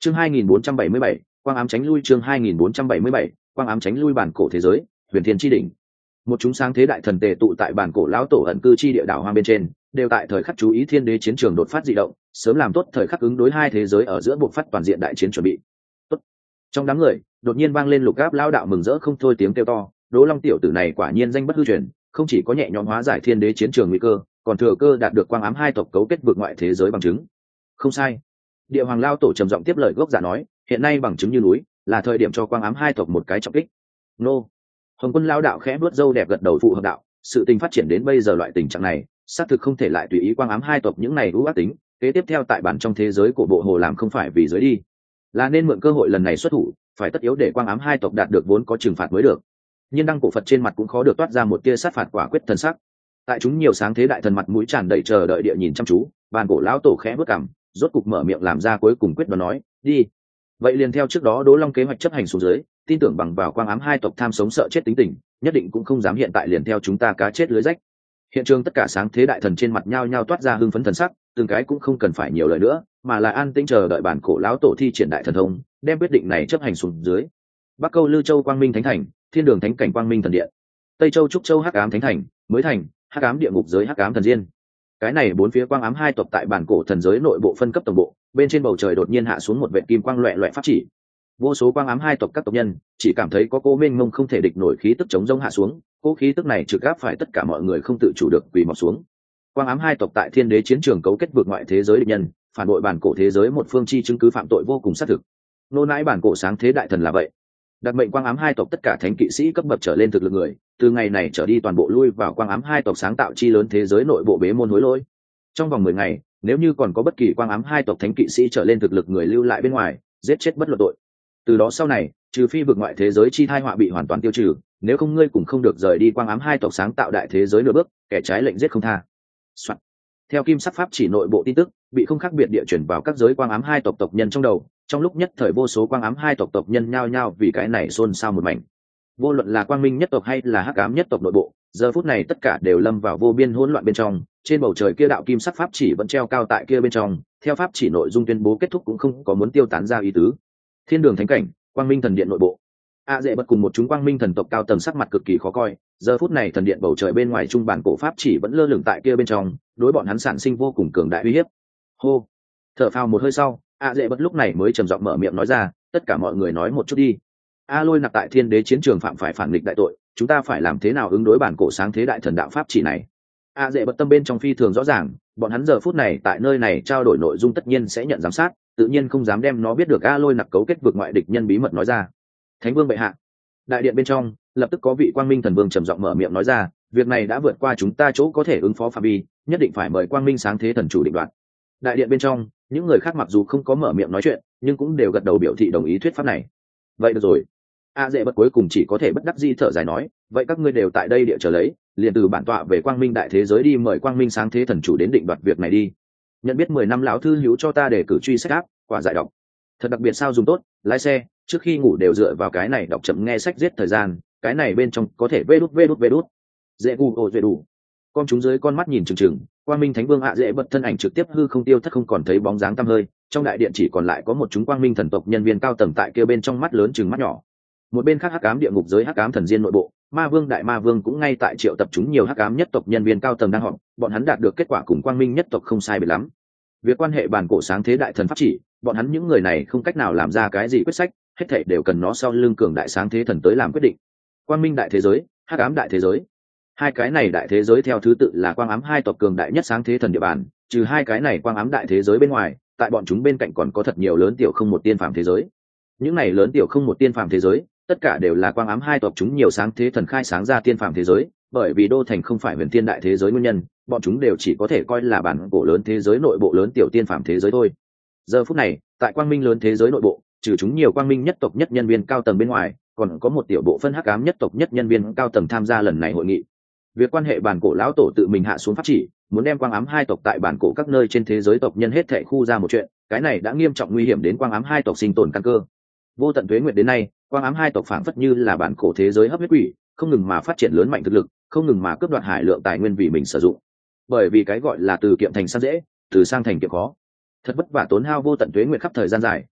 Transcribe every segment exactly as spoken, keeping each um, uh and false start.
chương hai nghìn bốn trăm bảy mươi bảy, quang ám tránh lui. Chương hai nghìn bốn trăm bảy mươi bảy, quang ám tránh lui. Bản cổ thế giới, huyền thiên chi đỉnh. Một chúng sáng thế đại thần tề tụ tại bản cổ lão tổ ẩn cư chi địa đảo hoang bên trên, đều tại thời khắc chú ý thiên đế chiến trường đột phát dị động, sớm làm tốt thời khắc ứng đối hai thế giới ở giữa buộc phát toàn diện đại chiến chuẩn bị. Tốt. Trong đám người, đột nhiên vang lên Lục Áp lão đạo mừng rỡ không thôi tiếng kêu to, Đỗ Long tiểu tử này quả nhiên danh bất hư truyền, không chỉ có nhẹ nhõm hóa giải thiên đế chiến trường nguy cơ, còn thừa cơ đạt được quang ám hai tộc cấu kết vượt ngoại thế giới bằng chứng. Không sai. Địa Hoàng lão tổ trầm giọng tiếp lời gốc giả nói, hiện nay bằng chứng như núi, là thời điểm cho quang ám hai tộc một cái trọng kích. Nô. Hồng Quân lão đạo khẽ vuốt râu đẹp gật đầu phụ hợp đạo, sự tình phát triển đến bây giờ loại tình trạng này, xác thực không thể lại tùy ý quang ám hai tộc những này ưu ác tính, kế tiếp theo tại bản trong thế giới của bộ hồ làm không phải vì dưới đi, là nên mượn cơ hội lần này xuất thủ, phải tất yếu để quang ám hai tộc đạt được vốn có trừng phạt mới được. Nhưng đăng cổ Phật trên mặt cũng khó được toát ra một tia sát phạt quả quyết thần sắc. Tại chúng nhiều sáng thế đại thần mặt mũi tràn đầy chờ đợi địa nhìn chăm chú, bàn cổ lão tổ khẽ bước cằm, rốt cục mở miệng làm ra cuối cùng quyết đoán nói, đi. Vậy liền theo trước đó Đỗ Long kế hoạch chấp hành xuống dưới, tin tưởng bằng vào quang ám hai tộc tham sống sợ chết tính tình, nhất định cũng không dám hiện tại liền theo chúng ta cá chết lưới rách. Hiện trường tất cả sáng thế đại thần trên mặt nhao nhao toát ra hưng phấn thần sắc, từng cái cũng không cần phải nhiều lời nữa, mà là an tĩnh chờ đợi bản cổ lão tổ thi triển đại thần thông, đem quyết định này chấp hành xuống dưới. Bắc Câu Lư Châu Quang Minh Thánh Thành, Thiên Đường Thánh Cảnh Quang Minh Thần Điện, Tây Châu Trúc Châu Hắc Ám Thánh Thành, Mới Thành, Hắc Ám Địa Ngục Giới Hắc Ám Thần Diên. Cái này bốn phía quang ám hai tộc tại bản cổ thần giới nội bộ phân cấp tổng bộ, bên trên bầu trời đột nhiên hạ xuống một vệt kim quang loẹt loẹt pháp chỉ. Vô số quang ám hai tộc các tộc nhân chỉ cảm thấy có cô mênh mông không thể địch nổi khí tức chống rông hạ xuống, cô khí tức này trực áp phải tất cả mọi người không tự chủ được quỳ mọp xuống. Quang ám hai tộc tại thiên đế chiến trường cấu kết vượt ngoại thế giới địch nhân, phản bội bản cổ thế giới một phương chi chứng cứ phạm tội vô cùng xác thực. Nô nãi bản cổ sáng thế đại thần là vậy. Đặc mệnh quang ám hai tộc tất cả thánh kỵ sĩ cấp bậc trở lên thực lực người, từ ngày này trở đi toàn bộ lui vào quang ám hai tộc sáng tạo chi lớn thế giới nội bộ bế môn hối lỗi. Trong vòng mười ngày, nếu như còn có bất kỳ quang ám hai tộc thánh kỵ sĩ trở lên thực lực người lưu lại bên ngoài, giết chết bất luận tội. Từ đó sau này, trừ phi vượt ngoại thế giới chi thai họa bị hoàn toàn tiêu trừ, nếu không ngươi cũng không được rời đi quang ám hai tộc sáng tạo đại thế giới nửa bước, kẻ trái lệnh giết không tha. Soạn. Theo kim sắc pháp chỉ nội bộ tin tức bị không khác biệt địa chuyển vào các giới quang ám hai tộc tộc nhân trong đầu, trong lúc nhất thời vô số quang ám hai tộc tộc nhân nhao nhao vì cái này xôn xao một mảnh. Vô luận là quang minh nhất tộc hay là hắc ám nhất tộc nội bộ, giờ phút này tất cả đều lâm vào vô biên hỗn loạn bên trong. Trên bầu trời kia đạo kim sắc pháp chỉ vẫn treo cao tại kia bên trong, theo pháp chỉ nội dung tuyên bố kết thúc cũng không có muốn tiêu tán ra ý tứ. Thiên Đường Thánh Cảnh, Quang Minh Thần Điện nội bộ. A Dệ bật cùng một chúng quang minh thần tộc cao tầng sắc mặt cực kỳ khó coi, giờ phút này thần điện bầu trời bên ngoài trung bản cổ pháp chỉ vẫn lơ lửng tại kia bên trong, đối bọn hắn sản sinh vô cùng cường đại uy hiếp. Hô, thở phào một hơi sau, A Dệ bật lúc này mới trầm giọng mở miệng nói ra, tất cả mọi người nói một chút đi. A Lôi nặc tại thiên đế chiến trường phạm phải phản nghịch đại tội, chúng ta phải làm thế nào ứng đối bản cổ sáng thế đại thần đạo pháp chỉ này? A Dệ bật tâm bên trong phi thường rõ ràng, bọn hắn giờ phút này tại nơi này trao đổi nội dung tất nhiên sẽ nhận giám sát, tự nhiên không dám đem nó biết được A Lôi nặc cấu kết vượt ngoại địch nhân bí mật nói ra. Thánh vương bệ hạ. Đại điện bên trong lập tức có vị quang minh thần vương trầm giọng mở miệng nói ra, việc này đã vượt qua chúng ta chỗ có thể ứng phó phạm vi, nhất định phải mời quang minh sáng thế thần chủ định đoạt. Đại điện bên trong những người khác mặc dù không có mở miệng nói chuyện, nhưng cũng đều gật đầu biểu thị đồng ý thuyết pháp này. Vậy được rồi. A Dệ bật cuối cùng chỉ có thể bất đắc dĩ thở dài nói, vậy các ngươi đều tại đây địa chờ lấy, liền từ bản tọa về quang minh đại thế giới đi mời quang minh sáng thế thần chủ đến định đoạt việc này đi. Nhận biết mười năm lão thư hữu cho ta để cử truy sách áp, quả giải đọc. Thật đặc biệt sao dùng tốt, lái xe trước khi ngủ đều dựa vào cái này đọc chậm nghe sách giết thời gian, cái này bên trong có thể vê đút vê đút vê đút. Dễ gu ồ dễ đủ. Con chúng dưới con mắt nhìn chừng chừng, quang minh thánh vương ạ dễ bật thân ảnh trực tiếp hư không tiêu thất không còn thấy bóng dáng tăm hơi, trong đại điện chỉ còn lại có một chúng quang minh thần tộc nhân viên cao tầng tại kia bên trong mắt lớn chừng mắt nhỏ. Một bên khác hắc ám địa ngục giới hắc ám thần diên nội bộ, ma vương đại ma vương cũng ngay tại triệu tập chúng nhiều hắc ám nhất tộc nhân viên cao tầng đang họp, bọn hắn đạt được kết quả cùng quang minh nhất tộc không sai biệt lắm. Việc quan hệ bản cổ sáng thế đại thần pháp chỉ, bọn hắn những người này không cách nào làm ra cái gì quyết sách, hết thảy đều cần nó sau lưng cường đại sáng thế thần tới làm quyết định. Quang minh đại thế giới, hắc ám đại thế giới. Hai cái này đại thế giới theo thứ tự là quang ám hai tộc cường đại nhất sáng thế thần địa bàn, trừ hai cái này quang ám đại thế giới bên ngoài, tại bọn chúng bên cạnh còn có thật nhiều lớn tiểu không một tiên phàm thế giới. Những này lớn tiểu không một tiên phàm thế giới, tất cả đều là quang ám hai tộc chúng nhiều sáng thế thần khai sáng ra tiên phàm thế giới, bởi vì đô thành không phải huyền tiên đại thế giới nguyên nhân, bọn chúng đều chỉ có thể coi là bản cổ lớn thế giới nội bộ lớn tiểu tiên phàm thế giới thôi. Giờ phút này, tại quang minh lớn thế giới nội bộ, trừ chúng nhiều quang minh nhất tộc nhất nhân viên cao tầng bên ngoài, còn có một tiểu bộ phân hắc ám nhất tộc nhất nhân viên cao tầng tham gia lần này hội nghị. Việc quan hệ bản cổ lão tổ tự mình hạ xuống pháp chỉ, muốn đem quang ám hai tộc tại bản cổ các nơi trên thế giới tộc nhân hết thảy khu ra một chuyện, cái này đã nghiêm trọng nguy hiểm đến quang ám hai tộc sinh tồn căn cơ. Vô tận tuế nguyệt đến nay, quang ám hai tộc phảng phất như là bản cổ thế giới hấp huyết quỷ, không ngừng mà phát triển lớn mạnh thực lực, không ngừng mà cướp đoạt hải lượng tài nguyên vì mình sử dụng. Bởi vì cái gọi là từ kiệm thành sang dễ, từ sang thành kiệm khó. Thật vất vả tốn hao vô tận tuế nguyệt khắp thời gian dài,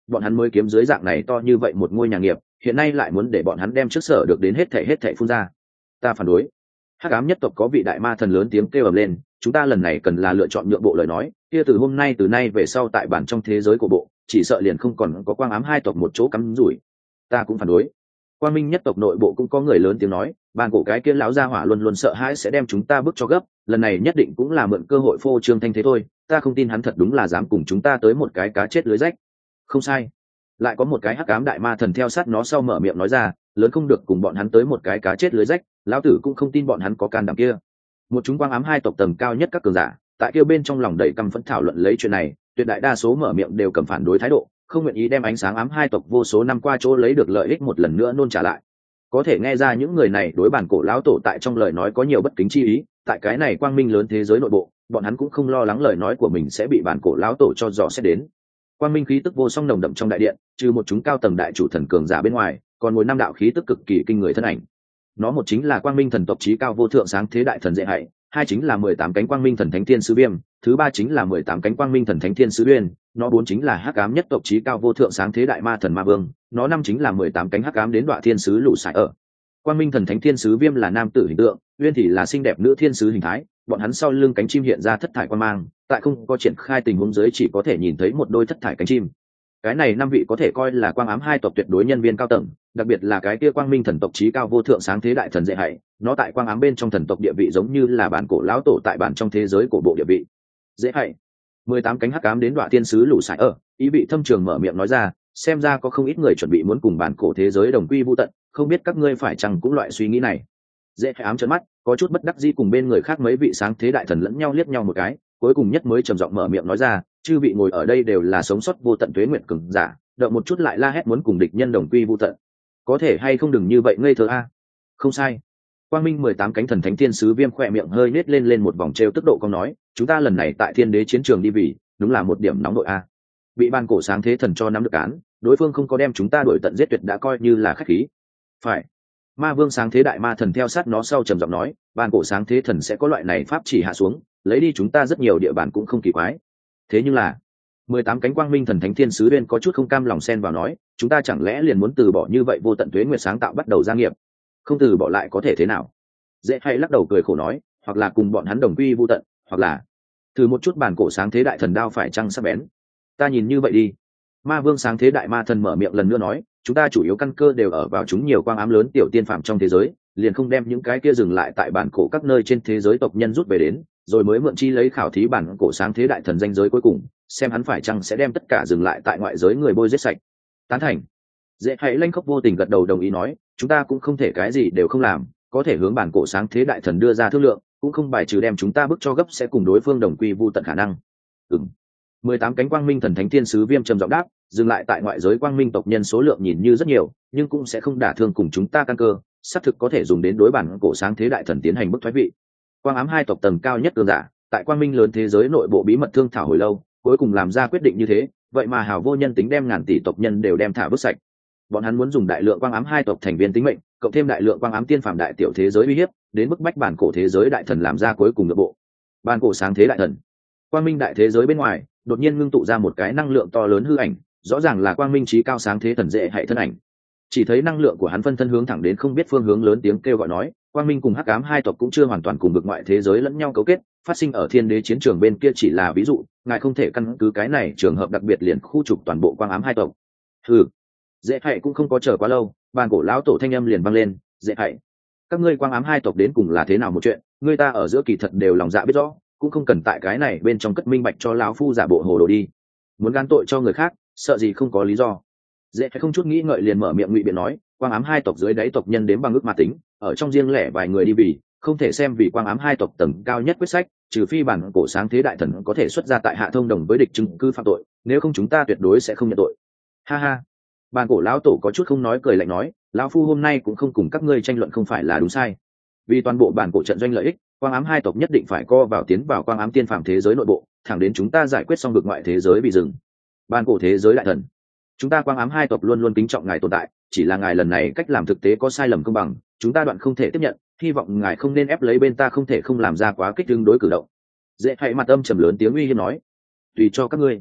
bọn hắn mới kiếm dưới dạng này to như vậy một ngôi nhà nghiệp, hiện nay lại muốn để bọn hắn đem trước sở được đến hết thể hết thể phun ra. Ta phản đối. Hắc ám nhất tộc có vị đại ma thần lớn tiếng kêu ầm lên, chúng ta lần này cần là lựa chọn nhượng bộ lời nói, kia từ hôm nay từ nay về sau tại bản trong thế giới của bộ, chỉ sợ liền không còn có quang ám hai tộc một chỗ cắm rủi. Ta cũng phản đối. Quang minh nhất tộc nội bộ cũng có người lớn tiếng nói, bàn cổ cái kia lão gia hỏa luôn luôn sợ hãi sẽ đem chúng ta bước cho gấp, lần này nhất định cũng là mượn cơ hội phô trương thanh thế thôi, ta không tin hắn thật đúng là dám cùng chúng ta tới một cái cá chết lưới rách. Không sai. Lại có một cái hắc ám đại ma thần theo sát nó sau mở miệng nói ra, lớn không được cùng bọn hắn tới một cái cá chết lưới rách, lão tử cũng không tin bọn hắn có can đảm kia. Một chúng quang ám hai tộc tầng cao nhất các cường giả, tại kia bên trong lòng đầy căm phẫn thảo luận lấy chuyện này, tuyệt đại đa số mở miệng đều cầm phản đối thái độ, không nguyện ý đem ánh sáng ám hai tộc vô số năm qua chỗ lấy được lợi ích một lần nữa nôn trả lại. Có thể nghe ra những người này đối bản cổ lão tổ tại trong lời nói có nhiều bất kính chi ý, tại cái này quang minh lớn thế giới nội bộ, bọn hắn cũng không lo lắng lời nói của mình sẽ bị bản cổ lão tổ cho dò xét đến. Quang minh khí tức vô song nồng đậm trong đại điện, trừ một chúng cao tầng đại chủ thần cường giả bên ngoài, còn ngồi năm đạo khí tức cực kỳ kinh người thân ảnh. Nó một chính là quang minh thần tộc chí cao vô thượng sáng thế đại thần dễ hại, hai chính là mười tám cánh quang minh thần thánh thiên sứ viêm, thứ ba chính là mười tám cánh quang minh thần thánh thiên sứ uyên, nó bốn chính là hắc ám nhất tộc chí cao vô thượng sáng thế đại ma thần ma vương, nó năm chính là mười tám cánh hắc ám đến đoạn thiên sứ lũ sải ở. Quang minh thần thánh thiên sứ viêm là nam tử hình tượng, uyên thì là xinh đẹp nữ thiên sứ hình thái, bọn hắn sau lưng cánh chim hiện ra thất thải quang mang, tại không có triển khai tình huống dưới chỉ có thể nhìn thấy một đôi thất thải cánh chim. Cái này năm vị có thể coi là quang ám hai tộc tuyệt đối nhân viên cao tầng, đặc biệt là cái kia quang minh thần tộc chí cao vô thượng sáng thế đại thần dễ hại, nó tại quang ám bên trong thần tộc địa vị giống như là bản cổ lão tổ tại bản trong thế giới của bộ địa vị. Dễ hại. mười tám cánh hắc ám đến đoạn thiên sứ lũ sải ở, ý vị thâm trường mở miệng nói ra, xem ra có không ít người chuẩn bị muốn cùng bản cổ thế giới đồng quy vu tận, không biết các ngươi phải chăng cũng loại suy nghĩ này. Dễ hại ám trợn mắt, có chút bất đắc dĩ cùng bên người khác mấy vị sáng thế đại thần lẫn nhau liếc nhau một cái, cuối cùng nhất mới trầm giọng mở miệng nói ra, chư vị ngồi ở đây đều là sống sót vô tận tuế nguyện cường giả, đợi một chút lại la hét muốn cùng địch nhân đồng quy vu tận, có thể hay không đừng như vậy ngây thơ a. Không sai. Quang minh mười tám cánh thần thánh thiên sứ viêm khỏe miệng hơi nết lên lên một vòng trêu tức độ con nói, chúng ta lần này tại thiên đế chiến trường đi vì đúng là một điểm nóng đội a. Bị ban cổ sáng thế thần cho nắm được án, đối phương không có đem chúng ta đuổi tận giết tuyệt đã coi như là khách khí. Phải. Ma vương sáng thế đại ma thần theo sát nó sau trầm giọng nói, ban cổ sáng thế thần sẽ có loại này pháp chỉ hạ xuống, lấy đi chúng ta rất nhiều địa bàn cũng không kỳ quái. Thế nhưng là mười tám cánh quang minh thần thánh thiên sứ bên có chút không cam lòng xen vào nói, chúng ta chẳng lẽ liền muốn từ bỏ như vậy vô tận tuế nguyệt sáng tạo bắt đầu gia nghiệp, không từ bỏ lại có thể thế nào. Dễ hay lắc đầu cười khổ nói, hoặc là cùng bọn hắn đồng quy vô tận, hoặc là thử một chút bản cổ sáng thế đại thần đao phải chăng sắc bén. Ta nhìn như vậy đi. Ma vương sáng thế đại ma thần mở miệng lần nữa nói, chúng ta chủ yếu căn cơ đều ở vào chúng nhiều quang ám lớn tiểu tiên phạm trong thế giới, liền không đem những cái kia dừng lại tại bản cổ các nơi trên thế giới tộc nhân rút về đến, rồi mới mượn chi lấy khảo thí bản cổ sáng thế đại thần danh giới cuối cùng, xem hắn phải chăng sẽ đem tất cả dừng lại tại ngoại giới người bôi giết sạch. Tán thành. Dễ hãy lanh khóc vô tình gật đầu đồng ý nói, chúng ta cũng không thể cái gì đều không làm, có thể hướng bản cổ sáng thế đại thần đưa ra thương lượng, cũng không bài trừ đem chúng ta bức cho gấp sẽ cùng đối phương đồng quy vu tận khả năng. Ừm. mười tám cánh quang minh thần thánh thiên sứ viêm trầm giọng đáp, dừng lại tại ngoại giới quang minh tộc nhân số lượng nhìn như rất nhiều, nhưng cũng sẽ không đả thương cùng chúng ta căn cơ, xác thực có thể dùng đến đối bản cổ sáng thế đại thần tiến hành bức thoái vị. Quang ám hai tộc tầng cao nhất cường giả, tại quang minh lớn thế giới nội bộ bí mật thương thảo hồi lâu, cuối cùng làm ra quyết định như thế, vậy mà hào vô nhân tính đem ngàn tỷ tộc nhân đều đem thả vứt sạch. Bọn hắn muốn dùng đại lượng quang ám hai tộc thành viên tính mệnh, cộng thêm đại lượng quang ám tiên phàm đại tiểu thế giới uy hiếp, đến bức bách bản cổ thế giới đại thần làm ra cuối cùng nội bộ. Bản cổ sáng thế đại thần, quang minh đại thế giới bên ngoài, đột nhiên ngưng tụ ra một cái năng lượng to lớn hư ảnh, rõ ràng là quang minh trí cao sáng thế thần dễ hại thân ảnh. Chỉ thấy năng lượng của hắn phân thân hướng thẳng đến không biết phương hướng lớn tiếng kêu gọi nói, quang minh cùng hắc ám hai tộc cũng chưa hoàn toàn cùng vực ngoại thế giới lẫn nhau cấu kết, phát sinh ở thiên đế chiến trường bên kia chỉ là ví dụ, ngài không thể căn cứ cái này trường hợp đặc biệt liền khu trục toàn bộ quang ám hai tộc. Hừ. Dễ hại cũng không có chờ quá lâu, bàn cổ lão tổ thanh âm liền vang lên, dễ hại, các ngươi quang ám hai tộc đến cùng là thế nào một chuyện, người ta ở giữa kỳ thật đều lòng dạ biết rõ, cũng không cần tại cái này bên trong cất minh bạch cho lão phu giả bộ hồ đồ đi, muốn gan tội cho người khác sợ gì không có lý do. Dễ hay không chút nghĩ ngợi liền mở miệng ngụy biện nói, quang ám hai tộc dưới đáy tộc nhân đếm bằng ước mà tính, ở trong riêng lẻ vài người đi vì không thể xem vì quang ám hai tộc tầng cao nhất quyết sách, trừ phi bản cổ sáng thế đại thần có thể xuất ra tại hạ thông đồng với địch chứng cứ phạm tội, nếu không chúng ta tuyệt đối sẽ không nhận tội. Ha ha. Bản cổ lão tổ có chút không nói cười lạnh nói, lão phu hôm nay cũng không cùng các ngươi tranh luận không phải là đúng sai, vì toàn bộ bản cổ trận doanh lợi ích, quang ám hai tộc nhất định phải co vào tiến vào quang ám tiên phàm thế giới nội bộ, thẳng đến chúng ta giải quyết xong vực ngoại thế giới bị dừng. Bản cổ thế giới đại thần, chúng ta quang ám hai tộc luôn luôn kính trọng ngài tồn tại, chỉ là ngài lần này cách làm thực tế có sai lầm công bằng, chúng ta đoạn không thể tiếp nhận, hy vọng ngài không nên ép lấy bên ta không thể không làm ra quá kích tương đối cử động. Dễ hãy mặt âm trầm lớn tiếng uy hiếp nói, tùy cho các ngươi.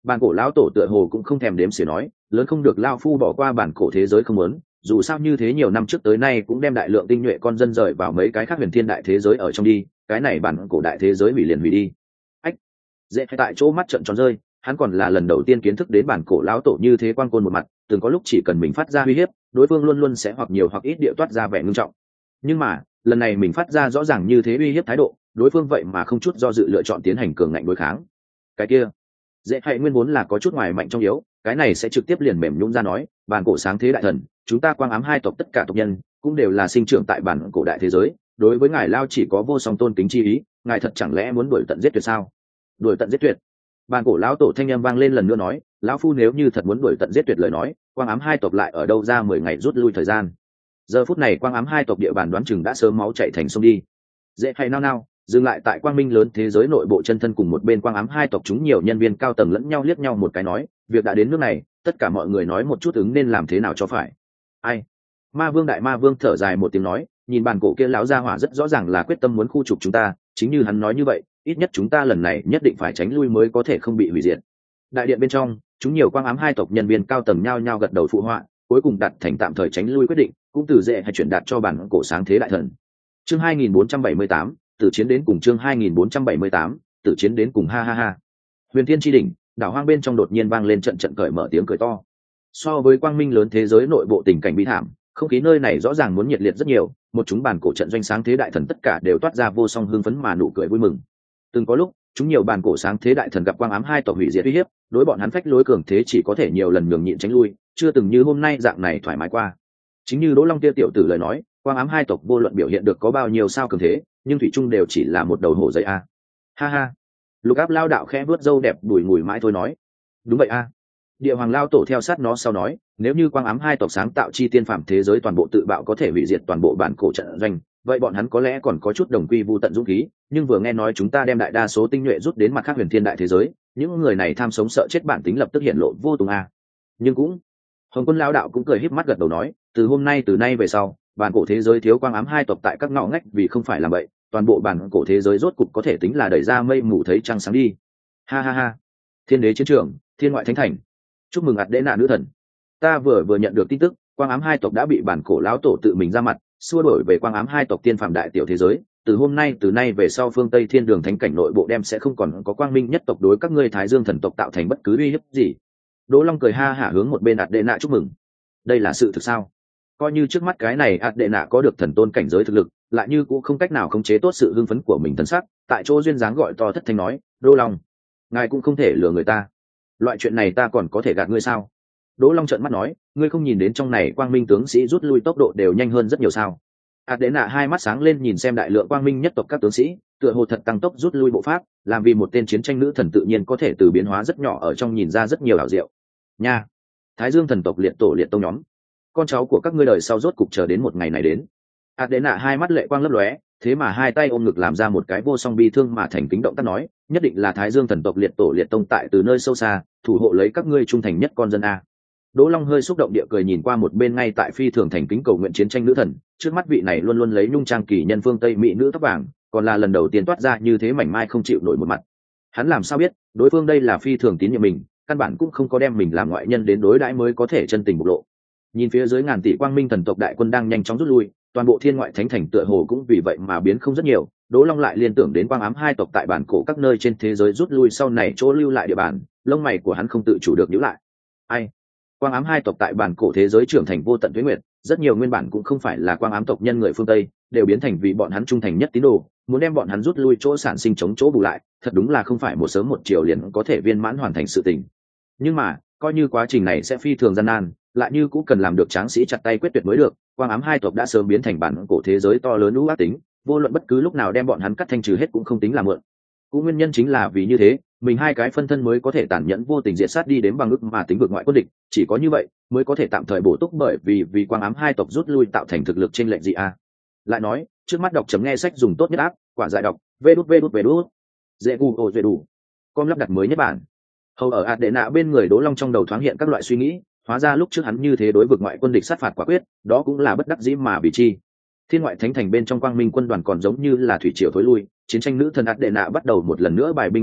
Bản cổ lão tổ tựa hồ cũng không thèm đếm xỉa nói, lớn không được lao phu bỏ qua bản cổ thế giới không muốn, dù sao như thế nhiều năm trước tới nay cũng đem đại lượng tinh nhuệ con dân rời vào mấy cái khác huyền thiên đại thế giới ở trong đi, cái này bản cổ đại thế giới hủy liền hủy đi. Ách, dễ tại chỗ mắt trận tròn rơi, hắn còn là lần đầu tiên kiến thức đến bản cổ lão tổ như thế quang côn một mặt, từng có lúc chỉ cần mình phát ra uy hiếp, đối phương luôn luôn sẽ hoặc nhiều hoặc ít địa toát ra vẻ ngưng trọng. Nhưng mà lần này mình phát ra rõ ràng như thế uy hiếp thái độ, đối phương vậy mà không chút do dự lựa chọn tiến hành cường ngạnh đối kháng. Cái kia dễ hay nguyên vốn là có chút ngoài mạnh trong yếu, cái này sẽ trực tiếp liền mềm nhũn ra nói, bản cổ sáng thế đại thần, chúng ta quang ám hai tộc tất cả tộc nhân cũng đều là sinh trưởng tại bản cổ đại thế giới, đối với ngài lao chỉ có vô song tôn kính chi ý, ngài thật chẳng lẽ muốn đuổi tận giết tuyệt sao? Đuổi tận giết tuyệt? Bản cổ lão tổ thanh âm vang lên lần nữa nói, lão phu nếu như thật muốn đuổi tận giết tuyệt lời nói, quang ám hai tộc lại ở đâu ra mười ngày rút lui thời gian? Giờ phút này quang ám hai tộc địa bàn đoán chừng đã sớm máu chảy thành sông đi. Dễ hay nao nao dừng lại tại quang minh lớn thế giới nội bộ chân thân cùng một bên quang ám hai tộc chúng nhiều nhân viên cao tầng lẫn nhau liếc nhau một cái nói, việc đã đến nước này, tất cả mọi người nói một chút ứng nên làm thế nào cho phải. Ai? Ma vương đại ma vương thở dài một tiếng nói, nhìn bàn cổ kia lão gia hỏa rất rõ ràng là quyết tâm muốn khu trục chúng ta, chính như hắn nói như vậy, ít nhất chúng ta lần này nhất định phải tránh lui mới có thể không bị hủy diệt. Đại điện bên trong, chúng nhiều quang ám hai tộc nhân viên cao tầng nhao nhao gật đầu phụ họa, cuối cùng đặt thành tạm thời tránh lui quyết định, cũng từ dễ hay chuyển đạt cho bản cổ sáng thế đại thần. Chương hai nghìn bốn trăm bảy mươi tám, từ chiến đến cùng chương hai nghìn bốn trăm bảy mươi tám, từ chiến đến cùng ha ha ha. Huyền Thiên chi đỉnh, đảo hoang bên trong đột nhiên vang lên trận trận cởi mở tiếng cười to. So với quang minh lớn thế giới nội bộ tình cảnh bi thảm, không khí nơi này rõ ràng muốn nhiệt liệt rất nhiều, một chúng bản cổ trận doanh sáng thế đại thần tất cả đều toát ra vô song hưng phấn mà nụ cười vui mừng. Từng có lúc, chúng nhiều bản cổ sáng thế đại thần gặp quang ám hai tộc hủy diệt uy hiếp, đối bọn hắn phách lối cường thế chỉ có thể nhiều lần nhường nhịn tránh lui, chưa từng như hôm nay dạng này thoải mái qua. Chính như Đỗ Long kia tiểu tử lời nói, quang ám hai tộc vô luận biểu hiện được có bao nhiêu sao cường thế, nhưng thủy trung đều chỉ là một đầu hổ dây a. Ha ha. Lục Áp lao đạo khẽ vuốt râu đẹp đùi ngùi mãi thôi nói, đúng vậy a. Địa Hoàng lao tổ theo sát nó sau nói, nếu như quang ám hai tộc sáng tạo chi tiên phàm thế giới toàn bộ tự bạo có thể hủy diệt toàn bộ bản cổ trận doanh, vậy bọn hắn có lẽ còn có chút đồng quy vu tận dũng khí, nhưng vừa nghe nói chúng ta đem đại đa số tinh nhuệ rút đến mặt khác huyền thiên đại thế giới, những người này tham sống sợ chết bản tính lập tức hiện lộ vô tùng a. Nhưng cũng Hồng Quân lao đạo cũng cười híp mắt gật đầu nói, từ hôm nay từ nay về sau, bản cổ thế giới thiếu quang ám hai tộc tại các ngõ ngách vì không phải làm vậy, toàn bộ bản cổ thế giới rốt cục có thể tính là đẩy ra mây mù thấy trăng sáng đi. Ha ha ha. Thiên đế chiến trường, thiên ngoại thánh thành. Chúc mừng ạt đế nạ nữ thần. Ta vừa vừa nhận được tin tức, quang ám hai tộc đã bị bản cổ lão tổ tự mình ra mặt xua đổi về quang ám hai tộc tiên phạm đại tiểu thế giới. Từ hôm nay từ nay về sau phương Tây Thiên Đường thánh cảnh nội bộ đem sẽ không còn có quang minh nhất tộc đối các ngươi Thái Dương thần tộc tạo thành bất cứ uy hiếp gì. Đỗ Long cười ha hả hướng một bên ạt đệ nạ chúc mừng. Đây là sự thực sao? Coi như trước mắt cái này ạt đệ nạ có được thần tôn cảnh giới thực lực, lại như cũng không cách nào khống chế tốt sự hưng phấn của mình thần sắc, tại chỗ duyên dáng gọi to thất thanh nói, Đỗ Long, ngài cũng không thể lừa người ta. Loại chuyện này ta còn có thể gạt ngươi sao? Đỗ Long trợn mắt nói, ngươi không nhìn đến trong này quang minh tướng sĩ rút lui tốc độ đều nhanh hơn rất nhiều sao? ạt đệ nạ hai mắt sáng lên nhìn xem đại lượng quang minh nhất tộc các tướng sĩ, tựa hồ thật tăng tốc rút lui bộ pháp, làm vì một tên chiến tranh nữ thần tự nhiên có thể từ biến hóa rất nhỏ ở trong nhìn ra rất nhiều ảo diệu. Nha, Thái Dương thần tộc liệt tổ liệt tông nhóm, con cháu của các ngươi đời sau rốt cục chờ đến một ngày này đến. ạt đệ nạ hai mắt lệ quang lấp lóe, thế mà hai tay ôm ngực làm ra một cái vô song bi thương mà thành kính động tác nói, nhất định là Thái Dương thần tộc liệt tổ liệt tông tại từ nơi sâu xa thủ hộ lấy các ngươi trung thành nhất con dân a. Đỗ Long hơi xúc động địa cười nhìn qua một bên ngay tại phi thường thành kính cầu nguyện chiến tranh nữ thần, trước mắt vị này luôn luôn lấy nhung trang kỳ nhân phương Tây mỹ nữ tóc vàng, còn là lần đầu tiên toát ra như thế mảnh mai không chịu nổi một mặt. Hắn làm sao biết, đối phương đây là phi thường tín nhiệm mình, căn bản cũng không có đem mình làm ngoại nhân đến đối đãi mới có thể chân tình bộc lộ. Nhìn phía dưới ngàn tỷ quang minh thần tộc đại quân đang nhanh chóng rút lui, toàn bộ thiên ngoại thánh thành tựa hồ cũng vì vậy mà biến không rất nhiều. Đỗ Long lại liên tưởng đến quang ám hai tộc tại bản cổ các nơi trên thế giới rút lui sau này chỗ lưu lại địa bàn, lông mày của hắn không tự chủ được nhíu lại. Ai? Quang ám hai tộc tại bản cổ thế giới trưởng thành vô tận tuế nguyệt, rất nhiều nguyên bản cũng không phải là quang ám tộc nhân người phương Tây, đều biến thành vì bọn hắn trung thành nhất tín đồ, muốn đem bọn hắn rút lui chỗ sản sinh chống chỗ bù lại, thật đúng là không phải một sớm một chiều liền có thể viên mãn hoàn thành sự tình. Nhưng mà, coi như quá trình này sẽ phi thường gian nan, lại như cũng cần làm được tráng sĩ chặt tay quyết tuyệt mới được. Quang ám hai tộc đã sớm biến thành bản cổ thế giới to lớn lũ ác tính, vô luận bất cứ lúc nào đem bọn hắn cắt thanh trừ hết cũng không tính là mượn. Cũng nguyên nhân chính là vì như thế, mình hai cái phân thân mới có thể tàn nhẫn vô tình diệt sát đi đến bằng ức mà tính vực ngoại quân địch, chỉ có như vậy mới có thể tạm thời bổ túc, bởi vì vì quang ám hai tộc rút lui tạo thành thực lực trên lệnh gì a. Lại nói, trước mắt đọc chấm nghe sách dùng tốt nhất áp, quả giải đọc, vê đút vê đút vê đút. Dễ gu ồ dễ đủ. Com lắp đặt mới nhất bản. Hầu ở ạt đệ nạ bên người Đỗ Long trong đầu thoáng hiện các loại suy nghĩ, hóa ra lúc trước hắn như thế đối vực ngoại quân địch sát phạt quả quyết, đó cũng là bất đắc dĩ mà vì chi. Thiên ngoại thánh thành bên trong quang minh quân đoàn còn giống như là thủy triều thối lui, chiến tranh nữ thần ạt đệ nạ bắt đầu một lần nữa bài binh bố trận,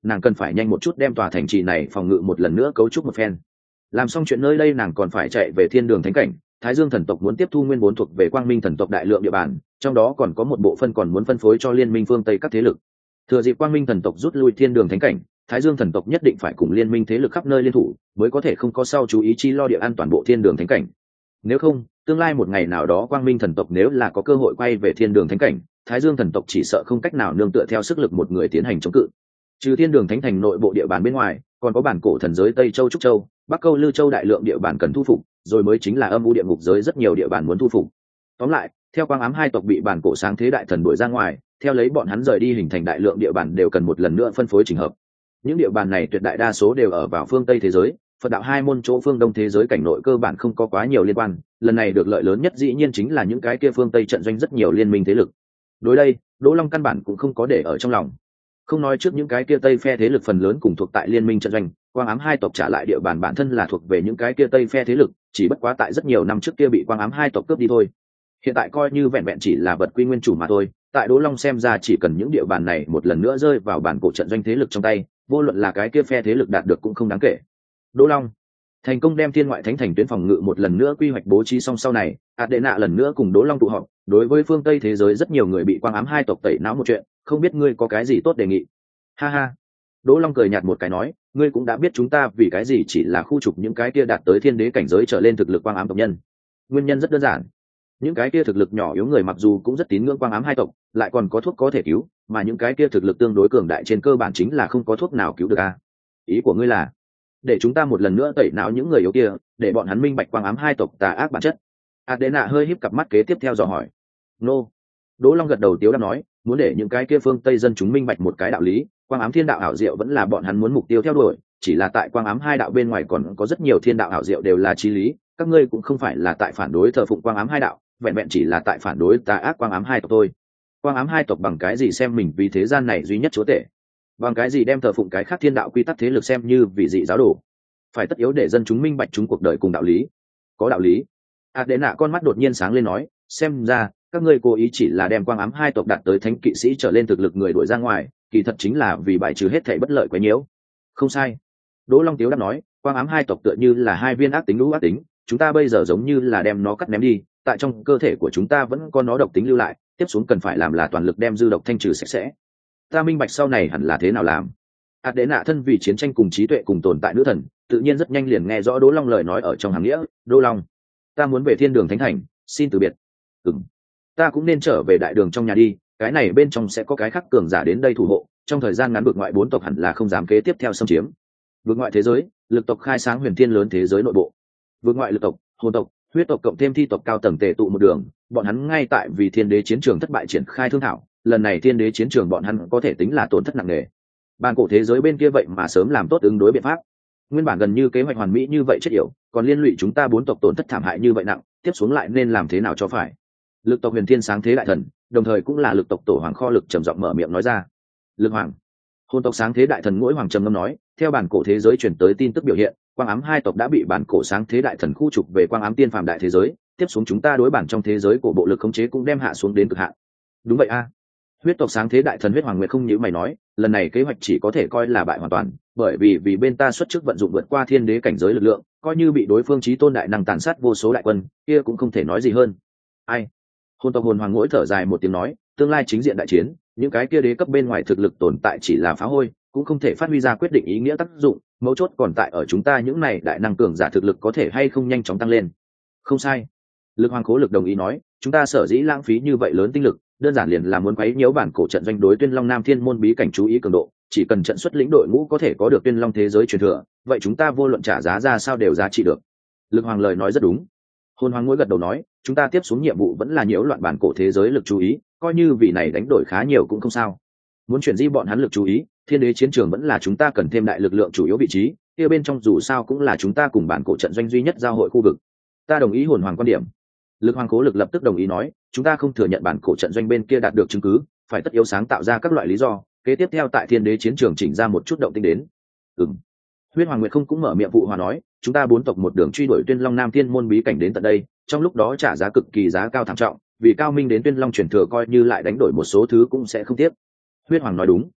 nàng cần phải nhanh một chút đem tòa thành trì này phòng ngự một lần nữa cấu trúc một phen. Làm xong chuyện nơi đây nàng còn phải chạy về thiên đường thánh cảnh. Thái Dương thần tộc muốn tiếp thu nguyên vốn thuộc về Quang Minh thần tộc đại lượng địa bàn, trong đó còn có một bộ phân còn muốn phân phối cho liên minh phương Tây các thế lực. Thừa dịp Quang Minh thần tộc rút lui thiên đường thánh cảnh, Thái Dương thần tộc nhất định phải cùng liên minh thế lực khắp nơi liên thủ, mới có thể không có sau chú ý chi lo địa an toàn bộ thiên đường thánh cảnh. Nếu không, tương lai một ngày nào đó Quang Minh thần tộc nếu là có cơ hội quay về thiên đường thánh cảnh, Thái Dương thần tộc chỉ sợ không cách nào nương tựa theo sức lực một người tiến hành chống cự. Trừ thiên đường thánh thành nội bộ địa bàn bên ngoài, còn có bản cổ thần giới Tây Châu Trúc Châu, Bắc Câu Lư Châu đại lượng địa bàn cần thu phục, rồi mới chính là âm u địa ngục giới rất nhiều địa bàn muốn thu phục. Tóm lại, theo Quang Ám hai tộc bị bản cổ sáng thế đại thần đuổi ra ngoài, theo lấy bọn hắn rời đi hình thành đại lượng địa bàn đều cần một lần nữa phân phối chỉnh hợp. Những địa bàn này tuyệt đại đa số đều ở vào phương Tây thế giới, Phật đạo hai môn chỗ phương Đông thế giới cảnh nội cơ bản không có quá nhiều liên quan, lần này được lợi lớn nhất dĩ nhiên chính là những cái kia phương Tây trận doanh rất nhiều liên minh thế lực. Đối đây, Đỗ Long căn bản cũng không có để ở trong lòng. Không nói trước những cái kia Tây phe thế lực phần lớn cùng thuộc tại liên minh trận doanh, Quang Ám hai tộc trả lại địa bàn bản thân là thuộc về những cái kia Tây phe thế lực, chỉ bất quá tại rất nhiều năm trước kia bị Quang Ám hai tộc cướp đi thôi. Hiện tại coi như vẹn vẹn chỉ là vật quy nguyên chủ mà thôi, tại Đỗ Long xem ra chỉ cần những địa bàn này một lần nữa rơi vào bản cổ trận doanh thế lực trong tay, vô luận là cái kia phe thế lực đạt được cũng không đáng kể. Đỗ Long thành công đem thiên ngoại thánh thành tuyến phòng ngự một lần nữa quy hoạch bố trí xong sau này, Adena lần nữa cùng Đỗ Long tụ họp, đối với phương Tây thế giới rất nhiều người bị Quang Ám hai tộc tẩy não một chuyện, không biết ngươi có cái gì tốt đề nghị. Ha ha. Đỗ Long cười nhạt một cái nói, ngươi cũng đã biết chúng ta vì cái gì chỉ là khu trục những cái kia đạt tới thiên đế cảnh giới trở lên thực lực Quang Ám tộc nhân. Nguyên nhân rất đơn giản. Những cái kia thực lực nhỏ yếu người mặc dù cũng rất tín ngưỡng Quang Ám hai tộc, lại còn có thuốc có thể cứu, mà những cái kia thực lực tương đối cường đại trên cơ bản chính là không có thuốc nào cứu được a. Ý của ngươi là để chúng ta một lần nữa tẩy não những người yếu kia, để bọn hắn minh bạch Quang Ám hai tộc tà ác bản chất. Adena hơi híp cặp mắt kế tiếp theo dò hỏi. Nô. Đỗ Long gật đầu tiếu đáp nói, muốn để những cái kia phương Tây dân chúng minh bạch một cái đạo lý, Quang Ám thiên đạo ảo diệu vẫn là bọn hắn muốn mục tiêu theo đuổi, chỉ là tại Quang Ám hai đạo bên ngoài còn có rất nhiều thiên đạo ảo diệu đều là chí lý, các ngươi cũng không phải là tại phản đối thờ phụng Quang Ám hai đạo, vẹn vẹn chỉ là tại phản đối tà ác Quang Ám hai tộc thôi. Quang Ám hai tộc bằng cái gì xem mình vì thế gian này duy nhất chúa tể? Bằng cái gì đem thờ phụng cái khác thiên đạo quy tắc thế lực xem như vị dị giáo đồ? Phải tất yếu để dân chúng minh bạch chúng cuộc đời cùng đạo lý. Có đạo lý. Adena con mắt đột nhiên sáng lên nói, xem ra các ngươi cố ý chỉ là đem Quang Ám hai tộc đạt tới thánh kỵ sĩ trở lên thực lực người đuổi ra ngoài, kỳ thật chính là vì bài trừ hết thảy bất lợi quấy nhiễu. Không sai. Đỗ Long tiếu đáp nói, Quang Ám hai tộc tựa như là hai viên ác tính lũ ác tính, chúng ta bây giờ giống như là đem nó cắt ném đi, tại trong cơ thể của chúng ta vẫn có nó độc tính lưu lại, tiếp xuống cần phải làm là toàn lực đem dư độc thanh trừ sạch sẽ. Ta minh bạch sau này hẳn là thế nào làm. Adena thân vì chiến tranh cùng trí tuệ cùng tồn tại nữ thần, tự nhiên rất nhanh liền nghe rõ Đỗ Long lời nói ở trong hàng nghĩa. Đỗ Long, ta muốn về thiên đường thánh thành, xin từ biệt. Ừm, ta cũng nên trở về đại đường trong nhà đi, cái này bên trong sẽ có cái khác cường giả đến đây thủ hộ, trong thời gian ngắn vực ngoại bốn tộc hẳn là không dám kế tiếp theo xâm chiếm. Vực ngoại thế giới, lực tộc khai sáng huyền thiên lớn thế giới nội bộ. Vực ngoại lực tộc, hồn tộc, huyết tộc cộng thêm thi tộc cao tầng tề tụ một đường, bọn hắn ngay tại vì thiên đế chiến trường thất bại triển khai thương thảo, lần này thiên đế chiến trường bọn hắn có thể tính là tổn thất nặng nề. Bàn cổ thế giới bên kia vậy mà sớm làm tốt ứng đối biện pháp. Nguyên bản gần như kế hoạch hoàn mỹ như vậy chết yểu, còn liên lụy chúng ta bốn tộc tổn thất thảm hại như vậy nặng, tiếp xuống lại nên làm thế nào cho phải. Lực tộc huyền thiên sáng thế đại thần, đồng thời cũng là lực tộc tổ hoàng kho lực trầm giọng mở miệng nói ra. Lực hoàng. Hồn tộc sáng thế đại thần mỗi hoàng trầm ngâm nói, theo bản cổ thế giới truyền tới tin tức biểu hiện, Quang Ám hai tộc đã bị bản cổ sáng thế đại thần khu trục về Quang Ám tiên phàm đại thế giới, tiếp xuống chúng ta đối bản trong thế giới của bộ lực khống chế cũng đem hạ xuống đến cực hạn. Đúng vậy a. Huyết tộc sáng thế đại thần huyết hoàng nguyệt không nhíu mày nói, lần này kế hoạch chỉ có thể coi là bại hoàn toàn, bởi vì vì bên ta xuất chức vận dụng vượt qua thiên đế cảnh giới lực lượng, coi như bị đối phương chí tôn đại năng tàn sát vô số đại quân, kia cũng không thể nói gì hơn. Ai? Hồn tộc hồn hoàng ngỗi thở dài một tiếng nói, tương lai chính diện đại chiến, những cái kia đế cấp bên ngoài thực lực tồn tại chỉ là phá hôi, cũng không thể phát huy ra quyết định ý nghĩa tác dụng, mấu chốt còn tại ở chúng ta những này đại năng cường giả thực lực có thể hay không nhanh chóng tăng lên. Không sai. Lực hoàng khố lực đồng ý nói, chúng ta sở dĩ lãng phí như vậy lớn tinh lực, đơn giản liền là muốn quấy nhiễu bản cổ trận doanh đối Tuyên Long Nam Thiên môn bí cảnh chú ý cường độ, chỉ cần trận xuất lĩnh đội ngũ có thể có được Tuyên Long thế giới truyền thừa, vậy chúng ta vô luận trả giá ra sao đều giá trị được. Lực hoàng lời nói rất đúng. Hồn hoàng ngôi gật đầu nói, chúng ta tiếp xuống nhiệm vụ vẫn là nhiễu loạn bản cổ thế giới lực chú ý, coi như vị này đánh đổi khá nhiều cũng không sao. Muốn chuyển di bọn hắn lực chú ý, thiên đế chiến trường vẫn là chúng ta cần thêm đại lực lượng chủ yếu vị trí, kia bên trong dù sao cũng là chúng ta cùng bản cổ trận doanh duy nhất giao hội khu vực. Ta đồng ý hồn hoàng quan điểm. Lực hoàng cố lực lập tức đồng ý nói, chúng ta không thừa nhận bản cổ trận doanh bên kia đạt được chứng cứ, phải tất yếu sáng tạo ra các loại lý do, kế tiếp theo tại thiên đế chiến trường chỉnh ra một chút động tĩnh đến. Ừm. Huyết hoàng nguyệt không cũng mở miệng vụ hòa nói, chúng ta bốn tộc một đường truy đuổi Tuyên Long Nam Thiên môn bí cảnh đến tận đây, trong lúc đó trả giá cực kỳ giá cao thảm trọng, vì cao minh đến Tuyên Long truyền thừa coi như lại đánh đổi một số thứ cũng sẽ không tiếc. Huyết hoàng nói đúng.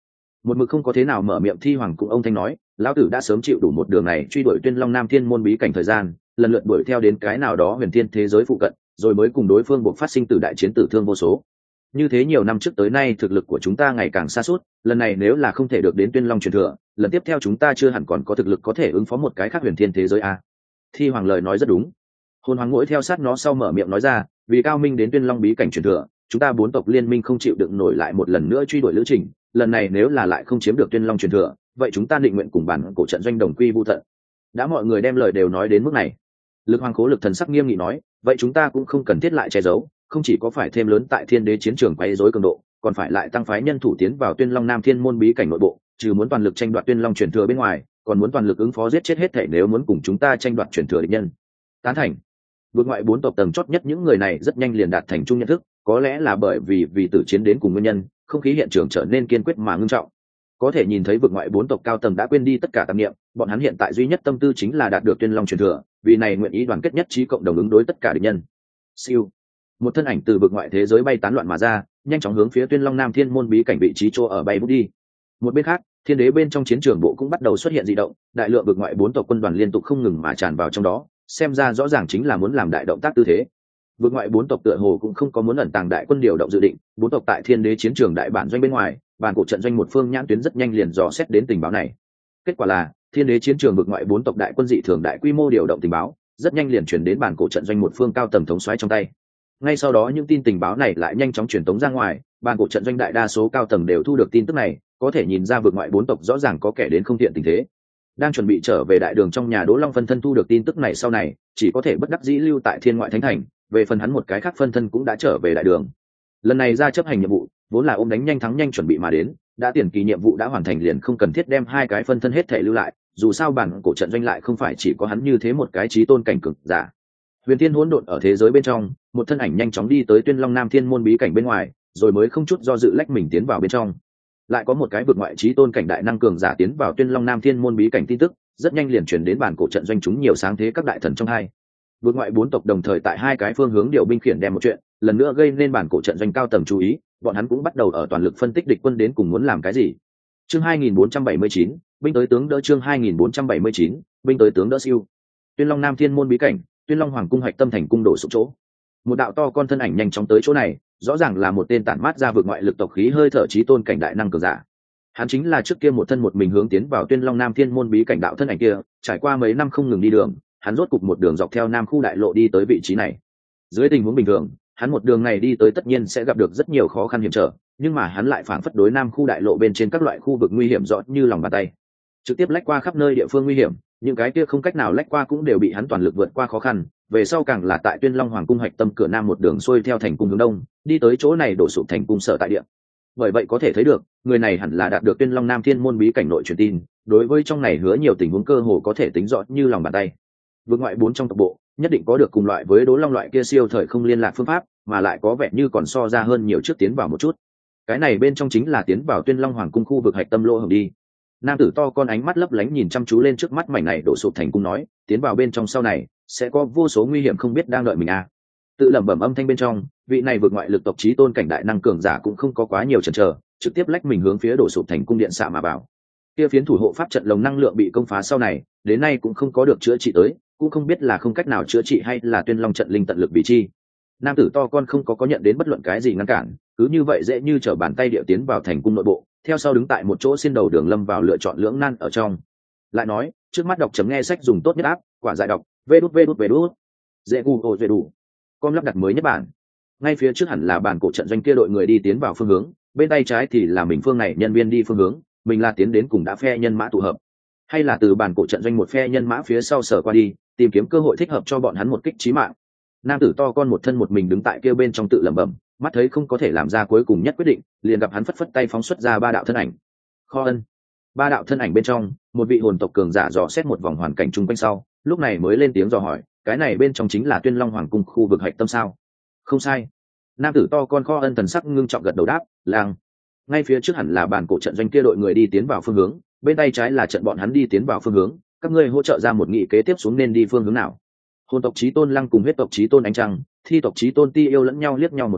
Một mực không có thế nào mở miệng Thi Hoàng cũng ông thanh nói, lão tử đã sớm chịu đủ một đường này truy đuổi Tuyên Long Nam Thiên môn bí cảnh thời gian, lần lượt đuổi theo đến cái nào đó huyền thiên thế giới phụ cận, rồi mới cùng đối phương buộc phát sinh tử đại chiến tử thương vô số. Như thế nhiều năm trước tới nay thực lực của chúng ta ngày càng xa suốt, lần này nếu là không thể được đến Tuyên Long truyền thừa, lần tiếp theo chúng ta chưa hẳn còn có thực lực có thể ứng phó một cái khác huyền thiên thế giới a. Thi Hoàng lời nói rất đúng. Hồn Hoàng ngồi theo sát nó sau mở miệng nói ra, vì cao minh đến Tuyên Long bí cảnh truyền thừa, chúng ta bốn tộc liên minh không chịu đựng nổi lại một lần nữa truy đuổi lữ trình, lần này nếu là lại không chiếm được Tuyên Long truyền thừa, vậy chúng ta định nguyện cùng bản cổ trận doanh đồng quy vu tận. Đã mọi người đem lời đều nói đến mức này, Lực Hoàng Khố Lực thần sắc nghiêm nghị nói, vậy chúng ta cũng không cần thiết lại che giấu, không chỉ có phải thêm lớn tại Thiên Đế chiến trường quấy rối cường độ, còn phải lại tăng phái nhân thủ tiến vào Tuyên Long Nam Thiên môn bí cảnh nội bộ, trừ muốn toàn lực tranh đoạt Tuyên Long truyền thừa bên ngoài, còn muốn toàn lực ứng phó giết chết hết thảy nếu muốn cùng chúng ta tranh đoạt truyền thừa địch nhân. Tán thành. Vượt ngoại bốn tộc tầng chót nhất những người này rất nhanh liền đạt thành chung nhận thức, có lẽ là bởi vì vì tử chiến đến cùng nguyên nhân, không khí hiện trường trở nên kiên quyết mà ngưng trọng. Có thể nhìn thấy vượt ngoại bốn tộc cao tầng đã quên đi tất cả tạp niệm, bọn hắn hiện tại duy nhất tâm tư chính là đạt được Tuyên Long truyền thừa, vì này nguyện ý đoàn kết nhất trí cộng đồng ứng đối tất cả địch nhân. Siêu. Một thân ảnh từ vượt ngoại thế giới bay tán loạn mà ra, nhanh chóng hướng phía Tuyên Long Nam Thiên môn bí cảnh vị trí chỗ ở bay vút đi. Một bên khác, Thiên Đế bên trong chiến trường bộ cũng bắt đầu xuất hiện dị động, đại lượng vượt ngoại bốn tộc quân đoàn liên tục không ngừng mà tràn vào trong đó, xem ra rõ ràng chính là muốn làm đại động tác tư thế. Vượt ngoại bốn tộc tựa hồ cũng không có muốn ẩn tàng đại quân điều động dự định, bốn tộc tại Thiên Đế chiến trường đại bản doanh bên ngoài, bản cổ trận doanh một phương nhãn tuyến rất nhanh liền dò xét đến tình báo này. Kết quả là, Thiên Đế chiến trường vượt ngoại bốn tộc đại quân dị thường đại quy mô điều động tình báo, rất nhanh liền chuyển đến bản cổ trận doanh một phương cao tầng thống soái trong tay. Ngay sau đó những tin tình báo này lại nhanh chóng truyền tống ra ngoài, bản cổ trận doanh đại đa số cao tầng đều thu được tin tức này, có thể nhìn ra vượt ngoại bốn tộc rõ ràng có kẻ đến không thiện tình thế. Đang chuẩn bị trở về đại đường trong nhà Đỗ Long phân thân thu được tin tức này sau này, chỉ có thể bất đắc dĩ lưu tại Thiên Ngoại Thánh Thành, về phần hắn một cái khác phân thân cũng đã trở về đại đường. Lần này ra chấp hành nhiệm vụ, vốn là ôm đánh nhanh thắng nhanh chuẩn bị mà đến, đã tiền kỳ nhiệm vụ đã hoàn thành liền không cần thiết đem hai cái phân thân hết thể lưu lại, dù sao bản cổ trận doanh lại không phải chỉ có hắn như thế một cái chí tôn cảnh cực giả. Huyền Thiên hỗn độn ở thế giới bên trong, một thân ảnh nhanh chóng đi tới Tuyên Long Nam Thiên môn bí cảnh bên ngoài, rồi mới không chút do dự lách mình tiến vào bên trong. Lại có một cái vượt ngoại chí tôn cảnh đại năng cường giả tiến vào Tuyên Long Nam Thiên môn bí cảnh tin tức, rất nhanh liền truyền đến bản cổ trận doanh chúng nhiều sáng thế các đại thần trong hai. Vượt ngoại bốn tộc đồng thời tại hai cái phương hướng điều binh khiển đem một chuyện, lần nữa gây nên bản cổ trận doanh cao tầng chú ý, bọn hắn cũng bắt đầu ở toàn lực phân tích địch quân đến cùng muốn làm cái gì. Chương hai nghìn bốn trăm bảy mươi chín, binh tới tướng đỡ chương hai nghìn bốn trăm bảy mươi chín, binh tới tướng đỡ siêu. Tuyên Long Nam Thiên môn bí cảnh, Tuyên Long Hoàng cung hạch tâm thành cung đổ sụp chỗ. Một đạo to con thân ảnh nhanh chóng tới chỗ này, rõ ràng là một tên tản mát ra vượt ngoại lực tộc khí hơi thở chí tôn cảnh đại năng cường giả. Hắn chính là trước kia một thân một mình hướng tiến vào Tuyên Long Nam Thiên môn bí cảnh đạo thân ảnh kia, trải qua mấy năm không ngừng đi đường, hắn rốt cục một đường dọc theo Nam khu đại lộ đi tới vị trí này. Dưới tình huống bình thường, hắn một đường này đi tới tất nhiên sẽ gặp được rất nhiều khó khăn hiểm trở, nhưng mà hắn lại phản phất đối Nam khu đại lộ bên trên các loại khu vực nguy hiểm rõ như lòng bàn tay, trực tiếp lách qua khắp nơi địa phương nguy hiểm, những cái kia không cách nào lách qua cũng đều bị hắn toàn lực vượt qua khó khăn. Về sau càng là tại Tuyên Long Hoàng cung hạch tâm cửa nam một đường xuôi theo thành cung hướng đông, đi tới chỗ này đổ sụp thành cung sở tại địa. Bởi vậy có thể thấy được, người này hẳn là đạt được Tuyên Long Nam Thiên môn bí cảnh nội truyền tin, đối với trong này hứa nhiều tình huống cơ hồ có thể tính rõ như lòng bàn tay. Vượt ngoại bốn trong tộc bộ, nhất định có được cùng loại với Đỗ Long loại kia siêu thời không liên lạc phương pháp, mà lại có vẻ như còn so ra hơn nhiều trước tiến vào một chút. Cái này bên trong chính là tiến vào Tuyên Long Hoàng cung khu vực hạch tâm lỗ hổng đi. Nam tử to con ánh mắt lấp lánh nhìn chăm chú lên trước mắt mảnh này đổ sụp thành cung nói, tiến vào bên trong sau này sẽ có vô số nguy hiểm không biết đang đợi mình à. Tự lẩm bẩm âm thanh bên trong, vị này vượt ngoại lực tộc chí tôn cảnh đại năng cường giả cũng không có quá nhiều chần chờ, trực tiếp lách mình hướng phía đổ sụp thành cung điện xạ mà vào. Kia phiến thủ hộ pháp trận lồng năng lượng bị công phá sau này, đến nay cũng không có được chữa trị tới, cũng không biết là không cách nào chữa trị hay là Tuyên Long trận linh tận lực bị chi. Nam tử to con không có có nhận đến bất luận cái gì ngăn cản, cứ như vậy dễ như trở bàn tay điệu tiến vào thành cung nội bộ, theo sau đứng tại một chỗ xin đầu đường lâm vào lựa chọn lưỡng nan ở trong. Lại nói, trước mắt đọc chấm nghe sách dùng tốt nhất áp, quả giải đọc, vê đút vê đút vê đút, dễ gu ô dễ đủ. Com lắp đặt mới nhất bản. Ngay phía trước hẳn là bản cổ trận doanh kia đội người đi tiến vào phương hướng, bên tay trái thì là mình phương này nhân viên đi phương hướng, mình là tiến đến cùng đã phe nhân mã tụ hợp, hay là từ bản cổ trận doanh một phe nhân mã phía sau sở qua đi, tìm kiếm cơ hội thích hợp cho bọn hắn một kích chí mạng. Nam tử to con một thân một mình đứng tại kia bên trong tự lẩm bẩm, mắt thấy không có thể làm ra cuối cùng nhất quyết định, liền gặp hắn phất phất tay phóng xuất ra ba đạo thân ảnh. Kho ân. Ba đạo thân ảnh bên trong, một vị hồn tộc cường giả dò xét một vòng hoàn cảnh chung quanh sau, lúc này mới lên tiếng dò hỏi, cái này bên trong chính là Tuyên Long Hoàng cung khu vực hạch tâm sao? Không sai. Nam tử to con Kho ân thần sắc ngưng trọng gật đầu đáp, lang. Ngay phía trước hẳn là bản cổ trận doanh kia đội người đi tiến vào phương hướng, bên tay trái là trận bọn hắn đi tiến vào phương hướng, các ngươi hỗ trợ ra một nghị kế tiếp xuống nên đi phương hướng nào? Hồn tộc chí tôn Lăng cùng huyết tộc chí tôn Ánh Trăng, thi tộc chí tôn Ti Yêu lẫn nhau liếc nhau một cái,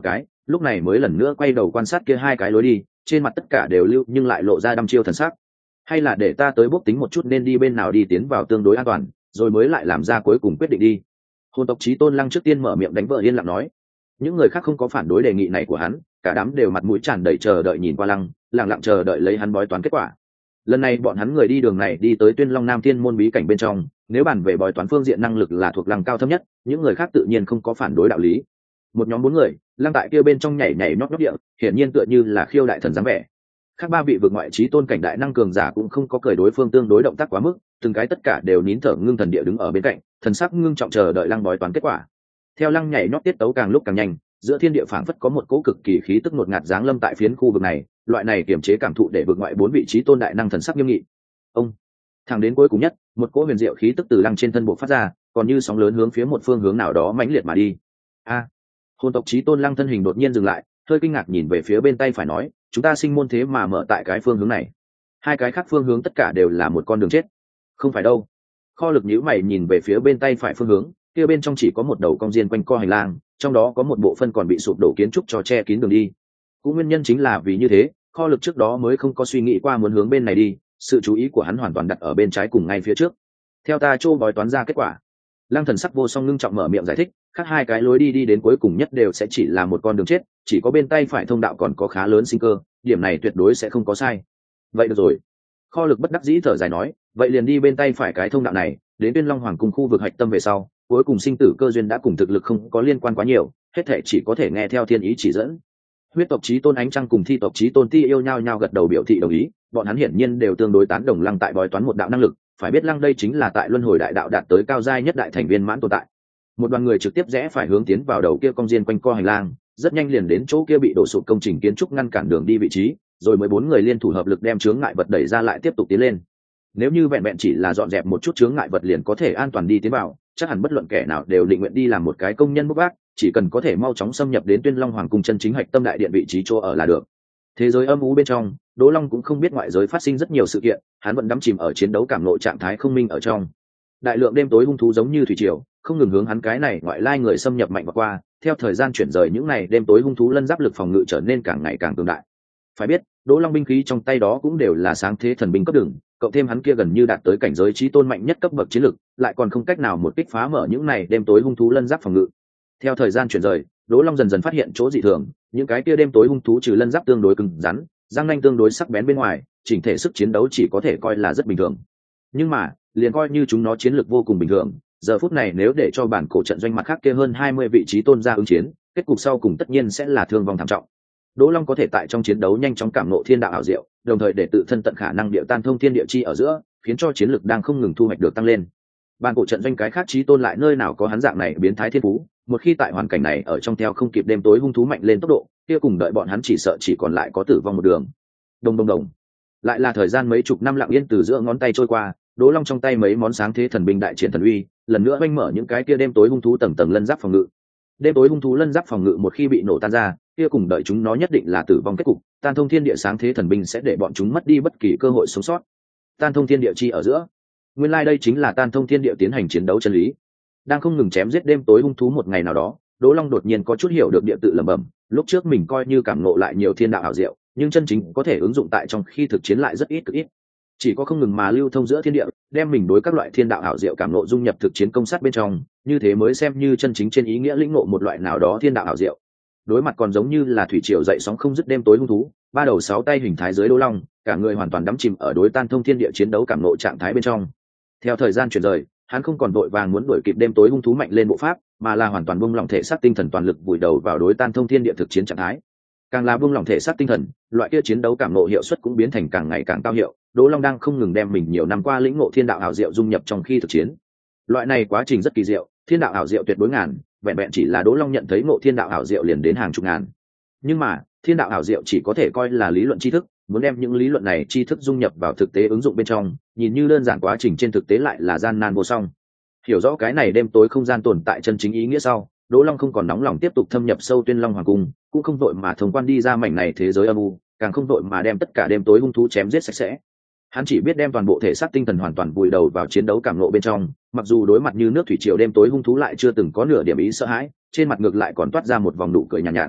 lúc này mới lần nữa quay đầu quan sát kia hai cái lối đi, trên mặt tất cả đều lưu nhưng lại lộ ra đăm chiêu thần sắc. Hay là để ta tới bốc tính một chút nên đi bên nào đi tiến vào tương đối an toàn, rồi mới lại làm ra cuối cùng quyết định đi. Hồn tộc Chí Tôn Lăng trước tiên mở miệng đánh vợ yên lặng nói. Những người khác không có phản đối đề nghị này của hắn, cả đám đều mặt mũi tràn đầy chờ đợi nhìn qua Lăng, lặng lặng chờ đợi lấy hắn bói toán kết quả. Lần này bọn hắn người đi đường này đi tới Tuyên Long Nam Thiên môn bí cảnh bên trong, nếu bàn về bói toán phương diện năng lực là thuộc Lăng cao thấp nhất, những người khác tự nhiên không có phản đối đạo lý. Một nhóm bốn người, Lăng tại kia bên trong nhảy nhảy nhót nhót địa, hiển nhiên tựa như là khiêu đại thần dáng vẻ. Khác ba vị vượt ngoại Chí Tôn cảnh đại năng cường giả cũng không có cười đối phương tương đối động tác quá mức, từng cái tất cả đều nín thở ngưng thần địa đứng ở bên cạnh, thần sắc ngưng trọng chờ đợi Lăng bói toán kết quả. Theo Lăng nhảy nhót tiết tấu càng lúc càng nhanh, giữa thiên địa phảng phất có một cỗ cực kỳ khí tức ngột ngạt giáng lâm tại phiến khu vực này, loại này kiềm chế cảm thụ để vượt ngoại bốn vị Chí Tôn đại năng thần sắc nghiêm nghị. Ông thẳng đến cuối cùng nhất, một cỗ huyền diệu khí tức từ Lăng trên thân bộ phát ra, còn như sóng lớn hướng phía một phương hướng nào đó mãnh liệt mà đi. A! Hồn tộc Chí Tôn Lăng thân hình đột nhiên dừng lại, hơi kinh ngạc nhìn về phía bên tay phải nói, chúng ta sinh môn thế mà mở tại cái phương hướng này, hai cái khác phương hướng tất cả đều là một con đường chết. Không phải đâu. Kho lực nhíu mày nhìn về phía bên tay phải phương hướng, kia bên trong chỉ có một đầu cong diên quanh co hành lang, trong đó có một bộ phân còn bị sụp đổ kiến trúc cho che kín đường đi. Cũng nguyên nhân chính là vì như thế, Kho lực trước đó mới không có suy nghĩ qua muốn hướng bên này đi, sự chú ý của hắn hoàn toàn đặt ở bên trái cùng ngay phía trước. Theo ta trô bói toán ra kết quả. Lăng thần sắc vô song ngưng trọng mở miệng giải thích, khác hai cái lối đi đi đến cuối cùng nhất đều sẽ chỉ là một con đường chết, chỉ có bên tay phải thông đạo còn có khá lớn sinh cơ, điểm này tuyệt đối sẽ không có sai. Vậy được rồi. Kho lực bất đắc dĩ thở dài nói, vậy liền đi bên tay phải cái thông đạo này, đến Tuyên Long Hoàng cung khu vực hạch tâm về sau, cuối cùng sinh tử cơ duyên đã cùng thực lực không có liên quan quá nhiều, hết thảy chỉ có thể nghe theo thiên ý chỉ dẫn. Huyết tộc Chí Tôn Ánh Trăng cùng Thi tộc Chí Tôn Ti yêu nhau nhau gật đầu biểu thị đồng ý, bọn hắn hiển nhiên đều tương đối tán đồng Lăng tại bói toán một đạo năng lực, phải biết Lăng đây chính là tại luân hồi đại đạo đạt tới cao giai nhất đại thành viên mãn tồn tại. Một đoàn người trực tiếp rẽ phải hướng tiến vào đầu kia cong diên quanh co hành lang, rất nhanh liền đến chỗ kia bị đổ sụp công trình kiến trúc ngăn cản đường đi vị trí, rồi mới bốn người liên thủ hợp lực đem chướng ngại vật đẩy ra lại tiếp tục tiến lên. Nếu như vẹn vẹn chỉ là dọn dẹp một chút chướng ngại vật liền có thể an toàn đi tiến vào, chắc hẳn bất luận kẻ nào đều định nguyện đi làm một cái công nhân bốc vác, chỉ cần có thể mau chóng xâm nhập đến Tuyên Long Hoàng cung chân chính hạch tâm đại điện vị trí chỗ ở là được. Thế giới âm u bên trong, Đỗ Long cũng không biết ngoại giới phát sinh rất nhiều sự kiện, hắn vẫn đắm chìm ở chiến đấu cảm nội trạng thái không minh ở trong. Đại lượng đêm tối hung thú giống như thủy triều, không ngừng hướng hắn cái này ngoại lai người xâm nhập mạnh vào qua, theo thời gian chuyển rời những này đêm tối hung thú lân giáp lực phòng ngự trở nên càng ngày càng cường đại. Phải biết, Đỗ Long binh khí trong tay đó cũng đều là sáng thế thần binh cấp đường, cộng thêm hắn kia gần như đạt tới cảnh giới chí tôn mạnh nhất cấp bậc chiến lực, lại còn không cách nào một kích phá mở những này đêm tối hung thú lân giáp phòng ngự. Theo thời gian chuyển rời, Đỗ Long dần dần phát hiện chỗ dị thường, những cái kia đêm tối hung thú trừ lân giáp tương đối cứng rắn, răng nanh tương đối sắc bén bên ngoài, chỉnh thể sức chiến đấu chỉ có thể coi là rất bình thường. Nhưng mà, liền coi như chúng nó chiến lược vô cùng bình thường, giờ phút này nếu để cho bản cổ trận doanh mặt khác kia hơn hai mươi vị trí tôn ra ứng chiến, kết cục sau cùng tất nhiên sẽ là thương vong thảm trọng. Đỗ Long có thể tại trong chiến đấu nhanh chóng cảm ngộ thiên đạo ảo diệu, đồng thời để tự thân tận khả năng địa tan thông thiên địa chi ở giữa, khiến cho chiến lực đang không ngừng thu hoạch được tăng lên. Bản cổ trận doanh cái khác chí tôn lại nơi nào có hắn dạng này biến thái thiên phú, một khi tại hoàn cảnh này ở trong theo không kịp đêm tối hung thú mạnh lên tốc độ, kia cùng đợi bọn hắn chỉ sợ chỉ còn lại có tử vong một đường. Đồng đồng đồng. Lại là thời gian mấy chục năm lặng yên từ giữa ngón tay trôi qua, Đỗ Long trong tay mấy món sáng thế thần binh đại triển thần uy, lần nữa oanh mở những cái kia đêm tối hung thú tầng tầng lân giáp phòng ngự. Đêm tối hung thú lân giáp phòng ngự một khi bị nổ tan ra, kia cùng đợi chúng nó nhất định là tử vong kết cục, tan thông thiên địa sáng thế thần binh sẽ để bọn chúng mất đi bất kỳ cơ hội sống sót. Tan thông thiên địa chi ở giữa, nguyên lai like đây chính là tan thông thiên địa tiến hành chiến đấu chân lý. Đang không ngừng chém giết đêm tối hung thú một ngày nào đó, Đỗ Long đột nhiên có chút hiểu được địa tự lẩm bẩm, lúc trước mình coi như cảm ngộ lại nhiều thiên đạo ảo diệu, nhưng chân chính có thể ứng dụng tại trong khi thực chiến lại rất ít cực ít. Chỉ có không ngừng mà lưu thông giữa thiên địa, đem mình đối các loại thiên đạo ảo diệu cảm ngộ dung nhập thực chiến công sát bên trong, như thế mới xem như chân chính trên ý nghĩa lĩnh ngộ một loại nào đó thiên đạo ảo diệu. Đối mặt còn giống như là thủy triều dậy sóng không dứt đêm tối hung thú, ba đầu sáu tay hình thái dưới Đỗ Long, cả người hoàn toàn đắm chìm ở đối tan thông thiên địa chiến đấu cảm ngộ trạng thái bên trong. Theo thời gian chuyển rời, hắn không còn vội vàng muốn đuổi kịp đêm tối hung thú mạnh lên bộ pháp, mà là hoàn toàn buông lỏng thể xác tinh thần toàn lực vùi đầu vào đối tan thông thiên địa thực chiến trạng thái. Càng là buông lỏng thể xác tinh thần, loại kia chiến đấu cảm ngộ hiệu suất cũng biến thành càng ngày càng cao hiệu. Đỗ Long đang không ngừng đem mình nhiều năm qua lĩnh ngộ thiên đạo ảo diệu dung nhập trong khi thực chiến. Loại này quá trình rất kỳ diệu, thiên đạo ảo diệu tuyệt đối ngàn, vẹn vẹn chỉ là Đỗ Long nhận thấy ngộ thiên đạo ảo diệu liền đến hàng chục ngàn. Nhưng mà, thiên đạo ảo diệu chỉ có thể coi là lý luận tri thức, muốn đem những lý luận này tri thức dung nhập vào thực tế ứng dụng bên trong, nhìn như đơn giản quá trình trên thực tế lại là gian nan vô song. Hiểu rõ cái này đêm tối không gian tồn tại chân chính ý nghĩa sau, Đỗ Long không còn nóng lòng tiếp tục thâm nhập sâu Tuyên Long Hoàng cung, cũng không vội mà thông quan đi ra mảnh này thế giới âm u, càng không vội mà đem tất cả đêm tối hung thú chém giết sạch sẽ. Hắn chỉ biết đem toàn bộ thể xác tinh thần hoàn toàn vùi đầu vào chiến đấu cảm ngộ bên trong, mặc dù đối mặt như nước thủy triều đêm tối hung thú lại chưa từng có nửa điểm ý sợ hãi, trên mặt ngược lại còn toát ra một vòng nụ cười nhàn nhạt, nhạt.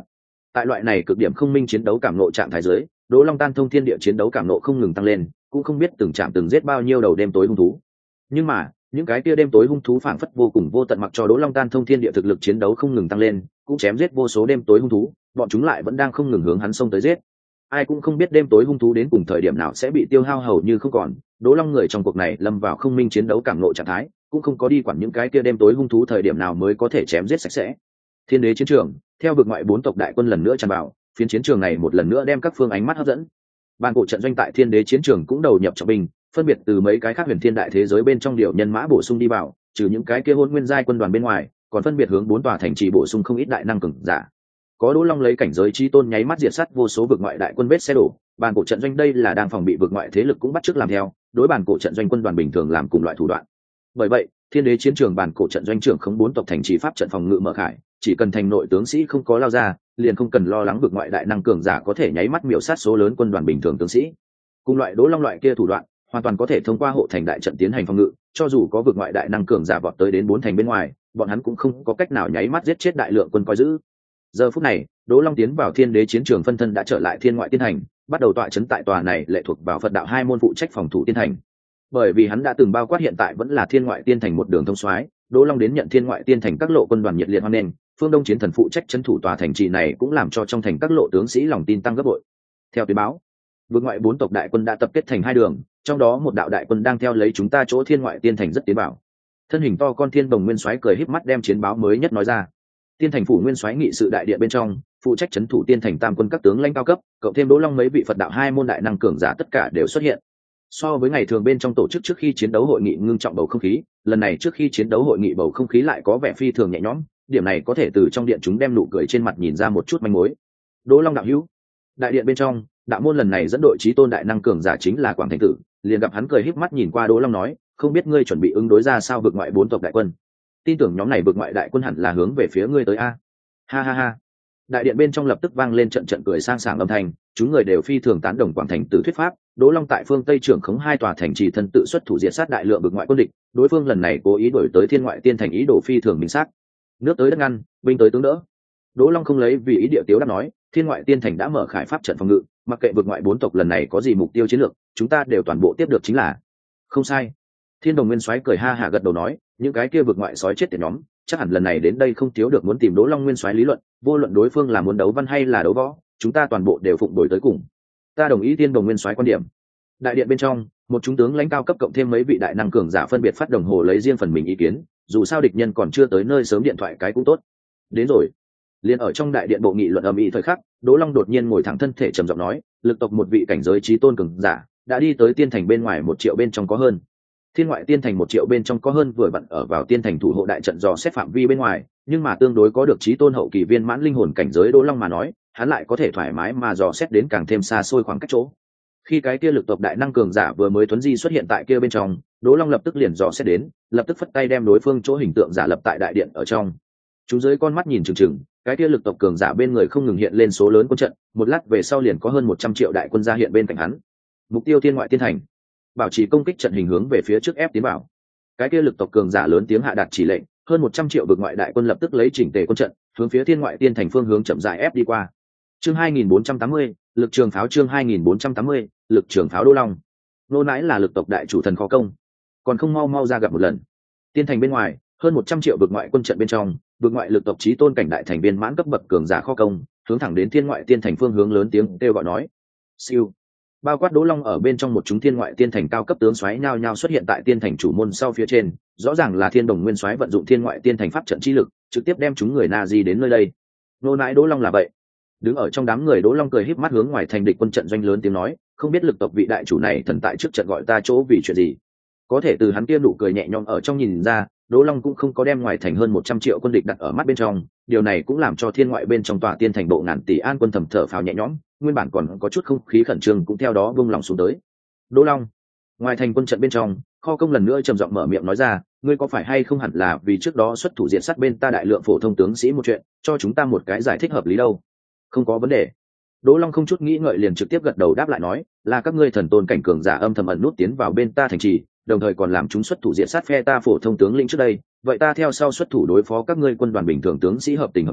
Tại loại này cực điểm không minh chiến đấu cảm nộ trạng thái giới, Đỗ Long tan thông thiên địa chiến đấu cảm nộ không ngừng tăng lên, cũng không biết từng chạm từng giết bao nhiêu đầu đêm tối hung thú. Nhưng mà những cái kia đêm tối hung thú phảng phất vô cùng vô tận, mặc cho Đỗ Long tan thông thiên địa thực lực chiến đấu không ngừng tăng lên, cũng chém giết vô số đêm tối hung thú, bọn chúng lại vẫn đang không ngừng hướng hắn xông tới giết. Ai cũng không biết đêm tối hung thú đến cùng thời điểm nào sẽ bị tiêu hao hầu như không còn. Đỗ Long người trong cuộc này lâm vào không minh chiến đấu cảm nộ trạng thái, cũng không có đi quản những cái kia đêm tối hung thú thời điểm nào mới có thể chém giết sạch sẽ. Thiên đế chiến trường, theo vực ngoại bốn tộc đại quân lần nữa tràn vào, phiến chiến trường này một lần nữa đem các phương ánh mắt hấp dẫn. Bàn cổ trận doanh tại thiên đế chiến trường cũng đầu nhập trọng binh, phân biệt từ mấy cái khác huyền thiên đại thế giới bên trong điều nhân mã bổ sung đi vào, trừ những cái kia hôn nguyên giai quân đoàn bên ngoài, còn phân biệt hướng bốn tòa thành trì bổ sung không ít đại năng cường giả. Có Đỗ Long lấy cảnh giới chi tôn nháy mắt diệt sát vô số vực ngoại đại quân vết xe đổ, bàn cổ trận doanh đây là đang phòng bị vực ngoại thế lực cũng bắt chước làm theo, đối bàn cổ trận doanh quân đoàn bình thường làm cùng loại thủ đoạn. Bởi vậy, thiên đế chiến trường bàn cổ trận doanh trưởng khống bốn tộc thành trì pháp trận phòng ngự mở khải, chỉ cần thành nội tướng sĩ không có lao ra, liền không cần lo lắng vực ngoại đại năng cường giả có thể nháy mắt miểu sát số lớn quân đoàn bình thường tướng sĩ. Cùng loại Đỗ Long loại kia thủ đoạn, hoàn toàn có thể thông qua hộ thành đại trận tiến hành phòng ngự, cho dù có vực ngoại đại năng cường giả vọt tới đến bốn thành bên ngoài, bọn hắn cũng không có cách nào nháy mắt giết chết đại lượng quân coi giữ. Giờ phút này, Đỗ Long tiến vào thiên đế chiến trường phân thân đã trở lại thiên ngoại tiên thành, bắt đầu tọa chấn tại tòa này lệ thuộc vào Phật đạo hai môn phụ trách phòng thủ tiên thành. Bởi vì hắn đã từng bao quát hiện tại vẫn là thiên ngoại tiên thành một đường thông soái, Đỗ Long đến nhận thiên ngoại tiên thành các lộ quân đoàn nhiệt liệt hoan nghênh, phương Đông chiến thần phụ trách trấn thủ tòa thành trì này cũng làm cho trong thành các lộ tướng sĩ lòng tin tăng gấp bội. Theo tuyên báo, vực ngoại bốn tộc đại quân đã tập kết thành hai đường, trong đó một đạo đại quân đang theo lấy chúng ta chỗ thiên ngoại tiên thành rất tiến bảo. Thân hình to con thiên đồng nguyên soái cười híp mắt đem chiến báo mới nhất nói ra. Tiên thành phủ nguyên soái nghị sự đại điện bên trong, phụ trách trấn thủ tiên thành tam quân các tướng lãnh cao cấp, cộng thêm Đỗ Long mấy vị Phật đạo hai môn đại năng cường giả tất cả đều xuất hiện. So với ngày thường bên trong tổ chức trước khi chiến đấu hội nghị ngưng trọng bầu không khí, lần này trước khi chiến đấu hội nghị bầu không khí lại có vẻ phi thường nhẹ nhõm, điểm này có thể từ trong điện chúng đem nụ cười trên mặt nhìn ra một chút manh mối. Đỗ Long đạo hữu. Đại điện bên trong, đạo môn lần này dẫn đội chí tôn đại năng cường giả chính là Quảng Thành Tử, liền gặp hắn cười híp mắt nhìn qua Đỗ Long nói, không biết ngươi chuẩn bị ứng đối ra sao vực ngoại bốn tộc đại quân. Tin tưởng nhóm này vực ngoại đại quân hẳn là hướng về phía ngươi tới a. Ha ha ha. Đại điện bên trong lập tức vang lên trận trận cười sang sảng âm thanh, chúng người đều phi thường tán đồng Quảng Thành Tử thuyết pháp. Đỗ Long tại phương Tây trưởng khống hai tòa thành trì thân tự xuất thủ diệt sát đại lượng vực ngoại quân địch, đối phương lần này cố ý đổi tới thiên ngoại tiên thành ý đồ phi thường minh xác. Nước tới đất ngăn, binh tới tướng đỡ. Đỗ Long không lấy vì ý địa tiếu đáp nói, thiên ngoại tiên thành đã mở khải pháp trận phòng ngự, mặc kệ vực ngoại bốn tộc lần này có gì mục tiêu chiến lược, chúng ta đều toàn bộ tiếp được chính là. Không sai. Thiên Đồng Nguyên Soái cười ha hả gật đầu nói, những cái kia vực ngoại sói chết tiệt nhóm, chắc hẳn lần này đến đây không thiếu được muốn tìm Đỗ Long Nguyên Soái lý luận, vô luận đối phương là muốn đấu văn hay là đấu võ, chúng ta toàn bộ đều phụng đổi tới cùng. Ta đồng ý Thiên Đồng Nguyên Soái quan điểm. Đại điện bên trong, một chúng tướng lãnh cao cấp cộng thêm mấy vị đại năng cường giả phân biệt phát đồng hồ lấy riêng phần mình ý kiến, dù sao địch nhân còn chưa tới nơi sớm điện thoại cái cũng tốt. Đến rồi. Liên ở trong đại điện bộ nghị luận ầm ĩ thời khắc, Đỗ Long đột nhiên ngồi thẳng thân thể trầm giọng nói, lực tộc một vị cảnh giới chí tôn cường giả đã đi tới tiên thành bên ngoài một triệu bên trong có hơn. Thiên ngoại tiên thành một triệu bên trong có hơn vừa bận ở vào tiên thành thủ hộ đại trận dò xét phạm vi bên ngoài, nhưng mà tương đối có được chí tôn hậu kỳ viên mãn linh hồn cảnh giới Đỗ Long mà nói, hắn lại có thể thoải mái mà dò xét đến càng thêm xa xôi khoảng cách chỗ. Khi cái kia lực tộc đại năng cường giả vừa mới thuấn di xuất hiện tại kia bên trong, Đỗ Long lập tức liền dò xét đến, lập tức phất tay đem đối phương chỗ hình tượng giả lập tại đại điện ở trong. Chúng dưới con mắt nhìn chừng chừng, cái kia lực tộc cường giả bên người không ngừng hiện lên số lớn quân trận, một lát về sau liền có hơn một trăm triệu đại quân ra hiện bên cạnh hắn. Mục tiêu thiên ngoại tiên thành, bảo trì công kích trận hình hướng về phía trước ép tiến vào. Cái kia lực tộc cường giả lớn tiếng hạ đạt chỉ lệnh, hơn một trăm triệu vực ngoại đại quân lập tức lấy chỉnh tề quân trận, hướng phía thiên ngoại tiên thành phương hướng chậm rãi ép đi qua. Chương hai nghìn bốn trăm tám mươi, lực trường pháo chương hai nghìn bốn trăm tám mươi, lực trường pháo Đỗ Long. Nô nãi là lực tộc đại chủ thần khó công, còn không mau mau ra gặp một lần. Tiên thành bên ngoài, hơn một trăm triệu vực ngoại quân trận bên trong, vực ngoại lực tộc chí tôn cảnh đại thành viên mãn cấp bậc cường giả kho công, hướng thẳng đến thiên ngoại tiên thành phương hướng lớn tiếng kêu gọi nói. Siêu. Bao quát Đỗ Long ở bên trong một chúng thiên ngoại tiên thành cao cấp tướng soái nhao nhao xuất hiện tại tiên thành chủ môn sau phía trên, rõ ràng là Thiên Đồng Nguyên Soái vận dụng thiên ngoại tiên thành pháp trận chi lực, trực tiếp đem chúng người Na Di đến nơi đây. Nô nãi Đỗ Long là vậy. Đứng ở trong đám người Đỗ Long cười híp mắt hướng ngoài thành địch quân trận doanh lớn tiếng nói, không biết lực tộc vị đại chủ này thần tại trước trận gọi ta chỗ vì chuyện gì. Có thể từ hắn kia nụ cười nhẹ nhõm ở trong nhìn ra, Đỗ Long cũng không có đem ngoài thành hơn một trăm triệu quân địch đặt ở mắt bên trong, điều này cũng làm cho thiên ngoại bên trong tòa tiên thành bộ ngàn tỷ an quân thầm thở phào nhẹ nhõm, nguyên bản còn có chút không khí khẩn trương cũng theo đó buông lòng xuống tới. Đỗ Long, ngoài thành quân trận bên trong, kho công lần nữa trầm giọng mở miệng nói ra, ngươi có phải hay không hẳn là vì trước đó xuất thủ diện sát bên ta đại lượng phổ thông tướng sĩ một chuyện, cho chúng ta một cái giải thích hợp lý đâu? Không có vấn đề. Đỗ Long không chút nghĩ ngợi liền trực tiếp gật đầu đáp lại nói, là các ngươi thần tôn cảnh cường giả âm thầm ẩn nút tiến vào bên ta thành trì, đồng thời còn làm chúng xuất thủ diện sát phe ta phổ thông tướng lĩnh trước đây, vậy ta theo sau xuất thủ đối phó các ngươi quân đoàn bình thường tướng sĩ hợp tình hợp lý,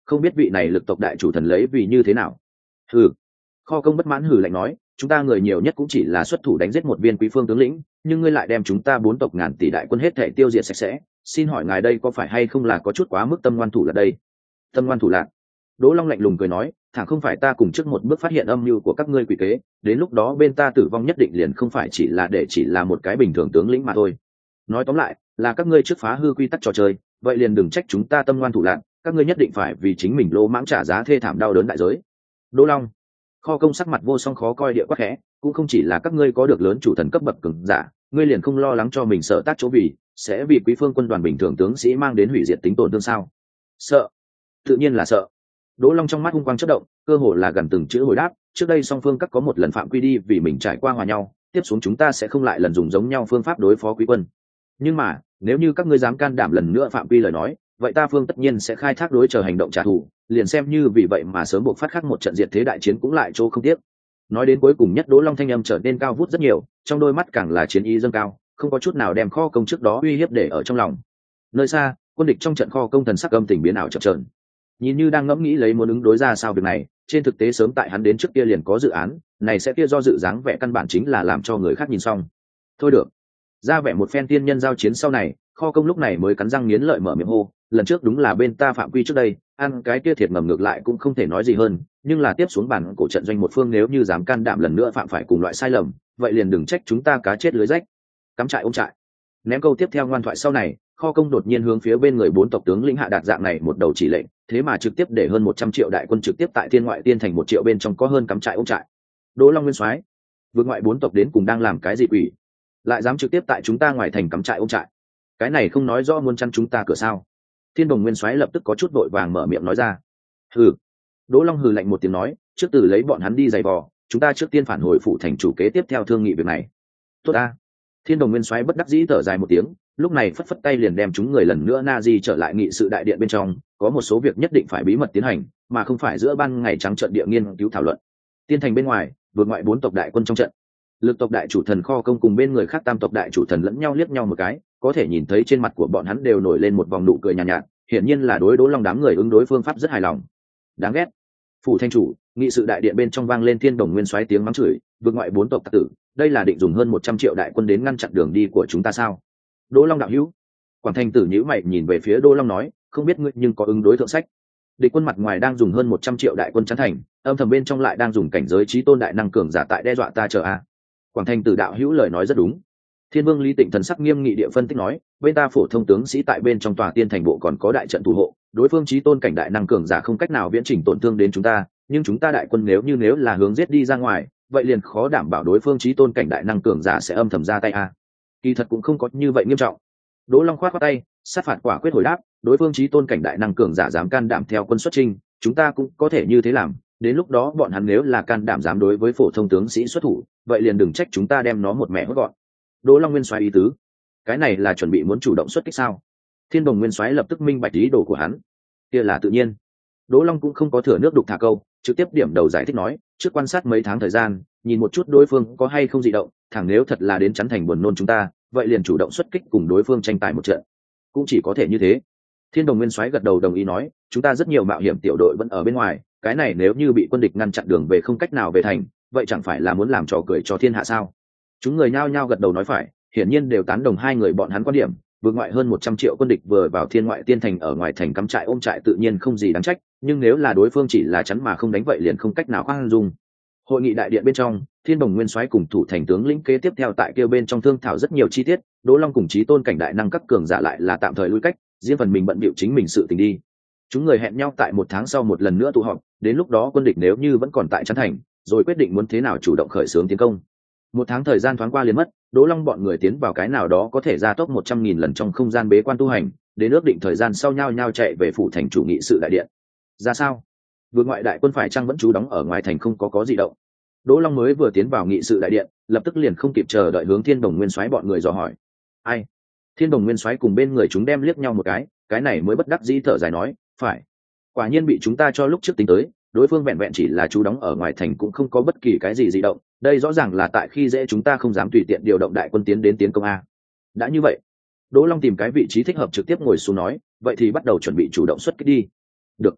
không biết vị này lực tộc đại chủ thần lấy vì như thế nào. Hừ. Kho Công bất mãn hừ lạnh nói, chúng ta người nhiều nhất cũng chỉ là xuất thủ đánh giết một viên quý phương tướng lĩnh, nhưng ngươi lại đem chúng ta bốn tộc ngàn tỷ đại quân hết thể tiêu diệt sạch sẽ, xin hỏi ngài đây có phải hay không là có chút quá mức tâm ngoan thủ là đây? Tâm ngoan thủ lạc. Đỗ Long lạnh lùng cười nói, thẳng không phải ta cùng trước một bước phát hiện âm mưu của các ngươi quỷ kế, đến lúc đó bên ta tử vong nhất định liền không phải chỉ là để chỉ là một cái bình thường tướng lĩnh mà thôi. Nói tóm lại, là các ngươi trước phá hư quy tắc trò chơi, vậy liền đừng trách chúng ta tâm ngoan thủ lạc, các ngươi nhất định phải vì chính mình lỗ mãng trả giá thê thảm đau đớn đại giới. Đỗ Long. Kho Công sắc mặt vô song khó coi địa quắc khẽ, cũng không chỉ là các ngươi có được lớn chủ thần cấp bậc cường giả, ngươi liền không lo lắng cho mình sợ tác chỗ vì sẽ vì quý phương quân đoàn bình thường tướng sĩ mang đến hủy diệt tính tổn thương sao? Sợ? Tự nhiên là sợ. Đỗ Long trong mắt hung quang chớp động, cơ hồ là gần từng chữ hồi đáp, trước đây song phương các có một lần phạm quy đi vì mình trải qua hòa nhau, tiếp xuống chúng ta sẽ không lại lần dùng giống nhau phương pháp đối phó quý quân. Nhưng mà, nếu như các ngươi dám can đảm lần nữa phạm quy lời nói, vậy ta phương tất nhiên sẽ khai thác đối chờ hành động trả thù, liền xem như vì vậy mà sớm buộc phát khắc một trận diệt thế đại chiến cũng lại chỗ không tiếc. Nói đến cuối cùng nhất, Đỗ Long thanh âm trở nên cao vút rất nhiều, trong đôi mắt càng là chiến ý dâng cao, không có chút nào đem Kho Công trước đó uy hiếp để ở trong lòng. Nơi xa, quân địch trong trận Kho Công thần sắc âm tình biến ảo chập chờn, nhìn như đang ngẫm nghĩ lấy muốn ứng đối ra sao việc này, trên thực tế sớm tại hắn đến trước kia liền có dự án, này sẽ kia do dự dáng vẻ căn bản chính là làm cho người khác nhìn xong. Thôi được, ra vẻ một phen tiên nhân giao chiến sau này, Kho Công lúc này mới cắn răng nghiến lợi mở miệng hô, lần trước đúng là bên ta phạm quy trước đây, ăn cái kia thiệt ngầm ngược lại cũng không thể nói gì hơn, nhưng là tiếp xuống bản cổ trận doanh một phương nếu như dám can đảm lần nữa phạm phải cùng loại sai lầm, vậy liền đừng trách chúng ta cá chết lưới rách. Cắm trại ôm trại. Ném câu tiếp theo ngoan thoại sau này, Kho Công đột nhiên hướng phía bên người bốn tộc tướng lĩnh hạ đạt dạng này một đầu chỉ lệnh, thế mà trực tiếp để hơn một trăm triệu đại quân trực tiếp tại thiên ngoại tiên thành một triệu bên trong có hơn cắm trại ôm trại. Đỗ Long nguyên soái, vượt ngoại bốn tộc đến cùng đang làm cái gì quỷ? Lại dám trực tiếp tại chúng ta ngoài thành cắm trại ôm trại? Cái này không nói rõ muốn chăn chúng ta cửa sao? Thiên Đồng nguyên soái lập tức có chút vội vàng mở miệng nói ra. Hừ. Đỗ Long hừ lạnh một tiếng nói, trước từ lấy bọn hắn đi giày vò, chúng ta trước tiên phản hồi phủ thành chủ kế tiếp theo thương nghị việc này. Tốt a. Thiên Đồng nguyên soái bất đắc dĩ thở dài một tiếng, lúc này phất phất tay liền đem chúng người lần nữa na di trở lại nghị sự đại điện bên trong, có một số việc nhất định phải bí mật tiến hành, mà không phải giữa ban ngày trắng trợn địa nghiên cứu thảo luận. Tiên thành bên ngoài, vượt ngoại bốn tộc đại quân trong trận, lực tộc đại chủ thần Kho Công cùng bên người khác tam tộc đại chủ thần lẫn nhau liếc nhau một cái, có thể nhìn thấy trên mặt của bọn hắn đều nổi lên một vòng nụ cười nhàn nhạt, nhạt, hiển nhiên là đối Đỗ Long đám người ứng đối phương pháp rất hài lòng. Đáng ghét. Phủ thanh chủ, nghị sự đại điện bên trong vang lên Thiên Đồng nguyên soái tiếng mắng chửi, vượt ngoại bốn tộc tặc tử, đây là định dùng hơn một trăm triệu đại quân đến ngăn chặn đường đi của chúng ta sao? Đỗ Long đạo hữu. Quảng Thành Tử nhíu mày nhìn về phía Đỗ Long nói, không biết ngươi nhưng có ứng đối thượng sách. Địch quân mặt ngoài đang dùng hơn một trăm triệu đại quân chắn thành, âm thầm bên trong lại đang dùng cảnh giới chí tôn đại năng cường giả tại đe dọa ta chờ a. Quảng Thành Tử đạo hữu lời nói rất đúng. Thiên Vương Lý Tịnh thần sắc nghiêm nghị địa phân tích nói, bên ta phổ thông tướng sĩ tại bên trong tòa tiên thành bộ còn có đại trận thủ hộ, đối phương chí tôn cảnh đại năng cường giả không cách nào viễn chỉnh tổn thương đến chúng ta, nhưng chúng ta đại quân nếu như nếu là hướng giết đi ra ngoài, vậy liền khó đảm bảo đối phương chí tôn cảnh đại năng cường giả sẽ âm thầm ra tay a. Kỳ thật cũng không có như vậy nghiêm trọng. Đỗ Long khoát khoát tay, sát phạt quả quyết hồi đáp, đối phương chí tôn cảnh đại năng cường giả dám can đảm theo quân xuất chinh, chúng ta cũng có thể như thế làm, đến lúc đó bọn hắn nếu là can đảm dám đối với phổ thông tướng sĩ xuất thủ, vậy liền đừng trách chúng ta đem nó một mẹ hốt gọn. Đỗ Long nguyên soái ý tứ, cái này là chuẩn bị muốn chủ động xuất kích sao? Thiên Đồng nguyên soái lập tức minh bạch ý đồ của hắn. Kia là tự nhiên. Đỗ Long cũng không có thừa nước đục thả câu, trực tiếp điểm đầu giải thích nói, trước quan sát mấy tháng thời gian, nhìn một chút đối phương có hay không dị động, thẳng nếu thật là đến chắn thành buồn nôn chúng ta, vậy liền chủ động xuất kích cùng đối phương tranh tài một trận. Cũng chỉ có thể như thế. Thiên Đồng nguyên soái gật đầu đồng ý nói, chúng ta rất nhiều mạo hiểm tiểu đội vẫn ở bên ngoài, cái này nếu như bị quân địch ngăn chặn đường về không cách nào về thành, vậy chẳng phải là muốn làm trò cười cho thiên hạ sao? Chúng người nhao nhao gật đầu nói phải, hiển nhiên đều tán đồng hai người bọn hắn quan điểm, vượt ngoại hơn một trăm triệu quân địch vừa vào thiên ngoại tiên thành ở ngoài thành cắm trại ôm trại tự nhiên không gì đáng trách, nhưng nếu là đối phương chỉ là chắn mà không đánh vậy liền không cách nào khoan dung. Hội nghị đại điện bên trong, Thiên Đồng nguyên soái cùng thủ thành tướng lĩnh kế tiếp theo tại kêu bên trong thương thảo rất nhiều chi tiết, Đỗ Long cùng chí tôn cảnh đại năng các cường giả lại là tạm thời lui cách, riêng phần mình bận bịu chính mình sự tình đi. Chúng người hẹn nhau tại một tháng sau một lần nữa tụ họp, đến lúc đó quân địch nếu như vẫn còn tại chắn thành, rồi quyết định muốn thế nào chủ động khởi xướng tiến công. Một tháng thời gian thoáng qua liền mất, Đỗ Long bọn người tiến vào cái nào đó có thể gia tốc một trăm nghìn lần trong không gian bế quan tu hành, đến ước định thời gian sau nhau nhau chạy về phủ thành chủ nghị sự đại điện. Ra sao? Vượt ngoại đại quân phải chăng vẫn trú đóng ở ngoài thành không có có gì động? Đỗ Long mới vừa tiến vào nghị sự đại điện, lập tức liền không kịp chờ đợi hướng Thiên Đồng nguyên soái bọn người dò hỏi. Ai? Thiên Đồng nguyên soái cùng bên người chúng đem liếc nhau một cái, cái này mới bất đắc dĩ thở dài nói, phải. Quả nhiên bị chúng ta cho lúc trước tính tới, đối phương vẹn vẹn chỉ là trú đóng ở ngoài thành cũng không có bất kỳ cái gì dị động, đây rõ ràng là tại khi dễ chúng ta không dám tùy tiện điều động đại quân tiến đến tiến công a. Đã như vậy, Đỗ Long tìm cái vị trí thích hợp trực tiếp ngồi xuống nói, vậy thì bắt đầu chuẩn bị chủ động xuất kích đi. Được.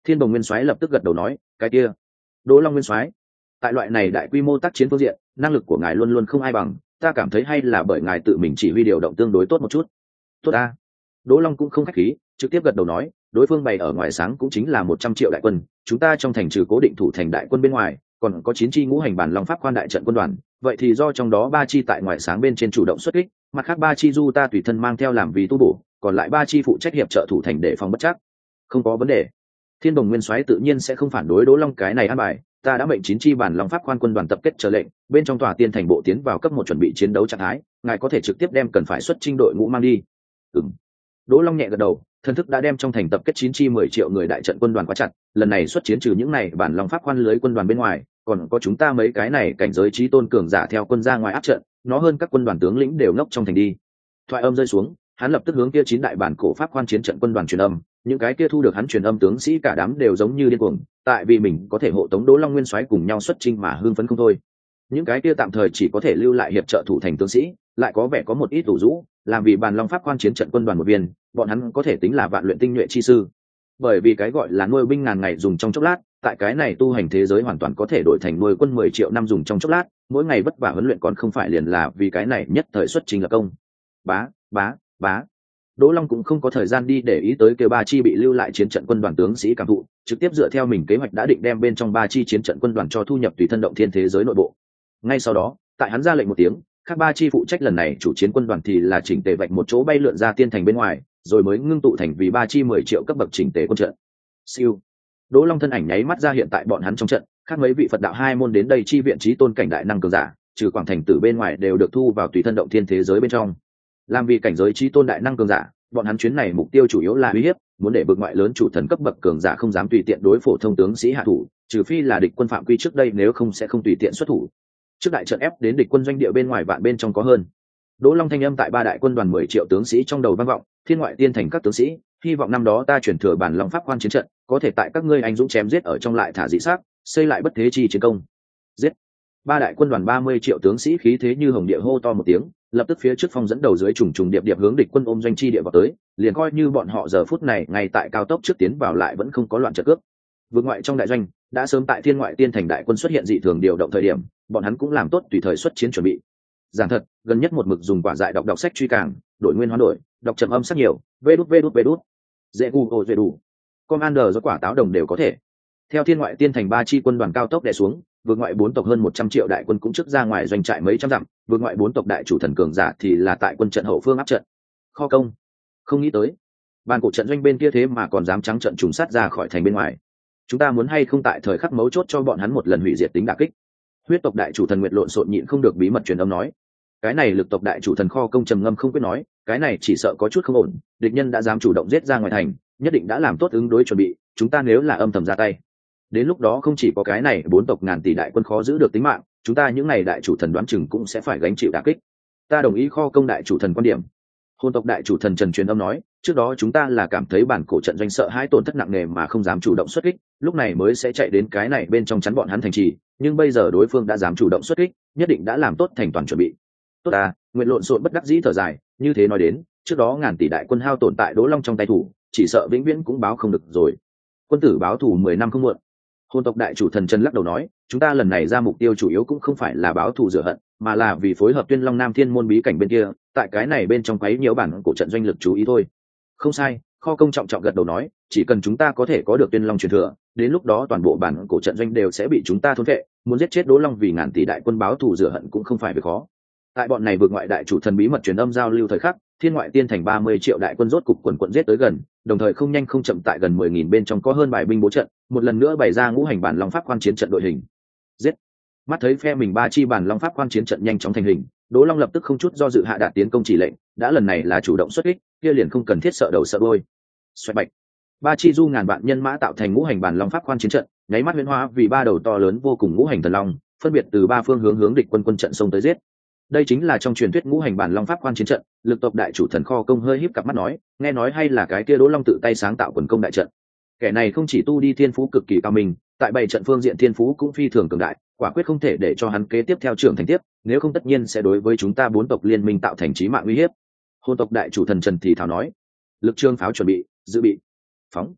Thiên Bồng Nguyên Soái lập tức gật đầu nói, cái kia, Đỗ Long Nguyên Soái, tại loại này đại quy mô tác chiến phương diện, năng lực của ngài luôn luôn không ai bằng, ta cảm thấy hay là bởi ngài tự mình chỉ huy điều động tương đối tốt một chút. Tốt a. Đỗ Long cũng không khách khí, trực tiếp gật đầu nói, đối phương bày ở ngoài sáng cũng chính là một trăm triệu đại quân, chúng ta trong thành trừ cố định thủ thành đại quân bên ngoài, còn có chín chi ngũ hành bản long pháp quan đại trận quân đoàn, vậy thì do trong đó ba chi tại ngoài sáng bên trên chủ động xuất kích, mặt khác ba chi du ta tùy thân mang theo làm vì tu bổ, còn lại ba chi phụ trách hiệp trợ thủ thành để phòng bất chắc. Không có vấn đề. Thiên Bồng Nguyên Soái tự nhiên sẽ không phản đối Đỗ Long cái này an bài, ta đã mệnh chín chi bản long pháp quan quân đoàn tập kết chờ lệnh, bên trong tòa tiên thành bộ tiến vào cấp một chuẩn bị chiến đấu trạng thái, ngài có thể trực tiếp đem cần phải xuất chinh đội ngũ mang đi. Ừm. Đỗ Long nhẹ gật đầu, thần thức đã đem trong thành tập kết chín chi mười triệu người đại trận quân đoàn quá chặt, lần này xuất chiến trừ những này bản long pháp quan lưới quân đoàn bên ngoài, còn có chúng ta mấy cái này cảnh giới chí tôn cường giả theo quân ra ngoài áp trận, nó hơn các quân đoàn tướng lĩnh đều ngốc trong thành đi. Thoại âm rơi xuống, hắn lập tức hướng kia chín đại bản cổ pháp quan chiến trận quân đoàn truyền âm, những cái kia thu được hắn truyền âm tướng sĩ cả đám đều giống như điên cuồng, tại vì mình có thể hộ tống Đỗ Long Nguyên Soái cùng nhau xuất chinh mà hưng phấn không thôi. Những cái kia tạm thời chỉ có thể lưu lại hiệp trợ thủ thành tướng sĩ, lại có vẻ có một ít ủ rũ, làm vì bàn long pháp quan chiến trận quân đoàn một viên, bọn hắn có thể tính là vạn luyện tinh nhuệ chi sư. Bởi vì cái gọi là nuôi binh ngàn ngày dùng trong chốc lát, tại cái này tu hành thế giới hoàn toàn có thể đổi thành nuôi quân mười triệu năm dùng trong chốc lát, mỗi ngày vất vả huấn luyện còn không phải liền là vì cái này nhất thời xuất trình là công. Bá, bá, bá. Đỗ Long cũng không có thời gian đi để ý tới kêu ba chi bị lưu lại chiến trận quân đoàn tướng sĩ cảm thụ, trực tiếp dựa theo mình kế hoạch đã định đem bên trong ba chi chiến trận quân đoàn cho thu nhập tùy thân động thiên thế giới nội bộ. Ngay sau đó, tại hắn ra lệnh một tiếng, các ba chi phụ trách lần này chủ chiến quân đoàn thì là chỉnh tề vạch một chỗ bay lượn ra tiên thành bên ngoài, rồi mới ngưng tụ thành vì ba chi mười triệu cấp bậc chỉnh tề quân trận. Siêu. Đỗ Long thân ảnh nháy mắt ra hiện tại bọn hắn trong trận, khác mấy vị Phật đạo hai môn đến đây chi viện chí tôn cảnh đại năng cường giả, trừ quảng thành tử bên ngoài đều được thu vào tùy thân động thiên thế giới bên trong. Làm vì cảnh giới chí tôn đại năng cường giả, bọn hắn chuyến này mục tiêu chủ yếu là uy hiếp, muốn để bực ngoại lớn chủ thần cấp bậc cường giả không dám tùy tiện đối phổ thông tướng sĩ hạ thủ, trừ phi là địch quân phạm quy trước đây, nếu không sẽ không tùy tiện xuất thủ. Trước đại trận ép đến địch quân doanh địa bên ngoài vạn bên trong có hơn. Đỗ Long thanh âm tại ba đại quân đoàn mười triệu tướng sĩ trong đầu vang vọng, thiên ngoại tiên thành các tướng sĩ, hy vọng năm đó ta chuyển thừa bản long pháp quan chiến trận, có thể tại các ngươi anh dũng chém giết ở trong lại thả dị sắc, xây lại bất thế chi chiến công. Giết. Ba đại quân đoàn ba mươi triệu tướng sĩ khí thế như hồng địa hô to một tiếng, lập tức phía trước phong dẫn đầu dưới trùng trùng điệp điệp hướng địch quân ôm doanh chi địa vào tới, liền coi như bọn họ giờ phút này ngay tại cao tốc trước tiến vào lại vẫn không có loạn trận cướp. Vượt ngoại trong đại doanh, đã sớm tại thiên ngoại tiên thành đại quân xuất hiện dị thường điều động thời điểm, bọn hắn cũng làm tốt tùy thời xuất chiến chuẩn bị. Giảng thật, gần nhất một mực dùng quả dại đọc đọc sách truy càng, đổi nguyên hoán đổi, đọc trầm âm sắc nhiều, vê đút vê đút vê đút. Dễ Google dễ đủ. Commander do quả táo đồng đều có thể. Theo thiên ngoại tiên thành ba chi quân đoàn cao tốc đè xuống, vượt ngoại bốn tộc hơn một trăm triệu đại quân cũng trước ra ngoài doanh trại mấy trăm dặm, vượt ngoại bốn tộc đại chủ thần cường giả thì là tại quân trận hậu phương áp trận. Kho công. Không nghĩ tới, bàn cổ trận doanh bên kia thế mà còn dám trắng trận trùng sát ra khỏi thành bên ngoài. Chúng ta muốn hay không tại thời khắc mấu chốt cho bọn hắn một lần hủy diệt tính đả kích. Huyết tộc đại chủ thần Nguyệt lộn xộn nhịn không được bí mật truyền âm nói. Cái này lực tộc đại chủ thần kho công trầm ngâm không quyết nói, cái này chỉ sợ có chút không ổn, địch nhân đã dám chủ động giết ra ngoài thành, nhất định đã làm tốt ứng đối chuẩn bị, chúng ta nếu là âm thầm ra tay, đến lúc đó không chỉ có cái này bốn tộc ngàn tỷ đại quân khó giữ được tính mạng, chúng ta những này đại chủ thần đoán chừng cũng sẽ phải gánh chịu đả kích. Ta đồng ý kho công đại chủ thần quan điểm. Hồn tộc đại chủ thần Trần truyền âm nói, trước đó chúng ta là cảm thấy bản cổ trận doanh sợ hãi tổn thất nặng nề mà không dám chủ động xuất kích, lúc này mới sẽ chạy đến cái này bên trong chắn bọn hắn thành trì, nhưng bây giờ đối phương đã dám chủ động xuất kích, nhất định đã làm tốt thành toàn chuẩn bị. Tốt à, nguyện lộn xộn bất đắc dĩ thở dài, như thế nói đến, trước đó ngàn tỷ đại quân hao tổn tại Đỗ Long trong tay thủ, chỉ sợ vĩnh viễn cũng báo không được rồi. Quân tử báo thù mười năm không muộn. Hồn tộc đại chủ thần Trần lắc đầu nói, chúng ta lần này ra mục tiêu chủ yếu cũng không phải là báo thù rửa hận, mà là vì phối hợp Tuyên Long Nam Thiên môn bí cảnh bên kia, tại cái này bên trong quấy nhiễu bản cổ trận doanh lực chú ý thôi. Không sai, kho công trọng trọng gật đầu nói, chỉ cần chúng ta có thể có được Tuyên Long truyền thừa, đến lúc đó toàn bộ bản cổ trận doanh đều sẽ bị chúng ta thôn phệ, muốn giết chết Đỗ Long vì ngàn tỷ đại quân báo thù rửa hận cũng không phải việc khó. Tại bọn này vượt ngoại đại chủ thần bí mật truyền âm giao lưu thời khắc, thiên ngoại tiên thành ba mươi triệu đại quân rốt cục quần quận giết tới gần, đồng thời không nhanh không chậm tại gần mười nghìn bên trong có hơn bài binh bố trận, một lần nữa bày ra ngũ hành bản long pháp quan chiến trận đội hình. Giết. Mắt thấy phe mình ba chi bản long pháp quan chiến trận nhanh chóng thành hình, Đỗ Long lập tức không chút do dự hạ đạt tiến công chỉ lệnh, đã lần này là chủ động xuất kích, kia liền không cần thiết sợ đầu sợ đuôi. Xoẹt bạch. Ba chi du ngàn vạn nhân mã tạo thành ngũ hành bản long pháp quan chiến trận, nháy mắt huyễn hóa vì ba đầu to lớn vô cùng ngũ hành thần long, phân biệt từ ba phương hướng hướng địch quân quân trận xông tới giết. Đây chính là trong truyền thuyết ngũ hành bản long pháp quan chiến trận. Lực tộc đại chủ thần kho công hơi híp cặp mắt nói, nghe nói hay là cái kia Đỗ Long tự tay sáng tạo quần công đại trận. Kẻ này không chỉ tu đi thiên phú cực kỳ cao minh, tại bảy trận phương diện thiên phú cũng phi thường cường đại, quả quyết không thể để cho hắn kế tiếp theo trưởng thành tiếp, nếu không tất nhiên sẽ đối với chúng ta bốn tộc liên minh tạo thành chí mạng uy hiếp. Hồn tộc đại chủ thần Trần thì thào nói, lực trương pháo chuẩn bị, dự bị, phóng.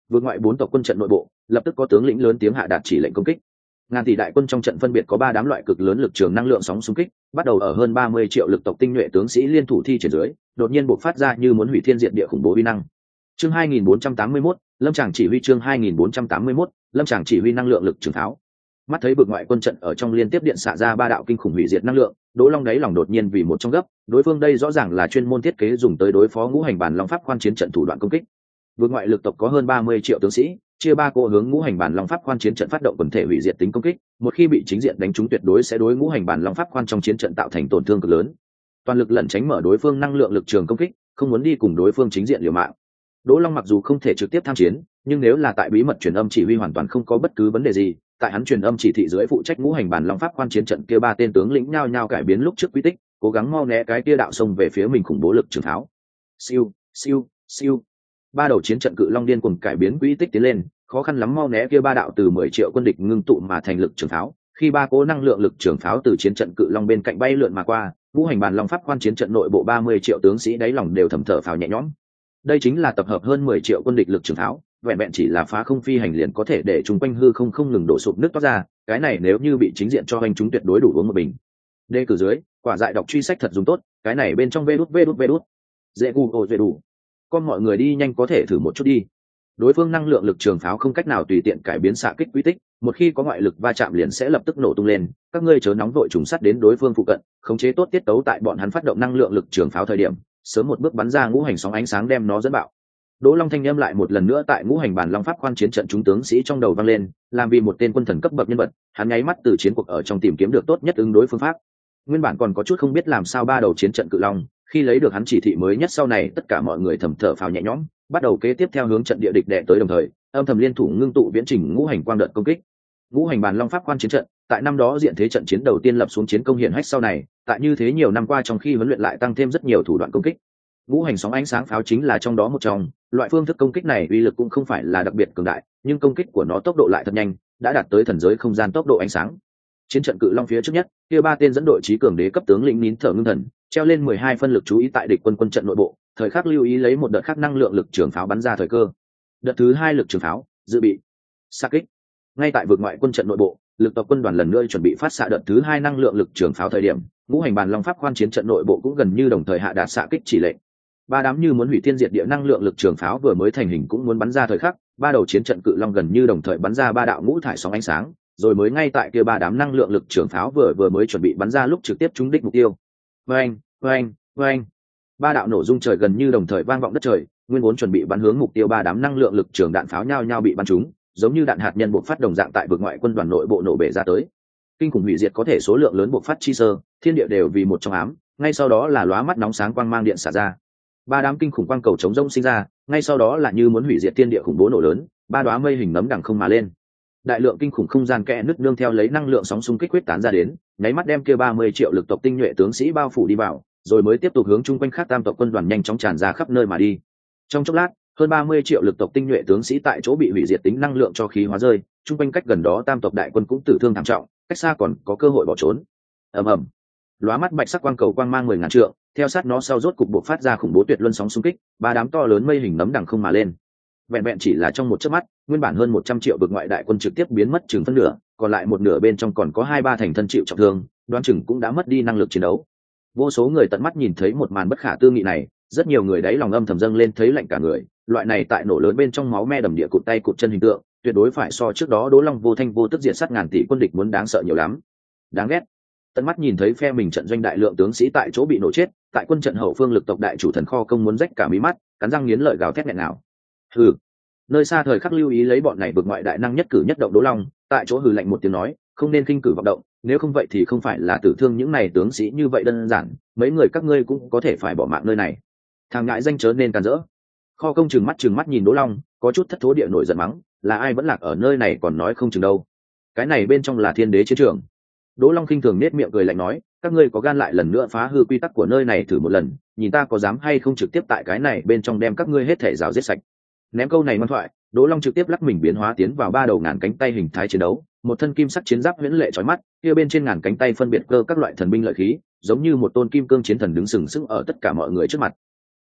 vượt ngoại bốn tộc quân trận nội bộ lập tức có tướng lĩnh lớn tiếng hạ đạt chỉ lệnh công kích. Ngàn tỷ đại quân trong trận phân biệt có ba đám loại cực lớn lực trường năng lượng sóng xung kích, bắt đầu ở hơn ba mươi triệu lực tộc tinh nhuệ tướng sĩ liên thủ thi triển dưới, đột nhiên bộc phát ra như muốn hủy thiên diệt địa khủng bố uy năng. Chương hai nghìn bốn trăm tám mươi mốt, Lâm Tràng chỉ huy chương hai nghìn bốn trăm tám mươi mốt, Lâm Tràng chỉ huy năng lượng lực trường tháo. Mắt thấy vực ngoại quân trận ở trong liên tiếp điện xạ ra ba đạo kinh khủng hủy diệt năng lượng, Đỗ Long đáy lòng đột nhiên vì một trong gấp, đối phương đây rõ ràng là chuyên môn thiết kế dùng tới đối phó ngũ hành bản long pháp khoan chiến trận thủ đoạn công kích. Vực ngoại lực tộc có hơn ba mươi triệu tướng sĩ, chia ba cỗ hướng ngũ hành bản long pháp khoan chiến trận phát động quần thể hủy diệt tính công kích, một khi bị chính diện đánh trúng tuyệt đối sẽ đối ngũ hành bản long pháp khoan trong chiến trận tạo thành tổn thương cực lớn. Toàn lực lẩn tránh mở đối phương năng lượng lực trường công kích, không muốn đi cùng đối phương chính diện liều mạng. Đỗ Long mặc dù không thể trực tiếp tham chiến, nhưng nếu là tại bí mật truyền âm chỉ huy hoàn toàn không có bất cứ vấn đề gì, tại hắn truyền âm chỉ thị dưới phụ trách ngũ hành bản long pháp khoan chiến trận kia ba tên tướng lĩnh nhao nhao cải biến lúc trước quy tích, cố gắng mau né cái kia đạo xông về phía mình khủng bố lực trường tháo. Siêu, siêu, siêu. Ba đầu chiến trận cự long điên cuồng cải biến quy tích tiến lên, khó khăn lắm mau né kia ba đạo từ mười triệu quân địch ngưng tụ mà thành lực trường pháo. Khi ba cố năng lượng lực trường pháo từ chiến trận cự long bên cạnh bay lượn mà qua, ngũ hành bản long pháp khoan chiến trận nội bộ ba mươi triệu tướng sĩ đáy lòng đều thầm thở phào nhẹ nhõm. Đây chính là tập hợp hơn mười triệu quân địch lực trường pháo, vẹn vẹn chỉ là phá không phi hành liền có thể để chúng quanh hư không không ngừng đổ sụp nước toát ra, cái này nếu như bị chính diện cho hành chúng tuyệt đối đủ uống một bình. Đề cử dưới, quả dại đọc truy sách thật dùng tốt, cái này bên trong vê đút vê đút vê đút. Dễ gu ồ dễ đủ. Con mọi người đi nhanh có thể thử một chút đi. Đối phương năng lượng lực trường pháo không cách nào tùy tiện cải biến xạ kích quy tích, một khi có ngoại lực va chạm liền sẽ lập tức nổ tung lên, các ngươi chớ nóng vội trùng sắt đến đối phương phụ cận, khống chế tốt tiết tấu tại bọn hắn phát động năng lượng lực trường pháo thời điểm, sớm một bước bắn ra ngũ hành sóng ánh sáng đem nó dẫn bạo. Đỗ Long thanh âm lại một lần nữa tại ngũ hành bản long pháp khoan chiến trận chúng tướng sĩ trong đầu vang lên, làm vì một tên quân thần cấp bậc nhân vật, hắn nháy mắt từ chiến cuộc ở trong tìm kiếm được tốt nhất ứng đối phương pháp. Nguyên bản còn có chút không biết làm sao ba đầu chiến trận cự long, khi lấy được hắn chỉ thị mới nhất sau này tất cả mọi người thầm thở phào nhẹ nhõm, bắt đầu kế tiếp theo hướng trận địa địch đè tới đồng thời, âm thầm liên thủ ngưng tụ viễn trình ngũ hành quang đợt công kích. Ngũ hành bản long pháp khoan chiến trận, tại năm đó diện thế trận chiến đầu tiên lập xuống chiến công hiển hách sau này, tại như thế nhiều năm qua trong khi huấn luyện lại tăng thêm rất nhiều thủ đoạn công kích. Ngũ hành sóng ánh sáng pháo chính là trong đó một trong, loại phương thức công kích này uy lực cũng không phải là đặc biệt cường đại, nhưng công kích của nó tốc độ lại thật nhanh, đã đạt tới thần giới không gian tốc độ ánh sáng. Chiến trận cự long phía trước nhất, kia ba tên dẫn đội trí cường đế cấp tướng lĩnh nín thở ngưng thần, treo lên mười hai phân lực chú ý tại địch quân quân trận nội bộ, thời khắc lưu ý lấy một đợt khác năng lượng lực trường pháo bắn ra thời cơ. Đợt thứ hai lực trường pháo, dự bị, xạ kích. Ngay tại vực ngoại quân trận nội bộ, lực tộc quân đoàn lần nữa chuẩn bị phát xạ đợt thứ hai năng lượng lực trường pháo thời điểm, ngũ hành bản long pháp khoan chiến trận nội bộ cũng gần như đồng thời hạ đạt xạ kích chỉ lệnh. Ba đám như muốn hủy thiên diệt địa năng lượng lực trường pháo vừa mới thành hình cũng muốn bắn ra thời khắc, ba đầu chiến trận cự long gần như đồng thời bắn ra ba đạo ngũ thải sóng ánh sáng, rồi mới ngay tại kia ba đám năng lượng lực trường pháo vừa vừa mới chuẩn bị bắn ra lúc trực tiếp trúng đích mục tiêu. Oeng, oeng, oeng. Ba đạo nổ rung trời gần như đồng thời vang vọng đất trời, nguyên vốn chuẩn bị bắn hướng mục tiêu ba đám năng lượng lực trường đạn pháo nhao nhao bị bắn trúng, giống như đạn hạt nhân bộc phát đồng dạng tại vực ngoại quân đoàn nội bộ nổ bể ra tới. Kinh khủng hủy diệt có thể số lượng lớn bộc phát chi sơ, thiên địa đều vì một trong ám, ngay sau đó là lóa mắt nóng sáng quang mang điện xả ra. Ba đám kinh khủng quang cầu chống rông sinh ra, ngay sau đó là như muốn hủy diệt thiên địa khủng bố nổ lớn, ba đóa mây hình nấm đằng không mà lên. Đại lượng kinh khủng không gian kẽ nứt nương theo lấy năng lượng sóng xung kích quyết tán ra đến, nháy mắt đem kia ba mươi triệu lực tộc tinh nhuệ tướng sĩ bao phủ đi vào, rồi mới tiếp tục hướng chung quanh khác tam tộc quân đoàn nhanh chóng tràn ra khắp nơi mà đi. Trong chốc lát, hơn ba mươi triệu lực tộc tinh nhuệ tướng sĩ tại chỗ bị hủy diệt tính năng lượng cho khí hóa rơi, chung quanh cách gần đó tam tộc đại quân cũng tử thương thảm trọng, cách xa còn có cơ hội bỏ trốn. Ầm ầm. Lóa mắt bạch sắc quang cầu quang mang mười ngàn trượng, theo sát nó sau rốt cục buộc phát ra khủng bố tuyệt luân sóng xung kích, ba đám to lớn mây hình nấm đằng không mà lên. Vẹn vẹn chỉ là trong một chớp mắt, nguyên bản hơn một trăm triệu vực ngoại đại quân trực tiếp biến mất chừng phân nửa, còn lại một nửa bên trong còn có hai ba thành thân chịu trọng thương, đoán chừng cũng đã mất đi năng lực chiến đấu. Vô số người tận mắt nhìn thấy một màn bất khả tư nghị này, rất nhiều người đáy lòng âm thầm dâng lên thấy lạnh cả người, loại này tại nổ lớn bên trong máu me đầm địa cụt tay cụt chân hình tượng, tuyệt đối phải so trước đó Đỗ Long vô thanh vô tức diệt sát ngàn tỷ quân địch muốn đáng sợ nhiều lắm. Đáng ghét. Tận mắt nhìn thấy phe mình trận doanh đại lượng tướng sĩ tại chỗ bị nổ chết, tại quân trận hậu phương lực tộc đại chủ thần kho công muốn rách cả mí mắt, cắn răng nghiến lợi gào thét nghẹn nào. Hừ. Nơi xa thời khắc lưu ý lấy bọn này vực ngoại đại năng nhất cử nhất động Đỗ Long, tại chỗ hừ lạnh một tiếng nói, không nên khinh cử vọng động, nếu không vậy thì không phải là tử thương những này tướng sĩ như vậy đơn giản, mấy người các ngươi cũng có thể phải bỏ mạng nơi này. Thằng ngại danh chớ nên càn rỡ. Kho công trừng mắt trừng mắt nhìn Đỗ Long, có chút thất thố địa nổi giận mắng, là ai vẫn lạc ở nơi này còn nói không chừng đâu. Cái này bên trong là thiên đế chiến trường. Đỗ Long khinh thường nết miệng cười lạnh nói, các ngươi có gan lại lần nữa phá hư quy tắc của nơi này thử một lần, nhìn ta có dám hay không trực tiếp tại cái này bên trong đem các ngươi hết thể rào giết sạch. Ném câu này ngoan thoại, Đỗ Long trực tiếp lắc mình biến hóa tiến vào ba đầu ngàn cánh tay hình thái chiến đấu, một thân kim sắc chiến giáp huyễn lệ chói mắt, kia bên trên ngàn cánh tay phân biệt cơ các loại thần binh lợi khí, giống như một tôn kim cương chiến thần đứng sừng sững ở tất cả mọi người trước mặt.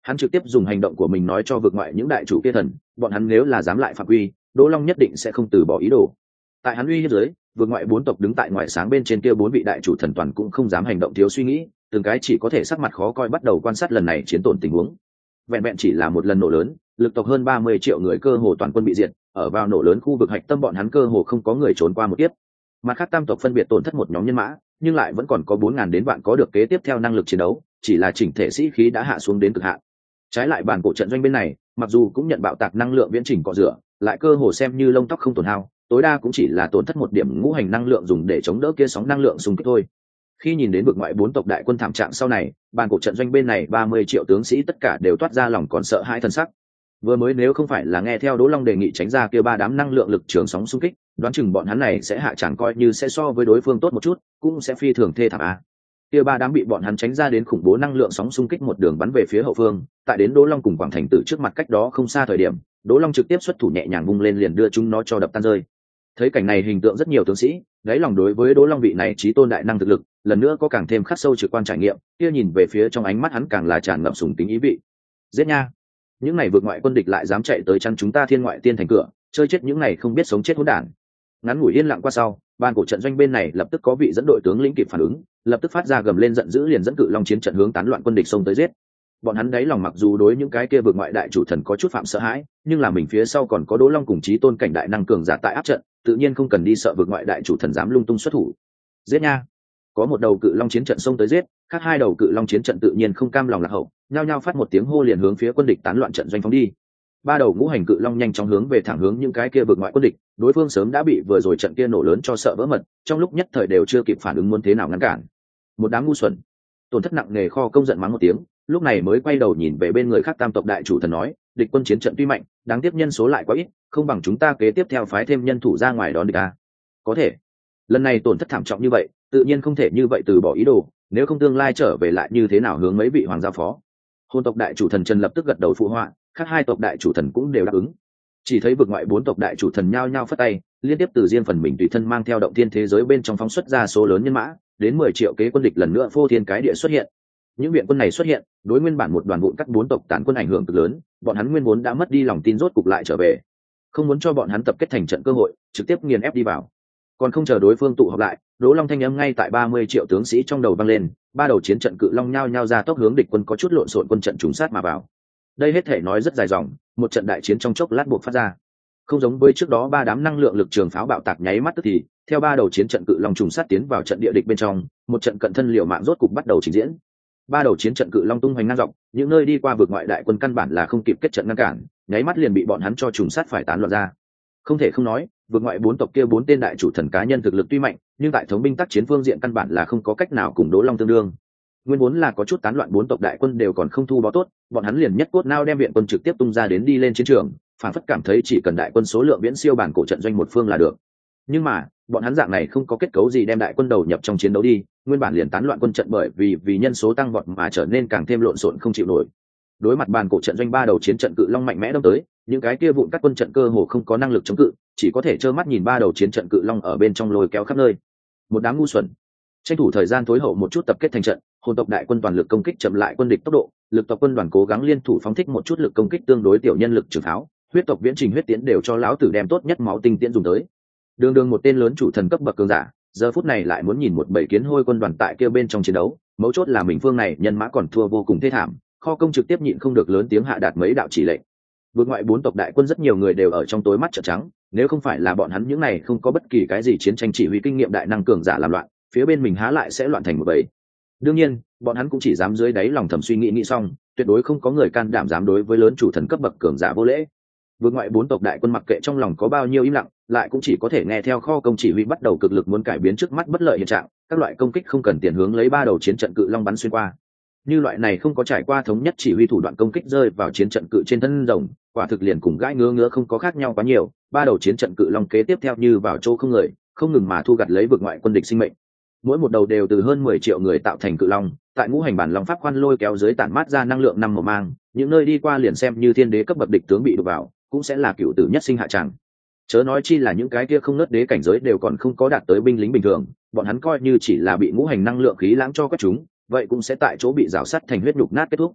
Hắn trực tiếp dùng hành động của mình nói cho vực ngoại những đại chủ kia thần, bọn hắn nếu là dám lại phạm uy, Đỗ Long nhất định sẽ không từ bỏ ý đồ. Tại hắn uy hiếp dưới, vực ngoại bốn tộc đứng tại ngoại sáng bên trên kia bốn vị đại chủ thần toàn cũng không dám hành động thiếu suy nghĩ, từng cái chỉ có thể sắc mặt khó coi bắt đầu quan sát lần này chiến tổn tình huống. Vẹn vẹn chỉ là một lần nổ lớn, lực tộc hơn ba mươi triệu người cơ hồ toàn quân bị diệt, ở vào nổ lớn khu vực hạch tâm bọn hắn cơ hồ không có người trốn qua một kiếp. Mặt khác tam tộc phân biệt tổn thất một nhóm nhân mã, nhưng lại vẫn còn có bốn ngàn đến vạn có được kế tiếp theo năng lực chiến đấu, chỉ là chỉnh thể sĩ khí đã hạ xuống đến cực hạn. Trái lại bản cổ trận doanh bên này, mặc dù cũng nhận bạo tạc năng lượng viễn trình cọ rửa, lại cơ hồ xem như lông tóc không tổn hao, tối đa cũng chỉ là tổn thất một điểm ngũ hành năng lượng dùng để chống đỡ kia sóng năng lượng xung kích thôi. Khi nhìn đến vực ngoại bốn tộc đại quân thảm trạng sau này, bản cổ trận doanh bên này ba mươi triệu tướng sĩ tất cả đều toát ra lòng còn sợ hãi thần sắc. Vừa mới nếu không phải là nghe theo Đỗ Long đề nghị tránh ra kia ba đám năng lượng lực trường sóng xung kích, đoán chừng bọn hắn này sẽ hạ chẳng coi như sẽ so với đối phương tốt một chút, cũng sẽ phi thường thê thảm a. Kia ba đám bị bọn hắn tránh ra đến khủng bố năng lượng sóng xung kích một đường bắn về phía hậu phương, tại đến Đỗ Long cùng Quảng Thành Tử trước mặt cách đó không xa thời điểm, Đỗ Long trực tiếp xuất thủ nhẹ nhàng vung lên liền đưa chúng nó cho đập tan rơi. Thấy cảnh này hình tượng rất nhiều tướng sĩ, đáy lòng đối với Đỗ Long vị này chí tôn đại năng thực lực, lần nữa có càng thêm khắc sâu trực quan trải nghiệm, kia nhìn về phía trong ánh mắt hắn càng là tràn ngập sùng tính ý vị. Giết nha! Những này vượt ngoại quân địch lại dám chạy tới chắn chúng ta Thiên Ngoại Tiên thành cửa, chơi chết những này không biết sống chết hỗn đản. Ngắn ngủi yên lặng qua sau, ban cổ trận doanh bên này lập tức có vị dẫn đội tướng lĩnh kịp phản ứng, lập tức phát ra gầm lên giận dữ liền dẫn cự long chiến trận hướng tán loạn quân địch xông tới giết. Bọn hắn đáy lòng mặc dù đối những cái kia vượt ngoại đại chủ thần có chút phạm sợ hãi, nhưng là mình phía sau còn có Đỗ Long cùng chí tôn cảnh đại năng cường giả tại áp trận, tự nhiên không cần đi sợ vượt ngoại đại chủ thần dám lung tung xuất thủ. Giết nha! Có một đầu cự long chiến trận xông tới giết, khác hai đầu cự long chiến trận tự nhiên không cam lòng lạc hậu, nhao nhao phát một tiếng hô liền hướng phía quân địch tán loạn trận doanh phóng đi. Ba đầu ngũ hành cự long nhanh chóng hướng về thẳng hướng những cái kia vượt ngoại quân địch, đối phương sớm đã bị vừa rồi trận kia nổ lớn cho sợ vỡ mật, trong lúc nhất thời đều chưa kịp phản ứng muốn thế nào ngăn cản. Một đám ngu xuẩn. Tổn thất nặng nề kho công giận mắng một tiếng, lúc này mới quay đầu nhìn về bên người khác tam tộc đại chủ thần nói, địch quân chiến trận tuy mạnh, đáng tiếc nhân số lại quá ít, không bằng chúng ta kế tiếp theo phái thêm nhân thủ ra ngoài đón địch a. Có thể. Lần này tổn thất thảm trọng như vậy, tự nhiên không thể như vậy từ bỏ ý đồ, nếu không tương lai trở về lại như thế nào hướng mấy vị hoàng giao phó. Hôn tộc đại chủ thần Trần lập tức gật đầu phụ họa, khác hai tộc đại chủ thần cũng đều đáp ứng. Chỉ thấy vực ngoại bốn tộc đại chủ thần nhao nhao phất tay, liên tiếp từ riêng phần mình tùy thân mang theo động thiên thế giới bên trong phóng xuất ra số lớn nhân mã, đến mười triệu kế quân địch lần nữa phô thiên cái địa xuất hiện. Những viện quân này xuất hiện, đối nguyên bản một đoàn vụn các bốn tộc tán quân ảnh hưởng cực lớn, bọn hắn nguyên vốn đã mất đi lòng tin rốt cục lại trở về, không muốn cho bọn hắn tập kết thành trận cơ hội, trực tiếp nghiền ép đi vào. Còn không chờ đối phương tụ họp lại, Đỗ Long thanh âm ngay tại ba mươi triệu tướng sĩ trong đầu vang lên, ba đầu chiến trận cự long nhao nhao ra tốc hướng địch quân có chút lộn xộn quân trận trùng sát mà vào. Đây hết thể nói rất dài dòng, một trận đại chiến trong chốc lát buộc phát ra. Không giống với trước đó ba đám năng lượng lực trường pháo bạo tạc nháy mắt tức thì, theo ba đầu chiến trận cự long trùng sát tiến vào trận địa địch bên trong, một trận cận thân liều mạng rốt cục bắt đầu trình diễn. Ba đầu chiến trận cự long tung hoành ngang dọc, những nơi đi qua vượt ngoại đại quân căn bản là không kịp kết trận ngăn cản, nháy mắt liền bị bọn hắn cho trùng sát phải tán loạn ra. Không thể không nói, vượt ngoại bốn tộc kia bốn tên đại chủ thần cá nhân thực lực tuy mạnh, nhưng tại thống binh tác chiến phương diện căn bản là không có cách nào cùng Đỗ Long tương đương. Nguyên vốn là có chút tán loạn bốn tộc đại quân đều còn không thu bó tốt, bọn hắn liền nhất cốt nao đem viện quân trực tiếp tung ra đến đi lên chiến trường, phản phất cảm thấy chỉ cần đại quân số lượng viễn siêu bản cổ trận doanh một phương là được. Nhưng mà, bọn hắn dạng này không có kết cấu gì đem đại quân đầu nhập trong chiến đấu đi, nguyên bản liền tán loạn quân trận bởi vì vì nhân số tăng vọt mà trở nên càng thêm lộn xộn không chịu nổi. Đối mặt bản cổ trận doanh ba đầu chiến trận cự long mạnh mẽ đâm tới, những cái kia vụn các quân trận cơ hồ không có năng lực chống cự, chỉ có thể trơ mắt nhìn ba đầu chiến trận cự long ở bên trong lôi kéo khắp nơi. Một đám ngu xuẩn. Tranh thủ thời gian tối hậu một chút tập kết thành trận, hồn tộc đại quân toàn lực công kích chậm lại quân địch tốc độ, lực tộc quân đoàn cố gắng liên thủ phóng thích một chút lực công kích tương đối tiểu nhân lực trường tháo, huyết tộc viễn trình huyết tiễn đều cho lão tử đem tốt nhất máu tinh tiễn dùng tới. Đường đường một tên lớn chủ thần cấp bậc cường giả, giờ phút này lại muốn nhìn một bầy kiến hôi quân đoàn tại kia bên trong chiến đấu, mấu chốt là mình phương này nhân mã còn thua vô cùng thê thảm, kho công trực tiếp nhịn không được lớn tiếng hạ đạt mấy đạo chỉ lệnh. Vượt ngoại bốn tộc đại quân rất nhiều người đều ở trong tối mắt trợn trắng, nếu không phải là bọn hắn những này không có bất kỳ cái gì chiến tranh chỉ huy kinh nghiệm đại năng cường giả làm loạn, phía bên mình há lại sẽ loạn thành một bầy. Đương nhiên, bọn hắn cũng chỉ dám dưới đáy lòng thầm suy nghĩ nghĩ xong, tuyệt đối không có người can đảm dám đối với lớn chủ thần cấp bậc cường giả vô lễ. Vượt ngoại bốn tộc đại quân mặc kệ trong lòng có bao nhiêu im lặng, lại cũng chỉ có thể nghe theo kho công chỉ huy bắt đầu cực lực muốn cải biến trước mắt bất lợi hiện trạng, các loại công kích không cần tiền hướng lấy ba đầu chiến trận cự long bắn xuyên qua. Như loại này không có trải qua thống nhất chỉ huy thủ đoạn công kích rơi vào chiến trận cự trên thân rồng, quả thực liền cùng gãi ngứa ngứa không có khác nhau quá nhiều, ba đầu chiến trận cự long kế tiếp theo như vào chỗ không người, không ngừng mà thu gặt lấy vượt ngoại quân địch sinh mệnh. Mỗi một đầu đều từ hơn mười triệu người tạo thành cự long, tại ngũ hành bản long pháp khoan lôi kéo dưới tản mát ra năng lượng năm màu mang, những nơi đi qua liền xem như thiên đế cấp bậc địch tướng bị đụng vào, cũng sẽ là cựu tử nhất sinh hạ tràng. Chớ nói chi là những cái kia không nớt đế cảnh giới đều còn không có đạt tới binh lính bình thường, bọn hắn coi như chỉ là bị ngũ hành năng lượng khí lãng cho các chúng, vậy cũng sẽ tại chỗ bị rào sắt thành huyết nhục nát kết thúc.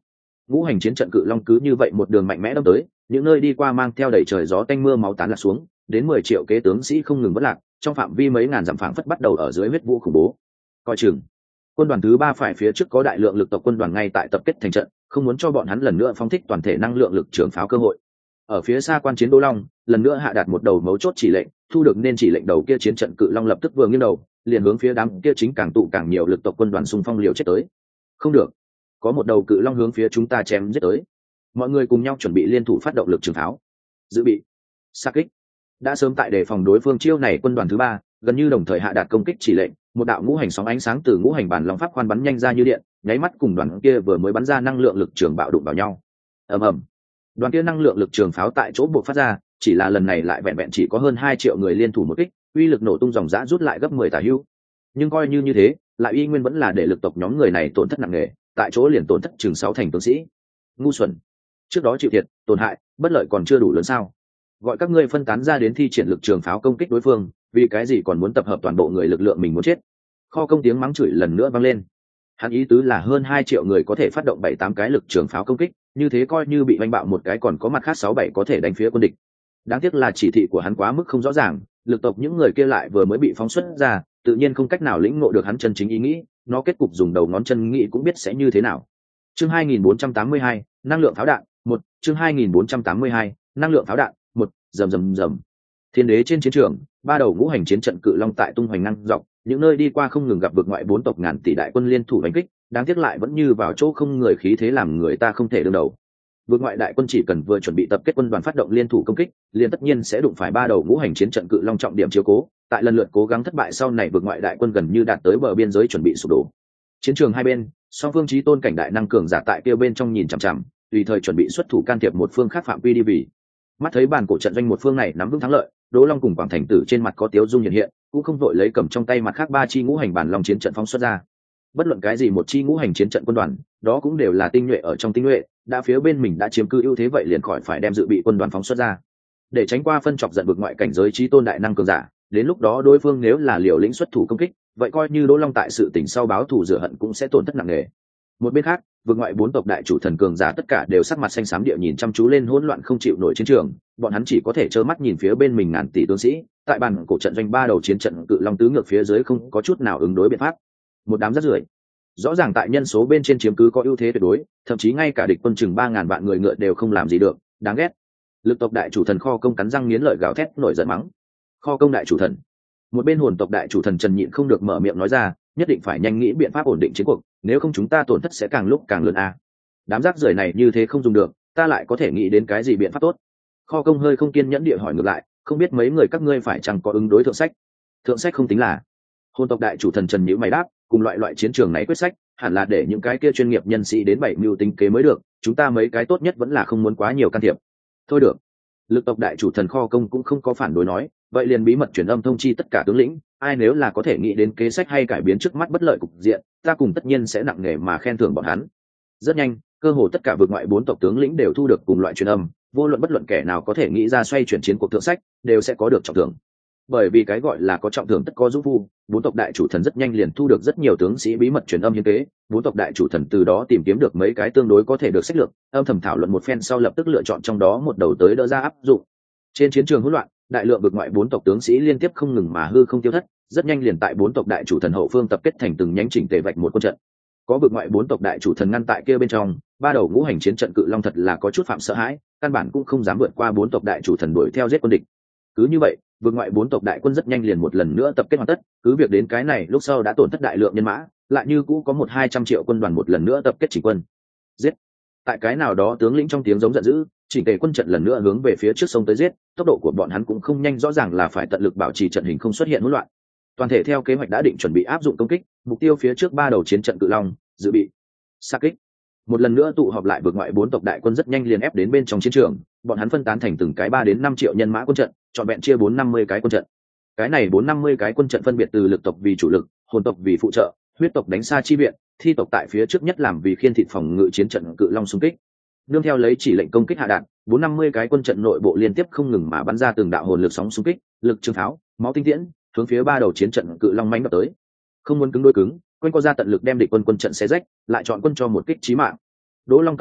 ngũ hành chiến trận cự long cứ như vậy một đường mạnh mẽ đâm tới, những nơi đi qua mang theo đầy trời gió tanh mưa máu tán lạc xuống, đến mười triệu kế tướng sĩ không ngừng vất lạc, trong phạm vi mấy ngàn dặm phảng phất bắt đầu ở dưới huyết vũ khủng bố. Coi chừng, quân đoàn thứ ba phải phía trước có đại lượng lực tộc quân đoàn ngay tại tập kết thành trận, không muốn cho bọn hắn lần nữa phóng thích toàn thể năng lượng lực trường pháo cơ hội. Ở phía xa quan chiến Đỗ Long lần nữa hạ đạt một đầu mấu chốt chỉ lệnh, thu được nên chỉ lệnh đầu kia chiến trận cự long lập tức vừa nghiêng đầu, liền hướng phía đám kia chính càng tụ càng nhiều lực tộc quân đoàn xung phong liều chết tới. Không được, có một đầu cự long hướng phía chúng ta chém giết tới. Mọi người cùng nhau chuẩn bị liên thủ phát động lực trường pháo, dự bị xa kích. Đã sớm tại đề phòng đối phương chiêu này, quân đoàn thứ ba gần như đồng thời hạ đạt công kích chỉ lệnh, một đạo ngũ hành sóng ánh sáng từ ngũ hành bản long pháp khoan bắn nhanh ra như điện, nháy mắt cùng đoàn kia vừa mới bắn ra năng lượng lực trường bạo đụng vào nhau. Ầm ầm, đoàn kia năng lượng lực trường pháo tại chỗ buộc phát ra, chỉ là lần này lại vẹn vẹn chỉ có hơn hai triệu người liên thủ một kích, uy lực nổ tung dòng dã rút lại gấp mười tả hữu. Nhưng coi như như thế, lại y nguyên vẫn là để lực tộc nhóm người này tổn thất nặng nề, tại chỗ liền tổn thất chừng sáu thành tướng sĩ. Ngu xuẩn, trước đó chịu thiệt, tổn hại, bất lợi còn chưa đủ lớn sao? Gọi các ngươi phân tán ra đến thi triển lực trường pháo công kích đối phương, vì cái gì còn muốn tập hợp toàn bộ người lực lượng mình muốn chết? Kho Công tiếng mắng chửi lần nữa vang lên. Hắn ý tứ là hơn hai triệu người có thể phát động bảy tám cái lực trường pháo công kích, như thế coi như bị vanh bạo một cái còn có mặt khác sáu bảy có thể đánh phía quân địch. Đáng tiếc là chỉ thị của hắn quá mức không rõ ràng, lực tộc những người kia lại vừa mới bị phóng xuất ra, tự nhiên không cách nào lĩnh ngộ được hắn chân chính ý nghĩ, nó kết cục dùng đầu ngón chân nghĩ cũng biết sẽ như thế nào. Chương hai nghìn bốn trăm tám mươi hai, năng lượng pháo đạn, một, chương hai nghìn bốn trăm tám mươi hai, năng lượng pháo đạn, một, rầm rầm rầm. Thiên đế trên chiến trường, ba đầu ngũ hành chiến trận cự long tại tung hoành năng dọc, những nơi đi qua không ngừng gặp vực ngoại bốn tộc ngàn tỷ đại quân liên thủ đánh kích, đáng tiếc lại vẫn như vào chỗ không người, khí thế làm người ta không thể đương đầu. Vực ngoại đại quân chỉ cần vừa chuẩn bị tập kết quân đoàn phát động liên thủ công kích, liền tất nhiên sẽ đụng phải ba đầu ngũ hành chiến trận cự long trọng điểm chiếu cố, tại lần lượt cố gắng thất bại sau này, vực ngoại đại quân gần như đạt tới bờ biên giới chuẩn bị sụp đổ. Chiến trường hai bên, song phương chí tôn cảnh đại năng cường giả tại kia bên trong nhìn chằm chằm, tùy thời chuẩn bị xuất thủ can thiệp một phương khác phạm vi đi vì. Mắt thấy bàn cổ trận doanh một phương này nắm vững thắng lợi, Đỗ Long cùng Quảng Thành Tử trên mặt có tiếu dung hiện hiện, cũng không vội lấy cầm trong tay mặt khác ba chi ngũ hành bản long chiến trận phóng xuất ra. Bất luận cái gì một chi ngũ hành chiến trận quân đoàn, đó cũng đều là tinh nhuệ ở trong tinh nhuệ, đã phía bên mình đã chiếm cư ưu thế, vậy liền khỏi phải đem dự bị quân đoàn phóng xuất ra, để tránh qua phân chọc giận vực ngoại cảnh giới chí tôn đại năng cường giả. Đến lúc đó đối phương nếu là liều lĩnh xuất thủ công kích, vậy coi như Đỗ Long tại sự tỉnh sau báo thù rửa hận cũng sẽ tổn thất nặng nề. Một bên khác, vực ngoại bốn tộc đại chủ thần cường giả tất cả đều sắc mặt xanh xám địa nhìn chăm chú lên hỗn loạn không chịu nổi chiến trường, bọn hắn chỉ có thể trơ mắt nhìn phía bên mình ngàn tỷ tướng sĩ tại bàn cổ trận doanh ba đầu chiến trận cự long tứ ngược phía dưới không có chút nào ứng đối biện pháp. Một đám rác rưởi, rõ ràng tại nhân số bên trên chiếm cứ có ưu thế tuyệt đối, thậm chí ngay cả địch quân chừng ba ngàn vạn người ngựa đều không làm gì được, đáng ghét. Lực tộc đại chủ thần Kho Công cắn răng nghiến lợi gào thét nổi giận mắng. Kho Công đại chủ thần. Một bên hồn tộc đại chủ thần Trần nhịn không được mở miệng nói ra, nhất định phải nhanh nghĩ biện pháp ổn định chiến cuộc, nếu không chúng ta tổn thất sẽ càng lúc càng lớn a. Đám rác rưởi này như thế không dùng được, ta lại có thể nghĩ đến cái gì biện pháp tốt? Kho Công hơi không kiên nhẫn địa hỏi ngược lại, không biết mấy người các ngươi phải chăng có ứng đối thượng sách? Thượng sách không tính là. Hồn tộc đại chủ thần Trần nhíu mày đáp, cùng loại loại chiến trường này quyết sách, hẳn là để những cái kia chuyên nghiệp nhân sĩ đến bảy mưu tính kế mới được, chúng ta mấy cái tốt nhất vẫn là không muốn quá nhiều can thiệp. Thôi được. Lực tộc đại chủ thần Kho Công cũng không có phản đối nói, vậy liền bí mật truyền âm thông chi tất cả tướng lĩnh, ai nếu là có thể nghĩ đến kế sách hay cải biến trước mắt bất lợi cục diện, ta cùng tất nhiên sẽ nặng nề mà khen thưởng bọn hắn. Rất nhanh, cơ hồ tất cả vực ngoại bốn tộc tướng lĩnh đều thu được cùng loại truyền âm, vô luận bất luận kẻ nào có thể nghĩ ra xoay chuyển chiến cuộc thượng sách, đều sẽ có được trọng thưởng. Bởi vì cái gọi là có trọng thưởng tất có giúp vu, bốn tộc đại chủ thần rất nhanh liền thu được rất nhiều tướng sĩ bí mật truyền âm hiến kế, bốn tộc đại chủ thần từ đó tìm kiếm được mấy cái tương đối có thể được sách lược, âm thầm thảo luận một phen sau lập tức lựa chọn trong đó một đầu tới đỡ ra áp dụng. Trên chiến trường hỗn loạn, đại lượng vực ngoại bốn tộc tướng sĩ liên tiếp không ngừng mà hư không tiêu thất, rất nhanh liền tại bốn tộc đại chủ thần hậu phương tập kết thành từng nhánh chỉnh tề vạch một quân trận. Có vực ngoại bốn tộc đại chủ thần ngăn tại kia bên trong, ba đầu ngũ hành chiến trận cự long thật là có chút phạm sợ hãi, căn bản cũng không dám vượt qua bốn tộc đại chủ thần đuổi theo giết quân địch. Cứ như vậy, vực ngoại bốn tộc đại quân rất nhanh liền một lần nữa tập kết hoàn tất, cứ việc đến cái này lúc sau đã tổn thất đại lượng nhân mã, lại như cũ có một hai trăm triệu quân đoàn một lần nữa tập kết chỉnh quân. Giết! Tại cái nào đó tướng lĩnh trong tiếng giống giận dữ, chỉnh tề quân trận lần nữa hướng về phía trước sông tới giết, tốc độ của bọn hắn cũng không nhanh, rõ ràng là phải tận lực bảo trì trận hình không xuất hiện hỗn loạn. Toàn thể theo kế hoạch đã định chuẩn bị áp dụng công kích, mục tiêu phía trước ba đầu chiến trận cự long, dự bị xa kích. Một lần nữa tụ họp lại vực ngoại bốn tộc đại quân rất nhanh liền ép đến bên trong chiến trường, bọn hắn phân tán thành từng cái ba đến năm triệu nhân mã quân trận, chọn vẹn chia bốn năm mươi cái quân trận. Cái này bốn năm mươi cái quân trận phân biệt từ lực tộc vì chủ lực, hồn tộc vì phụ trợ, huyết tộc đánh xa chi viện, thi tộc tại phía trước nhất làm vì khiên thịt phòng ngự chiến trận cự long xung kích. Nương theo lấy chỉ lệnh công kích hạ đạn, bốn năm mươi cái quân trận nội bộ liên tiếp không ngừng mà bắn ra từng đạo hồn lực sóng xung kích, lực trường pháo, máu tinh tiễn, hướng phía ba đầu chiến trận cự long mãnh đập tới. Không muốn cứng đối cứng, quanh co ra tận lực đem địch quân quân trận xé rách, lại chọn quân cho một kích chí mạng. Đỗ Long cao mày,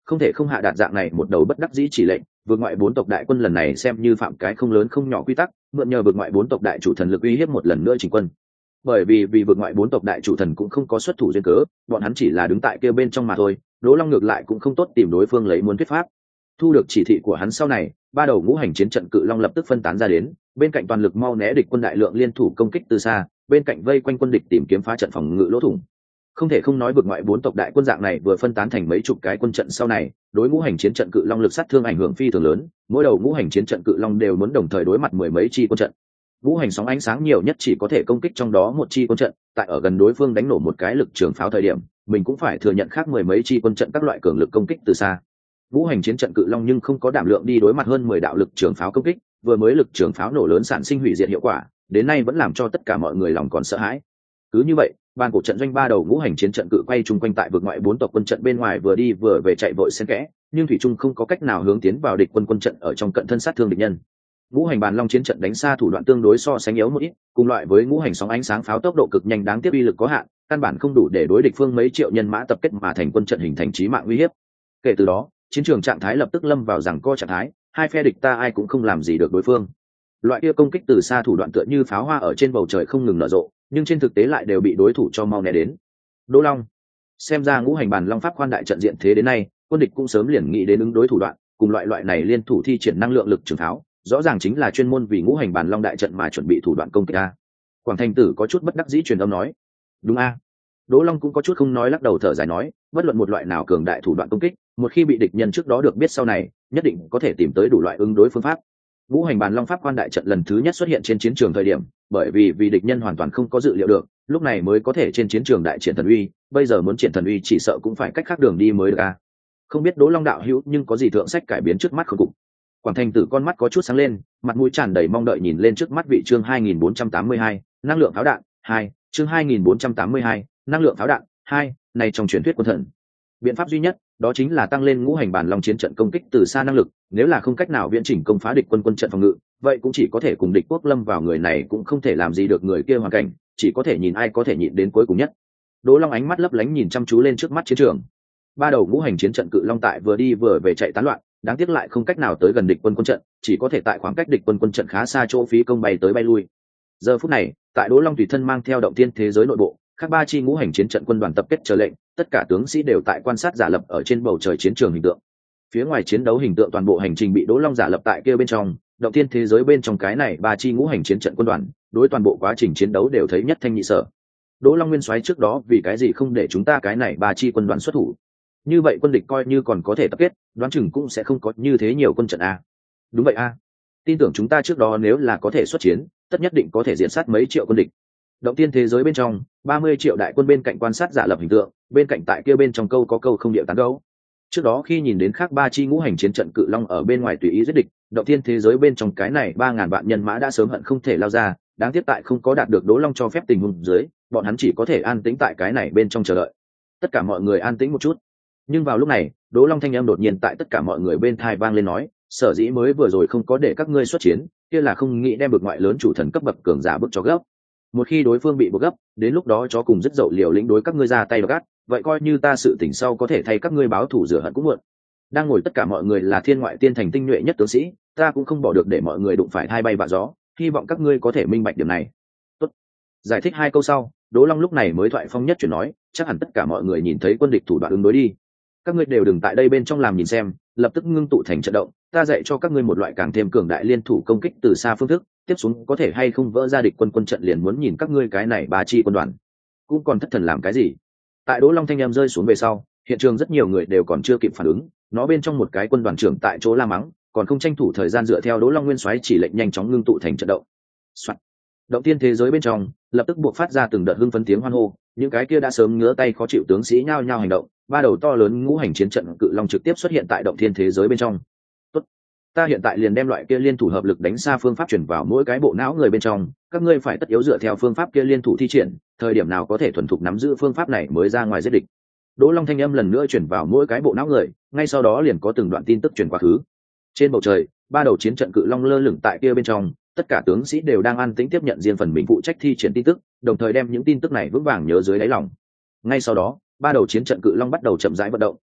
không thể không hạ đạt dạng này một đầu bất đắc dĩ chỉ lệnh. Vượt ngoại bốn tộc đại quân lần này xem như phạm cái không lớn không nhỏ quy tắc, mượn nhờ vượt ngoại bốn tộc đại chủ thần lực uy hiếp một lần nữa chỉnh quân. Bởi vì vì vượt ngoại bốn tộc đại chủ thần cũng không có xuất thủ duyên cớ, bọn hắn chỉ là đứng tại kia bên trong mà thôi. Đỗ Long ngược lại cũng không tốt tìm đối phương lấy muốn thuyết pháp. Thu được chỉ thị của hắn sau này, ba đầu ngũ hành chiến trận cự long lập tức phân tán ra đến, bên cạnh toàn lực mau né địch quân đại lượng liên thủ công kích từ xa, bên cạnh vây quanh quân địch tìm kiếm phá trận phòng ngự lỗ thủng. Không thể không nói vượt ngoại bốn tộc đại quân dạng này vừa phân tán thành mấy chục cái quân trận sau này, đối ngũ hành chiến trận cự long lực sát thương ảnh hưởng phi thường lớn, mỗi đầu ngũ hành chiến trận cự long đều muốn đồng thời đối mặt mười mấy chi quân trận. Ngũ hành sóng ánh sáng nhiều nhất chỉ có thể công kích trong đó một chi quân trận, tại ở gần đối phương đánh nổ một cái lực trường pháo thời điểm, mình cũng phải thừa nhận khác mười mấy chi quân trận các loại cường lực công kích từ xa. Ngũ hành chiến trận cự long nhưng không có đảm lượng đi đối mặt hơn mười đạo lực trường pháo công kích, vừa mới lực trường pháo nổ lớn sản sinh hủy diệt hiệu quả, đến nay vẫn làm cho tất cả mọi người lòng còn sợ hãi. Cứ như vậy, ban cổ trận doanh ba đầu ngũ hành chiến trận cự quay chung quanh tại vực ngoại bốn tộc quân trận bên ngoài vừa đi vừa về chạy vội xen kẽ, nhưng thủy trung không có cách nào hướng tiến vào địch quân quân trận ở trong cận thân sát thương địch nhân. Ngũ hành bàn long chiến trận đánh xa thủ đoạn tương đối so sánh yếu một ít, cùng loại với ngũ hành sóng ánh sáng pháo tốc độ cực nhanh đáng tiếc uy lực có hạn, căn bản không đủ để đối địch phương mấy triệu nhân mã tập kết mà thành quân trận hình thành chí mạng uy hiếp. Kể từ đó, chiến trường trạng thái lập tức lâm vào giằng co trạng thái, hai phe địch ta ai cũng không làm gì được đối phương. Loại kia công kích từ xa thủ đoạn tựa như pháo hoa ở trên bầu trời không ngừng nở rộ, nhưng trên thực tế lại đều bị đối thủ cho mau né đến. Đỗ Long, xem ra ngũ hành bàn long pháp khoan đại trận diện thế đến nay, quân địch cũng sớm liền nghĩ đến ứng đối thủ đoạn, cùng loại loại này liên thủ thi triển năng lượng lực trường pháo, rõ ràng chính là chuyên môn vì ngũ hành bàn long đại trận mà chuẩn bị thủ đoạn công kích a. Quảng Thành Tử có chút bất đắc dĩ truyền âm nói, đúng a. Đỗ Long cũng có chút không nói lắc đầu thở dài nói, bất luận một loại nào cường đại thủ đoạn công kích, một khi bị địch nhân trước đó được biết sau này, nhất định có thể tìm tới đủ loại ứng đối phương pháp. Ngũ hành bàn long pháp quan đại trận lần thứ nhất xuất hiện trên chiến trường thời điểm, bởi vì vì địch nhân hoàn toàn không có dự liệu được, lúc này mới có thể trên chiến trường đại triển thần uy, bây giờ muốn triển thần uy chỉ sợ cũng phải cách khác đường đi mới được a. Không biết Đỗ Long đạo hữu nhưng có gì thượng sách cải biến trước mắt không cục. Quảng Thành Tử con mắt có chút sáng lên, mặt mũi tràn đầy mong đợi nhìn lên trước mắt vị chương hai nghìn bốn trăm tám mươi hai, năng lượng pháo đạn hai, chương hai nghìn bốn trăm tám mươi hai, năng lượng pháo đạn hai, này trong truyền thuyết quân thần. Biện pháp duy nhất, đó chính là tăng lên ngũ hành bàn long chiến trận công kích từ xa năng lực, nếu là không cách nào viễn chỉnh công phá địch quân quân trận phòng ngự, vậy cũng chỉ có thể cùng địch quốc lâm vào người này cũng không thể làm gì được người kia hoàn cảnh, chỉ có thể nhìn ai có thể nhịn đến cuối cùng nhất. Đỗ Long ánh mắt lấp lánh nhìn chăm chú lên trước mắt chiến trường. Ba đầu ngũ hành chiến trận cự long tại vừa đi vừa về chạy tán loạn, đáng tiếc lại không cách nào tới gần địch quân quân trận, chỉ có thể tại khoảng cách địch quân quân trận khá xa chỗ phí công bay tới bay lui. Giờ phút này, tại Đỗ Long tùy thân mang theo động tiên thế giới nội bộ, các ba chi ngũ hành chiến trận quân đoàn tập kết chờ lệnh, tất cả tướng sĩ đều tại quan sát giả lập ở trên bầu trời chiến trường hình tượng. Phía ngoài chiến đấu hình tượng toàn bộ hành trình bị Đỗ Long giả lập tại kia bên trong, động tiên thế giới bên trong cái này ba chi ngũ hành chiến trận quân đoàn, đối toàn bộ quá trình chiến đấu đều thấy nhất thanh nhị sở. Đỗ Long nguyên soái trước đó vì cái gì không để chúng ta cái này ba chi quân đoàn xuất thủ? Như vậy quân địch coi như còn có thể tập kết, đoán chừng cũng sẽ không có như thế nhiều quân trận a. Đúng vậy a. Tin tưởng chúng ta trước đó nếu là có thể xuất chiến, tất nhất định có thể diện sát mấy triệu quân địch. Động tiên thế giới bên trong, ba mươi triệu đại quân bên cạnh quan sát giả lập hình tượng, bên cạnh tại kia bên trong câu có câu không điệu tán gấu. Trước đó khi nhìn đến khác ba chi ngũ hành chiến trận cự long ở bên ngoài tùy ý giết địch, động tiên thế giới bên trong cái này ba ngàn vạn nhân mã đã sớm hận không thể lao ra, đáng tiếc tại không có đạt được Đỗ Long cho phép tình huống dưới, bọn hắn chỉ có thể an tĩnh tại cái này bên trong chờ đợi. Tất cả mọi người an tĩnh một chút. Nhưng vào lúc này, Đỗ Long thanh âm đột nhiên tại tất cả mọi người bên tai vang lên nói, sở dĩ mới vừa rồi không có để các ngươi xuất chiến, kia là không nghĩ đem bực ngoại lớn chủ thần cấp bậc cường giả bức cho gấp. Một khi đối phương bị buộc gấp, đến lúc đó chó cùng rất dậu liều lĩnh đối các ngươi ra tay gắt, vậy coi như ta sự tỉnh sau có thể thay các ngươi báo thù rửa hận cũng muộn. Đang ngồi tất cả mọi người là thiên ngoại tiên thành tinh nhuệ nhất tướng sĩ, ta cũng không bỏ được để mọi người đụng phải hai bay vạ gió, hy vọng các ngươi có thể minh bạch điểm này. Tốt. Giải thích hai câu sau, Đỗ Long lúc này mới thoại phong nhất chuyển nói, chắc hẳn tất cả mọi người nhìn thấy quân địch thủ đoạn ứng đối đi. Các ngươi đều đừng tại đây bên trong làm nhìn xem, lập tức ngưng tụ thành trận động, ta dạy cho các ngươi một loại càng thêm cường đại liên thủ công kích từ xa phương thức, tiếp xuống có thể hay không vỡ ra địch quân quân trận liền muốn nhìn các ngươi cái này ba chi quân đoàn cũng còn thất thần làm cái gì. Tại Đỗ Long thanh em rơi xuống về sau, hiện trường rất nhiều người đều còn chưa kịp phản ứng, nó bên trong một cái quân đoàn trưởng tại chỗ la mắng, còn không tranh thủ thời gian dựa theo Đỗ Long nguyên soái chỉ lệnh nhanh chóng ngưng tụ thành trận động. Soạn. Động tiên thế giới bên trong lập tức buộc phát ra từng đợt hưng phấn tiếng hoan hô, những cái kia đã sớm ngứa tay khó chịu tướng sĩ nhao nhao hành động, ba đầu to lớn ngũ hành chiến trận cự long trực tiếp xuất hiện tại động thiên thế giới bên trong. Tốt, ta hiện tại liền đem loại kia liên thủ hợp lực đánh xa phương pháp chuyển vào mỗi cái bộ não người bên trong, các ngươi phải tất yếu dựa theo phương pháp kia liên thủ thi triển, thời điểm nào có thể thuần thục nắm giữ phương pháp này mới ra ngoài giết địch. Đỗ Long thanh âm lần nữa chuyển vào mỗi cái bộ não người, ngay sau đó liền có từng đoạn tin tức truyền quá khứ. Trên bầu trời, ba đầu chiến trận cự long lơ lửng tại kia bên trong, tất cả tướng sĩ đều đang an tĩnh tiếp nhận riêng phần mình phụ trách thi triển tin tức, đồng thời đem những tin tức này vững vàng nhớ dưới đáy lòng. Ngay sau đó, ba đầu chiến trận cự long bắt đầu chậm rãi vận động,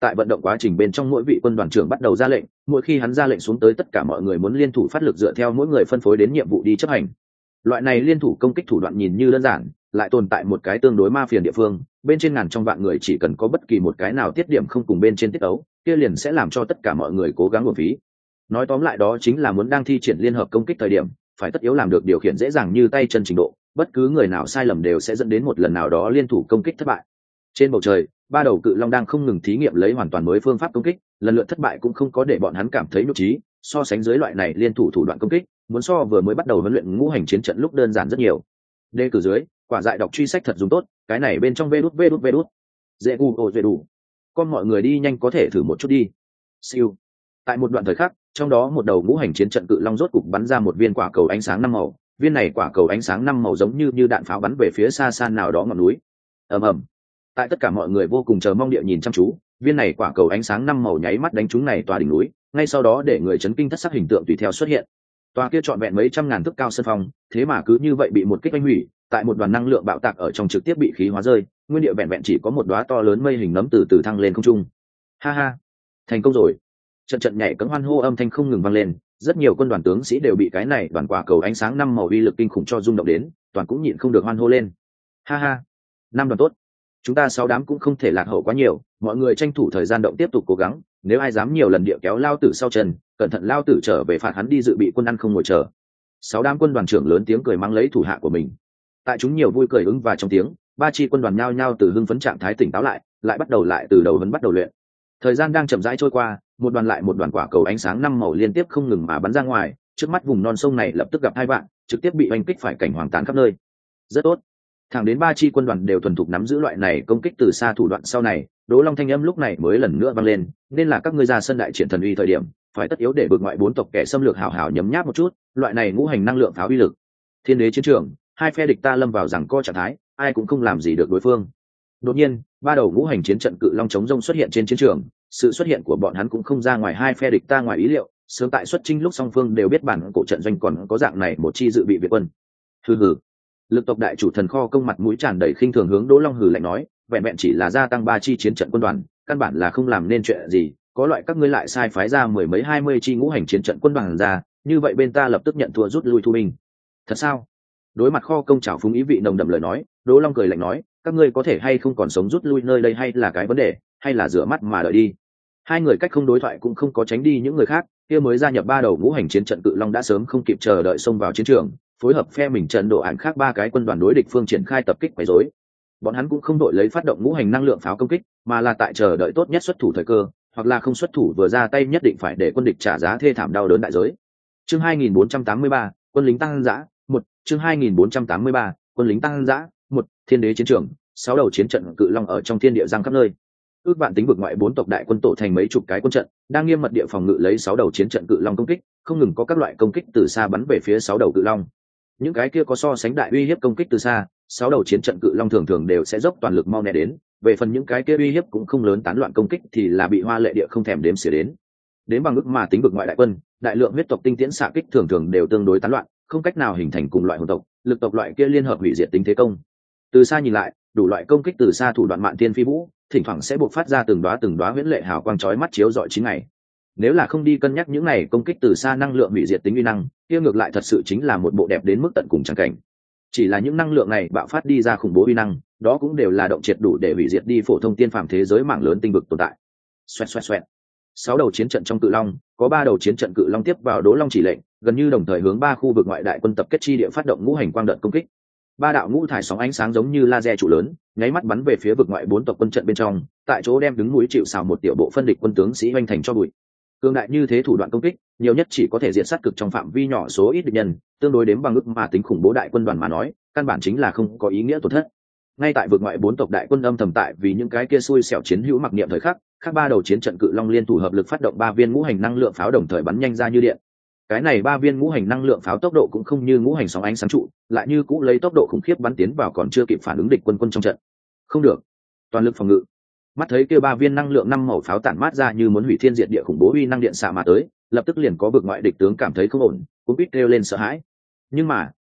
tại vận động quá trình bên trong, mỗi vị quân đoàn trưởng bắt đầu ra lệnh, mỗi khi hắn ra lệnh xuống tới, tất cả mọi người muốn liên thủ phát lực dựa theo mỗi người phân phối đến nhiệm vụ đi chấp hành. Loại này liên thủ công kích thủ đoạn nhìn như đơn giản, lại tồn tại một cái tương đối ma phiền địa phương, bên trên ngàn trong vạn người chỉ cần có bất kỳ một cái nào tiết điểm không cùng bên trên tiết ấu, kia liền sẽ làm cho tất cả mọi người cố gắng uổng phí. Nói tóm lại đó chính là muốn đang thi triển liên hợp công kích thời điểm, phải tất yếu làm được điều khiển dễ dàng như tay chân trình độ, bất cứ người nào sai lầm đều sẽ dẫn đến một lần nào đó liên thủ công kích thất bại. Trên bầu trời, ba đầu cự long đang không ngừng thí nghiệm lấy hoàn toàn mới phương pháp công kích, lần lượt thất bại cũng không có để bọn hắn cảm thấy nhục trí, so sánh dưới loại này liên thủ thủ đoạn công kích, muốn so vừa mới bắt đầu huấn luyện ngũ hành chiến trận lúc đơn giản rất nhiều. Đề cử dưới, quả dại đọc truy sách thật dùng tốt, cái này bên trong vê đút vê đút vê đút. Dễ gu ồ dễ đủ. Con mọi người đi nhanh có thể thử một chút đi. Siêu. Tại một đoạn thời khắc, trong đó một đầu ngũ hành chiến trận cự long rốt cục bắn ra một viên quả cầu ánh sáng năm màu, viên này quả cầu ánh sáng năm màu giống như như đạn pháo bắn về phía xa xa nào đó ngọn núi. Ầm ầm. Tại tất cả mọi người vô cùng chờ mong địa nhìn chăm chú, viên này quả cầu ánh sáng năm màu nháy mắt đánh trúng này tòa đỉnh núi, ngay sau đó để người chấn kinh thất sắc hình tượng tùy theo xuất hiện. Tòa kia trọn vẹn mấy trăm ngàn thước cao sân phong, thế mà cứ như vậy bị một kích đánh hủy, tại một đoàn năng lượng bạo tạc ở trong trực tiếp bị khí hóa rơi, nguyên địa vẹn vẹn chỉ có một đóa to lớn mây hình nấm từ từ thăng lên không trung. Ha ha, thành công rồi. Trận trận nhảy cẫng hoan hô âm thanh không ngừng vang lên, rất nhiều quân đoàn tướng sĩ đều bị cái này đoàn quả cầu ánh sáng năm màu uy lực kinh khủng cho rung động đến, toàn cũng nhịn không được hoan hô lên. Ha ha, năm đoàn tốt. Chúng ta sáu đám cũng không thể lạc hậu quá nhiều, mọi người tranh thủ thời gian động tiếp tục cố gắng, nếu ai dám nhiều lần địa kéo lao tử sau chân, cẩn thận lao tử trở về phạt hắn đi dự bị quân ăn không ngồi chờ. Sáu đám quân đoàn trưởng lớn tiếng cười mắng lấy thủ hạ của mình. Tại chúng nhiều vui cười ứng và trong tiếng, ba chi quân đoàn nhao nhao từ hưng phấn trạng thái tỉnh táo lại, lại bắt đầu lại từ đầu vẫn bắt đầu luyện. Thời gian đang chậm rãi trôi qua, một đoàn lại một đoàn quả cầu ánh sáng năm màu liên tiếp không ngừng mà bắn ra ngoài, trước mắt vùng non sông này lập tức gặp hai vạn, trực tiếp bị oanh kích phải cảnh hoàng tán khắp nơi. Rất tốt. Thẳng đến ba chi quân đoàn đều thuần thục nắm giữ loại này công kích từ xa thủ đoạn sau này, Đỗ Long thanh âm lúc này mới lần nữa vang lên, nên là các ngươi ra sân đại triển thần uy thời điểm, phải tất yếu để bực ngoại bốn tộc kẻ xâm lược hảo hảo nhấm nháp một chút, loại này ngũ hành năng lượng pháo uy lực. Thiên đế chiến trường, hai phe địch ta lâm vào giằng co trạng thái, ai cũng không làm gì được đối phương. Đột nhiên, ba đầu ngũ hành chiến trận cự long chống rông xuất hiện trên chiến trường, sự xuất hiện của bọn hắn cũng không ra ngoài hai phe địch ta ngoài ý liệu, sớm tại xuất chinh lúc song phương đều biết bản cổ trận doanh còn có dạng này một chi dự bị việt quân. Hừ hừ. Lực tộc đại chủ thần kho công mặt mũi tràn đầy khinh thường hướng Đỗ Long hừ lạnh nói, vẹn vẹn chỉ là gia tăng ba chi chiến trận quân đoàn, căn bản là không làm nên chuyện gì, có loại các ngươi lại sai phái ra mười mấy hai mươi chi ngũ hành chiến trận quân đoàn ra, như vậy bên ta lập tức nhận thua rút lui thu binh. Thật sao? Đối mặt kho công trào phúng ý vị nồng đậm lời nói, Đỗ Long cười lạnh nói, các ngươi có thể hay không còn sống rút lui nơi đây hay là cái vấn đề, hay là rửa mắt mà đợi đi. Hai người cách không đối thoại cũng không có tránh đi những người khác, kia mới gia nhập ba đầu ngũ hành chiến trận cự long đã sớm không kịp chờ đợi xông vào chiến trường, phối hợp phe mình trận độ ảnh khác ba cái quân đoàn đối địch phương triển khai tập kích quấy rối. Bọn hắn cũng không đội lấy phát động ngũ hành năng lượng pháo công kích, mà là tại chờ đợi tốt nhất xuất thủ thời cơ, hoặc là không xuất thủ vừa ra tay nhất định phải để quân địch trả giá thê thảm đau đớn đại giới. Chương hai nghìn bốn trăm tám mươi ba, quân lính tăng dã, một, chương hai nghìn bốn trăm tám mươi ba, quân lính tăng dã, một, thiên đế chiến trường, sáu đầu chiến trận cự long ở trong thiên địa giang khắp nơi. Ước vạn tính vực ngoại bốn tộc đại quân tổ thành mấy chục cái quân trận, đang nghiêm mật địa phòng ngự lấy sáu đầu chiến trận cự long công kích, không ngừng có các loại công kích từ xa bắn về phía sáu đầu cự long. Những cái kia có so sánh đại uy hiếp công kích từ xa, sáu đầu chiến trận cự long thường thường đều sẽ dốc toàn lực mau né đến, về phần những cái kia uy hiếp cũng không lớn tán loạn công kích thì là bị hoa lệ địa không thèm đếm xỉa đến. Đến bằng ước mà tính vực ngoại đại quân, đại lượng huyết tộc tinh tiễn xạ kích thường thường đều tương đối tán loạn, không cách nào hình thành cùng loại hồn tộc, lực tộc loại kia liên hợp hủy diệt tính thế công. Từ xa nhìn lại, đủ loại công kích từ xa thủ đoạn mạn tiên phi vũ, thỉnh thoảng sẽ buộc phát ra từng đóa từng đóa huyễn lệ hào quang chói mắt chiếu rọi chín ngày. Nếu là không đi cân nhắc những này công kích từ xa năng lượng hủy diệt tính uy năng, kia ngược lại thật sự chính là một bộ đẹp đến mức tận cùng chẳng cảnh. Chỉ là những năng lượng này bạo phát đi ra khủng bố uy năng, đó cũng đều là động triệt đủ để hủy diệt đi phổ thông tiên phàm thế giới mạng lớn tinh vực tồn tại. Xoẹt xoẹt xoẹt. Sáu đầu chiến trận trong cự long, có ba đầu chiến trận cự long tiếp vào Đỗ Long chỉ lệnh, gần như đồng thời hướng ba khu vực ngoại đại quân tập kết chi địa phát động ngũ hành quang đợt công kích. Ba đạo ngũ thải sóng ánh sáng giống như laser trụ lớn, nháy mắt bắn về phía vực ngoại bốn tộc quân trận bên trong, tại chỗ đem đứng núi chịu sào một tiểu bộ phân địch quân tướng sĩ hoành thành cho bụi. Cương đại như thế thủ đoạn công kích, nhiều nhất chỉ có thể diệt sát cực trong phạm vi nhỏ số ít địch nhân, tương đối đến bằng ức mà tính khủng bố đại quân đoàn mà nói, căn bản chính là không có ý nghĩa tổn thất. Ngay tại vực ngoại bốn tộc đại quân âm thầm tại vì những cái kia xui xẻo chiến hữu mặc niệm thời khắc, các ba đầu chiến trận cự long liên thủ hợp lực phát động ba viên ngũ hành năng lượng pháo đồng thời bắn nhanh ra như điện. Cái này ba viên ngũ hành năng lượng pháo tốc độ cũng không như ngũ hành sóng ánh sáng trụ, lại như cũ lấy tốc độ khủng khiếp bắn tiến vào còn chưa kịp phản ứng địch quân quân trong trận. Không được, toàn lực phòng ngự. Mắt thấy kia ba viên năng lượng năm màu pháo tản mát ra như muốn hủy thiên diệt địa khủng bố uy năng điện xạ mà tới, lập tức liền có vực ngoại địch tướng cảm thấy không ổn, cũng biết kêu lên sợ hãi. Nhưng mà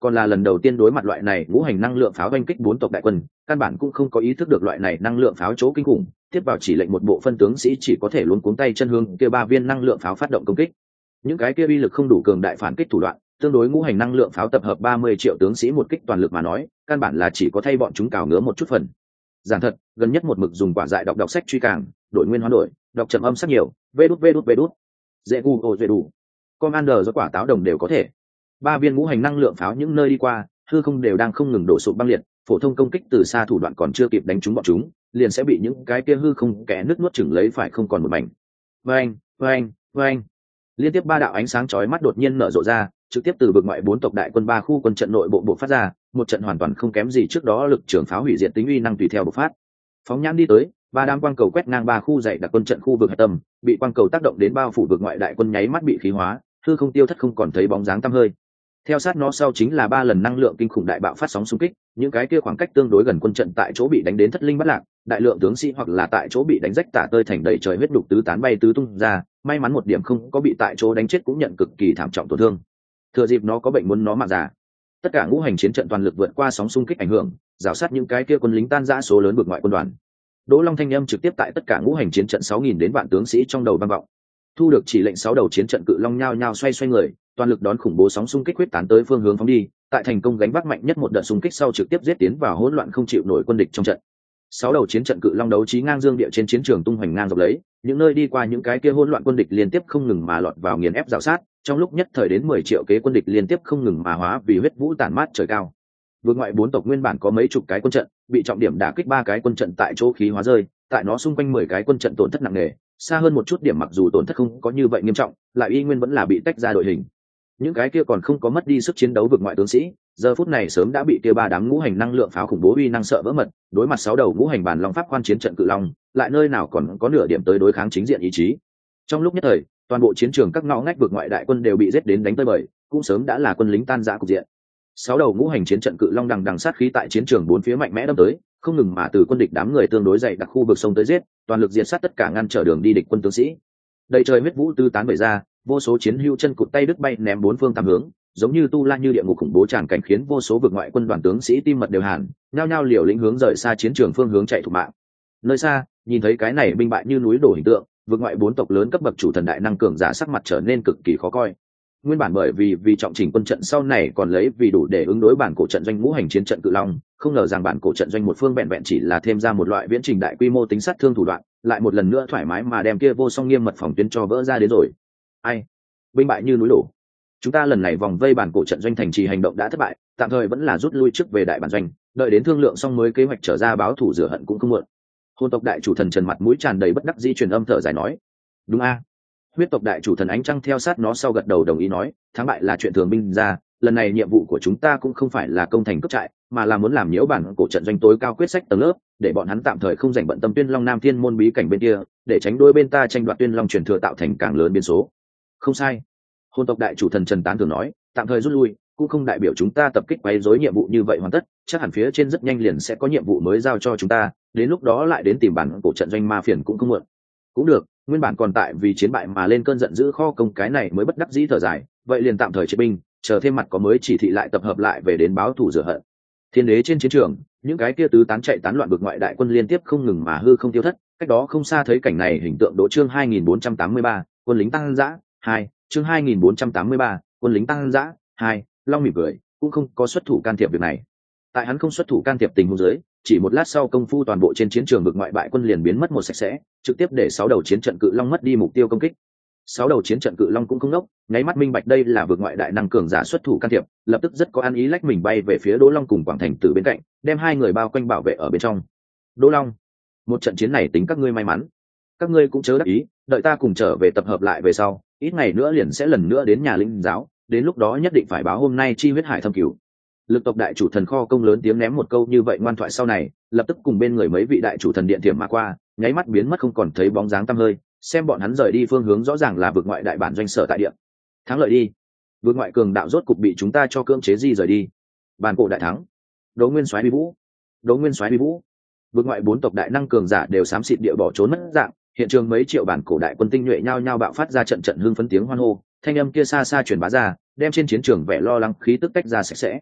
còn là lần đầu tiên đối mặt loại này ngũ hành năng lượng pháo oanh kích bốn tộc đại quân, căn bản cũng không có ý thức được loại này năng lượng pháo chỗ kinh khủng, tiếp vào chỉ lệnh một bộ phân tướng sĩ chỉ có thể luống cuống tay chân hương kia ba viên năng lượng pháo phát động công kích. Những cái kia uy lực không đủ cường đại phản kích thủ đoạn, tương đối ngũ hành năng lượng pháo tập hợp ba mươi triệu tướng sĩ một kích toàn lực mà nói, căn bản là chỉ có thay bọn chúng cào ngứa một chút phần. Giản thật, gần nhất một mực dùng quả dại đọc đọc sách truy càng, đổi nguyên hóa đổi, đọc trầm âm sắc nhiều, vê đút vê đút vê đút. Dễ gu ồ dễ đủ. Commander do quả táo đồng đều có thể. Ba viên ngũ hành năng lượng pháo những nơi đi qua, hư không đều đang không ngừng đổ sụp băng liệt, phổ thông công kích từ xa thủ đoạn còn chưa kịp đánh trúng bọn chúng, liền sẽ bị những cái kia hư không kẽ nước nuốt chửng lấy phải không còn một mảnh. Vâng, vâng, vâng. Liên tiếp ba đạo ánh sáng chói mắt đột nhiên nở rộ ra, trực tiếp từ vực ngoại bốn tộc đại quân ba khu quân trận nội bộ bộ phát ra, một trận hoàn toàn không kém gì trước đó lực trưởng pháo hủy diệt tính uy năng tùy theo bộc phát. Phóng nhãn đi tới, ba đám quang cầu quét ngang ba khu dày đặc quân trận khu vực hạch tâm, bị quang cầu tác động đến bao phủ vực ngoại đại quân nháy mắt bị khí hóa, hư không tiêu thất không còn thấy bóng dáng tăm hơi. Theo sát nó sau chính là ba lần năng lượng kinh khủng đại bạo phát sóng xung kích, những cái kia khoảng cách tương đối gần quân trận tại chỗ bị đánh đến thất linh bất lạc, đại lượng tướng sĩ hoặc là tại chỗ bị đánh rách tả tơi thành đầy trời huyết đục tứ tán bay tứ tung ra, may mắn một điểm không có bị tại chỗ đánh chết cũng nhận cực kỳ thảm trọng tổn thương. Thừa dịp nó có bệnh muốn nó mạng già, tất cả ngũ hành chiến trận toàn lực vượt qua sóng xung kích ảnh hưởng, rào sát những cái kia quân lính tan rã số lớn vực ngoại quân đoàn. Đỗ Long thanh âm trực tiếp tại tất cả ngũ hành chiến trận sáu nghìn đến vạn tướng sĩ trong đầu vang vọng. Thu được chỉ lệnh sáu đầu chiến trận cự long nhao nhao xoay xoay người, toàn lực đón khủng bố sóng xung kích quyết tán tới phương hướng phóng đi, tại thành công gánh vác mạnh nhất một đợt xung kích sau trực tiếp giết tiến vào hỗn loạn không chịu nổi quân địch trong trận. Sáu đầu chiến trận cự long đấu trí ngang dương địa trên chiến trường tung hoành ngang dọc lấy, những nơi đi qua những cái kia hỗn loạn quân địch liên tiếp không ngừng mà lọt vào nghiền ép rào sát, trong lúc nhất thời đến mười triệu kế quân địch liên tiếp không ngừng mà hóa vì huyết vũ tàn mát trời cao. Vượt ngoại bốn tộc nguyên bản có mấy chục cái quân trận, bị trọng điểm đả kích ba cái quân trận tại chỗ khí hóa rơi, tại nó xung quanh mười cái quân trận tổn thất nặng nề, xa hơn một chút điểm mặc dù tổn thất không có như vậy nghiêm trọng, lại y nguyên vẫn là bị tách ra đội hình. Những cái kia còn không có mất đi sức chiến đấu vượt ngoại tướng sĩ, giờ phút này sớm đã bị kia ba đám ngũ hành năng lượng pháo khủng bố uy năng sợ vỡ mật, đối mặt sáu đầu ngũ hành bản long pháp quan chiến trận cự long, lại nơi nào còn có nửa điểm tới đối kháng chính diện ý chí. Trong lúc nhất thời, toàn bộ chiến trường các ngõ ngách vượt ngoại đại quân đều bị giết đến đánh tơi bời, cũng sớm đã là quân lính tan rã cục diện. Sáu đầu ngũ hành chiến trận cự long đằng đằng sát khí tại chiến trường bốn phía mạnh mẽ đâm tới, không ngừng mà từ quân địch đám người tương đối dày đặc khu vực sông tới giết, toàn lực diệt sát tất cả ngăn trở đường đi địch quân tướng sĩ. Đầy trời huyết vũ tứ tán bày ra, vô số chiến hưu chân cụt tay đứt bay ném bốn phương tám hướng, giống như tu la như địa ngục khủng bố tràn cảnh khiến vô số vực ngoại quân đoàn tướng sĩ tim mật đều hàn, nhao nhao liều lĩnh hướng rời xa chiến trường phương hướng chạy thục mạng. Nơi xa, nhìn thấy cái này binh bại như núi đổ hình tượng, vực ngoại bốn tộc lớn cấp bậc chủ thần đại năng cường giả sắc mặt trở nên cực kỳ khó coi. Nguyên bản bởi vì vì trọng chỉnh quân trận sau này còn lấy vì đủ để ứng đối bản cổ trận doanh ngũ hành chiến trận cự long, không ngờ rằng bản cổ trận doanh một phương vẹn vẹn chỉ là thêm ra một loại viễn trình đại quy mô tính sát thương thủ đoạn, lại một lần nữa thoải mái mà đem kia vô song nghiêm mật phòng tuyến cho vỡ ra đến rồi. Ai, binh bại như núi đổ. Chúng ta lần này vòng vây bản cổ trận doanh thành trì hành động đã thất bại, tạm thời vẫn là rút lui trước về đại bản doanh, đợi đến thương lượng xong mới kế hoạch trở ra báo thù rửa hận cũng không muộn. Hôn tộc đại chủ thần Trần mặt mũi tràn đầy bất đắc dĩ truyền âm thở dài nói, đúng a. Huyết tộc đại chủ thần ánh trăng theo sát nó sau gật đầu đồng ý nói, thắng bại là chuyện thường binh ra, lần này nhiệm vụ của chúng ta cũng không phải là công thành cướp trại, mà là muốn làm nhiễu bản cổ trận doanh tối cao quyết sách tầng lớp, để bọn hắn tạm thời không dành bận tâm Tuyên Long Nam Thiên môn bí cảnh bên kia, để tránh đôi bên ta tranh đoạt Tuyên Long truyền thừa tạo thành càng lớn biến số. Không sai. Hôn tộc đại chủ thần Trần tán thường nói, tạm thời rút lui, cũng không đại biểu chúng ta tập kích quấy rối nhiệm vụ như vậy hoàn tất, chắc hẳn phía trên rất nhanh liền sẽ có nhiệm vụ mới giao cho chúng ta, đến lúc đó lại đến tìm bản cổ trận doanh ma phiền cũng không muộn. Cũng được, nguyên bản còn tại vì chiến bại mà lên cơn giận dữ kho công cái này mới bất đắc dĩ thở dài, vậy liền tạm thời chế binh, chờ thêm mặt có mới chỉ thị lại tập hợp lại về đến báo thù rửa hận. Thiên đế trên chiến trường, những cái kia tứ tán chạy tán loạn vực ngoại đại quân liên tiếp không ngừng mà hư không tiêu thất, cách đó không xa thấy cảnh này hình tượng Đỗ chương hai nghìn bốn trăm tám mươi ba, quân lính tăng dã, hai, chương hai nghìn bốn trăm tám mươi ba, quân lính tăng dã, hai, Long mỉm cười, cũng không có xuất thủ can thiệp việc này. Tại hắn không xuất thủ can thiệp tình huống dưới, chỉ một lát sau công phu toàn bộ trên chiến trường vực ngoại bại quân liền biến mất một sạch sẽ, trực tiếp để sáu đầu chiến trận cự long mất đi mục tiêu công kích. Sáu đầu chiến trận cự long cũng không nốc, nháy mắt minh bạch đây là vực ngoại đại năng cường giả xuất thủ can thiệp, lập tức rất có ăn ý lách mình bay về phía Đỗ Long cùng Quảng Thành Tử bên cạnh, đem hai người bao quanh bảo vệ ở bên trong. Đỗ Long, một trận chiến này tính các ngươi may mắn, các ngươi cũng chớ đắc ý, đợi ta cùng trở về tập hợp lại về sau, ít ngày nữa liền sẽ lần nữa đến nhà linh giáo, đến lúc đó nhất định phải báo hôm nay chi huyết hải thâm cửu. Lực tộc đại chủ thần kho công lớn tiếng ném một câu như vậy ngoan thoại sau này, lập tức cùng bên người mấy vị đại chủ thần điện thiểm mà qua, nháy mắt biến mất không còn thấy bóng dáng tăm hơi, xem bọn hắn rời đi phương hướng rõ ràng là vực ngoại đại bản doanh sở tại địa. Thắng lợi đi, vực ngoại cường đạo rốt cục bị chúng ta cho cưỡng chế di rời đi. Bàn cổ đại thắng. Đỗ Nguyên Soái Uy Vũ, Đỗ Nguyên Soái Uy Vũ. Vực ngoại bốn tộc đại năng cường giả đều xám xịt địa bỏ trốn mất dạng, hiện trường mấy triệu bản cổ đại quân tinh nhuệ nhao nhao bạo phát ra trận trận hưng phấn tiếng hoan hô, thanh âm kia xa xa truyền bá ra, đem trên chiến trường vẻ lo lắng khí tức tách ra sạch sẽ.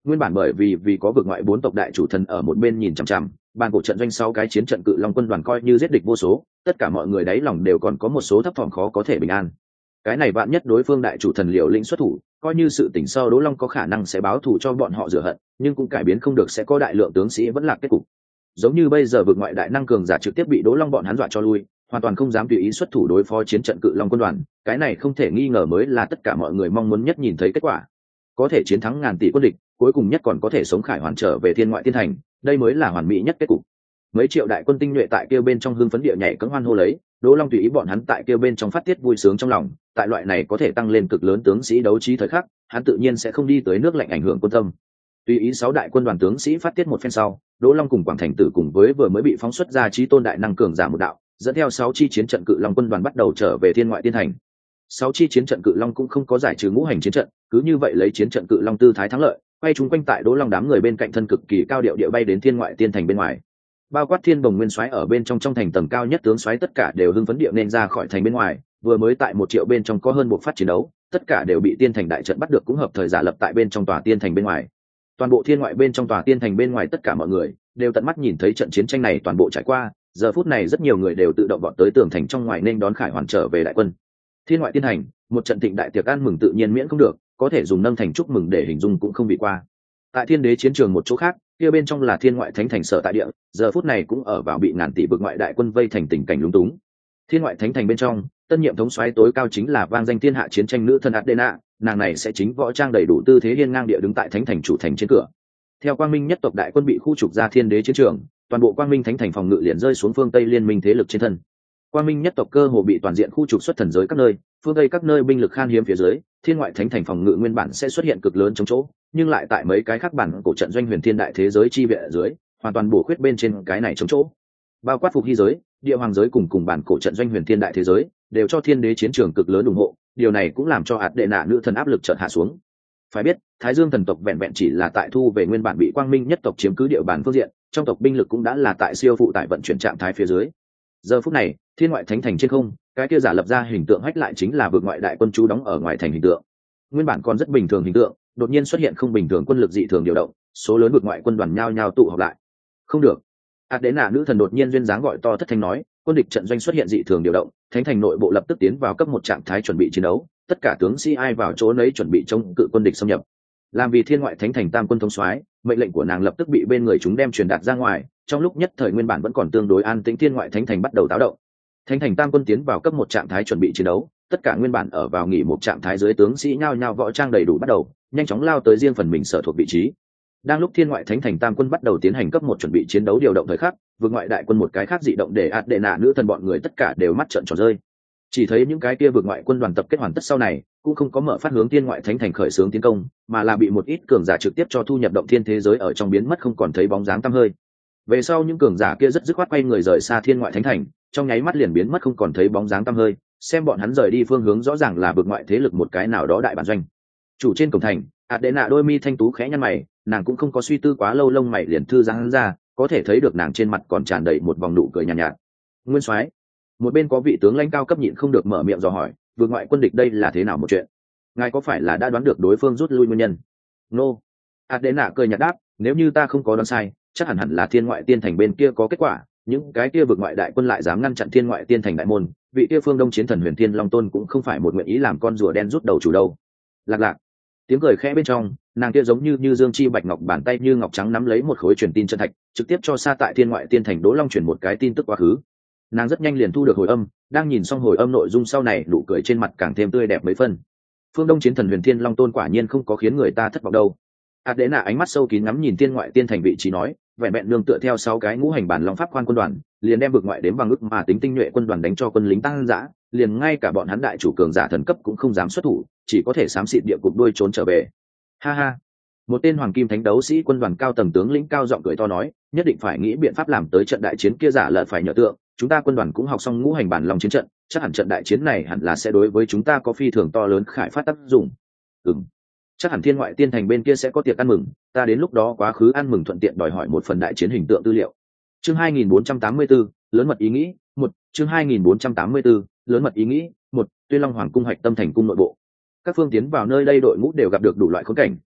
Nguyên bản bởi vì vì có vực ngoại bốn tộc đại chủ thần ở một bên nhìn chằm chằm, bàn cổ trận doanh sau cái chiến trận cự long quân đoàn coi như giết địch vô số, tất cả mọi người đáy lòng đều còn có một số thấp thỏm khó có thể bình an. Cái này bạn nhất đối phương đại chủ thần liều lĩnh xuất thủ, coi như sự tỉnh sau Đỗ Long có khả năng sẽ báo thù cho bọn họ rửa hận, nhưng cũng cải biến không được sẽ có đại lượng tướng sĩ vẫn lạc kết cục. Giống như bây giờ vực ngoại đại năng cường giả trực tiếp bị Đỗ Long bọn hắn dọa cho lui, hoàn toàn không dám tùy ý xuất thủ đối phó chiến trận cự long quân đoàn, cái này không thể nghi ngờ mới là tất cả mọi người mong muốn nhất nhìn thấy kết quả. Có thể chiến thắng ngàn tỷ quân địch, cuối cùng nhất còn có thể sống khải hoàn trở về thiên ngoại thiên thành, đây mới là hoàn mỹ nhất kết cục. Mấy triệu đại quân tinh nhuệ tại kia bên trong hưng phấn địa nhảy cẫng hoan hô lấy, Đỗ Long tùy ý bọn hắn tại kia bên trong phát tiết vui sướng trong lòng, tại loại này có thể tăng lên cực lớn tướng sĩ đấu trí thời khắc, hắn tự nhiên sẽ không đi tới nước lạnh ảnh hưởng quân tâm. Tùy ý sáu đại quân đoàn tướng sĩ phát tiết một phen sau, Đỗ Long cùng Quảng Thành Tử cùng với vừa mới bị phóng xuất ra chí tôn đại năng cường giả một đạo, dẫn theo sáu chi chiến trận cự long quân đoàn bắt đầu trở về thiên ngoại tiên thành. Sáu chi chiến trận cự long cũng không có giải trừ ngũ hành chiến trận, cứ như vậy lấy chiến trận cự long tư thái thắng lợi, quay chúng quanh tại Đỗ Long đám người bên cạnh thân cực kỳ cao điệu địa bay đến thiên ngoại tiên thành bên ngoài. Bao quát Thiên Bồng Nguyên Soái ở bên trong trong thành tầng cao nhất tướng soái tất cả đều hưng phấn địa nên ra khỏi thành bên ngoài, vừa mới tại một triệu bên trong có hơn một phát chiến đấu, tất cả đều bị tiên thành đại trận bắt được cũng hợp thời giả lập tại bên trong tòa tiên thành bên ngoài. Toàn bộ thiên ngoại bên trong tòa tiên thành bên ngoài tất cả mọi người đều tận mắt nhìn thấy trận chiến tranh này toàn bộ trải qua, giờ phút này rất nhiều người đều tự động vọt tới tường thành trong ngoài nên đón khải hoàn trở về đại quân. Thiên ngoại tiên thành, một trận thịnh đại tiệc ăn mừng tự nhiên miễn không được, có thể dùng nâng thành chúc mừng để hình dung cũng không bị qua. Tại thiên đế chiến trường một chỗ khác, kia bên trong là thiên ngoại thánh thành sở tại địa, giờ phút này cũng ở vào bị ngàn tỷ vực ngoại đại quân vây thành tình cảnh lúng túng. Thiên ngoại thánh thành bên trong, tân nhiệm thống soái tối cao chính là vang danh thiên hạ chiến tranh nữ thần Adena, nàng này sẽ chính võ trang đầy đủ tư thế hiên ngang địa đứng tại thánh thành chủ thành trên cửa. Theo quang minh nhất tộc đại quân bị khu trục ra thiên đế chiến trường, toàn bộ quang minh thánh thành phòng ngự liền rơi xuống phương tây liên minh thế lực trên thân. Quang minh nhất tộc cơ hồ bị toàn diện khu trục xuất thần giới các nơi, phương tây các nơi binh lực khan hiếm phía dưới, thiên ngoại thánh thành phòng ngự nguyên bản sẽ xuất hiện cực lớn chống chỗ, nhưng lại tại mấy cái khác bản cổ trận doanh huyền thiên đại thế giới chi viện ở dưới, hoàn toàn bổ khuyết bên trên cái này chống chỗ. Bao quát phục hy giới, địa hoàng giới cùng cùng bản cổ trận doanh huyền thiên đại thế giới, đều cho thiên đế chiến trường cực lớn ủng hộ, điều này cũng làm cho hạt đệ nạ nữ thần áp lực chợt hạ xuống. Phải biết, Thái Dương thần tộc vẹn vẹn chỉ là tại thu về nguyên bản bị quang minh nhất tộc chiếm cứ địa bàn phương diện, trong tộc binh lực cũng đã là tại siêu phụ tại vận chuyển trạng thái phía dưới. Giờ phút này, thiên ngoại thánh thành trên không, cái kia giả lập ra hình tượng hách lại chính là vượt ngoại đại quân chú đóng ở ngoài thành hình tượng. Nguyên bản còn rất bình thường hình tượng, đột nhiên xuất hiện không bình thường quân lực dị thường điều động, số lớn vượt ngoại quân đoàn nhao nhao tụ họp lại. Không được. Hạt đệ nạ nữ thần đột nhiên duyên dáng gọi to thất thanh nói, quân địch trận doanh xuất hiện dị thường điều động, thánh thành nội bộ lập tức tiến vào cấp một trạng thái chuẩn bị chiến đấu, tất cả tướng sĩ ai vào chỗ nấy chuẩn bị chống cự quân địch xâm nhập. Làm vì thiên ngoại thánh thành tam quân thống soái, mệnh lệnh của nàng lập tức bị bên người chúng đem truyền đạt ra ngoài, trong lúc nhất thời nguyên bản vẫn còn tương đối an tĩnh thiên ngoại thánh thành bắt đầu táo động. Thánh thành tam quân tiến vào cấp một trạng thái chuẩn bị chiến đấu, tất cả nguyên bản ở vào nghỉ một trạng thái dưới tướng sĩ nhao nhao võ trang đầy đủ bắt đầu, nhanh chóng lao tới riêng phần mình sở thuộc vị trí. Đang lúc thiên ngoại thánh thành tam quân bắt đầu tiến hành cấp một chuẩn bị chiến đấu điều động thời khắc, vượt ngoại đại quân một cái khác dị động để ạt đệ nạ nữ thần bọn người tất cả đều mắt trợn tròn rơi. Chỉ thấy những cái kia vượt ngoại quân đoàn tập kết hoàn tất sau này, cũng không có mở phát hướng thiên ngoại thánh thành khởi xướng tiến công, mà là bị một ít cường giả trực tiếp cho thu nhập động thiên thế giới ở trong biến mất không còn thấy bóng dáng tăm hơi. Về sau những cường giả kia rất dứt khoát quay người rời xa thiên ngoại thánh thành, trong nháy mắt liền biến mất không còn thấy bóng dáng tăm hơi, xem bọn hắn rời đi phương hướng rõ ràng là vượt ngoại thế lực một cái nào đó đại bản doanh. Chủ trên cổng thành, Adena đôi mi thanh tú khẽ nhăn mày, nàng cũng không có suy tư quá lâu, lông mày liền thư giãn ra, có thể thấy được nàng trên mặt còn tràn đầy một vòng nụ cười nhàn nhạt, nhạt. Nguyên soái, một bên có vị tướng lãnh cao cấp nhịn không được mở miệng dò hỏi, vượt ngoại quân địch đây là thế nào một chuyện? Ngài có phải là đã đoán được đối phương rút lui nguyên nhân? Nô. Adena cười nhạt đáp, nếu như ta không có đoán sai, chắc hẳn hẳn là thiên ngoại tiên thành bên kia có kết quả, những cái kia vượt ngoại đại quân lại dám ngăn chặn thiên ngoại tiên thành đại môn, vị kia phương đông chiến thần huyền thiên long tôn cũng không phải một nguyện ý làm con rùa đen rút đầu chủ đâu. Lạc lạc, tiếng cười khẽ bên trong, nàng kia giống như như dương chi bạch ngọc, bàn tay như ngọc trắng nắm lấy một khối truyền tin chân thạch, trực tiếp cho xa tại thiên ngoại tiên thành Đỗ Long truyền một cái tin tức quá khứ. Nàng rất nhanh liền thu được hồi âm, đang nhìn xong hồi âm nội dung sau này, nụ cười trên mặt càng thêm tươi đẹp mấy phân. Phương đông chiến thần huyền thiên long tôn quả nhiên không có khiến người ta thất vọng đâu. Adena ánh mắt sâu kín ngắm nhìn thiên ngoại tiên thành vị trí nói, vẹn vẹn nương tựa theo sáu cái ngũ hành bản long pháp quan quân đoàn, liền đem vực ngoại đến bằng ức mà tính tinh nhuệ quân đoàn đánh cho quân lính tăng dã, liền ngay cả bọn hắn đại chủ cường giả thần cấp cũng không dám xuất thủ, chỉ có thể xám xịt địa cục đuôi trốn trở về. Ha ha. Một tên hoàng kim thánh đấu sĩ quân đoàn cao tầng tướng lĩnh cao giọng cười to nói, nhất định phải nghĩ biện pháp làm tới trận đại chiến kia giả lợn phải nhờ tượng, chúng ta quân đoàn cũng học xong ngũ hành bản long chiến trận, chắc hẳn trận đại chiến này hẳn là sẽ đối với chúng ta có phi thường to lớn khải phát tác dụng. Ừm. Chắc hẳn thiên ngoại tiên thành bên kia sẽ có tiệc ăn mừng, ta đến lúc đó quá khứ ăn mừng thuận tiện đòi hỏi một phần đại chiến hình tượng tư liệu. Chương hai nghìn bốn trăm tám mươi tư, lớn mật ý nghĩ, một, chương hai nghìn bốn trăm tám mươi tư, lớn mật ý nghĩ, một, Tuyên Long Hoàng cung hoạch tâm thành cung nội bộ. Các phương tiến vào nơi đây đội ngũ đều gặp được đủ loại khốn cảnh,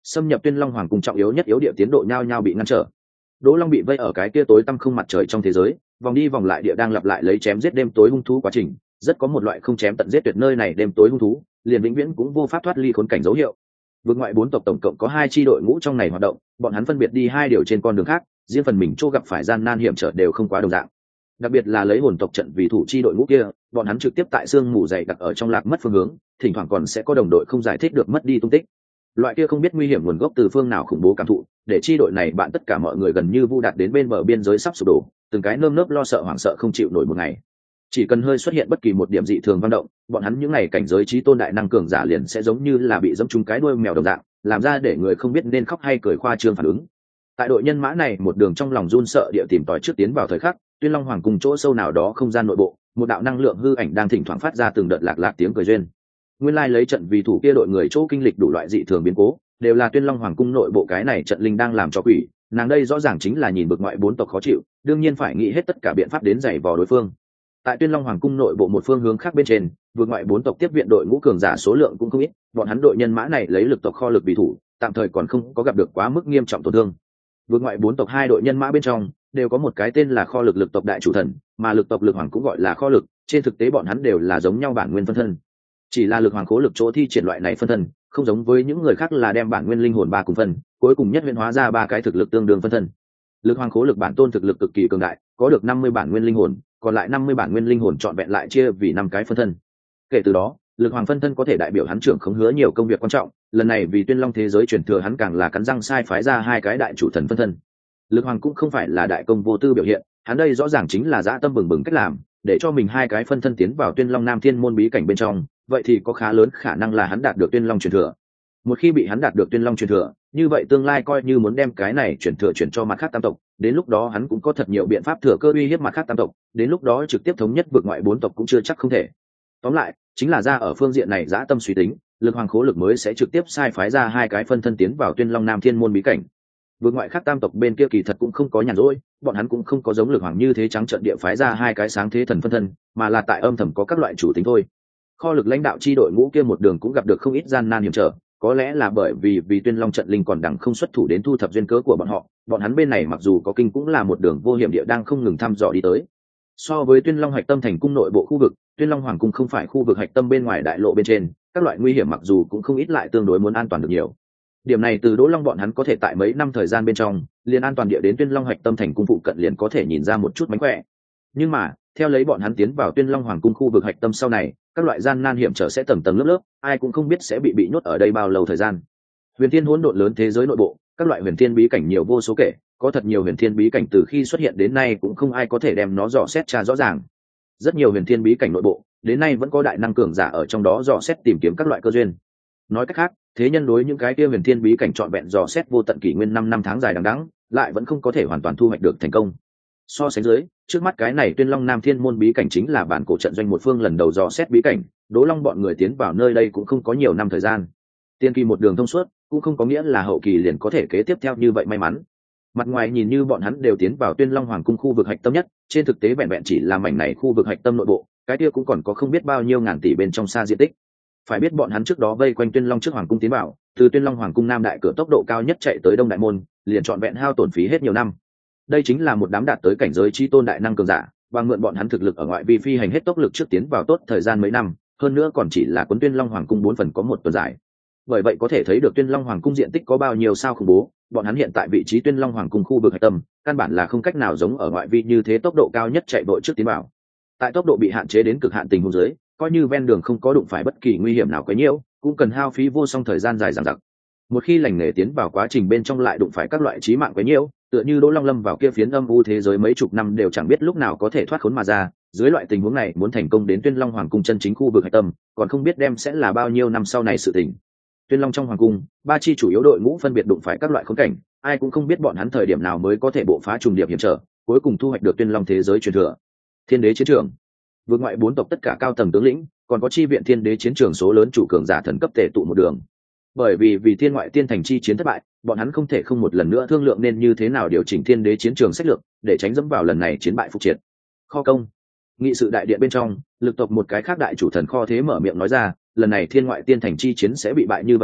xâm nhập Tuyên Long Hoàng cung trọng yếu nhất yếu địa tiến độ nhao nhao bị ngăn trở. Đỗ Long bị vây ở cái kia tối tăm không mặt trời trong thế giới, vòng đi vòng lại địa đang lặp lại lấy chém giết đêm tối hung thú quá trình, rất có một loại không chém tận giết tuyệt nơi này đêm tối hung thú, liền vĩnh viễn cũng vô pháp thoát ly khốn cảnh dấu hiệu. Vượt ngoại bốn tộc tổng cộng có hai chi đội ngũ trong này hoạt động, bọn hắn phân biệt đi hai điều trên con đường khác, riêng phần mình chỗ gặp phải gian nan hiểm trở đều không quá đồng dạng. Đặc biệt là lấy hồn tộc trận vì thủ chi đội ngũ kia, bọn hắn trực tiếp tại xương mù dày đặc ở trong lạc mất phương hướng, thỉnh thoảng còn sẽ có đồng đội không giải thích được mất đi tung tích. Loại kia không biết nguy hiểm nguồn gốc từ phương nào khủng bố cảm thụ, để chi đội này bạn tất cả mọi người gần như vu đạt đến bên bờ biên giới sắp sụp đổ, từng cái nơm nớp lo sợ hoảng sợ không chịu nổi một ngày. Chỉ cần hơi xuất hiện bất kỳ một điểm dị thường vang động, bọn hắn những ngày cảnh giới trí tôn đại năng cường giả liền sẽ giống như là bị giẫm trúng cái đuôi mèo đồng dạng, làm ra để người không biết nên khóc hay cười khoa trương phản ứng. Tại đội nhân mã này một đường trong lòng run sợ địa tìm tòi trước tiến vào thời khắc, Tuyên Long Hoàng cung chỗ sâu nào đó không gian nội bộ, một đạo năng lượng hư ảnh đang thỉnh thoảng phát ra từng đợt lạc lạc tiếng cười duyên. Nguyên lai lấy trận vì thủ kia đội người chỗ kinh lịch đủ loại dị thường biến cố, đều là Tuyên Long Hoàng cung nội bộ cái này trận linh đang làm cho quỷ, nàng đây rõ ràng chính là nhìn bực ngoại bốn tộc khó chịu, đương nhiên phải nghĩ hết tất cả biện pháp đến giày vò đối phương. Tại Tuyên Long Hoàng cung nội bộ một phương hướng khác bên trên, vượt ngoại bốn tộc tiếp viện đội ngũ cường giả số lượng cũng không ít, bọn hắn đội nhân mã này lấy lực tộc kho lực bị thủ, tạm thời còn không có gặp được quá mức nghiêm trọng tổn thương. Vượt ngoại bốn tộc hai đội nhân mã bên trong đều có một cái tên là kho lực lực tộc đại chủ thần, mà lực tộc lực hoàng cũng gọi là kho lực, trên thực tế bọn hắn đều là giống nhau bản nguyên phân thân. Chỉ là lực hoàng khố lực chỗ thi triển loại này phân thân, không giống với những người khác là đem bản nguyên linh hồn ba cùng phân, cuối cùng nhất huyễn hóa ra ba cái thực lực tương đương phân thân. Lực hoàng khố lực bản tôn thực lực cực kỳ cường đại, có được năm mươi bản nguyên linh hồn, còn lại năm mươi bản nguyên linh hồn trọn vẹn lại chia vì năm cái phân thân. Kể từ đó, lực hoàng phân thân có thể đại biểu hắn trưởng khống hứa nhiều công việc quan trọng, lần này vì Tuyên Long thế giới truyền thừa hắn càng là cắn răng sai phái ra hai cái đại chủ thần phân thân. Lực hoàng cũng không phải là đại công vô tư biểu hiện, hắn đây rõ ràng chính là dã tâm bừng bừng cách làm, để cho mình hai cái phân thân tiến vào Tuyên Long Nam Thiên môn bí cảnh bên trong, vậy thì có khá lớn khả năng là hắn đạt được Tuyên Long truyền thừa. Một khi bị hắn đạt được Tuyên Long truyền thừa, như vậy tương lai coi như muốn đem cái này chuyển thừa chuyển cho mặt khác tam tộc, đến lúc đó hắn cũng có thật nhiều biện pháp thừa cơ uy hiếp mặt khác tam tộc, đến lúc đó trực tiếp thống nhất vượt ngoại bốn tộc cũng chưa chắc không thể. Tóm lại, chính là ra ở phương diện này dã tâm suy tính, lực hoàng khố lực mới sẽ trực tiếp sai phái ra hai cái phân thân tiến vào Tuyên Long Nam Thiên môn bí cảnh. Vượt ngoại khác tam tộc bên kia kỳ thật cũng không có nhàn rỗi, bọn hắn cũng không có giống lực hoàng như thế trắng trợn địa phái ra hai cái sáng thế thần phân thân, mà là tại âm thầm có các loại chủ tính thôi. Kho lực lãnh đạo chi đội ngũ kia một đường cũng gặp được không ít gian nan hiểm trở, có lẽ là bởi vì vì Tuyên Long trận linh còn đẳng không xuất thủ đến thu thập duyên cớ của bọn họ, bọn hắn bên này mặc dù có kinh cũng là một đường vô hiểm địa đang không ngừng thăm dò đi tới. So với Tuyên Long hạch tâm thành cung nội bộ khu vực, Tuyên Long hoàng cung không phải khu vực hạch tâm bên ngoài đại lộ bên trên, các loại nguy hiểm mặc dù cũng không ít lại tương đối muốn an toàn được nhiều. Điểm này từ Đỗ Long bọn hắn có thể tại mấy năm thời gian bên trong, liền an toàn địa đến Tuyên Long hạch tâm thành cung phụ cận liền có thể nhìn ra một chút mánh khỏe. Nhưng mà, theo lấy bọn hắn tiến vào Tuyên Long hoàng cung khu vực hạch tâm sau này, các loại gian nan hiểm trở sẽ tầng tầng lớp lớp, ai cũng không biết sẽ bị bị nhốt ở đây bao lâu thời gian. Huyền Thiên hỗn độn lớn thế giới nội bộ, các loại huyền thiên bí cảnh nhiều vô số kể, có thật nhiều huyền thiên bí cảnh từ khi xuất hiện đến nay cũng không ai có thể đem nó dò xét tra rõ ràng. Rất nhiều huyền thiên bí cảnh nội bộ, đến nay vẫn có đại năng cường giả ở trong đó dò xét tìm kiếm các loại cơ duyên. Nói cách khác, thế nhân đối những cái kia huyền thiên bí cảnh trọn vẹn dò xét vô tận kỷ nguyên năm năm tháng dài đằng đẵng, lại vẫn không có thể hoàn toàn thu hoạch được thành công. So sánh dưới, trước mắt cái này Tuyên Long Nam Thiên môn bí cảnh chính là bản cổ trận doanh một phương lần đầu dò xét bí cảnh, Đỗ Long bọn người tiến vào nơi đây cũng không có nhiều năm thời gian. Tiên kỳ một đường thông suốt, cũng không có nghĩa là hậu kỳ liền có thể kế tiếp theo như vậy may mắn. Mặt ngoài nhìn như bọn hắn đều tiến vào Tuyên Long hoàng cung khu vực hạch tâm nhất, trên thực tế vẹn vẹn chỉ là mảnh này khu vực hạch tâm nội bộ, cái kia cũng còn có không biết bao nhiêu ngàn tỷ bên trong xa diện tích. Phải biết bọn hắn trước đó vây quanh Tuyên Long trước hoàng cung tiến vào, từ Tuyên Long hoàng cung nam đại cửa tốc độ cao nhất chạy tới đông đại môn, liền trọn vẹn hao tổn phí hết nhiều năm. Đây chính là một đám đạt tới cảnh giới chi tôn đại năng cường giả, và mượn bọn hắn thực lực ở ngoại vi phi hành hết tốc lực trước tiến vào tốt thời gian mấy năm, hơn nữa còn chỉ là cuốn Tuyên Long hoàng cung bốn phần có một tuần dài. Bởi vậy có thể thấy được Tuyên Long hoàng cung diện tích có bao nhiêu sao khủng bố, bọn hắn hiện tại vị trí Tuyên Long hoàng cung khu vực hạch tâm, căn bản là không cách nào giống ở ngoại vi như thế tốc độ cao nhất chạy vội trước tiến vào. Tại tốc độ bị hạn chế đến cực hạn tình huống dưới, coi như ven đường không có đụng phải bất kỳ nguy hiểm nào quấy nhiễu, cũng cần hao phí vô song thời gian dài dằng dặc. Một khi lành nghề tiến vào quá trình bên trong lại đụng phải các loại chí mạng quấy nhiễu, tựa như Đỗ Long lâm vào kia phiến âm u thế giới mấy chục năm đều chẳng biết lúc nào có thể thoát khốn mà ra, dưới loại tình huống này muốn thành công đến Tuyên Long hoàng cung chân chính khu vực hạch tâm, còn không biết đem sẽ là bao nhiêu năm sau này sự tình. Tuyên Long trong hoàng cung, ba chi chủ yếu đội ngũ phân biệt đụng phải các loại khốn cảnh, ai cũng không biết bọn hắn thời điểm nào mới có thể bộ phá trùng điệp hiểm trở, cuối cùng thu hoạch được Tuyên Long thế giới truyền thừa. Thiên đế chiến trường, vượt ngoại bốn tộc tất cả cao tầng tướng lĩnh, còn có chi viện thiên đế chiến trường số lớn chủ cường giả thần cấp tề tụ một đường. Bởi vì vì thiên ngoại tiên thành chi chiến thất bại, bọn hắn không thể không một lần nữa thương lượng nên như thế nào điều chỉnh thiên đế chiến trường sách lược, để tránh dẫm vào lần này chiến bại phục triệt. Kho công, nghị sự đại điện bên trong, lực tộc một cái khác đại chủ thần kho thế mở miệng nói ra, lần này thiên ngoại tiên thành chi chiến sẽ bị bại như vậy thảm,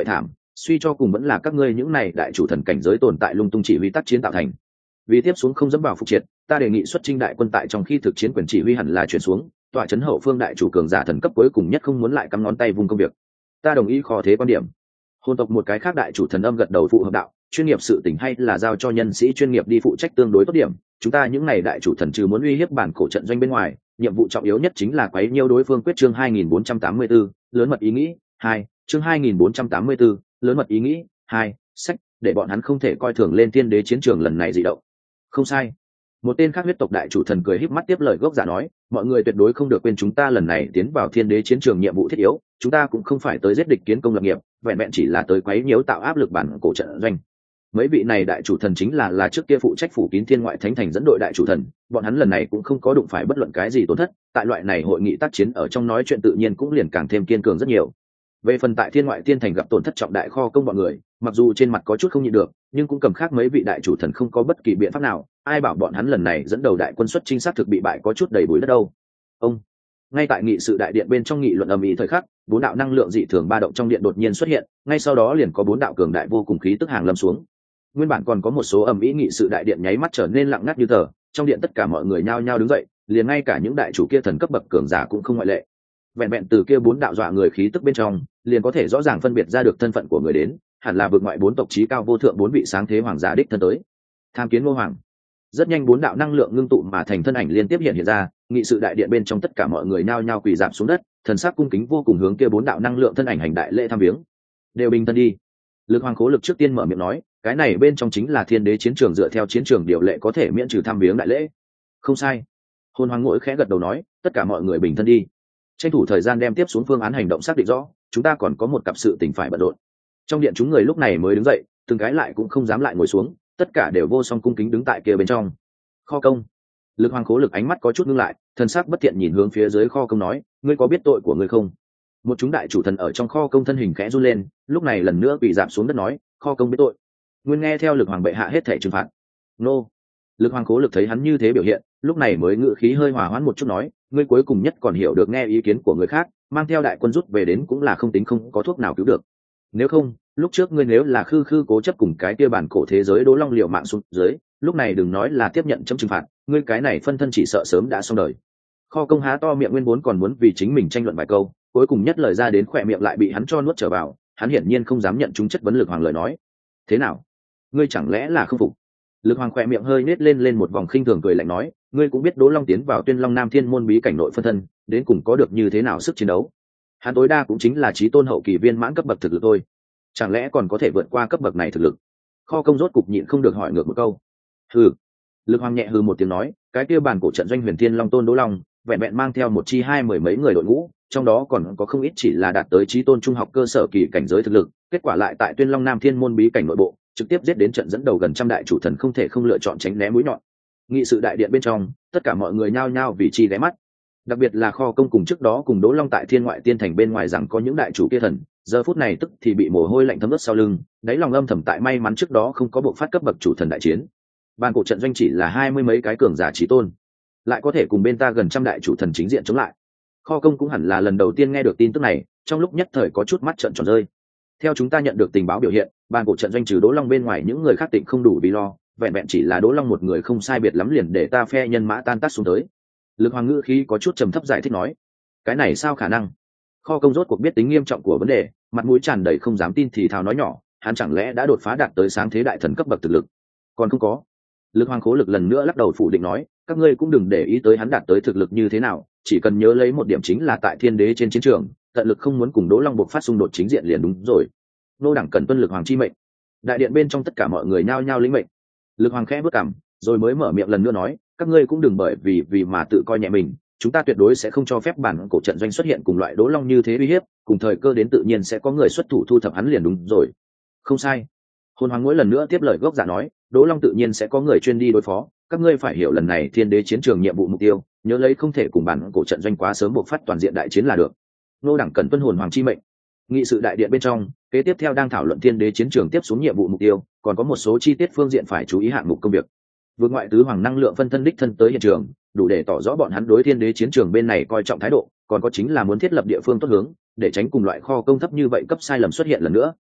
suy cho cùng vẫn là các ngươi những này đại chủ thần cảnh giới tồn tại lung tung chỉ huy tác chiến tạo thành. Vì tiếp xuống không dẫm vào phục triệt, ta đề nghị xuất chinh đại quân tại trong khi thực chiến quyền chỉ huy hẳn là chuyển xuống, tọa chấn hậu phương đại chủ cường giả thần cấp cuối cùng nhất không muốn lại cắm ngón tay vùng công việc. Ta đồng ý khó thế quan điểm. Hồn tộc một cái khác đại chủ thần âm gật đầu phụ hợp đạo, chuyên nghiệp sự tình hay là giao cho nhân sĩ chuyên nghiệp đi phụ trách tương đối tốt điểm. Chúng ta những này đại chủ thần trừ muốn uy hiếp bản cổ trận doanh bên ngoài, nhiệm vụ trọng yếu nhất chính là quấy nhiễu đối phương. Quyết chương hai nghìn bốn trăm tám mươi tư, lớn mật ý nghĩ hai, chương hai nghìn bốn trăm tám mươi tư, lớn mật ý nghĩ hai, sách để bọn hắn không thể coi thường lên thiên đế chiến trường lần này dị động. Không sai. Một tên khác huyết tộc đại chủ thần cười híp mắt tiếp lời gốc giả nói, mọi người tuyệt đối không được quên chúng ta lần này tiến vào thiên đế chiến trường nhiệm vụ thiết yếu, chúng ta cũng không phải tới giết địch kiến công lập nghiệp, vẹn vẹn chỉ là tới quấy nhiễu tạo áp lực bản cổ trận doanh. Mấy vị này đại chủ thần chính là là trước kia phụ trách phủ kín thiên ngoại thánh thành dẫn đội đại chủ thần, bọn hắn lần này cũng không có đụng phải bất luận cái gì tổn thất, tại loại này hội nghị tác chiến ở trong nói chuyện tự nhiên cũng liền càng thêm kiên cường rất nhiều. Về phần tại thiên ngoại tiên thành gặp tổn thất trọng đại kho công bọn người, mặc dù trên mặt có chút không nhịn được, nhưng cũng cầm khác mấy vị đại chủ thần không có bất kỳ biện pháp nào, ai bảo bọn hắn lần này dẫn đầu đại quân xuất chinh sát thực bị bại có chút đầy bụi đất đâu. Ông ngay tại nghị sự đại điện bên trong nghị luận ầm ĩ thời khắc, bốn đạo năng lượng dị thường ba động trong điện đột nhiên xuất hiện, ngay sau đó liền có bốn đạo cường đại vô cùng khí tức hàng lâm xuống. Nguyên bản còn có một số ầm ĩ nghị sự đại điện nháy mắt trở nên lặng ngắt như tờ, trong điện tất cả mọi người nhao nhao đứng dậy, liền ngay cả những đại chủ kia thần cấp bậc cường giả cũng không ngoại lệ. Vẹn vẹn từ kia bốn đạo dọa người khí tức bên trong, liền có thể rõ ràng phân biệt ra được thân phận của người đến, hẳn là vượt ngoại bốn tộc chí cao vô thượng bốn vị sáng thế hoàng giả đích thân tới. Tham kiến Ngô Hoàng. Rất nhanh bốn đạo năng lượng ngưng tụ mà thành thân ảnh liên tiếp hiện hiện ra, nghị sự đại điện bên trong tất cả mọi người nhao nhao quỳ rạp xuống đất, thần sắc cung kính vô cùng hướng kia bốn đạo năng lượng thân ảnh hành đại lễ tham viếng. Đều bình thân đi. Lực Hoàng Khố Lực trước tiên mở miệng nói, cái này bên trong chính là thiên đế chiến trường, dựa theo chiến trường điều lệ có thể miễn trừ tham viếng đại lễ. Không sai. Hồn Hoàng Ngỗi khẽ gật đầu nói, tất cả mọi người bình thân đi. Tranh thủ thời gian đem tiếp xuống phương án hành động xác định rõ, chúng ta còn có một cặp sự tình phải bận rộn. Trong điện chúng người lúc này mới đứng dậy, từng cái lại cũng không dám lại ngồi xuống, tất cả đều vô song cung kính đứng tại kia bên trong kho công. Lực Hoàng Khố Lực ánh mắt có chút ngưng lại, thần sắc bất thiện nhìn hướng phía dưới kho công nói, ngươi có biết tội của ngươi không? Một chúng đại chủ thần ở trong kho công thân hình khẽ run lên, lúc này lần nữa bị giảm xuống đất nói, kho công biết tội. Nguyên nghe theo Lực Hoàng bệ hạ hết thể trừng phạt. Nô. Lực Hoàng Khố Lực thấy hắn như thế biểu hiện, lúc này mới ngự khí hơi hòa hoãn một chút nói, ngươi cuối cùng nhất còn hiểu được nghe ý kiến của người khác, mang theo đại quân rút về đến cũng là không tính không có thuốc nào cứu được. Nếu không, lúc trước ngươi nếu là khư khư cố chấp cùng cái kia bản cổ thế giới Đỗ Long liều mạng xuống dưới, lúc này đừng nói là tiếp nhận chấm trừng phạt, ngươi cái này phân thân chỉ sợ sớm đã xong đời. Kho công há to miệng, nguyên vốn còn muốn vì chính mình tranh luận vài câu, cuối cùng nhất lời ra đến khỏe miệng lại bị hắn cho nuốt trở vào, hắn hiển nhiên không dám nhận chúng chất vấn Lực Hoàng lời nói. Thế nào? Ngươi chẳng lẽ là không phục? Lực Hoàng khỏe miệng hơi nết lên lên một vòng khinh thường cười lạnh nói, ngươi cũng biết Đỗ Long tiến vào Tuyên Long Nam Thiên môn bí cảnh nội phân thân, đến cùng có được như thế nào sức chiến đấu? Hắn tối đa cũng chính là chí tôn hậu kỳ viên mãn cấp bậc thực lực thôi, chẳng lẽ còn có thể vượt qua cấp bậc này thực lực? Kho công rốt cục nhịn không được hỏi ngược một câu. Hừ. Lực Hoàng nhẹ hừ một tiếng nói, cái kia bản cổ trận doanh Huyền Thiên Long Tôn Đỗ Long, vẹn vẹn mang theo một chi hai mười mấy người đội ngũ, trong đó còn có không ít chỉ là đạt tới chí tôn trung học cơ sở kỳ cảnh giới thực lực, kết quả lại tại Tuyên Long Nam Thiên môn bí cảnh nội bộ, trực tiếp giết đến trận dẫn đầu gần trăm đại chủ thần không thể không lựa chọn tránh né mũi nhọn. Nghị sự đại điện bên trong, tất cả mọi người nhao nhao vì chi ghé mắt. Đặc biệt là kho công cùng trước đó cùng Đỗ Long tại Thiên Ngoại Tiên Thành bên ngoài rằng có những đại chủ kia thần, giờ phút này tức thì bị mồ hôi lạnh thấm ướt sau lưng, đáy lòng âm thầm tại may mắn trước đó không có bộ phát cấp bậc chủ thần đại chiến. Ban cổ trận doanh chỉ là hai mươi mấy cái cường giả chí tôn, lại có thể cùng bên ta gần trăm đại chủ thần chính diện chống lại. Kho công cũng hẳn là lần đầu tiên nghe được tin tức này, trong lúc nhất thời có chút mắt trợn tròn rơi. Theo chúng ta nhận được tình báo biểu hiện, ban cổ trận doanh trừ Đỗ Long bên ngoài những người khác tịnh không đủ vì lo, vẹn vẹn chỉ là Đỗ Long một người không sai biệt lắm liền để ta phe nhân mã tan tác xuống tới. Lực Hoàng ngữ khí có chút trầm thấp giải thích nói, cái này sao khả năng? Kho công rốt cuộc biết tính nghiêm trọng của vấn đề, mặt mũi tràn đầy không dám tin thì thào nói nhỏ, hắn chẳng lẽ đã đột phá đạt tới sáng thế đại thần cấp bậc thực lực? Còn không có. Lực Hoàng Khố Lực lần nữa lắc đầu phủ định nói, các ngươi cũng đừng để ý tới hắn đạt tới thực lực như thế nào, chỉ cần nhớ lấy một điểm chính là tại thiên đế trên chiến trường, tận lực không muốn cùng Đỗ Long buộc phát xung đột chính diện liền đúng rồi. Nô đẳng cần tuân Lực Hoàng chi mệnh. Đại điện bên trong tất cả mọi người nhao nhao lĩnh mệnh. Lực Hoàng khẽ bước cằm, rồi mới mở miệng lần nữa nói, các ngươi cũng đừng bởi vì vì mà tự coi nhẹ mình, chúng ta tuyệt đối sẽ không cho phép bản cổ trận doanh xuất hiện cùng loại Đỗ Long như thế uy hiếp, cùng thời cơ đến tự nhiên sẽ có người xuất thủ thu thập hắn liền đúng rồi. Không sai. Hồn Hoàng mỗi lần nữa tiếp lời gốc giả nói, Đỗ Long tự nhiên sẽ có người chuyên đi đối phó, các ngươi phải hiểu lần này thiên đế chiến trường nhiệm vụ mục tiêu, nhớ lấy không thể cùng bản cổ trận doanh quá sớm buộc phát toàn diện đại chiến là được. Nô đẳng cần tuân Hồn Hoàng chi mệnh. Nghị sự đại điện bên trong, kế tiếp theo đang thảo luận thiên đế chiến trường tiếp xuống nhiệm vụ mục tiêu, còn có một số chi tiết phương diện phải chú ý hạng mục công việc. Vượt ngoại tứ hoàng năng lượng phân thân đích thân tới hiện trường, đủ để tỏ rõ bọn hắn đối thiên đế chiến trường bên này coi trọng thái độ, còn có chính là muốn thiết lập địa phương tốt hướng, để tránh cùng loại kho công thấp như vậy cấp sai lầm xuất hiện lần nữa.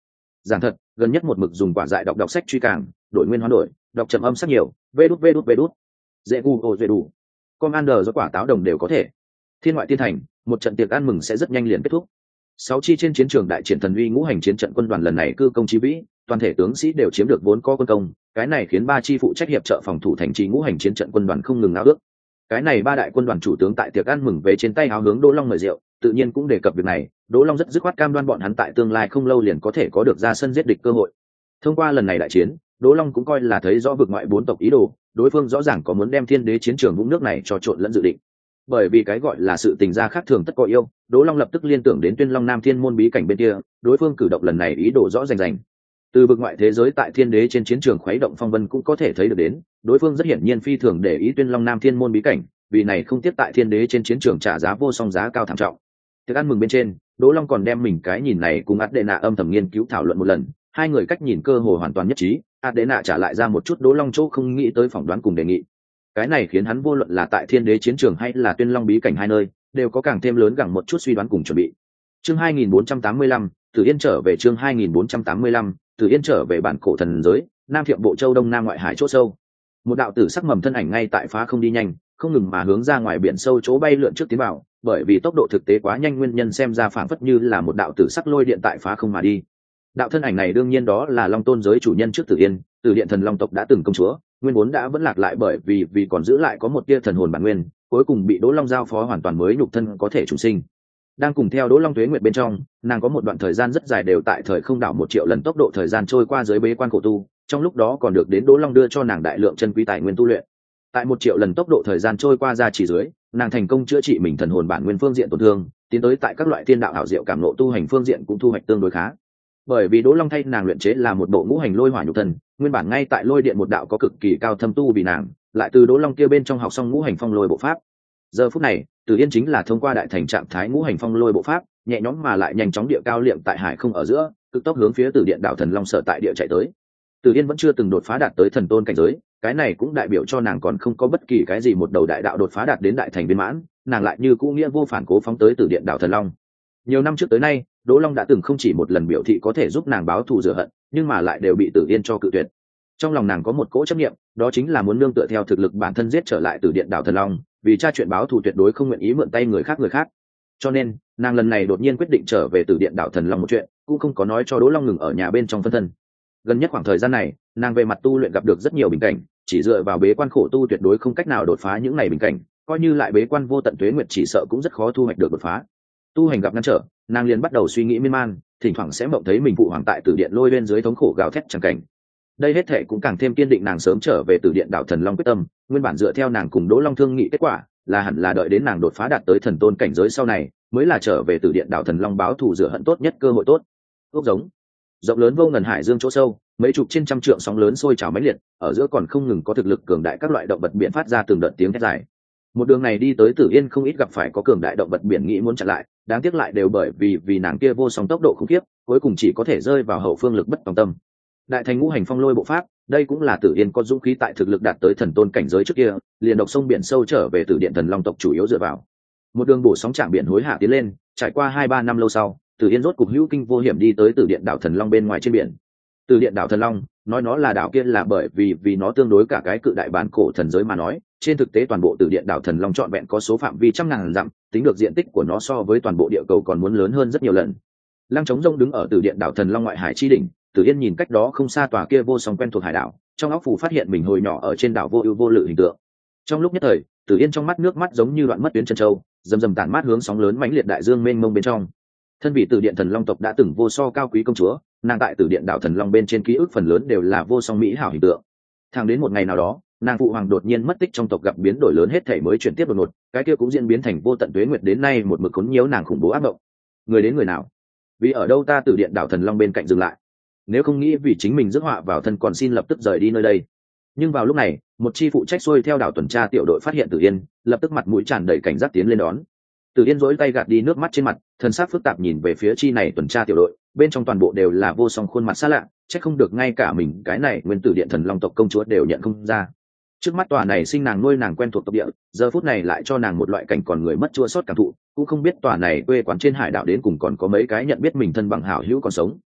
giảng thật gần nhất một mực dùng quả dại đọc đọc sách truy càng đổi nguyên hoán đổi đọc trầm âm sắc nhiều vê đút vê đút vê đút dễ gu ô dễ đủ commander do quả táo đồng đều có thể. Thiên ngoại tiên thành, một trận tiệc ăn mừng sẽ rất nhanh liền kết thúc. Sáu chi trên chiến trường đại triển thần uy ngũ hành chiến trận quân đoàn lần này cư công chi vĩ, toàn thể tướng sĩ đều chiếm được vốn có quân công, cái này khiến ba chi phụ trách hiệp trợ phòng thủ thành trì ngũ hành chiến trận quân đoàn không ngừng náo ước. Cái này ba đại quân đoàn chủ tướng tại tiệc ăn mừng về trên tay háo hướng Đỗ Long mời rượu, tự nhiên cũng đề cập việc này, Đỗ Long rất dứt khoát cam đoan bọn hắn tại tương lai không lâu liền có thể có được ra sân giết địch cơ hội. Thông qua lần này đại chiến, Đỗ Long cũng coi là thấy rõ vực ngoại bốn tộc ý đồ, đối phương rõ ràng có muốn đem thiên đế chiến trường vũng nước này cho trộn lẫn dự định. Bởi vì cái gọi là sự tình gia khác thường tất có yêu, Đỗ Long lập tức liên tưởng đến Tuyên Long Nam Thiên môn bí cảnh bên kia, đối phương cử động lần này ý đồ rõ rành rành. Từ vực ngoại thế giới tại thiên đế trên chiến trường khuấy động phong vân cũng có thể thấy được đến, đối phương rất hiển nhiên phi thường để ý Tuyên Long Nam Thiên môn bí cảnh, vì này không tiếp tại thiên đế trên chiến trường trả giá vô song giá cao thảm trọng. Tiệc ăn mừng bên trên, Đỗ Long còn đem mình cái nhìn này cùng Adena âm thầm nghiên cứu thảo luận một lần, hai người cách nhìn cơ hồ hoàn toàn nhất trí. Adena trả lại ra một chút Đỗ Long chỗ không nghĩ tới phỏng đoán cùng đề nghị. Cái này khiến hắn vô luận là tại thiên đế chiến trường hay là Tuyên Long bí cảnh hai nơi, đều có càng thêm lớn gẳng một chút suy đoán cùng chuẩn bị. Chương hai nghìn bốn trăm tám mươi lăm, Tử Yên trở về chương hai nghìn bốn trăm tám mươi lăm, Tử Yên trở về bản cổ thần giới, Nam Thiệm Bộ Châu Đông Nam ngoại hải chỗ sâu. Một đạo tử sắc mầm thân ảnh ngay tại phá không đi nhanh, không ngừng mà hướng ra ngoài biển sâu chỗ bay lượn trước tiến vào, bởi vì tốc độ thực tế quá nhanh nguyên nhân xem ra phảng phất như là một đạo tử sắc lôi điện tại phá không mà đi. Đạo thân ảnh này đương nhiên đó là Long Tôn giới chủ nhân trước Tử Yên, Tử Điện thần Long tộc đã từng công chúa, nguyên vốn đã vẫn lạc lại bởi vì vì còn giữ lại có một tia thần hồn bản nguyên, cuối cùng bị Đỗ Long giao phó hoàn toàn mới nhục thân có thể trùng sinh. Đang cùng theo Đỗ Long Tuế Nguyệt bên trong, nàng có một đoạn thời gian rất dài đều tại thời không đảo một triệu lần tốc độ thời gian trôi qua dưới bế quan khổ tu, trong lúc đó còn được đến Đỗ Long đưa cho nàng đại lượng chân quý tài nguyên tu luyện. Tại một triệu lần tốc độ thời gian trôi qua ra chỉ dưới, nàng thành công chữa trị mình thần hồn bản nguyên phương diện tổn thương, tiến tới tại các loại tiên đạo hảo diệu cảm ngộ tu hành phương diện cũng thu hoạch tương đối khá. Bởi vì Đỗ Long thay nàng luyện chế là một bộ ngũ hành lôi hỏa nhục thân, nguyên bản ngay tại lôi điện một đạo có cực kỳ cao thâm tu vì nàng, lại từ Đỗ Long kia bên trong học xong ngũ hành phong lôi bộ pháp. Giờ phút này, Tử Yên chính là thông qua đại thành trạng thái ngũ hành phong lôi bộ pháp, nhẹ nhõm mà lại nhanh chóng địa cao liệm tại hải không ở giữa, cực tốc hướng phía Tử Điện đạo thần long sở tại địa chạy tới. Tử Yên vẫn chưa từng đột phá đạt tới thần tôn cảnh giới, cái này cũng đại biểu cho nàng còn không có bất kỳ cái gì một đầu đại đạo đột phá đạt đến đại thành viên mãn, nàng lại như cũ nghĩa vô phản cố phóng tới Tử Điện đạo thần long. Nhiều năm trước tới nay, Đỗ Long đã từng không chỉ một lần biểu thị có thể giúp nàng báo thù rửa hận, nhưng mà lại đều bị Tử Yên cho cự tuyệt. Trong lòng nàng có một cỗ chấp niệm, đó chính là muốn nương tựa theo thực lực bản thân giết trở lại Tử Điện đạo thần long, vì tra chuyện báo thù tuyệt đối không nguyện ý mượn tay người khác người khác. Cho nên, nàng lần này đột nhiên quyết định trở về Tử Điện đạo thần long một chuyện, cũng không có nói cho Đỗ Long ngừng ở nhà bên trong phân thân. Gần nhất khoảng thời gian này, nàng về mặt tu luyện gặp được rất nhiều bình cảnh, chỉ dựa vào bế quan khổ tu tuyệt đối không cách nào đột phá những này bình cảnh, coi như lại bế quan vô tận tuế nguyệt chỉ sợ cũng rất khó thu hoạch được đột phá. Tu hành gặp ngăn trở, nàng liền bắt đầu suy nghĩ miên man, thỉnh thoảng sẽ mộng thấy mình phụ hoàng tại Tử Điện lôi bên dưới thống khổ gào thét chẳng cảnh. Đây hết thệ cũng càng thêm kiên định nàng sớm trở về Tử Điện đạo thần long quyết tâm. Nguyên bản dựa theo nàng cùng Đỗ Long thương nghị kết quả, là hẳn là đợi đến nàng đột phá đạt tới thần tôn cảnh giới sau này, mới là trở về Tử Điện đạo thần long báo thù rửa hận tốt nhất cơ hội tốt. Ốc giống rộng lớn vô ngần hải dương chỗ sâu, mấy chục trên trăm trượng sóng lớn sôi trào mãnh liệt, ở giữa còn không ngừng có thực lực cường đại các loại động vật biển phát ra từng đợt tiếng thét dài. Một đường này đi tới Tử Yên không ít gặp phải có cường đại động vật biển nghĩ muốn chặn lại, đáng tiếc lại đều bởi vì vì nàng kia vô song tốc độ khủng khiếp, cuối cùng chỉ có thể rơi vào hậu phương lực bất tòng tâm. Đại thành ngũ hành phong lôi bộ pháp, đây cũng là Tử Yên có dũng khí tại thực lực đạt tới thần tôn cảnh giới trước kia, liền độc sông biển sâu trở về Tử Điện thần long tộc chủ yếu dựa vào. Một đường bổ sóng chạm biển hối hạ tiến lên, trải qua hai ba năm lâu sau, Tử Yên rốt cục hữu kinh vô hiểm đi tới Tử Điện đảo thần long bên ngoài trên biển. Tử Điện đảo thần long, nói nó là đảo kia là bởi vì vì nó tương đối cả cái cự đại bản cổ thần giới mà nói, trên thực tế toàn bộ Tử Điện đảo thần long trọn vẹn có số phạm vi trăm ngàn dặm, tính được diện tích của nó so với toàn bộ địa cầu còn muốn lớn hơn rất nhiều lần. Lăng Trống Rông đứng ở Tử Điện đảo thần long ngoại hải chi đỉnh, Tử Yên nhìn cách đó không xa tòa kia vô song quen thuộc hải đảo, trong óc phủ phát hiện mình hồi nhỏ ở trên đảo vô ưu vô lự hình tượng. Trong lúc nhất thời, Tử Yên trong mắt nước mắt giống như đoạn mất tuyến chân châu, rầm rầm tản mát hướng sóng lớn mãnh liệt đại dương mênh mông bên trong. Thân vị Tử Điện thần long tộc đã từng vô so cao quý công chúa, nàng tại Tử Điện đảo thần long bên trên ký ức phần lớn đều là vô song mỹ hảo hình tượng. Thẳng đến một ngày nào đó, nàng phụ hoàng đột nhiên mất tích trong tộc gặp biến đổi lớn hết thảy mới chuyển tiếp đột ngột, cái kia cũng diễn biến thành vô tận tuế nguyệt đến nay một mực khốn nhiễu nàng khủng bố ác mộng. Người đến người nào? Vì ở đâu ta Tử Điện đảo thần long bên cạnh dừng lại? Nếu không nghĩ vì chính mình rước họa vào thân còn xin lập tức rời đi nơi đây. Nhưng vào lúc này, một chi phụ trách xuôi theo đảo tuần tra tiểu đội phát hiện Tử Yên, lập tức mặt mũi tràn đầy cảnh giác tiến lên đón. Tử Yên rỗi tay gạt đi nước mắt trên mặt, thần sắc phức tạp nhìn về phía chi này tuần tra tiểu đội, bên trong toàn bộ đều là vô song khuôn mặt xa lạ, chắc không được ngay cả mình cái này nguyên Tử Điện thần long tộc công chúa đều nhận không ra. Trước mắt tòa này sinh nàng nuôi nàng quen thuộc tộc địa, giờ phút này lại cho nàng một loại cảnh còn người mất chua xót cảm thụ, cũng không biết tòa này quê quán trên hải đảo đến cùng còn có mấy cái nhận biết mình thân bằng hảo hữu còn sống.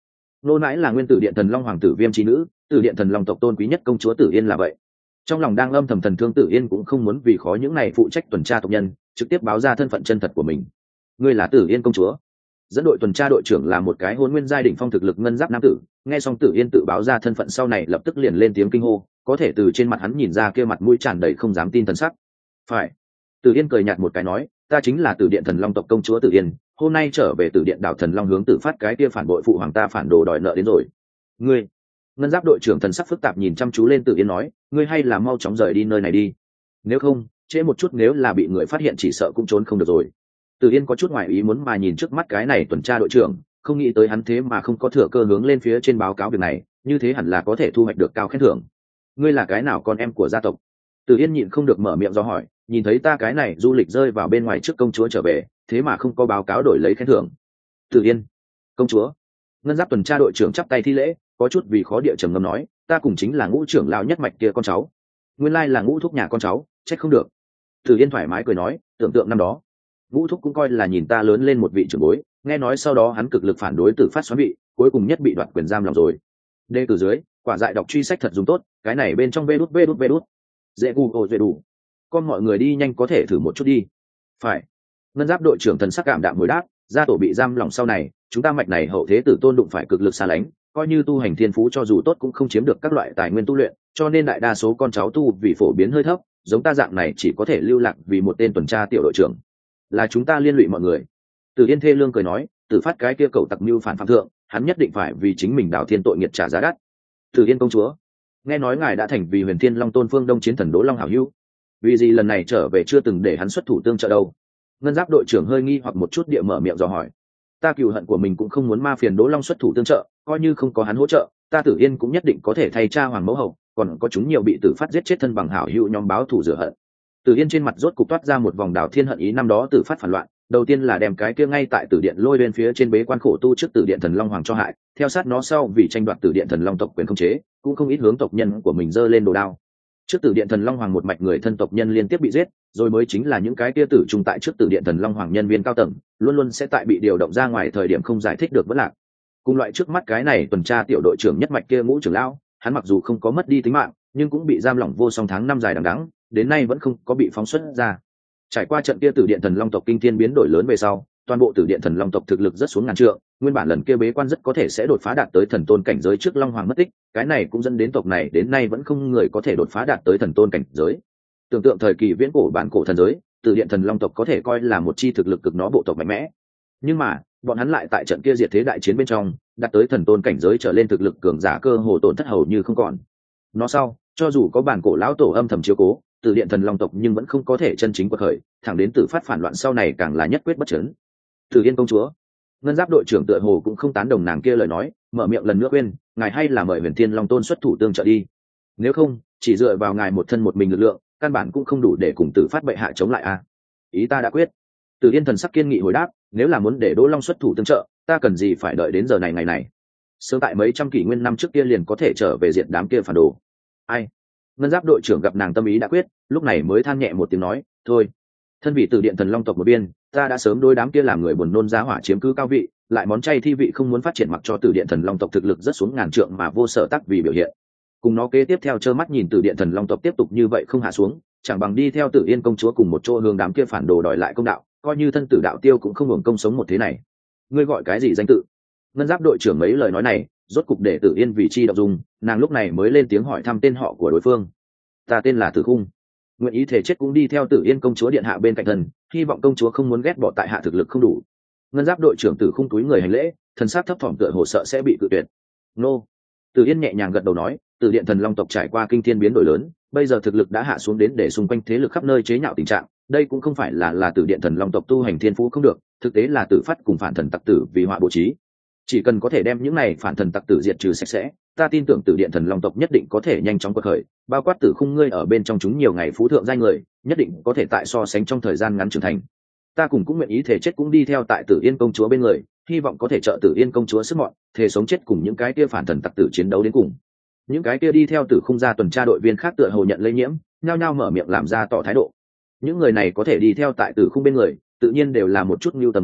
nô nãi là nguyên tử điện thần long hoàng tử Viêm trí nữ, tử điện thần long tộc tôn quý nhất công chúa Tử Yên là vậy. Trong lòng đang âm thầm thần thương Tử Yên cũng không muốn vì khó những này phụ trách tuần tra tộc nhân trực tiếp báo ra thân phận chân thật của mình. Ngươi là Tử Yên công chúa? Dẫn đội tuần tra đội trưởng là một cái hôn nguyên giai đỉnh phong thực lực ngân giáp nam tử, nghe xong Tử Yên tự báo ra thân phận sau này lập tức liền lên tiếng kinh hô, có thể từ trên mặt hắn nhìn ra kia mặt mũi tràn đầy không dám tin thần sắc. Phải. Tử Yên cười nhạt một cái nói, ta chính là Tử điện thần long tộc công chúa Tử Yên, hôm nay trở về Tử điện đảo thần long hướng Tử phát cái kia phản bội phụ hoàng ta phản đồ đòi nợ đến rồi. Ngươi? Ngân giáp đội trưởng thần sắc phức tạp nhìn chăm chú lên Tử Yên nói, ngươi hay là mau chóng rời đi nơi này đi, nếu không trễ một chút nếu là bị người phát hiện chỉ sợ cũng trốn không được rồi. Tử Yên có chút ngoài ý muốn mà nhìn trước mắt cái này tuần tra đội trưởng, không nghĩ tới hắn thế mà không có thừa cơ hướng lên phía trên báo cáo việc này, như thế hẳn là có thể thu hoạch được cao khen thưởng. Ngươi là cái nào con em của gia tộc? Tử Yên nhịn không được mở miệng do hỏi, nhìn thấy ta cái này du lịch rơi vào bên ngoài trước công chúa trở về, thế mà không có báo cáo đổi lấy khen thưởng. Tử Yên, công chúa. Ngân giáp tuần tra đội trưởng chắp tay thi lễ, có chút vì khó địa trầm ngâm nói, ta cùng chính là Ngũ trưởng lão nhất mạch kia con cháu. Nguyên lai là Ngũ thúc nhà con cháu, trách không được. Tử Yên thoải mái cười nói, tưởng tượng năm đó Ngũ thúc cũng coi là nhìn ta lớn lên một vị trưởng bối, nghe nói sau đó hắn cực lực phản đối Tử phát xoán vị, cuối cùng nhất bị đoạt quyền giam lòng rồi. Đề cử dưới, quả dại đọc truy sách thật dùng tốt, cái này bên trong vê đút vê đút vê đút. Dễ gu ồ dễ đủ. Con mọi người đi nhanh có thể thử một chút đi. Phải. Ngân giáp đội trưởng thần sắc cảm đạm hồi đáp, gia tổ bị giam lòng sau này, chúng ta mạch này hậu thế tử tôn đụng phải cực lực xa lánh, coi như tu hành thiên phú cho dù tốt cũng không chiếm được các loại tài nguyên tu luyện, cho nên đại đa số con cháu tu vì phổ biến hơi thấp, giống ta dạng này chỉ có thể lưu lạc vì một tên tuần tra tiểu đội trưởng. Là chúng ta liên lụy mọi người. Từ Yên thê lương cười nói, Tử phát cái kia cậu tặc mưu phản phạm thượng, hắn nhất định phải vì chính mình đào thiên tội nghiệt trả giá đắt. Từ Yên công chúa, nghe nói ngài đã thành vì Huyền Thiên Long Tôn Phương Đông chiến thần Đỗ Long hảo hữu, vì gì lần này trở về chưa từng để hắn xuất thủ tương trợ đâu? Ngân giáp đội trưởng hơi nghi hoặc một chút địa mở miệng dò hỏi. Ta cừu hận của mình cũng không muốn ma phiền Đỗ Long xuất thủ tương trợ, coi như không có hắn hỗ trợ, ta Tử Yên cũng nhất định có thể thay cha hoàng mẫu hậu, còn có chúng nhiều bị Tử phát giết chết thân bằng hảo hữu nhóm báo thù rửa hận. Tử Yên trên mặt rốt cục toát ra một vòng đào thiên hận ý năm đó Tử phát phản loạn, đầu tiên là đem cái kia ngay tại Tử điện lôi lên phía trên bế quan khổ tu trước Tử điện thần long hoàng cho hại, theo sát nó sau vì tranh đoạt Tử điện thần long tộc quyền khống chế, cũng không ít hướng tộc nhân của mình giơ lên đồ đao. Trước Tử điện thần long hoàng một mạch người thân tộc nhân liên tiếp bị giết, rồi mới chính là những cái kia tử trung tại trước Tử điện thần long hoàng nhân viên cao tầng, luôn luôn sẽ tại bị điều động ra ngoài thời điểm không giải thích được vẫn lạc. Cùng loại trước mắt cái này tuần tra tiểu đội trưởng nhất mạch kia Ngũ trưởng lão, hắn mặc dù không có mất đi tính mạng, nhưng cũng bị giam lỏng vô song tháng năm dài đằng đẵng, đến nay vẫn không có bị phóng xuất ra. Trải qua trận kia Tử điện thần long tộc kinh thiên biến đổi lớn về sau, toàn bộ Tử điện thần long tộc thực lực rất xuống ngàn trượng, nguyên bản lần kia bế quan rất có thể sẽ đột phá đạt tới thần tôn cảnh giới trước long hoàng mất tích, cái này cũng dẫn đến tộc này đến nay vẫn không người có thể đột phá đạt tới thần tôn cảnh giới. Tưởng tượng thời kỳ viễn cổ bản cổ thần giới, Tử điện thần long tộc có thể coi là một chi thực lực cực nó bộ tộc mạnh mẽ, nhưng mà bọn hắn lại tại trận kia diệt thế đại chiến bên trong đạt tới thần tôn cảnh giới trở lên thực lực cường giả cơ hồ tổn thất hầu như không còn. Nó sau cho dù có bản cổ lão tổ âm thầm chiếu cố, Tử điện thần long tộc nhưng vẫn không có thể chân chính quật khởi, thẳng đến Tử phát phản loạn sau này càng là nhất quyết bất chấn. Tử Yên công chúa, ngân giáp đội trưởng tựa hồ cũng không tán đồng nàng kia lời nói, mở miệng lần nữa khuyên, ngài hay là mời Huyền Thiên Long Tôn xuất thủ tương trợ đi, nếu không chỉ dựa vào ngài một thân một mình lực lượng căn bản cũng không đủ để cùng Tử phát bệ hạ chống lại a. À? Ý ta đã quyết. Tử Yên thần sắc kiên nghị hồi đáp, nếu là muốn để Đỗ Long xuất thủ tương trợ, ta cần gì phải đợi đến giờ này ngày này? Sớm tại mấy trăm kỷ nguyên năm trước kia liền có thể trở về diện đám kia phản đồ. Ai? Ngân giáp đội trưởng gặp nàng tâm ý đã quyết, lúc này mới than nhẹ một tiếng nói, thôi, thân vị Tử điện thần long tộc một biên, ta đã sớm đối đám kia làm người buồn nôn giá hỏa chiếm cứ cao vị, lại món chay thi vị không muốn phát triển mặc cho Tử điện thần long tộc thực lực rất xuống ngàn trượng mà vô sở tác vì biểu hiện. Cùng nó kế tiếp theo trơ mắt nhìn Tử điện thần long tộc tiếp tục như vậy không hạ xuống, chẳng bằng đi theo Tử Yên công chúa cùng một chỗ hướng đám kia phản đồ đòi lại công đạo, coi như thân tử đạo tiêu cũng không hưởng công sống một thế này. Ngươi gọi cái gì danh tự? Ngân giáp đội trưởng mấy lời nói này rốt cục để Tử Yên vì chi động dung, nàng lúc này mới lên tiếng hỏi thăm tên họ của đối phương. Ta tên là Tử Khung, nguyện ý thể chết cũng đi theo Tử Yên công chúa điện hạ bên cạnh thần, hy vọng công chúa không muốn ghét bỏ tại hạ thực lực không đủ. Ngân giáp đội trưởng Tử Khung túi người hành lễ, thần sắc thấp thỏm tựa hồ sợ sẽ bị cự tuyệt. Nô. Tử Yên nhẹ nhàng gật đầu nói, Tử điện thần long tộc trải qua kinh thiên biến đổi lớn, bây giờ thực lực đã hạ xuống đến để xung quanh thế lực khắp nơi chế nhạo tình trạng, đây cũng không phải là là Tử điện thần long tộc tu hành thiên phú không được, thực tế là Tử phát cùng phản thần tặc tử vì họa bố trí. Chỉ cần có thể đem những này phản thần tặc tử diệt trừ sạch sẽ, ta tin tưởng Tử điện thần long tộc nhất định có thể nhanh chóng quật khởi, bao quát Tử Khung ngươi ở bên trong chúng nhiều ngày phú thượng giai người, nhất định có thể tại so sánh trong thời gian ngắn trưởng thành. Ta cùng cũng nguyện ý thể chết cũng đi theo tại Tử Yên công chúa bên người, hy vọng có thể trợ Tử Yên công chúa sức mọn, thể sống chết cùng những cái kia phản thần tặc tử chiến đấu đến cùng. Những cái kia đi theo Tử Khung ra tuần tra đội viên khác tựa hồ nhận lây nhiễm, nhao nhao mở miệng làm ra tỏ thái độ. Những người này có thể đi theo tại Tử Khung bên người, tự nhiên đều là một chút nhu tầm nhu,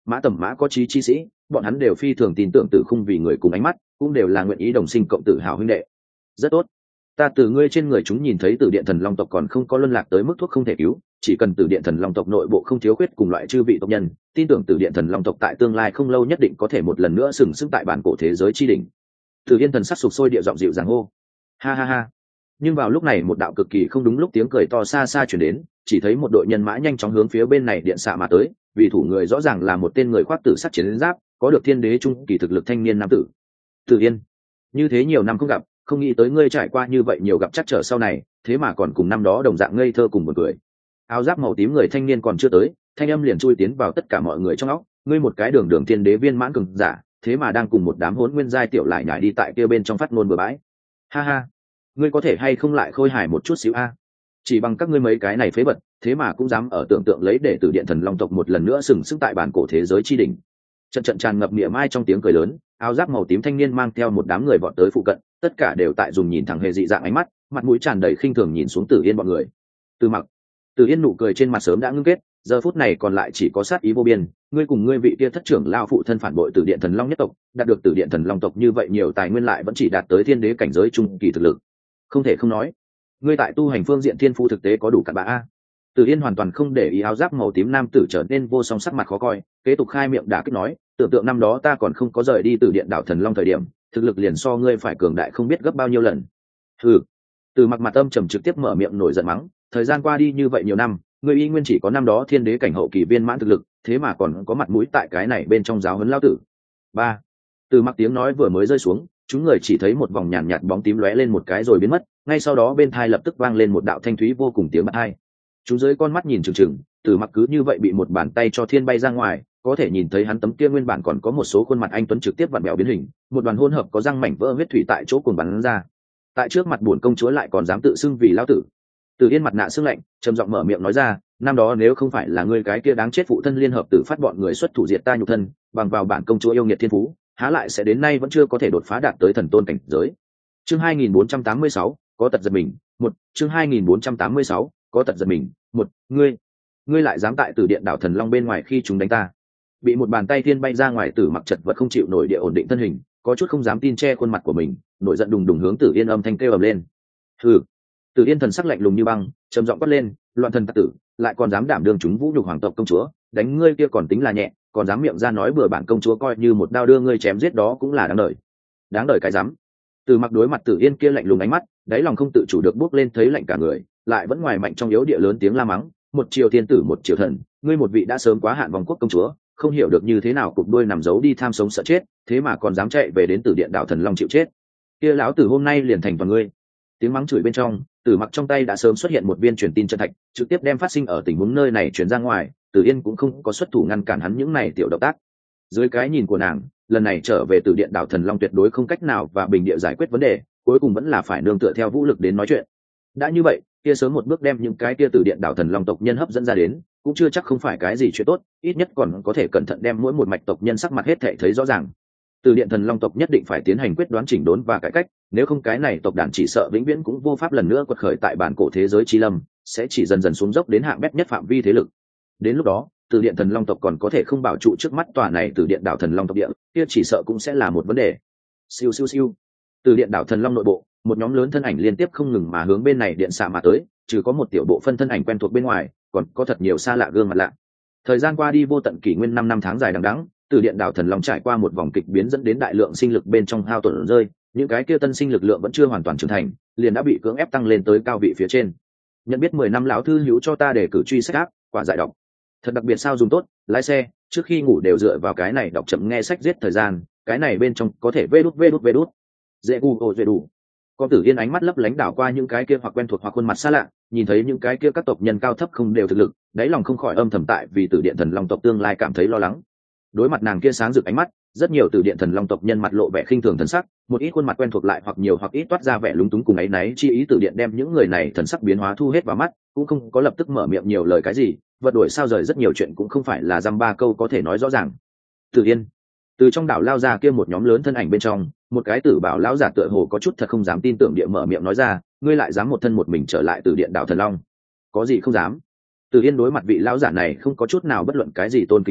Mã Tầm Mã có chí chi sĩ, bọn hắn đều phi thường tin tưởng Tử Khung vì người cùng ánh mắt, cũng đều là nguyện ý đồng sinh cộng tử hảo huynh đệ. Rất tốt, ta từ ngươi trên người chúng nhìn thấy Tử Điện Thần Long tộc còn không có luân lạc tới mức thuốc không thể cứu, chỉ cần Tử Điện Thần Long tộc nội bộ không thiếu khuyết cùng loại chư vị tộc nhân, tin tưởng Tử Điện Thần Long tộc tại tương lai không lâu nhất định có thể một lần nữa sừng sững tại bản cổ thế giới chi đỉnh. Tử Yên thần sắc sục sôi địa giọng dịu dàng hô, ha ha ha. Nhưng vào lúc này một đạo cực kỳ không đúng lúc tiếng cười to xa xa chuyển đến, chỉ thấy một đội nhân mã nhanh chóng hướng phía bên này điện xạ mà tới, vì thủ người rõ ràng là một tên người khoác tử sắc chiến giáp, có được thiên đế trung kỳ thực lực thanh niên nam tử. Tử Yên, như thế nhiều năm không gặp, không nghĩ tới ngươi trải qua như vậy nhiều gặp chắc trở sau này, thế mà còn cùng năm đó đồng dạng ngây thơ cùng một cười. Áo giáp màu tím người thanh niên còn chưa tới, thanh âm liền chui tiến vào tất cả mọi người trong óc, ngươi một cái đường đường thiên đế viên mãn cường giả, thế mà đang cùng một đám hỗn nguyên giai tiểu lại nhảy đi tại kia bên trong phát ngôn bừa bãi. Ha ha, ngươi có thể hay không lại khôi hài một chút xíu a? Chỉ bằng các ngươi mấy cái này phế vật, thế mà cũng dám ở tưởng tượng lấy để Tử Điện Thần Long tộc một lần nữa sừng sững tại bản cổ thế giới chi đỉnh. Trận trận tràn ngập niệm ai trong tiếng cười lớn, áo giáp màu tím thanh niên mang theo một đám người vọt tới phụ cận, tất cả đều tại dùng nhìn thẳng hề dị dạng ánh mắt, mặt mũi tràn đầy khinh thường nhìn xuống Tử Yên bọn người. Từ Mặc, Tử Yên nụ cười trên mặt sớm đã ngưng kết, giờ phút này còn lại chỉ có sát ý vô biên. Ngươi cùng ngươi vị kia thất trưởng lao phụ thân phản bội Tử Điện Thần Long nhất tộc, đạt được Tử Điện Thần Long tộc như vậy nhiều tài nguyên lại vẫn chỉ đạt tới thiên đế cảnh giới trung kỳ thực lực, không thể không nói, ngươi tại tu hành phương diện thiên phú thực tế có đủ cặn bã a. Tử Yên hoàn toàn không để ý áo giáp màu tím nam tử trở nên vô song sắc mặt khó coi, kế tục khai miệng đả kích nói, tưởng tượng năm đó ta còn không có rời đi Tử Điện đảo Thần Long thời điểm, thực lực liền so ngươi phải cường đại không biết gấp bao nhiêu lần. Hừ. Từ Mặc mặt âm trầm trực tiếp mở miệng nổi giận mắng, thời gian qua đi như vậy nhiều năm, ngươi y nguyên chỉ có năm đó thiên đế cảnh hậu kỳ viên mãn thực lực, thế mà còn có mặt mũi tại cái này bên trong giáo huấn lao tử. Ba. Từ Mặc tiếng nói vừa mới rơi xuống, chúng người chỉ thấy một vòng nhàn nhạt bóng tím lóe lên một cái rồi biến mất, ngay sau đó bên thai lập tức vang lên một đạo thanh thúy vô cùng tiếng bắt hai. Chúng dưới con mắt nhìn chừng chừng, Từ Mặc cứ như vậy bị một bàn tay cho thiên bay ra ngoài, có thể nhìn thấy hắn tấm kia nguyên bản còn có một số khuôn mặt anh tuấn trực tiếp vặn bèo biến hình, một đoàn hỗn hợp có răng mảnh vỡ huyết thủy tại chỗ cuồng bắn ra. Tại trước mặt bổn công chúa lại còn dám tự xưng vì lão tử. Từ Yên mặt nạ sưng lạnh, trầm giọng mở miệng nói ra, năm đó nếu không phải là ngươi cái kia đáng chết phụ thân liên hợp tử phát bọn người xuất thủ diệt ta nhục thân, bằng vào bản công chúa yêu nghiệt thiên phú, há lại sẽ đến nay vẫn chưa có thể đột phá đạt tới thần tôn cảnh giới. Chương hai nghìn bốn trăm tám mươi sáu, có tật giật mình, một, chương hai nghìn bốn trăm tám mươi sáu, có tật giật mình, một, ngươi, ngươi lại dám tại Tử Điện đảo Thần Long bên ngoài khi chúng đánh ta. Bị một bàn tay thiên bay ra ngoài, Tử Mặc chật vật không chịu nổi địa ổn định thân hình, có chút không dám tin che khuôn mặt của mình, nổi giận đùng đùng hướng Tử Yên âm thanh kêu ầm lên. Hừ. Tử Yên thần sắc lạnh lùng như băng, trầm giọng quát lên, loạn thần tặc tử, lại còn dám đảm đương chúng vũ nhục hoàng tộc công chúa, đánh ngươi kia còn tính là nhẹ, còn dám miệng ra nói bừa bản công chúa coi như một đao đưa ngươi chém giết đó cũng là đáng đời. Đáng đời cái dám. Từ Mặc đối mặt Tử Yên kia lạnh lùng ánh mắt, đáy lòng không tự chủ được bước lên thấy lạnh cả người, lại vẫn ngoài mạnh trong yếu địa lớn tiếng la mắng, một triều thiên tử một triều thần, ngươi một vị đã sớm quá hạn vòng quốc công chúa, không hiểu được như thế nào cục đuôi nằm giấu đi tham sống sợ chết, thế mà còn dám chạy về đến Tử Điện đảo Thần Long chịu chết. Kia lão tử hôm nay liền thành toàn ngươi. Tiếng mắng chửi bên trong, Tử Mặc trong tay đã sớm xuất hiện một viên truyền tin chân thạch, trực tiếp đem phát sinh ở tình huống nơi này truyền ra ngoài. Tử Yên cũng không có xuất thủ ngăn cản hắn những này tiểu động tác. Dưới cái nhìn của nàng, lần này trở về Tử Điện đảo Thần Long tuyệt đối không cách nào và bình địa giải quyết vấn đề, cuối cùng vẫn là phải nương tựa theo vũ lực đến nói chuyện. Đã như vậy, kia sớm một bước đem những cái kia Tử Điện đảo Thần Long tộc nhân hấp dẫn ra đến, cũng chưa chắc không phải cái gì chuyện tốt, ít nhất còn có thể cẩn thận đem mỗi một mạch tộc nhân sắc mặt hết thảy thấy rõ ràng. Tử Điện Thần Long tộc nhất định phải tiến hành quyết đoán chỉnh đốn và cải cách, nếu không cái này tộc đàn chỉ sợ vĩnh viễn cũng vô pháp lần nữa quật khởi tại bản cổ thế giới chi lâm, sẽ chỉ dần dần xuống dốc đến hạng bét nhất phạm vi thế lực. Đến lúc đó, Tử Điện Thần Long tộc còn có thể không bảo trụ trước mắt tòa này Tử Điện đảo Thần Long tộc địa, kia chỉ sợ cũng sẽ là một vấn đề. Siêu siêu siêu. Tử Điện đảo Thần Long nội bộ, một nhóm lớn thân ảnh liên tiếp không ngừng mà hướng bên này điện xạ mà tới, trừ có một tiểu bộ phân thân ảnh quen thuộc bên ngoài, còn có thật nhiều xa lạ gương mặt lạ. Thời gian qua đi vô tận kỷ nguyên năm năm tháng dài đằng đẵng, Tử Điện đảo Thần Long trải qua một vòng kịch biến dẫn đến đại lượng sinh lực bên trong hao tổn rơi, những cái kia tân sinh lực lượng vẫn chưa hoàn toàn trưởng thành, liền đã bị cưỡng ép tăng lên tới cao vị phía trên. Nhận biết mười năm lão thư hữu cho ta để cử truy sách áp, quả giải đọc. Thật đặc biệt sao dùng tốt, lái xe, trước khi ngủ đều dựa vào cái này đọc chậm nghe sách giết thời gian, cái này bên trong có thể vê đút vê đút vê đút. Dễ gu ồ dễ đủ. Con Tử Yên ánh mắt lấp lánh đảo qua những cái kia hoặc quen thuộc hoặc khuôn mặt xa lạ, nhìn thấy những cái kia các tộc nhân cao thấp không đều thực lực, đáy lòng không khỏi âm thầm tại vì Tử Điện Thần Long tộc tương lai cảm thấy lo lắng. Đối mặt nàng kia sáng rực ánh mắt, rất nhiều Tử Điện Thần Long tộc nhân mặt lộ vẻ khinh thường thần sắc, một ít khuôn mặt quen thuộc lại hoặc nhiều hoặc ít toát ra vẻ lúng túng cùng áy náy chi ý. Tử Điện đem những người này thần sắc biến hóa thu hết vào mắt, cũng không có lập tức mở miệng nhiều lời cái gì, vật đuổi sao rời rất nhiều chuyện cũng không phải là dăm ba câu có thể nói rõ ràng. Tử Yên, từ trong đảo lao ra kia một nhóm lớn thân ảnh bên trong, một cái tử bảo lão giả tựa hồ có chút thật không dám tin tưởng địa mở miệng nói ra, ngươi lại dám một thân một mình trở lại Tử Điện đảo Thần Long? Có gì không dám? Tử Yên đối mặt vị lão giả này không có chút nào bất luận cái gì tôn kính thái độ,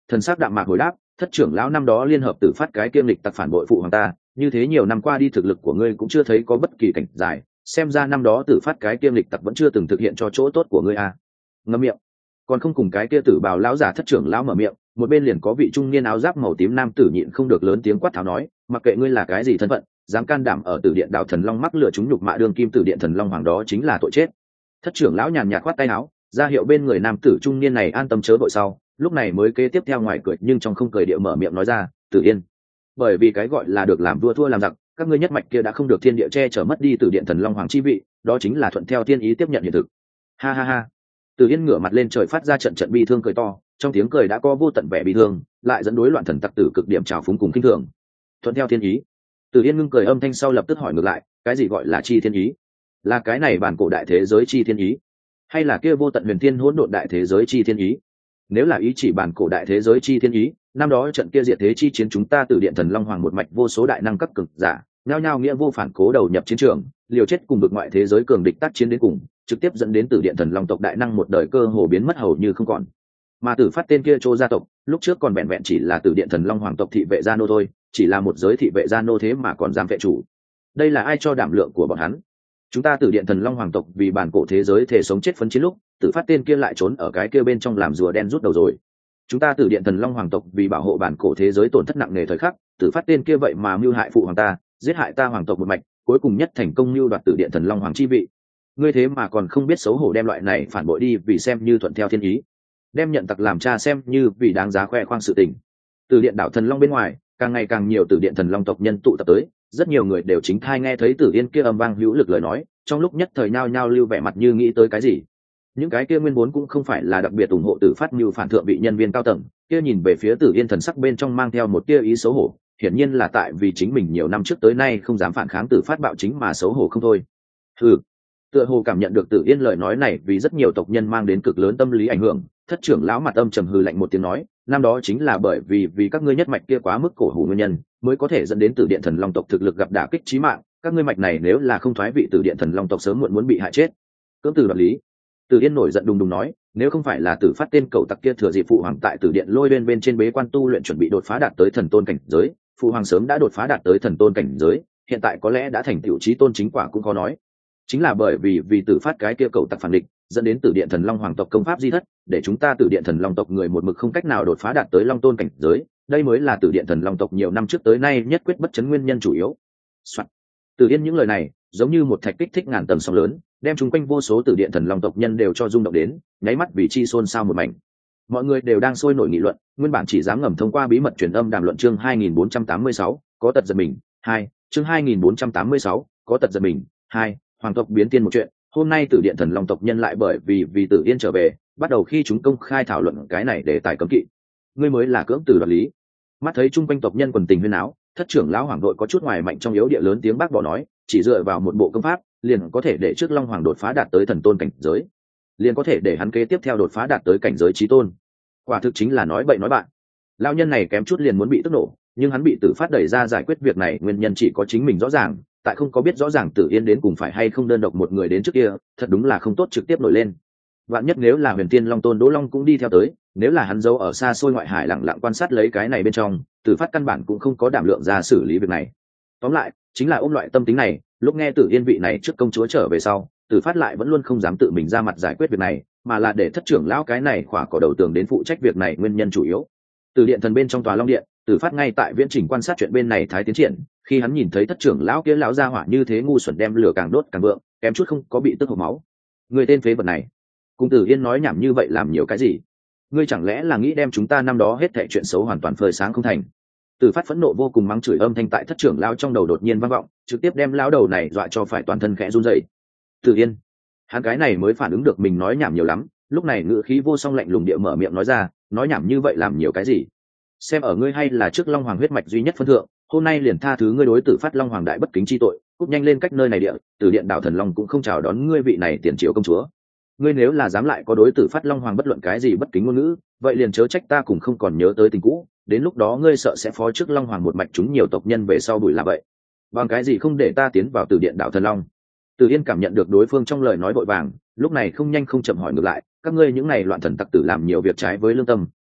thần sắc đạm mạc hồi đáp, thất trưởng lão năm đó liên hợp tử phát cái kiêm lịch tặc phản bội phụ hoàng ta, như thế nhiều năm qua đi thực lực của ngươi cũng chưa thấy có bất kỳ cảnh dài, xem ra năm đó tử phát cái kiêm lịch tặc vẫn chưa từng thực hiện cho chỗ tốt của ngươi à. Ngậm miệng. Còn không cùng cái kia tử bào lão giả thất trưởng lão mở miệng, một bên liền có vị trung niên áo giáp màu tím nam tử nhịn không được lớn tiếng quát tháo nói, mặc kệ ngươi là cái gì thân phận, dám can đảm ở tử điện đạo thần long mắc lửa chúng nhục mạ đương kim tử điện thần long hoàng đó chính là tội chết. Thất trưởng lão nhàn nhạt khoát tay áo, ra hiệu bên người nam tử trung niên này an tâm chớ vội sau, lúc này mới kế tiếp theo ngoài cười nhưng trong không cười địa mở miệng nói ra, Tử Yên, bởi vì cái gọi là được làm vua thua làm giặc, các ngươi nhất mạch kia đã không được thiên địa che chở mất đi tử điện thần long hoàng chi vị, đó chính là thuận theo thiên ý tiếp nhận hiện thực. Ha ha ha. Tử Yên ngửa mặt lên trời phát ra trận trận bi thương cười to, trong tiếng cười đã có vô tận vẻ bi thương, lại dẫn đối loạn thần tặc tử cực điểm trào phúng cùng kinh thường. Thuận theo thiên ý. Tử Yên ngưng cười âm thanh sau lập tức hỏi ngược lại, cái gì gọi là chi thiên ý? Là cái này bản cổ đại thế giới chi thiên ý, hay là kia vô tận huyền thiên hỗn độn đại thế giới chi thiên ý? Nếu là ý chỉ bản cổ đại thế giới chi thiên ý, năm đó trận kia diệt thế chi chiến chúng ta từ điện thần long hoàng một mạch vô số đại năng cấp cực giả, nhao nhao nghĩa vô phản cố đầu nhập chiến trường, liều chết cùng vực ngoại thế giới cường địch tác chiến đến cùng, trực tiếp dẫn đến từ điện thần long tộc đại năng một đời cơ hồ biến mất hầu như không còn. Mà tử phát tên kia Trô gia tộc, lúc trước còn vẹn vẹn chỉ là từ điện thần long hoàng tộc thị vệ gia nô thôi, chỉ là một giới thị vệ gia nô thế mà còn giam vệ chủ. Đây là ai cho đảm lượng của bọn hắn? Chúng ta từ điện thần long hoàng tộc vì bản cổ thế giới thể sống chết phấn chiến lúc, tử phát tên kia lại trốn ở cái kia bên trong làm rùa đen rút đầu rồi. Chúng ta từ điện thần long hoàng tộc vì bảo hộ bản cổ thế giới tổn thất nặng nề thời khắc, tử phát tên kia vậy mà mưu hại phụ hoàng ta, giết hại ta hoàng tộc một mạch, cuối cùng nhất thành công mưu đoạt tử điện thần long hoàng chi vị. Ngươi thế mà còn không biết xấu hổ đem loại này phản bội đi vì xem như thuận theo thiên ý, đem nhận tặc làm cha xem như vì đáng giá khoe khoang sự tình. Từ điện đảo thần long bên ngoài, càng ngày càng nhiều từ điện thần long tộc nhân tụ tập tới, rất nhiều người đều chính thai nghe thấy Tử Yên kia âm vang hữu lực lời nói, trong lúc nhất thời nhao nhao lưu vẻ mặt như nghĩ tới cái gì. Những cái kia nguyên vốn cũng không phải là đặc biệt ủng hộ Tử Phát như phản thượng vị nhân viên cao tầng, kia nhìn về phía Tử Yên thần sắc bên trong mang theo một tia ý xấu hổ, hiển nhiên là tại vì chính mình nhiều năm trước tới nay không dám phản kháng Tử Phát bạo chính mà xấu hổ không thôi. Ừ, tựa hồ cảm nhận được Tử Yên lời nói này vì rất nhiều tộc nhân mang đến cực lớn tâm lý ảnh hưởng, thất trưởng lão mặt âm trầm hừ lạnh một tiếng nói, năm đó chính là bởi vì vì các ngươi nhất mạch kia quá mức cổ hủ nguyên nhân, mới có thể dẫn đến Tử Điện Thần Long tộc thực lực gặp đả kích chí mạng, các ngươi mạch này nếu là không thoái vị Tử Điện Thần Long tộc sớm muộn muốn bị hại chết. Cưỡng từ đoạt lý. Tử Yên nổi giận đùng đùng nói, nếu không phải là Tử Phát tên cậu tặc kia thừa dịp phụ hoàng tại Tử Điện lôi bên bên trên bế quan tu luyện chuẩn bị đột phá đạt tới thần tôn cảnh giới, phụ hoàng sớm đã đột phá đạt tới thần tôn cảnh giới, hiện tại có lẽ đã thành tiểu chí tôn chính quả cũng có nói. Chính là bởi vì vì Tử Phát cái kia cậu tặc phản địch, dẫn đến Tử Điện Thần Long hoàng tộc công pháp di thất, để chúng ta Tử Điện Thần Long tộc người một mực không cách nào đột phá đạt tới Long tôn cảnh giới, đây mới là Tử Điện Thần Long tộc nhiều năm trước tới nay nhất quyết bất chấn nguyên nhân chủ yếu. Soạn. Tử Yên những lời này, giống như một thạch kích thích ngàn tầng sóng lớn, đem chúng quanh vô số Tử Điện Thần Long tộc nhân đều cho rung động đến, nháy mắt vì chi xôn xao một mảnh. Mọi người đều đang sôi nổi nghị luận, nguyên bản chỉ dám ngầm thông qua bí mật truyền âm đàm luận chương hai nghìn bốn trăm tám mươi sáu, có tật giật mình, hai, chương hai nghìn bốn trăm tám mươi sáu, có tật giật mình, hai, hoàng tộc biến tiên một chuyện, hôm nay Tử Điện Thần Long tộc nhân lại bởi vì vì Tử Yên trở về, bắt đầu khi chúng công khai thảo luận cái này để tài cấm kỵ. Ngươi mới là cưỡng từ đoạt lý. Mắt thấy chung quanh tộc nhân quần tình huyên áo, thất trưởng lão hoàng đội có chút ngoài mạnh trong yếu địa lớn tiếng bác bỏ nói, chỉ dựa vào một bộ công pháp, liền có thể để trước Long Hoàng đột phá đạt tới thần tôn cảnh giới, liền có thể để hắn kế tiếp theo đột phá đạt tới cảnh giới chí tôn. Quả thực chính là nói bậy nói bạn. Lão nhân này kém chút liền muốn bị tức nổ, nhưng hắn bị Tử Phát đẩy ra giải quyết việc này nguyên nhân chỉ có chính mình rõ ràng, tại không có biết rõ ràng Tử Yên đến cùng phải hay không đơn độc một người đến trước kia, thật đúng là không tốt trực tiếp nổi lên. Vạn nhất nếu là Huyền Tiên Long Tôn Đỗ Long cũng đi theo tới, nếu là hắn giấu ở xa xôi ngoại hải lặng lặng quan sát lấy cái này bên trong, Tử Phát căn bản cũng không có đảm lượng ra xử lý việc này. Tóm lại, chính là ôm loại tâm tính này, lúc nghe Tử Yên vị này trước công chúa trở về sau, Tử Phát lại vẫn luôn không dám tự mình ra mặt giải quyết việc này, mà là để thất trưởng lão cái này khỏa cỏ đầu tường đến phụ trách việc này nguyên nhân chủ yếu. Từ điện thần bên trong tòa Long Điện, Tử Phát ngay tại viễn trình quan sát chuyện bên này thái tiến triển, khi hắn nhìn thấy thất trưởng lão kia lão gia hỏa như thế ngu xuẩn đem lửa càng đốt càng vượng, kém chút không có bị tức hộc máu. Người tên phế vật này, cùng Tử Yên nói nhảm như vậy làm nhiều cái gì? Ngươi chẳng lẽ là nghĩ đem chúng ta năm đó hết thảy chuyện xấu hoàn toàn phơi sáng không thành? Tử Phát phẫn nộ vô cùng mắng chửi âm thanh tại thất trưởng lão trong đầu đột nhiên vang vọng, trực tiếp đem lão đầu này dọa cho phải toàn thân khẽ run rẩy. Tử Yên, hắn cái này mới phản ứng được mình nói nhảm nhiều lắm, lúc này ngữ khí vô song lạnh lùng địa mở miệng nói ra, nói nhảm như vậy làm nhiều cái gì? Xem ở ngươi hay là trước Long Hoàng huyết mạch duy nhất phân thượng, hôm nay liền tha thứ ngươi đối Tử Phát Long Hoàng đại bất kính chi tội, cút nhanh lên cách nơi này địa, Tử Điện đảo thần long cũng không chào đón ngươi vị này tiền triều công chúa. Ngươi nếu là dám lại có đối Tử Phát Long Hoàng bất luận cái gì bất kính ngôn ngữ, vậy liền chớ trách ta cùng không còn nhớ tới tình cũ, đến lúc đó ngươi sợ sẽ phó trước Long Hoàng một mạch chúng nhiều tộc nhân về sau bụi là vậy. Bằng cái gì không để ta tiến vào Tử Điện đảo thần long? Từ Yên cảm nhận được đối phương trong lời nói vội vàng, lúc này không nhanh không chậm hỏi ngược lại, các ngươi những này loạn thần tặc tử làm nhiều việc trái với lương tâm,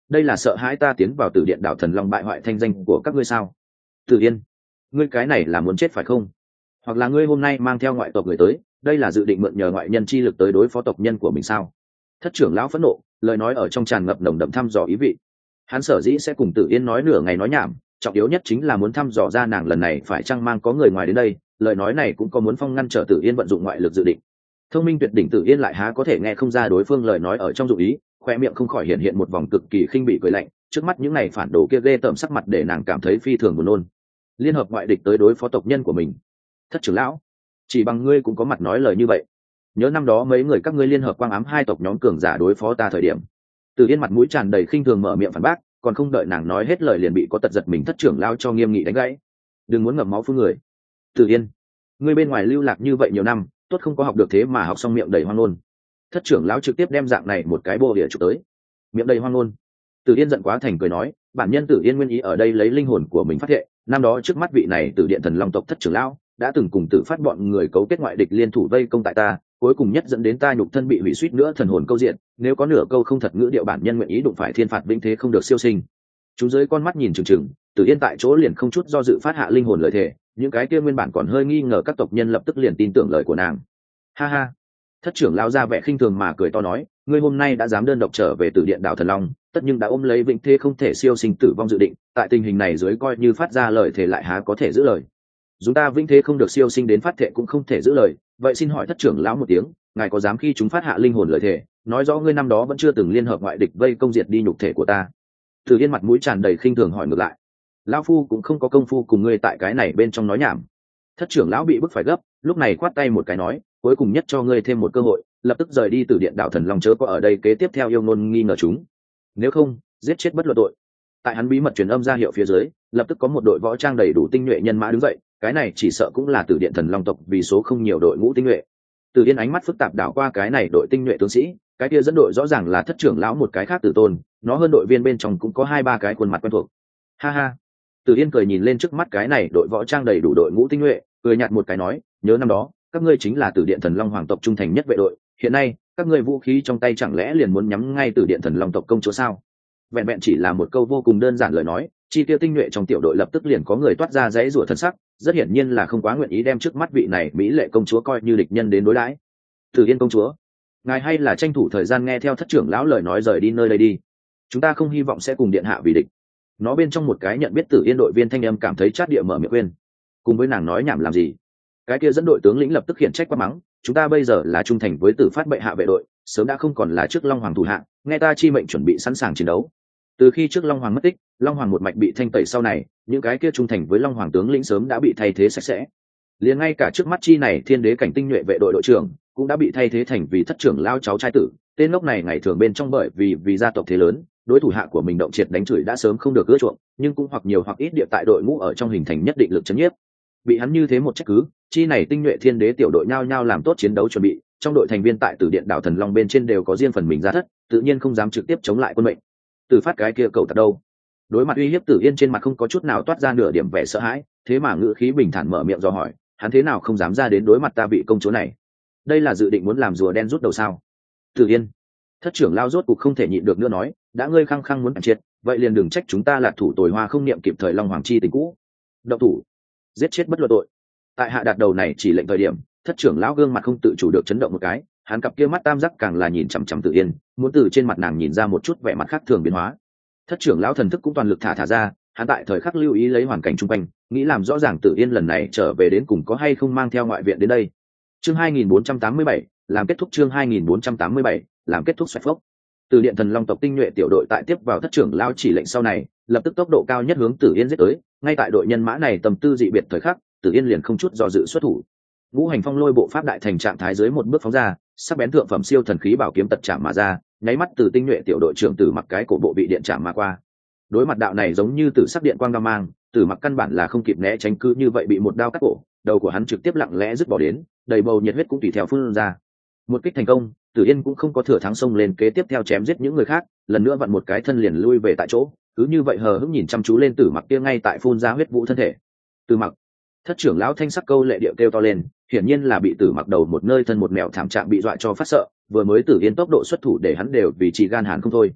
đây là sợ hãi ta tiến vào Tử Điện Đảo Thần Long bại hoại thanh danh của các ngươi sao? Tử Yên, ngươi cái này là muốn chết phải không? Hoặc là ngươi hôm nay mang theo ngoại tộc người tới, đây là dự định mượn nhờ ngoại nhân chi lực tới đối phó tộc nhân của mình sao? Thất trưởng lão phẫn nộ, lời nói ở trong tràn ngập nồng đậm thăm dò ý vị. Hắn sở dĩ sẽ cùng Tử Yên nói nửa ngày nói nhảm, trọng yếu nhất chính là muốn thăm dò ra nàng lần này phải chăng mang có người ngoài đến đây. Lời nói này cũng có muốn phong ngăn trở Tử Yên vận dụng ngoại lực dự định. Thông minh tuyệt đỉnh Tử Yên lại há có thể nghe không ra đối phương lời nói ở trong dụng ý, khoe miệng không khỏi hiện hiện một vòng cực kỳ khinh bỉ cười lạnh. Trước mắt những này phản đồ kia ghê tởm sắc mặt để nàng cảm thấy phi thường buồn nôn. Liên hợp ngoại địch tới đối phó tộc nhân của mình. Thất trưởng lão, chỉ bằng ngươi cũng có mặt nói lời như vậy. Nhớ năm đó mấy người các ngươi liên hợp quang ám hai tộc nhóm cường giả đối phó ta thời điểm. Tử Yên mặt mũi tràn đầy khinh thường mở miệng phản bác, còn không đợi nàng nói hết lời liền bị có tật giật mình thất trưởng lão cho nghiêm nghị đánh gãy. Đừng muốn ngậm máu phun người. Tử Yên, ngươi bên ngoài lưu lạc như vậy nhiều năm, tốt không có học được thế mà học xong miệng đầy hoang ngôn. Thất trưởng lão trực tiếp đem dạng này một cái bô địa chụp tới. Miệng đầy hoang ngôn. Tử Yên giận quá thành cười nói, bản nhân Tử Yên nguyên ý ở đây lấy linh hồn của mình phát thệ, năm đó trước mắt vị này Tử Điện Thần Long tộc thất trưởng lão đã từng cùng Tử Phát bọn người cấu kết ngoại địch liên thủ vây công tại ta, cuối cùng nhất dẫn đến ta nhục thân bị hủy suýt nữa thần hồn câu diện, nếu có nửa câu không thật ngữ điệu bản nhân nguyện ý đụng phải thiên phạt vĩnh thế không được siêu sinh. Chúng dưới con mắt nhìn chừng chừng, Tử Yên tại chỗ liền không chút do dự phát hạ linh hồn lời thề, những cái kia nguyên bản còn hơi nghi ngờ các tộc nhân lập tức liền tin tưởng lời của nàng. Ha ha. Thất trưởng lão ra vẻ khinh thường mà cười to nói, ngươi hôm nay đã dám đơn độc trở về Tử Điện Đảo Thần Long, tất nhưng đã ôm lấy vĩnh thế không thể siêu sinh tử vong dự định, tại tình hình này dưới coi như phát ra lời thề lại há có thể giữ lời. Chúng ta vĩnh thế không được siêu sinh đến phát thệ cũng không thể giữ lời, vậy xin hỏi thất trưởng lão một tiếng, ngài có dám khi chúng phát hạ linh hồn lời thề, nói rõ ngươi năm đó vẫn chưa từng liên hợp ngoại địch vây công diệt đi nhục thể của ta? Tử Yên mặt mũi tràn đầy khinh thường hỏi ngược lại. Lão phu cũng không có công phu cùng ngươi tại cái này bên trong nói nhảm. Thất trưởng lão bị bức phải gấp, lúc này quát tay một cái nói, cuối cùng nhất cho ngươi thêm một cơ hội, lập tức rời đi Tử Điện Đảo Thần Long, chớ có ở đây kế tiếp theo yêu ngôn nghi ngờ chúng, nếu không giết chết bất luận tội. Tại hắn bí mật truyền âm ra hiệu phía dưới, lập tức có một đội võ trang đầy đủ tinh nhuệ nhân mã đứng dậy, cái này chỉ sợ cũng là Tử Điện Thần Long tộc vì số không nhiều đội ngũ tinh nhuệ. Tử Yên ánh mắt phức tạp đảo qua cái này đội tinh nhuệ tướng sĩ, cái kia dẫn đội rõ ràng là thất trưởng lão một cái khác Tử Tôn, nó hơn đội viên bên trong cũng có hai ba cái khuôn mặt quen thuộc. Ha ha. Tử Yên cười nhìn lên trước mắt cái này đội võ trang đầy đủ đội ngũ tinh nhuệ, cười nhạt một cái nói, nhớ năm đó các ngươi chính là Tử Điện Thần Long hoàng tộc trung thành nhất vệ đội, hiện nay các ngươi vũ khí trong tay chẳng lẽ liền muốn nhắm ngay Tử Điện Thần Long tộc công chúa sao? Vẹn vẹn chỉ là một câu vô cùng đơn giản lời nói, chi tiêu tinh nhuệ trong tiểu đội lập tức liền có người toát ra dãy rủa thân sắc, rất hiển nhiên là không quá nguyện ý đem trước mắt vị này mỹ lệ công chúa coi như địch nhân đến đối đãi. Tử Yên công chúa, ngài hay là tranh thủ thời gian nghe theo thất trưởng lão lời nói rời đi nơi đây đi, chúng ta không hy vọng sẽ cùng điện hạ vì địch. Nó bên trong một cái nhận biết Tử Yên đội viên thanh âm cảm thấy chát địa mở miệng quên, cùng với nàng nói nhảm làm gì? Cái kia dẫn đội tướng lĩnh lập tức khiển trách quát mắng, chúng ta bây giờ là trung thành với Tử Phát bệ hạ vệ đội, sớm đã không còn là trước Long Hoàng thủ hạ, nghe ta chi mệnh chuẩn bị sẵn sàng chiến đấu. Từ khi trước Long Hoàng mất tích, Long Hoàng một mạch bị thanh tẩy sau này, những cái kia trung thành với Long Hoàng tướng lĩnh sớm đã bị thay thế sạch sẽ. Liền ngay cả trước mắt chi này Thiên Đế cảnh tinh nhuệ vệ đội đội trưởng cũng đã bị thay thế thành vì thất trưởng lao cháu trai tử. Tên ngốc này ngày thường bên trong bởi vì vì gia tộc thế lớn, đối thủ hạ của mình động triệt đánh chửi đã sớm không được ưa chuộng, nhưng cũng hoặc nhiều hoặc ít địa tại đội ngũ ở trong hình thành nhất định lực chấn nhiếp. Bị hắn như thế một trách cứ, chi này tinh nhuệ Thiên Đế tiểu đội nhao nhao làm tốt chiến đấu chuẩn bị, trong đội thành viên tại Tử Điện Đảo Thần Long bên trên đều có riêng phần mình ra thất, tự nhiên không dám trực tiếp chống lại quân mệnh. Tử Phát cái kia cậu thật đâu? Đối mặt uy hiếp, Tử Yên trên mặt không có chút nào toát ra nửa điểm vẻ sợ hãi, thế mà ngữ khí bình thản mở miệng do hỏi, hắn thế nào không dám ra đến đối mặt ta vị công chúa này? Đây là dự định muốn làm rùa đen rút đầu sao? Tử Yên, thất trưởng lao rốt cục không thể nhịn được nữa nói, đã ngươi khăng khăng muốn chết, vậy liền đừng trách chúng ta là thủ tồi hoa không niệm kịp thời Long Hoàng chi tình cũ. Động thủ, giết chết bất luận tội. Tại hạ đạt đầu này chỉ lệnh thời điểm, thất trưởng lão gương mặt không tự chủ được chấn động một cái, hắn cặp kia mắt tam giác càng là nhìn chằm chằm Tử Yên, muốn từ trên mặt nàng nhìn ra một chút vẻ mặt khác thường biến hóa. Thất trưởng lão thần thức cũng toàn lực thả thả ra, hắn tại thời khắc lưu ý lấy hoàn cảnh chung quanh, nghĩ làm rõ ràng Tử Yên lần này trở về đến cùng có hay không mang theo ngoại viện đến đây. Chương hai nghìn bốn trăm tám mươi bảy, làm kết thúc chương hai nghìn bốn trăm tám mươi bảy, làm kết thúc xoẹt phốc. Từ Điện Thần Long tộc tinh nhuệ tiểu đội tại tiếp vào thất trưởng lão chỉ lệnh sau này, lập tức tốc độ cao nhất hướng Tử Yên giết tới, ngay tại đội nhân mã này tầm tư dị biệt thời khắc, Tử Yên liền không chút do dự xuất thủ. Ngũ Hành Phong Lôi bộ pháp đại thành trạng thái dưới một bước phóng ra, sắc bén thượng phẩm siêu thần khí bảo kiếm tật chạm mà ra, nháy mắt từ tinh nhuệ tiểu đội trưởng Tử Mặc cái cổ bộ bị điện chạm mà qua. Đối mặt đạo này giống như tử sắc điện quang đao mang, Tử Mặc căn bản là không kịp né tránh, cứ như vậy bị một đao cắt cổ, đầu của hắn trực tiếp lặng lẽ rứt bỏ đến, đầy bầu nhiệt huyết cũng tùy theo phun ra. Một kích thành công, Tử Yên cũng không có thừa thắng xông lên kế tiếp theo chém giết những người khác, lần nữa vặn một cái thân liền lui về tại chỗ, cứ như vậy hờ hững nhìn chăm chú lên Tử Mặc kia ngay tại phun ra huyết vũ thân thể. Tử Mặc, thất trưởng lão thanh sắc câu lệ điệu kêu to lên, hiển nhiên là bị Tử Mặc đầu một nơi thân một mèo thảm trạng bị dọa cho phát sợ, vừa mới Tử Yên tốc độ xuất thủ để hắn đều vì chỉ gan hàn không thôi.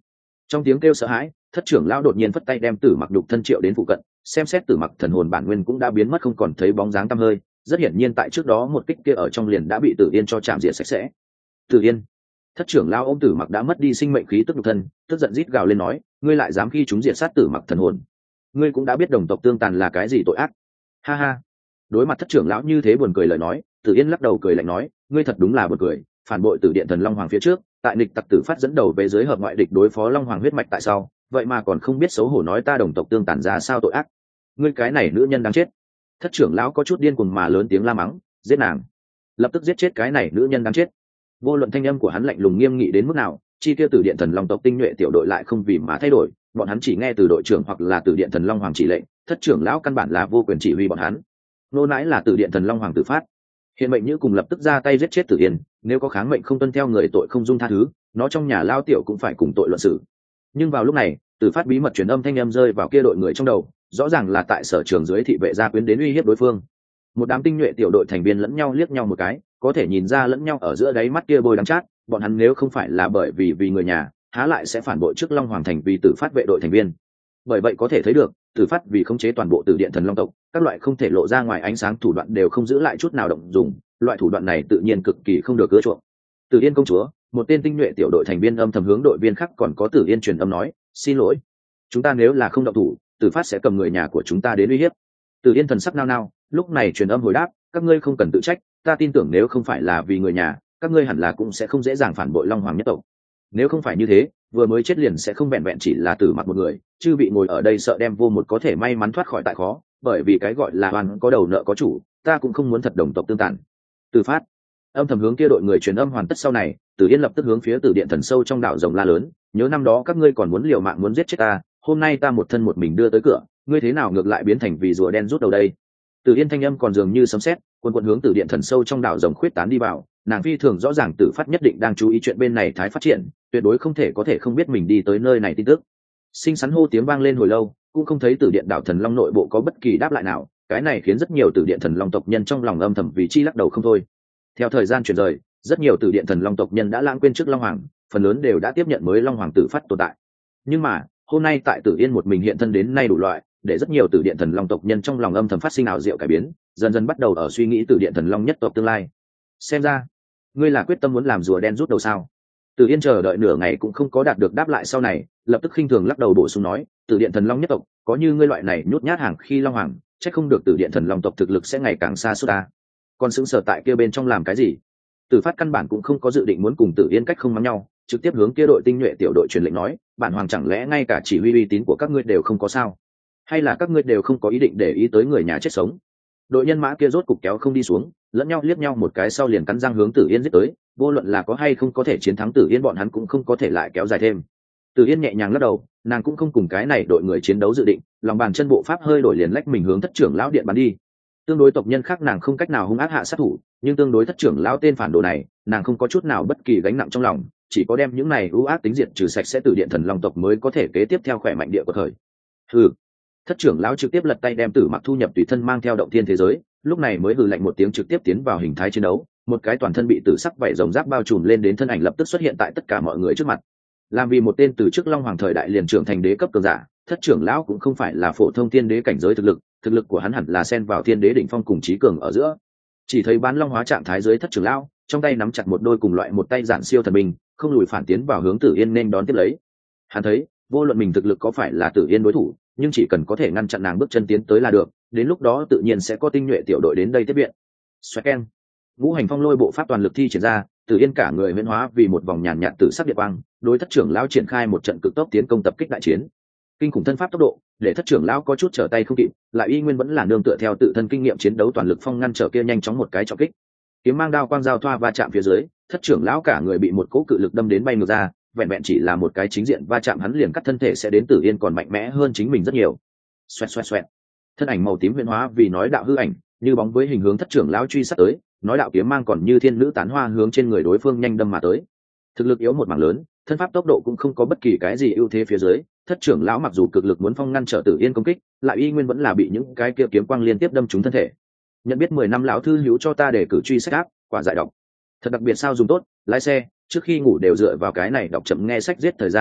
Trong tiếng kêu sợ hãi, thất trưởng lão đột nhiên phất tay đem Tử Mặc nhục thân triệu đến phụ cận, xem xét Tử Mặc thần hồn bản nguyên cũng đã biến mất không còn thấy bóng dáng tăm hơi, rất hiển nhiên tại trước đó một kích kia ở trong liền đã bị Tử Yên cho chạm diệt sạch sẽ. Tử Yên, thất trưởng lão ôm Tử Mặc đã mất đi sinh mệnh khí tức nhục thân, tức giận rít gào lên nói, ngươi lại dám khi chúng diệt sát Tử Mặc thần hồn, ngươi cũng đã biết đồng tộc tương tàn là cái gì tội ác. Ha ha. Đối mặt thất trưởng lão như thế buồn cười lời nói, Tử Yên lắc đầu cười lạnh nói, ngươi thật đúng là buồn cười, phản bội Tử Điện Thần Long Hoàng phía trước, tại địch tặc tử phát dẫn đầu về dưới hợp ngoại địch đối phó Long Hoàng huyết mạch tại sau, vậy mà còn không biết xấu hổ nói ta đồng tộc tương tàn ra sao tội ác. Ngươi cái này nữ nhân đáng chết. Thất trưởng lão có chút điên cuồng mà lớn tiếng la mắng, giết nàng, lập tức giết chết cái này nữ nhân đáng chết. Vô luận thanh âm của hắn lạnh lùng nghiêm nghị đến mức nào, chi tiêu Tử Điện Thần Long tộc tinh nhuệ tiểu đội lại không vì mà thay đổi, bọn hắn chỉ nghe từ đội trưởng hoặc là Tử Điện Thần Long Hoàng chỉ lệnh, thất trưởng lão căn bản là vô quyền chỉ huy bọn hắn. Nô nãi là Tử Điện Thần Long Hoàng tự phát, hiện mệnh như cùng lập tức ra tay giết chết Tử Yên, nếu có kháng mệnh không tuân theo người tội không dung tha thứ, nó trong nhà lao tiểu cũng phải cùng tội luận xử. Nhưng vào lúc này, Tử Phát bí mật truyền âm thanh âm rơi vào kia đội người trong đầu, rõ ràng là tại sở trường dưới thị vệ gia quyến đến uy hiếp đối phương. Một đám tinh nhuệ tiểu đội thành viên lẫn nhau liếc nhau một cái, có thể nhìn ra lẫn nhau ở giữa đáy mắt kia bôi đắng chát, bọn hắn nếu không phải là bởi vì vì người nhà, há lại sẽ phản bội trước Long Hoàng thành vì Tử Phát vệ đội thành viên. Bởi vậy có thể thấy được, Tử Phát vì khống chế toàn bộ Tử Điện Thần Long tộc, các loại không thể lộ ra ngoài ánh sáng thủ đoạn đều không giữ lại chút nào động dùng, loại thủ đoạn này tự nhiên cực kỳ không được ưa chuộng. Tử Yên công chúa, một tên tinh nhuệ tiểu đội thành viên âm thầm hướng đội viên khác còn có Tử Yên truyền âm nói, xin lỗi, chúng ta nếu là không động thủ, Tử Phát sẽ cầm người nhà của chúng ta đến uy hiếp. Tử Yên thần sắc nao nao, lúc này truyền âm hồi đáp, các ngươi không cần tự trách, ta tin tưởng nếu không phải là vì người nhà, các ngươi hẳn là cũng sẽ không dễ dàng phản bội Long Hoàng nhất tộc. Nếu không phải như thế, vừa mới chết liền sẽ không vẹn vẹn chỉ là Tử Mặc một người, chư vị ngồi ở đây sợ đem vô một có thể may mắn thoát khỏi tại khó, bởi vì cái gọi là oan có đầu nợ có chủ, ta cũng không muốn thật đồng tộc tương tàn. Tử Phát âm thầm hướng kia đội người truyền âm hoàn tất sau này, Tử Yên lập tức hướng phía Tử Điện Thần sâu trong đảo rồng la lớn, nhớ năm đó các ngươi còn muốn liều mạng muốn giết chết ta, hôm nay ta một thân một mình đưa tới cửa, ngươi thế nào ngược lại biến thành vì rùa đen rút đầu đây. Tử Yên thanh âm còn dường như sấm sét, quân quân hướng Tử Điện Thần sâu trong đảo rồng khuyết tán đi vào, nàng phi thường rõ ràng Tử Phát nhất định đang chú ý chuyện bên này thái phát triển, tuyệt đối không thể có thể không biết mình đi tới nơi này tin tức. Sinh sắn hô tiếng vang lên hồi lâu, cũng không thấy Tử Điện đảo Thần Long nội bộ có bất kỳ đáp lại nào, cái này khiến rất nhiều Tử Điện Thần Long tộc nhân trong lòng âm thầm vì chi lắc đầu không thôi. Theo thời gian chuyển rời, rất nhiều Tử Điện Thần Long tộc nhân đã lãng quên trước Long Hoàng, phần lớn đều đã tiếp nhận mới Long Hoàng Tử Phát tồn tại. Nhưng mà, hôm nay tại Tử Yên một mình hiện thân đến nay đủ loại, để rất nhiều Tử Điện Thần Long tộc nhân trong lòng âm thầm phát sinh ảo diệu cải biến, dần dần bắt đầu ở suy nghĩ Tử Điện Thần Long nhất tộc tương lai. Xem ra, ngươi là quyết tâm muốn làm rùa đen rút đầu sao? Tử Yên chờ đợi nửa ngày cũng không có đạt được đáp lại sau này, lập tức khinh thường lắc đầu bổ sung nói, Tử Điện Thần Long nhất tộc, có như ngươi loại này nhút nhát hàng khi Long Hoàng, chắc không được Tử Điện Thần Long tộc thực lực sẽ ngày càng xa suốt ta. Còn sững sờ tại kia bên trong làm cái gì? Tử Phát căn bản cũng không có dự định muốn cùng Tử Yên cách không mắng nhau, trực tiếp hướng kia đội tinh nhuệ tiểu đội truyền lệnh nói, bản hoàng chẳng lẽ ngay cả chỉ huy uy tín của các ngươi đều không có sao? Hay là các ngươi đều không có ý định để ý tới người nhà chết sống? Đội nhân mã kia rốt cục kéo không đi xuống, lẫn nhau liếc nhau một cái sau liền cắn răng hướng Tử Yên giết tới, vô luận là có hay không có thể chiến thắng Tử Yên bọn hắn cũng không có thể lại kéo dài thêm. Tử Yên nhẹ nhàng lắc đầu, nàng cũng không cùng cái này đội người chiến đấu dự định, lòng bàn chân bộ pháp hơi đổi liền lách mình hướng thất trưởng lão điện bắn đi. Tương đối tộc nhân khác nàng không cách nào hung ác hạ sát thủ, nhưng tương đối thất trưởng lão tên phản đồ này, nàng không có chút nào bất kỳ gánh nặng trong lòng, chỉ có đem những này ưu ác tính diệt trừ sạch sẽ Tử Điện Thần Long tộc mới có thể kế tiếp theo khỏe mạnh địa của thời. Hừ. Thất trưởng lão trực tiếp lật tay đem Tử Mặc thu nhập tùy thân mang theo động thiên thế giới, lúc này mới hừ lạnh một tiếng trực tiếp tiến vào hình thái chiến đấu, một cái toàn thân bị tử sắc vảy rồng giáp bao trùm lên đến thân ảnh lập tức xuất hiện tại tất cả mọi người trước mặt. Làm vì một tên từ trước Long Hoàng thời đại liền trưởng thành đế cấp cường giả, thất trưởng lão cũng không phải là phổ thông tiên đế cảnh giới thực lực, thực lực của hắn hẳn là xen vào tiên đế đỉnh phong cùng trí cường ở giữa. Chỉ thấy bán long hóa trạng thái dưới thất trưởng lão, trong tay nắm chặt một đôi cùng loại một tay giản siêu thần binh, không lùi phản tiến vào hướng Tử Yên nên đón tiếp lấy. Hắn thấy, vô luận mình thực lực có phải là Tử Yên đối thủ, nhưng chỉ cần có thể ngăn chặn nàng bước chân tiến tới là được, đến lúc đó tự nhiên sẽ có tinh nhuệ tiểu đội đến đây tiếp viện. Xoẹt keng, ngũ hành phong lôi bộ pháp toàn lực thi triển ra, Tử Yên cả người huyễn hóa vì một vòng nhàn nhạt tử sắc điện quang, đối thất trưởng lão triển khai một trận cực tốc tiến công tập kích đại chiến. Kinh khủng thân pháp tốc độ, để thất trưởng lão có chút trở tay không kịp, lại y nguyên vẫn là nương tựa theo tự thân kinh nghiệm chiến đấu toàn lực phong ngăn trở kia nhanh chóng một cái trọng kích. Kiếm mang đao quang giao thoa va chạm phía dưới, thất trưởng lão cả người bị một cỗ cự lực đâm đến bay ngược ra, vẹn vẹn chỉ là một cái chính diện va chạm hắn liền cắt thân thể sẽ đến Tử Yên còn mạnh mẽ hơn chính mình rất nhiều. Xoẹt xoẹt xoẹt. Thân ảnh màu tím huyễn hóa vì nói đạo hư ảnh, như bóng với hình hướng thất trưởng lão truy sát tới, nói đạo kiếm mang còn như thiên nữ tán hoa hướng trên người đối phương nhanh đâm mà tới. Thực lực yếu một mảng lớn, thân pháp tốc độ cũng không có bất kỳ cái gì ưu thế phía dưới, thất trưởng lão mặc dù cực lực muốn phong ngăn trở Tử Yên công kích, lại y nguyên vẫn là bị những cái kia kiếm quang liên tiếp đâm trúng thân thể. Nhận biết mười năm lão thư hữu cho ta để cử truy sách áp, quả giải đọc. Thật đặc biệt sao dùng tốt, lái xe, trước khi ngủ đều dựa vào cái này đọc chậm nghe sách giết thời gian,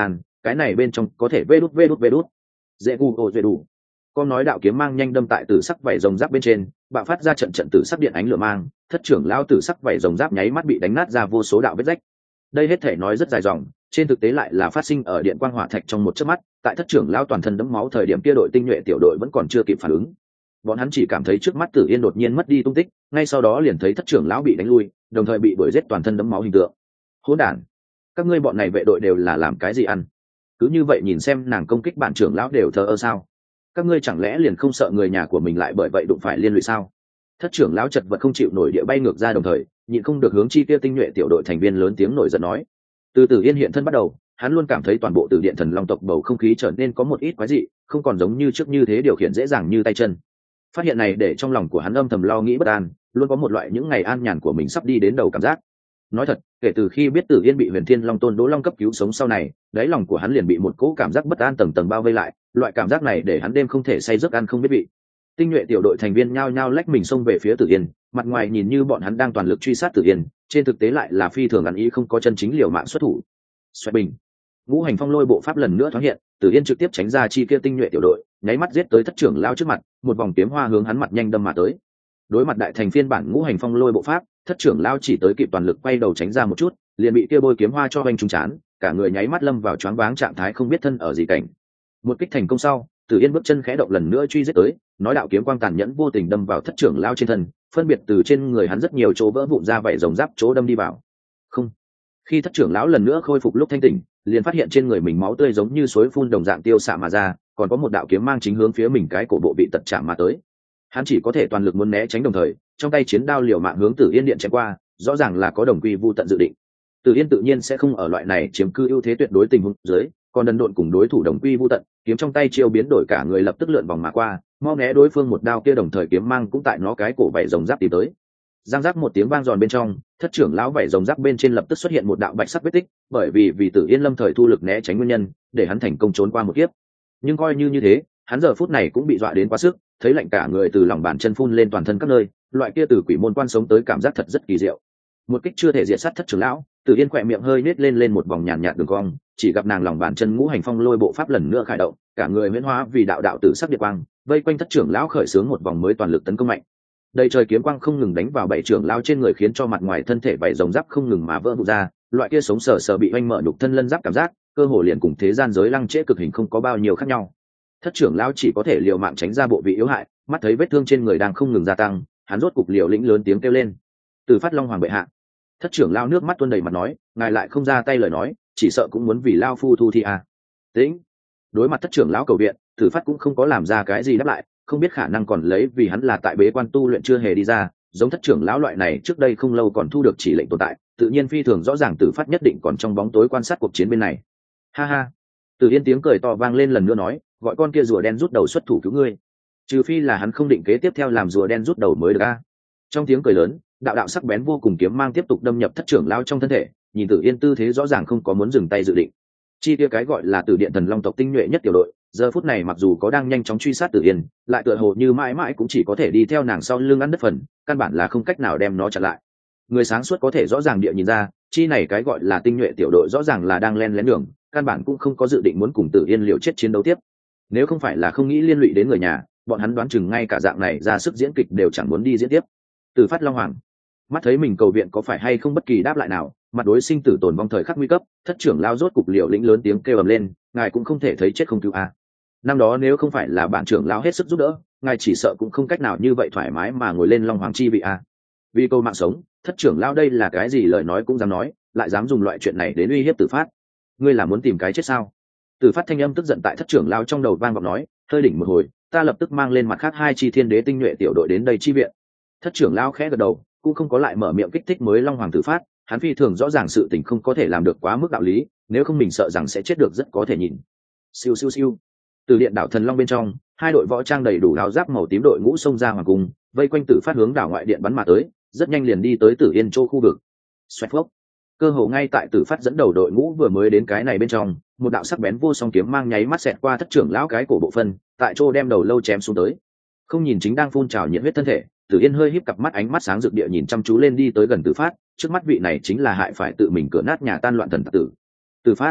cái này bên trong có thể vê đút vê đút vê đút dễ gu ô dễ đủ. Con nói đạo kiếm mang nhanh đâm tại tử sắc vảy rồng giáp bên trên, bạo phát ra trận trận tử sắc điện ánh lửa mang, thất trưởng lão tử sắc vảy rồng giáp nháy mắt bị đánh nát ra vô số đạo vết rách. Đây hết thể nói rất dài dòng, trên thực tế lại là phát sinh ở điện quang hỏa thạch trong một chớp mắt, tại thất trưởng lão toàn thân đẫm máu thời điểm kia đội tinh nhuệ tiểu đội vẫn còn chưa kịp phản ứng. Bọn hắn chỉ cảm thấy trước mắt Tử Yên đột nhiên mất đi tung tích, ngay sau đó liền thấy thất trưởng lão bị đánh lui, đồng thời bị đuổi giết toàn thân đẫm máu hình tượng. Hỗn đản, các ngươi bọn này vệ đội đều là làm cái gì ăn? Cứ như vậy nhìn xem nàng công kích bản trưởng lão đều thờ ơ sao? Các ngươi chẳng lẽ liền không sợ người nhà của mình lại bởi vậy đụng phải liên lụy sao? Thất trưởng lão chật vật không chịu nổi địa bay ngược ra, đồng thời nhịn không được hướng chi kia tinh nhuệ tiểu đội thành viên lớn tiếng nổi giận nói. Từ Tử Yên hiện thân bắt đầu, hắn luôn cảm thấy toàn bộ Tử Điện Thần Long tộc bầu không khí trở nên có một ít quái dị, không còn giống như trước như thế điều khiển dễ dàng như tay chân. Phát hiện này để trong lòng của hắn âm thầm lo nghĩ bất an, luôn có một loại những ngày an nhàn của mình sắp đi đến đầu cảm giác. Nói thật, kể từ khi biết Tử Yên bị Huyền Thiên Long Tôn Đỗ Long cấp cứu sống sau này, đáy lòng của hắn liền bị một cỗ cảm giác bất an tầng tầng bao vây lại, loại cảm giác này để hắn đêm không thể say giấc ăn không biết vị. Tinh nhuệ tiểu đội thành viên nhao nhao lách mình xông về phía Tử Yên, mặt ngoài nhìn như bọn hắn đang toàn lực truy sát Tử Yên, trên thực tế lại là phi thường ăn ý không có chân chính liều mạng xuất thủ. Xoẹt bình, ngũ hành phong lôi bộ pháp lần nữa thoáng hiện, Tử Yên trực tiếp tránh ra chi kia tinh nhuệ tiểu đội, nháy mắt giết tới thất trưởng lao trước mặt, một vòng kiếm hoa hướng hắn mặt nhanh đâm mà tới. Đối mặt đại thành phiên bản ngũ hành phong lôi bộ pháp, thất trưởng lao chỉ tới kịp toàn lực quay đầu tránh ra một chút, liền bị kia bôi kiếm hoa cho vanh trúng chán, cả người nháy mắt lâm vào choáng váng trạng thái không biết thân ở gì cảnh. Một kích thành công sau, Tử Yên bước chân khẽ động lần nữa truy giết tới, nói đạo kiếm quang tàn nhẫn vô tình đâm vào thất trưởng lao trên thân, phân biệt từ trên người hắn rất nhiều chỗ vỡ vụn ra vảy rồng giáp chỗ đâm đi vào. Không. Khi thất trưởng lão lần nữa khôi phục lúc thanh tỉnh, liền phát hiện trên người mình máu tươi giống như suối phun đồng dạng tiêu xạ mà ra, còn có một đạo kiếm mang chính hướng phía mình cái cổ bộ bị tật chạm mà tới. Hắn chỉ có thể toàn lực muốn né tránh, đồng thời trong tay chiến đao liều mạng hướng Tử Yên điện chém qua, rõ ràng là có đồng quy vu tận dự định. Tử Yên tự nhiên sẽ không ở loại này chiếm cư ưu thế tuyệt đối tình huống dưới, còn đần độn cùng đối thủ đồng quy vu tận, kiếm trong tay chiêu biến đổi cả người lập tức lượn vòng mà qua, mau né đối phương một đao kia, đồng thời kiếm mang cũng tại nó cái cổ vảy rồng giáp tìm tới. Giang giáp một tiếng vang giòn bên trong, thất trưởng lão vảy rồng giáp bên trên lập tức xuất hiện một đạo bạch sắc vết tích, bởi vì vì Tử Yên lâm thời thu lực né tránh nguyên nhân, để hắn thành công trốn qua một kiếp. Nhưng coi như như thế, hắn giờ phút này cũng bị dọa đến quá sức, thấy lạnh cả người từ lòng bàn chân phun lên toàn thân các nơi, loại kia từ quỷ môn quan sống tới cảm giác thật rất kỳ diệu. Một kích chưa thể diệt sát thất trưởng lão, Tử Yên khỏe miệng hơi nết lên lên một vòng nhàn nhạt đường cong, chỉ gặp nàng lòng bàn chân ngũ hành phong lôi bộ pháp lần nữa khởi động, cả người huyễn hóa vì đạo đạo tử sắc điện quang, vây quanh thất trưởng lão khởi xướng một vòng mới toàn lực tấn công mạnh. Đầy trời kiếm quang không ngừng đánh vào bảy trưởng lão trên người, khiến cho mặt ngoài thân thể bảy rồng giáp không ngừng mà vỡ vụn ra, loại kia sống sờ sờ bị oanh mở nhục thân lân giáp cảm giác, cơ hồ liền cùng thế gian giới lăng trễ cực hình không có bao nhiêu khác nhau. Thất trưởng lão chỉ có thể liều mạng tránh ra bộ vị yếu hại, mắt thấy vết thương trên người đang không ngừng gia tăng, hắn rốt cục liều lĩnh lớn tiếng kêu lên: "Từ Phát Long Hoàng bệ hạ!" Thất trưởng lão nước mắt tuôn đầy mặt nói: "Ngài lại không ra tay lời nói, chỉ sợ cũng muốn vì lao phu thu thi à?" Tĩnh. Đối mặt thất trưởng lão cầu viện, Tử Phát cũng không có làm ra cái gì đáp lại, không biết khả năng còn lấy vì hắn là tại bế quan tu luyện chưa hề đi ra, giống thất trưởng lão loại này trước đây không lâu còn thu được chỉ lệnh tồn tại, tự nhiên phi thường rõ ràng Tử Phát nhất định còn trong bóng tối quan sát cuộc chiến bên này. Ha ha. Tử Yên tiếng cười to vang lên lần nữa nói: "Gọi con kia rùa đen rút đầu xuất thủ cứu ngươi, trừ phi là hắn không định kế tiếp theo làm rùa đen rút đầu mới được a." Trong tiếng cười lớn, đạo đạo sắc bén vô cùng kiếm mang tiếp tục đâm nhập thất trưởng lão trong thân thể, nhìn Tử Yên tư thế rõ ràng không có muốn dừng tay dự định. Chi kia cái gọi là Tử Điện Thần Long tộc tinh nhuệ nhất tiểu đội, giờ phút này mặc dù có đang nhanh chóng truy sát Tử Yên, lại tựa hồ như mãi mãi cũng chỉ có thể đi theo nàng sau lưng ăn đất phần, căn bản là không cách nào đem nó chặn lại. Người sáng suốt có thể rõ ràng địa nhìn ra, chi này cái gọi là tinh nhuệ tiểu đội rõ ràng là đang len lén đường, căn bản cũng không có dự định muốn cùng Tử Yên liều chết chiến đấu tiếp. Nếu không phải là không nghĩ liên lụy đến người nhà, bọn hắn đoán chừng ngay cả dạng này ra sức diễn kịch đều chẳng muốn đi diễn tiếp. Từ Phát Long Hoàng mắt thấy mình cầu viện có phải hay không bất kỳ đáp lại nào, mặt đối sinh tử tồn vong thời khắc nguy cấp, thất trưởng lao rốt cục liều lĩnh lớn tiếng kêu ầm lên: "Ngài cũng không thể thấy chết không cứu a! Năm đó nếu không phải là bản trưởng lao hết sức giúp đỡ, ngài chỉ sợ cũng không cách nào như vậy thoải mái mà ngồi lên Long Hoàng chi vị a!" Vì câu mạng sống, thất trưởng lao đây là cái gì lời nói cũng dám nói, lại dám dùng loại chuyện này đến uy hiếp Tử Phát. Ngươi là muốn tìm cái chết sao? Tử Phát thanh âm tức giận tại thất trưởng lao trong đầu vang vọng nói: "Hơi đỉnh một hồi, ta lập tức mang lên mặt khác hai chi thiên đế tinh nhuệ tiểu đội đến đây chi viện." Thất trưởng lao khẽ gật đầu, cũng không có lại mở miệng kích thích mới Long Hoàng Tử Phát, hắn phi thường rõ ràng sự tình không có thể làm được quá mức đạo lý, nếu không mình sợ rằng sẽ chết được rất có thể nhìn. Siêu siêu siêu. Từ điện đảo Thần Long bên trong, hai đội võ trang đầy đủ áo giáp màu tím đội ngũ xông ra hoàng cung, vây quanh Tử Phát hướng đảo ngoại điện bắn mà tới, rất nhanh liền đi tới Tử Yên Châu khu vực. Xoẹt phốc. Cơ hồ ngay tại Tử Phát dẫn đầu đội ngũ vừa mới đến cái này bên trong, một đạo sắc bén vô song kiếm mang nháy mắt xẹt qua thất trưởng lão cái cổ bộ phân, tại chỗ đem đầu lâu chém xuống tới. Không nhìn chính đang phun trào nhiệt huyết thân thể, Tử Yên hơi híp cặp mắt ánh mắt sáng rực địa nhìn chăm chú lên đi tới gần Tử Phát, trước mắt vị này chính là hại phải tự mình cửa nát nhà tan loạn thần tử. Tử Phát,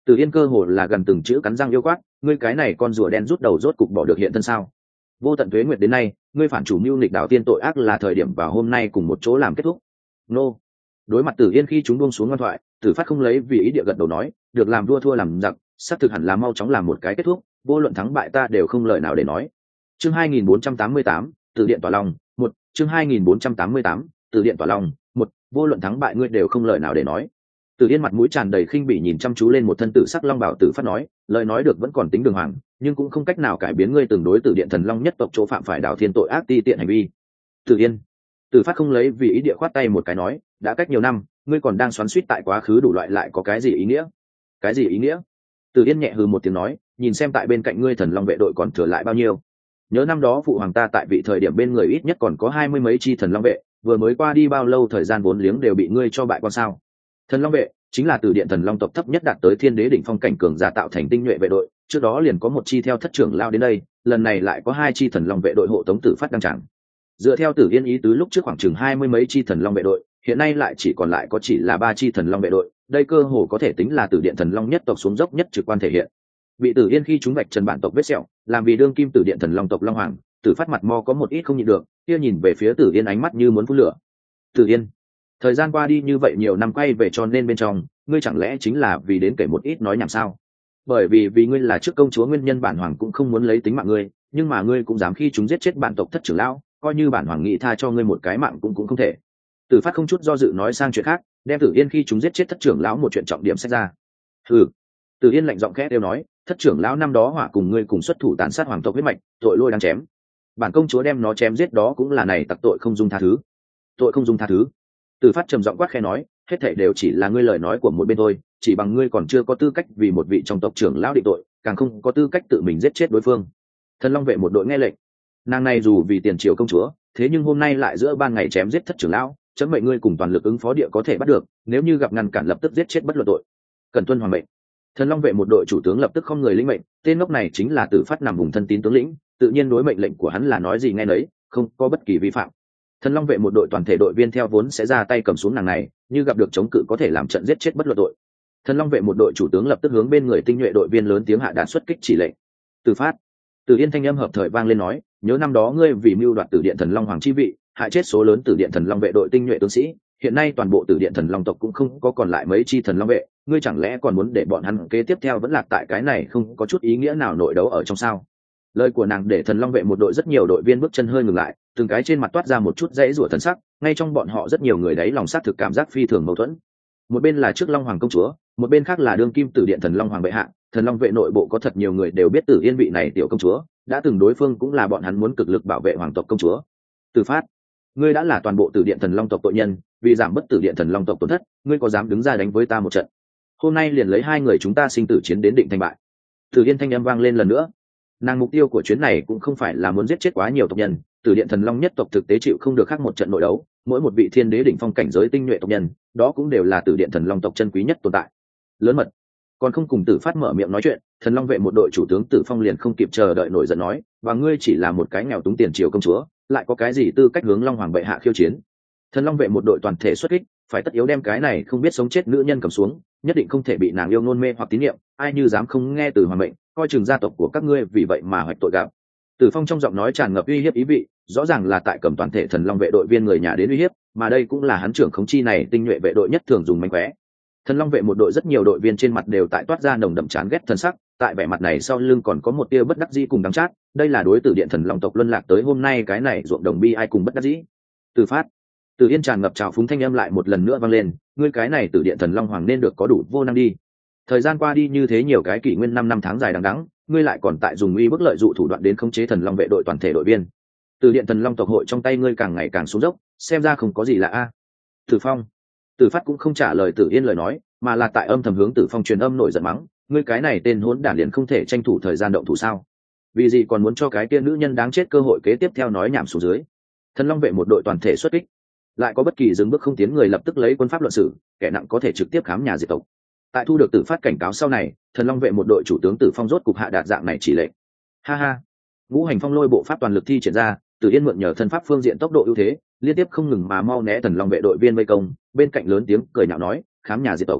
Tử Yên cơ hồ là gần từng chữ cắn răng yêu quát, ngươi cái này con rùa đen rút đầu rốt cục bỏ được hiện thân sao? Vô tận tuế nguyệt đến nay, ngươi phản chủ mưu nghịch đạo tiên tội ác là thời điểm vào hôm nay cùng một chỗ làm kết thúc. Nô. Đối mặt Tử Yên khi chúng buông xuống ngoan thoại, Tử Phát không lấy vì ý địa gật đầu nói, được làm vua thua làm giặc, sắp thực hẳn là mau chóng làm một cái kết thúc, vô luận thắng bại ta đều không lời nào để nói. Chương hai nghìn bốn trăm tám mươi tám, Từ điện tỏa lòng, một, chương hai nghìn bốn trăm tám mươi tám, Từ điện tỏa lòng, một, vô luận thắng bại ngươi đều không lời nào để nói. Tử Yên mặt mũi tràn đầy khinh bỉ nhìn chăm chú lên một thân tử sắc long bảo Tử Phát nói, lời nói được vẫn còn tính đường hoàng, nhưng cũng không cách nào cải biến ngươi từng đối Tử điện thần long nhất tộc chỗ phạm phải đảo thiên tội ác ti tiện hành vi. Tử Yên, Tử Phát không lấy vì ý địa khoát tay một cái nói, đã cách nhiều năm, ngươi còn đang xoắn xuýt tại quá khứ đủ loại lại có cái gì ý nghĩa? Cái gì ý nghĩa? Tử Yên nhẹ hừ một tiếng nói, nhìn xem tại bên cạnh ngươi thần long vệ đội còn thừa lại bao nhiêu. Nhớ năm đó phụ hoàng ta tại vị thời điểm bên người ít nhất còn có hai mươi mấy chi thần long vệ, vừa mới qua đi bao lâu thời gian vốn liếng đều bị ngươi cho bại quan sao? Thần long vệ chính là từ điện thần long tộc thấp nhất đạt tới thiên đế đỉnh phong cảnh cường giả tạo thành tinh nhuệ vệ đội, trước đó liền có một chi theo thất trưởng lao đến đây, lần này lại có hai chi thần long vệ đội hộ tống Tử Phát đăng tràng. Dựa theo Tử Yên ý tứ lúc trước khoảng chừng hai mươi mấy chi thần long vệ đội, hiện nay lại chỉ còn lại có chỉ là ba chi thần long vệ đội, đây cơ hồ có thể tính là Tử điện thần long nhất tộc xuống dốc nhất trực quan thể hiện. Bị Tử Yên khi chúng vạch trần bản tộc vết sẹo, làm vì đương kim Tử điện thần long tộc long hoàng, Tử Phát mặt mo có một ít không nhịn được, kia nhìn về phía Tử Yên ánh mắt như muốn phun lửa. Tử Yên, thời gian qua đi như vậy nhiều năm quay về cho nên bên trong, ngươi chẳng lẽ chính là vì đến kể một ít nói nhảm sao? Bởi vì vì ngươi là trước công chúa nguyên nhân bản hoàng cũng không muốn lấy tính mạng ngươi, nhưng mà ngươi cũng dám khi chúng giết chết bản tộc thất trưởng lão, coi như bản hoàng nghĩ tha cho ngươi một cái mạng cũng cũng không thể. Tử Phát không chút do dự nói sang chuyện khác, đem Tử Yên khi chúng giết chết thất trưởng lão một chuyện trọng điểm xét ra. Ừ. Tử Yên lạnh giọng khẽ đều nói, thất trưởng lão năm đó hỏa cùng ngươi cùng xuất thủ tàn sát hoàng tộc huyết mạch, tội lôi đang chém. Bản công chúa đem nó chém giết đó cũng là này tặc tội không dung tha thứ. Tội không dung tha thứ. Tử Phát trầm giọng quát khẽ nói, hết thảy đều chỉ là ngươi lời nói của một bên thôi, chỉ bằng ngươi còn chưa có tư cách vì một vị trong tộc trưởng lão định tội, càng không có tư cách tự mình giết chết đối phương. Thần Long vệ một đội nghe lệnh. Nàng này dù vì tiền triều công chúa, thế nhưng hôm nay lại giữa ban ngày chém giết thất trưởng lão, chấm mệnh ngươi cùng toàn lực ứng phó địa có thể bắt được, nếu như gặp ngăn cản lập tức giết chết bất luận tội. Cần tuân hoàng mệnh. Thần Long vệ một đội chủ tướng lập tức không người lĩnh mệnh, tên ngốc này chính là Tử Phát nằm vùng thân tín tướng lĩnh, tự nhiên đối mệnh lệnh của hắn là nói gì nghe nấy, không có bất kỳ vi phạm. Thần Long vệ một đội toàn thể đội viên theo vốn sẽ ra tay cầm xuống nàng này, như gặp được chống cự có thể làm trận giết chết bất luận tội. Thần Long vệ một đội chủ tướng lập tức hướng bên người tinh nhuệ đội viên lớn tiếng hạ đạn xuất kích chỉ lệnh. Tử Phát, Tử Yên thanh âm hợp thời vang lên nói, nhớ năm đó ngươi vì mưu đoạt Tử điện thần long hoàng chi vị, hại chết số lớn Tử điện thần long vệ đội tinh nhuệ tướng sĩ, hiện nay toàn bộ Tử điện thần long tộc cũng không có còn lại mấy chi thần long vệ, ngươi chẳng lẽ còn muốn để bọn hắn kế tiếp theo vẫn lạc tại cái này không có chút ý nghĩa nào nội đấu ở trong sao? Lời của nàng để thần long vệ một đội rất nhiều đội viên bước chân hơi ngừng lại, từng cái trên mặt toát ra một chút dãy rủa thần sắc, ngay trong bọn họ rất nhiều người đấy lòng sát thực cảm giác phi thường mâu thuẫn. Một bên là trước long hoàng công chúa, một bên khác là đương kim Tử điện thần long hoàng bệ hạ, thần long vệ nội bộ có thật nhiều người đều biết Tử Yên vị này tiểu công chúa, đã từng đối phương cũng là bọn hắn muốn cực lực bảo vệ hoàng tộc công chúa. Tử Phát, ngươi đã là toàn bộ Tử điện thần long tộc tội nhân, vì giảm bất Tử điện thần long tộc tổn thất, ngươi có dám đứng ra đánh với ta một trận? Hôm nay liền lấy hai người chúng ta sinh tử chiến đến định thành bại. Tử Yên thanh âm vang lên lần nữa. Nàng mục tiêu của chuyến này cũng không phải là muốn giết chết quá nhiều tộc nhân, Tử điện thần long nhất tộc thực tế chịu không được khác một trận nội đấu, mỗi một vị thiên đế đỉnh phong cảnh giới tinh nhuệ tộc nhân, đó cũng đều là Tử điện thần long tộc chân quý nhất tồn tại. Lớn mật. Còn không cùng Tử Phát mở miệng nói chuyện, thần long vệ một đội chủ tướng Tử Phong liền không kịp chờ đợi nổi giận nói, và ngươi chỉ là một cái nghèo túng tiền triều công chúa, lại có cái gì tư cách hướng long hoàng bệ hạ khiêu chiến? Thần long vệ một đội toàn thể xuất kích, phải tất yếu đem cái này không biết sống chết nữ nhân cầm xuống, nhất định không thể bị nàng yêu ngôn mê hoặc tín nhiệm, ai như dám không nghe từ hoàng mệnh, coi chừng gia tộc của các ngươi vì vậy mà hoạch tội gặp. Tử Phong trong giọng nói tràn ngập uy hiếp ý vị, rõ ràng là tại cầm toàn thể thần long vệ đội viên người nhà đến uy hiếp, mà đây cũng là hắn trưởng khống chi này tinh nhuệ vệ đội nhất thường dùng mánh khóe. Thần long vệ một đội rất nhiều đội viên trên mặt đều tại toát ra nồng đậm chán ghét thần sắc, tại vẻ mặt này sau lưng còn có một tia bất đắc dĩ cùng đắng chát, đây là đối Tử điện thần long tộc luân lạc tới hôm nay cái này ruộng đồng bi ai cùng bất đắc dĩ. Tử Phát, Tử Yên tràn ngập trào phúng thanh âm lại một lần nữa vang lên, ngươi cái này Tử điện thần long hoàng nên được có đủ vô năng đi. Thời gian qua đi như thế nhiều cái kỷ nguyên năm năm tháng dài đằng đẵng, ngươi lại còn tại dùng uy bức lợi dụ thủ đoạn đến khống chế thần long vệ đội toàn thể đội viên. Tử điện thần long tộc hội trong tay ngươi càng ngày càng xuống dốc, xem ra không có gì lạ a. À. Tử Phong, Tử Phát cũng không trả lời Tử Yên lời nói, mà là tại âm thầm hướng Tử Phong truyền âm nổi giận mắng, ngươi cái này tên hỗn đản liền không thể tranh thủ thời gian động thủ sao? Vì gì còn muốn cho cái kia nữ nhân đáng chết cơ hội kế tiếp theo nói nhảm xuống dưới? Thần long vệ một đội toàn thể xuất kích, lại có bất kỳ dừng bước không tiến người lập tức lấy quân pháp luận xử, kẻ nặng có thể trực tiếp khám nhà diệt tộc. Tại thu được Tử Phát cảnh cáo sau này, thần long vệ một đội chủ tướng Tử Phong rốt cục hạ đạt dạng này chỉ lệnh. Ha ha, ngũ hành phong lôi bộ pháp toàn lực thi triển ra, Tử Yên mượn nhờ thân pháp phương diện tốc độ ưu thế, liên tiếp không ngừng mà mau né thần long vệ đội viên vây công, bên cạnh lớn tiếng cười nhạo nói, khám nhà diệt tộc.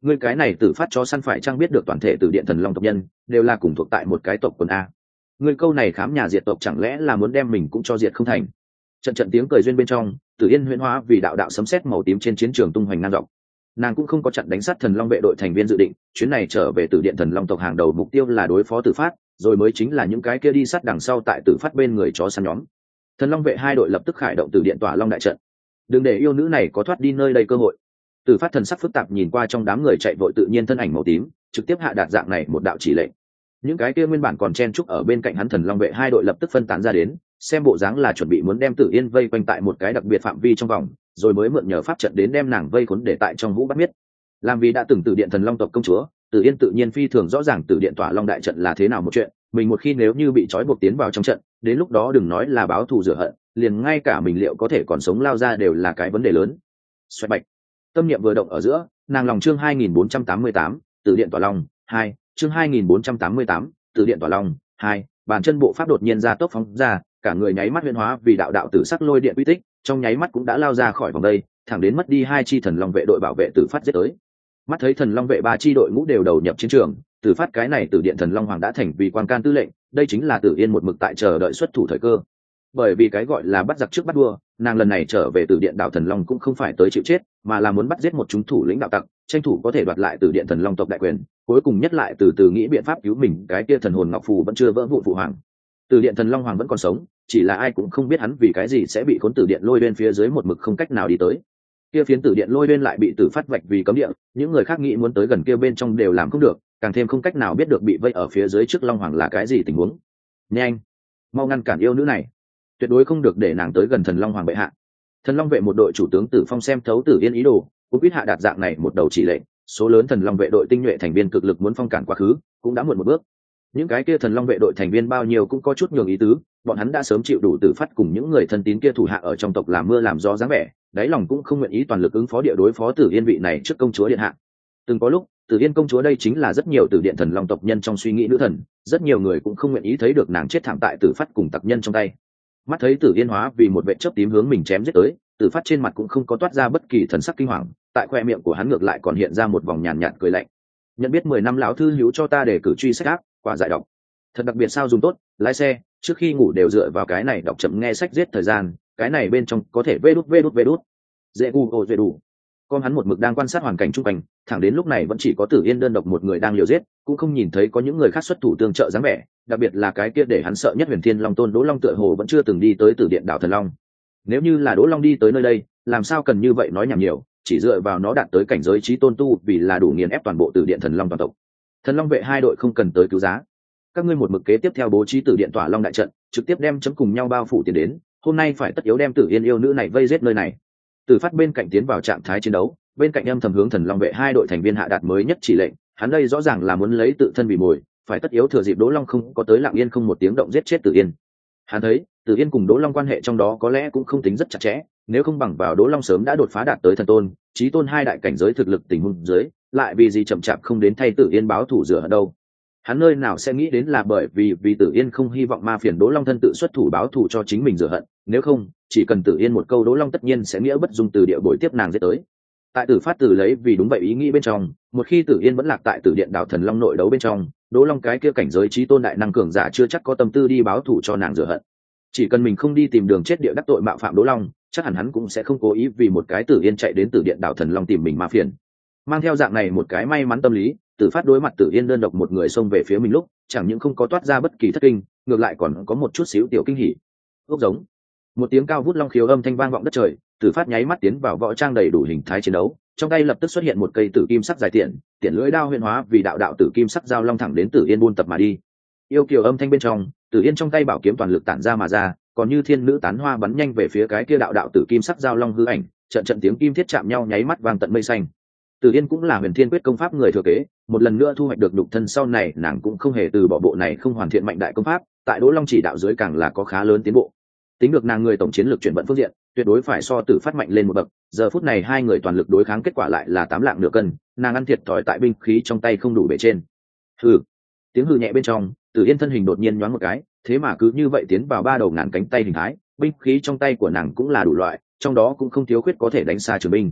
Ngươi cái này Tử Phát chó săn phải chăng biết được toàn thể Tử Điện Thần Long tộc nhân đều là cùng thuộc tại một cái tộc quần a? Ngươi câu này khám nhà diệt tộc chẳng lẽ là muốn đem mình cũng cho diệt không thành? Trận trận tiếng cười duyên bên trong, Tử Yên huyễn hóa vì đạo đạo sấm sét màu tím trên chiến trường tung hoành ngang dọc. Nàng cũng không có chặn đánh sát Thần Long vệ đội thành viên dự định, chuyến này trở về Tử Điện Thần Long tộc hàng đầu mục tiêu là đối phó Tử Phát, rồi mới chính là những cái kia đi sát đằng sau tại Tử Phát bên người chó săn nhóm. Thần Long vệ hai đội lập tức khởi động Tử Điện Tỏa Long đại trận. Đừng để yêu nữ này có thoát đi nơi đây cơ hội. Tử Phát thần sắc phức tạp nhìn qua trong đám người chạy vội tự nhiên thân ảnh màu tím, trực tiếp hạ đạt dạng này một đạo chỉ lệnh. Những cái kia nguyên bản còn chen chúc ở bên cạnh hắn Thần Long vệ hai đội lập tức phân tán ra đến, xem bộ dáng là chuẩn bị muốn đem Tử Yên vây quanh tại một cái đặc biệt phạm vi trong vòng, rồi mới mượn nhờ pháp trận đến đem nàng vây khốn để tại trong vũ bắt miết. Làm vì đã từng Tử Điện Thần Long tộc công chúa, Tử Yên tự nhiên phi thường rõ ràng Tử Điện Tỏa Long đại trận là thế nào một chuyện, mình một khi nếu như bị trói buộc tiến vào trong trận, đến lúc đó đừng nói là báo thù rửa hận, liền ngay cả mình liệu có thể còn sống lao ra đều là cái vấn đề lớn. Xoẹt bạch. Tâm niệm vừa động ở giữa, nàng lòng chương hai nghìn bốn trăm tám mươi tám, Tử Điện Tỏa Long hai, chương hai nghìn bốn trăm tám mươi tám, Tử Điện Tỏa Long hai, bàn chân bộ pháp đột nhiên ra tốc phóng ra, cả người nháy mắt huyễn hóa vì đạo đạo tử sắc lôi điện uy tích, trong nháy mắt cũng đã lao ra khỏi vòng đây, thẳng đến mất đi hai chi Thần Long vệ đội bảo vệ Tử Phát giết tới. Mắt thấy Thần Long vệ ba chi đội ngũ đều đầu nhập chiến trường, Tử Phát cái này Tử Điện Thần Long hoàng đã thành vì quan can tư lệnh, đây chính là Tử Yên một mực tại chờ đợi xuất thủ thời cơ. Bởi vì cái gọi là bắt giặc trước bắt đua, nàng lần này trở về Tử Điện đảo Thần Long cũng không phải tới chịu chết, mà là muốn bắt giết một chúng thủ lĩnh đạo tặc, tranh thủ có thể đoạt lại Tử Điện Thần Long tộc đại quyền, cuối cùng nhất lại từ từ nghĩ biện pháp cứu mình cái kia thần hồn ngọc phù vẫn chưa vỡ vụn phụ hoàng. Tử Điện Thần Long hoàng vẫn còn sống, chỉ là ai cũng không biết hắn vì cái gì sẽ bị khốn Tử Điện lôi bên phía dưới một mực không cách nào đi tới. Kia phiến Tử Điện lôi bên lại bị Tử Phát vạch vì cấm địa, những người khác nghĩ muốn tới gần kia bên trong đều làm không được, càng thêm không cách nào biết được bị vây ở phía dưới trước Long hoàng là cái gì tình huống. Nhanh, mau ngăn cản yêu nữ này, tuyệt đối không được để nàng tới gần Thần Long hoàng bệ hạ. Thần Long vệ một đội chủ tướng Tử Phong xem thấu Tử Yên ý đồ, cũng biết hạ đạt dạng này một đầu chỉ lệnh, số lớn Thần Long vệ đội tinh nhuệ thành viên cực lực muốn phong cản quá khứ, cũng đã muộn một bước. Những cái kia Thần Long vệ đội thành viên bao nhiêu cũng có chút nhường ý tứ, bọn hắn đã sớm chịu đủ Tử Phát cùng những người thân tín kia thủ hạ ở trong tộc làm mưa làm gió dáng vẻ, đáy lòng cũng không nguyện ý toàn lực ứng phó địa đối phó Tử Yên vị này trước công chúa điện hạ. Từng có lúc, Tử Yên công chúa đây chính là rất nhiều Tử Điện Thần Long tộc nhân trong suy nghĩ nữ thần, rất nhiều người cũng không nguyện ý thấy được nàng chết thảm tại Tử Phát cùng tặc nhân trong tay. Mắt thấy Tử Yên hóa vì một vệ chớp tím hướng mình chém giết tới, Tử Phát trên mặt cũng không có toát ra bất kỳ thần sắc kinh hoàng, tại khoe miệng của hắn ngược lại còn hiện ra một vòng nhàn nhạt cười lạnh. Nhận biết mười năm lão thư hữu cho ta để cử truy sách ác, quả giải đọc. Thật đặc biệt sao dùng tốt, lái xe, trước khi ngủ đều dựa vào cái này đọc chậm nghe sách giết thời gian, cái này bên trong có thể vê đút vê đút vê đút. Dễ gu ồ dễ đủ. Con hắn một mực đang quan sát hoàn cảnh chung quanh, thẳng đến lúc này vẫn chỉ có Tử Yên đơn độc một người đang liều giết, cũng không nhìn thấy có những người khác xuất thủ tương trợ dáng vẻ, đặc biệt là cái kia để hắn sợ nhất Huyền Thiên Long Tôn Đỗ Long tựa hồ vẫn chưa từng đi tới Tử Điện đảo Thần Long. Nếu như là Đỗ Long đi tới nơi đây, làm sao cần như vậy nói nhảm nhiều, chỉ dựa vào nó đạt tới cảnh giới chí tôn tu vì là đủ nghiền ép toàn bộ Tử Điện Thần Long toàn tộc. Thần Long vệ hai đội không cần tới cứu giá. Các ngươi một mực kế tiếp theo bố trí Tử Điện Tỏa Long đại trận, trực tiếp đem chấm cùng nhau bao phủ tiền đến, hôm nay phải tất yếu đem Tử Yên yêu nữ này vây giết nơi này. Tử Phát bên cạnh tiến vào trạng thái chiến đấu, bên cạnh âm thầm hướng Thần Long vệ hai đội thành viên hạ đạt mới nhất chỉ lệnh, hắn đây rõ ràng là muốn lấy tự thân vì mồi, phải tất yếu thừa dịp Đỗ Long không có tới lặng yên không một tiếng động giết chết Tử Yên. Hắn thấy, Tử Yên cùng Đỗ Long quan hệ trong đó có lẽ cũng không tính rất chặt chẽ, nếu không bằng vào Đỗ Long sớm đã đột phá đạt tới thần tôn, chí tôn hai đại cảnh giới thực lực tình huống dưới, lại vì gì chậm chạp không đến thay Tử Yên báo thù rửa hận đâu. Hắn nơi nào sẽ nghĩ đến là bởi vì vì Tử Yên không hy vọng ma phiền Đỗ Long thân tự xuất thủ báo thù cho chính mình rửa hận, nếu không, chỉ cần Tử Yên một câu Đỗ Long tất nhiên sẽ nghĩa bất dung từ địa bồi tiếp nàng giết tới. Tại Tử Phát từ lấy vì đúng vậy ý nghĩ bên trong, một khi Tử Yên vẫn lạc tại Tử Điện đảo Thần Long nội đấu bên trong, Đỗ Long cái kia cảnh giới chí tôn đại năng cường giả chưa chắc có tâm tư đi báo thù cho nàng rửa hận. Chỉ cần mình không đi tìm đường chết địa đắc tội mạo phạm Đỗ Long, chắc hẳn hắn cũng sẽ không cố ý vì một cái Tử Yên chạy đến Tử Điện đảo Thần Long tìm mình ma phiền. Mang theo dạng này một cái may mắn tâm lý, Tử Phát đối mặt Tử Yên đơn độc một người xông về phía mình lúc, chẳng những không có toát ra bất kỳ thất kinh, ngược lại còn có một chút xíu tiểu kinh hỉ. Ốc giống. Một tiếng cao vút long khiếu âm thanh vang vọng đất trời, Tử Phát nháy mắt tiến vào võ trang đầy đủ hình thái chiến đấu, trong tay lập tức xuất hiện một cây tử kim sắc dài tiện, tiện lưỡi đao huyền hóa vì đạo đạo tử kim sắc giao long thẳng đến Tử Yên buôn tập mà đi. Yêu kiều âm thanh bên trong, Tử Yên trong tay bảo kiếm toàn lực tản ra mà ra, còn như thiên nữ tán hoa bắn nhanh về phía cái kia đạo đạo tử kim sắc giao long hư ảnh, trận trận tiếng kim thiết chạm nhau nháy mắt vang tận mây xanh. Tử Yên cũng là Huyền Thiên Quyết công pháp người thừa kế, một lần nữa thu hoạch được đục thân sau này, nàng cũng không hề từ bỏ bộ này không hoàn thiện mạnh đại công pháp, tại Đỗ Long chỉ đạo dưới càng là có khá lớn tiến bộ. Tính được nàng người tổng chiến lược chuyển vận phương diện, tuyệt đối phải so Tử Phát mạnh lên một bậc, giờ phút này hai người toàn lực đối kháng kết quả lại là tám lạng nửa cân, nàng ăn thiệt thòi tại binh khí trong tay không đủ bề trên. Hừ. Tiếng hừ nhẹ bên trong, Tử Yên thân hình đột nhiên nhoáng một cái, thế mà cứ như vậy tiến vào ba đầu ngàn cánh tay hình thái, binh khí trong tay của nàng cũng là đủ loại, trong đó cũng không thiếu khuyết có thể đánh xa trường binh.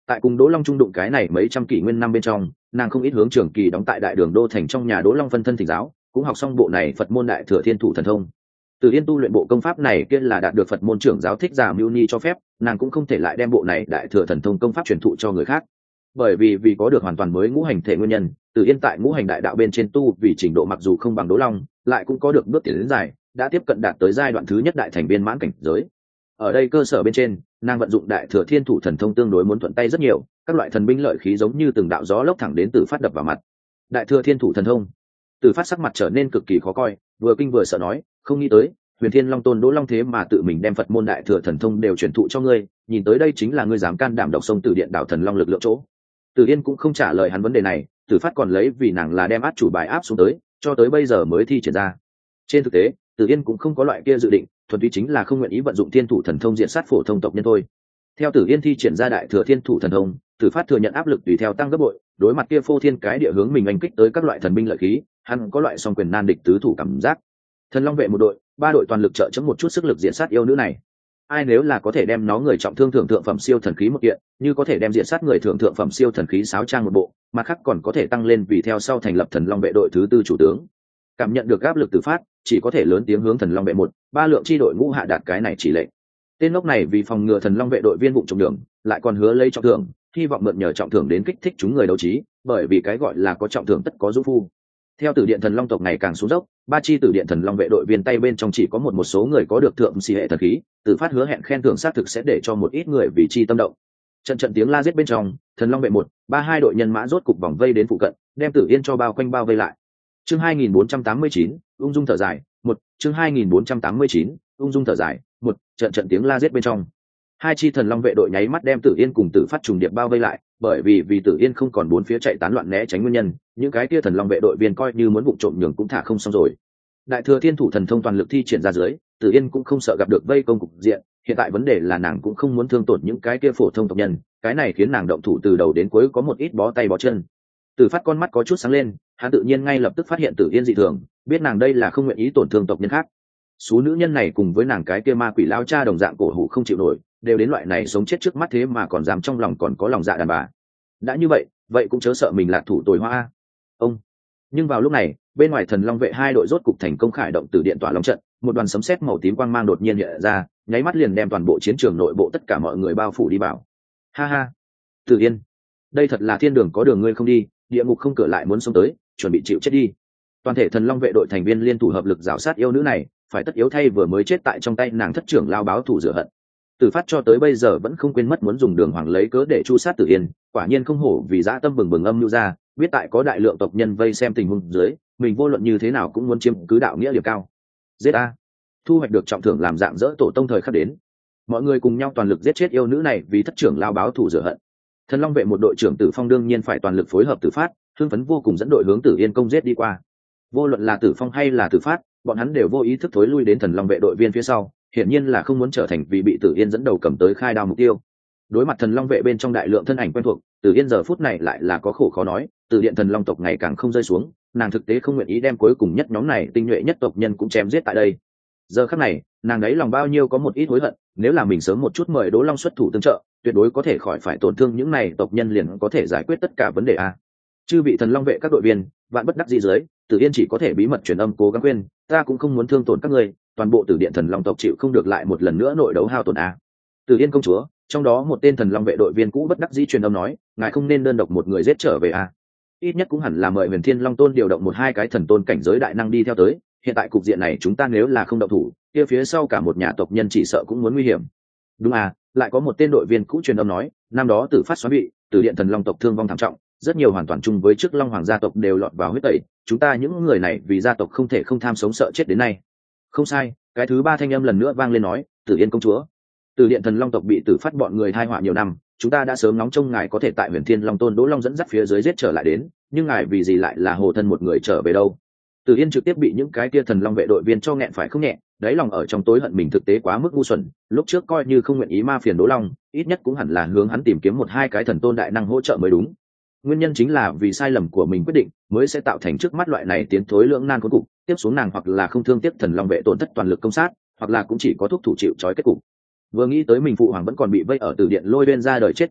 Tại cùng Đỗ Long trung đụng cái này mấy trăm kỷ nguyên năm bên trong, nàng không ít hướng trường kỳ đóng tại đại đường đô thành trong nhà Đỗ Long phân thân thỉnh giáo, cũng học xong bộ này Phật môn đại thừa thiên thủ thần thông. Từ Yên tu luyện bộ công pháp này kia là đạt được Phật môn trưởng giáo thích giả Mưu Ni cho phép, nàng cũng không thể lại đem bộ này đại thừa thần thông công pháp truyền thụ cho người khác. Bởi vì vì có được hoàn toàn mới ngũ hành thể nguyên nhân, Từ Yên tại ngũ hành đại đạo bên trên tu vì trình độ mặc dù không bằng Đỗ Long, lại cũng có được bước tiến đến dài, đã tiếp cận đạt tới giai đoạn thứ nhất đại thành viên mãn cảnh giới. Ở đây cơ sở bên trên, nàng vận dụng đại thừa thiên thủ thần thông tương đối muốn thuận tay rất nhiều, các loại thần binh lợi khí giống như từng đạo gió lốc thẳng đến Từ Phát đập vào mặt. Đại thừa thiên thủ thần thông. Từ Phát sắc mặt trở nên cực kỳ khó coi, vừa kinh vừa sợ nói, không nghĩ tới, Huyền Thiên Long Tôn Đỗ Long thế mà tự mình đem Phật môn đại thừa thần thông đều truyền thụ cho ngươi, nhìn tới đây chính là ngươi dám can đảm độc sông Tử Điện đảo thần long lực lượng chỗ. Từ Yên cũng không trả lời hắn vấn đề này, Từ Phát còn lấy vì nàng là đem át chủ bài áp xuống tới, cho tới bây giờ mới thi triển ra. Trên thực tế, Từ Yên cũng không có loại kia dự định, thuần túy chính là không nguyện ý vận dụng thiên thủ thần thông diện sát phổ thông tộc nhân thôi. Theo Từ Yên thi triển ra đại thừa thiên thủ thần thông, Từ Phát thừa nhận áp lực tùy theo tăng gấp bội, đối mặt kia phô thiên cái địa hướng mình anh kích tới các loại thần binh lợi khí, hắn có loại song quyền nan địch tứ thủ cảm giác. Thần Long vệ một đội, ba đội toàn lực trợ chấm một chút sức lực diện sát yêu nữ này. Ai nếu là có thể đem nó người trọng thương thượng thượng phẩm siêu thần khí một kiện, như có thể đem diện sát người thượng thượng phẩm siêu thần khí sáo trang một bộ, mà khác còn có thể tăng lên vì theo sau thành lập Thần Long vệ đội thứ tư chủ tướng. Cảm nhận được áp lực Từ Phát, chỉ có thể lớn tiếng hướng Thần Long vệ một, ba lượng chi đội ngũ hạ đạt cái này chỉ lệnh. Tên ngốc này vì phòng ngừa Thần Long vệ đội viên vụ trọng đường, lại còn hứa lấy trọng thưởng, hy vọng mượn nhờ trọng thưởng đến kích thích chúng người đấu trí, bởi vì cái gọi là có trọng thưởng tất có dũng phu. Theo Tử Điện Thần Long tộc ngày càng xuống dốc, ba chi Tử Điện Thần Long vệ đội viên tay bên trong chỉ có một một số người có được thượng si hệ thần khí, Từ Phát hứa hẹn khen thưởng xác thực sẽ để cho một ít người vì chi tâm động. Trận trận tiếng la giết bên trong, Thần Long vệ một, ba hai đội nhân mã rốt cục vòng vây đến phụ cận, đem Tử Yên cho bao quanh bao vây lại. Chương hai nghìn bốn trăm tám mươi chín, ung dung thở dài, một, chương hai nghìn bốn trăm tám mươi chín, ung dung thở dài, một, trận trận tiếng la giết bên trong. Hai chi Thần Long vệ đội nháy mắt đem Tử Yên cùng Tử Phát trùng điệp bao vây lại, bởi vì vì Tử Yên không còn bốn phía chạy tán loạn né tránh nguyên nhân, những cái kia Thần Long vệ đội viên coi như muốn vụ trộm nhường cũng thả không xong rồi. Đại thừa thiên thủ thần thông toàn lực thi triển ra dưới, Tử Yên cũng không sợ gặp được vây công cục diện, hiện tại vấn đề là nàng cũng không muốn thương tổn những cái kia phổ thông tộc nhân, cái này khiến nàng động thủ từ đầu đến cuối có một ít bó tay bó chân. Tử Phát con mắt có chút sáng lên, hắn tự nhiên ngay lập tức phát hiện Tử Yên dị thường, biết nàng đây là không nguyện ý tổn thương tộc nhân khác. Số nữ nhân này cùng với nàng cái kia ma quỷ lao cha đồng dạng cổ hủ không chịu nổi, đều đến loại này sống chết trước mắt thế mà còn dám trong lòng còn có lòng dạ đàn bà. Đã như vậy, vậy cũng chớ sợ mình là thủ tồi hoa. Ông. Nhưng vào lúc này, bên ngoài Thần Long vệ hai đội rốt cục thành công khởi động Tử Điện tỏa long trận, một đoàn sấm sét màu tím quang mang đột nhiên hiện ra, nháy mắt liền đem toàn bộ chiến trường nội bộ tất cả mọi người bao phủ đi vào. Ha ha, Tử Yên, đây thật là thiên đường có đường ngươi không đi, địa ngục không cửa lại muốn xông tới, chuẩn bị chịu chết đi. Toàn thể Thần Long vệ đội thành viên liên thủ hợp lực rào sát yêu nữ này, phải tất yếu thay vừa mới chết tại trong tay nàng thất trưởng lao báo thủ rửa hận. Từ Phát cho tới bây giờ vẫn không quên mất muốn dùng đường hoàng lấy cớ để chu sát Tử Yên, quả nhiên không hổ vì dã tâm bừng bừng âm lưu ra, biết tại có đại lượng tộc nhân vây xem tình huống dưới, mình vô luận như thế nào cũng muốn chiếm cứ đạo nghĩa điểm cao. Giết a! Thu hoạch được trọng thưởng làm dạng dỡ tổ tông thời khắc đến. Mọi người cùng nhau toàn lực giết chết yêu nữ này vì thất trưởng lao báo thủ rửa hận. Thần Long vệ một đội trưởng Tử Phong đương nhiên phải toàn lực phối hợp Tử Phát, hưng phấn vô cùng dẫn đội hướng Tử Yên công giết đi qua. Vô luận là Tử Phong hay là Tử Phát, bọn hắn đều vô ý thức thối lui đến Thần Long vệ đội viên phía sau, hiển nhiên là không muốn trở thành vì bị Tử Yên dẫn đầu cầm tới khai đao mục tiêu. Đối mặt Thần Long vệ bên trong đại lượng thân ảnh quen thuộc, Tử Yên giờ phút này lại là có khổ khó nói, Tử Điện Thần Long tộc ngày càng không rơi xuống, nàng thực tế không nguyện ý đem cuối cùng nhất nhóm này tinh nhuệ nhất tộc nhân cũng chém giết tại đây. Giờ khắc này, nàng ấy lòng bao nhiêu có một ít hối hận, nếu là mình sớm một chút mời Đỗ Long xuất thủ tương trợ, tuyệt đối có thể khỏi phải tổn thương những này tộc nhân liền có thể giải quyết tất cả vấn đề a. Chư vị Thần Long vệ các đội viên, vạn bất đắc dĩ dưới, Tử Yên chỉ có thể bí mật truyền âm cố gắng khuyên, ta cũng không muốn thương tổn các ngươi, toàn bộ Tử Điện Thần Long tộc chịu không được lại một lần nữa nội đấu hao tổn a. Tử Yên công chúa, trong đó một tên Thần Long vệ đội viên cũ bất đắc dĩ truyền âm nói, ngài không nên đơn độc một người giết trở về a. Ít nhất cũng hẳn là mời Huyền Thiên Long Tôn điều động một hai cái thần tôn cảnh giới đại năng đi theo tới, hiện tại cục diện này chúng ta nếu là không động thủ, kia phía sau cả một nhà tộc nhân chỉ sợ cũng muốn nguy hiểm. Đúng à, lại có một tên đội viên cũ truyền âm nói, năm đó Tử Phát xóa bị, Tử Điện Thần Long tộc thương vong thảm trọng, rất nhiều hoàn toàn chung với trước Long Hoàng gia tộc đều lọt vào huyết tẩy, chúng ta những người này vì gia tộc không thể không tham sống sợ chết đến nay. Không sai, cái thứ ba thanh âm lần nữa vang lên nói, Tử Yên công chúa, Tử Điện Thần Long tộc bị Tử Phát bọn người tai họa nhiều năm, chúng ta đã sớm nóng trông ngài có thể tại Huyền Thiên Long Tôn Đỗ Long dẫn dắt phía dưới giết trở lại đến, nhưng ngài vì gì lại là hồ thân một người trở về đâu? Tử Yên trực tiếp bị những cái kia Thần Long vệ đội viên cho nghẹn phải không nhẹ, đáy lòng ở trong tối hận mình thực tế quá mức ngu xuẩn, lúc trước coi như không nguyện ý ma phiền Đỗ Long, ít nhất cũng hẳn là hướng hắn tìm kiếm một hai cái thần tôn đại năng hỗ trợ mới đúng. Nguyên nhân chính là vì sai lầm của mình quyết định, mới sẽ tạo thành trước mắt loại này tiến thối lưỡng nan cuối cùng, tiếp xuống nàng hoặc là không thương tiếc Thần Long vệ tổn thất toàn lực công sát, hoặc là cũng chỉ có thúc thủ chịu trói kết cục. Vừa nghĩ tới mình phụ hoàng vẫn còn bị vây ở Tử Điện lôi bên ra đời chết chưa biết,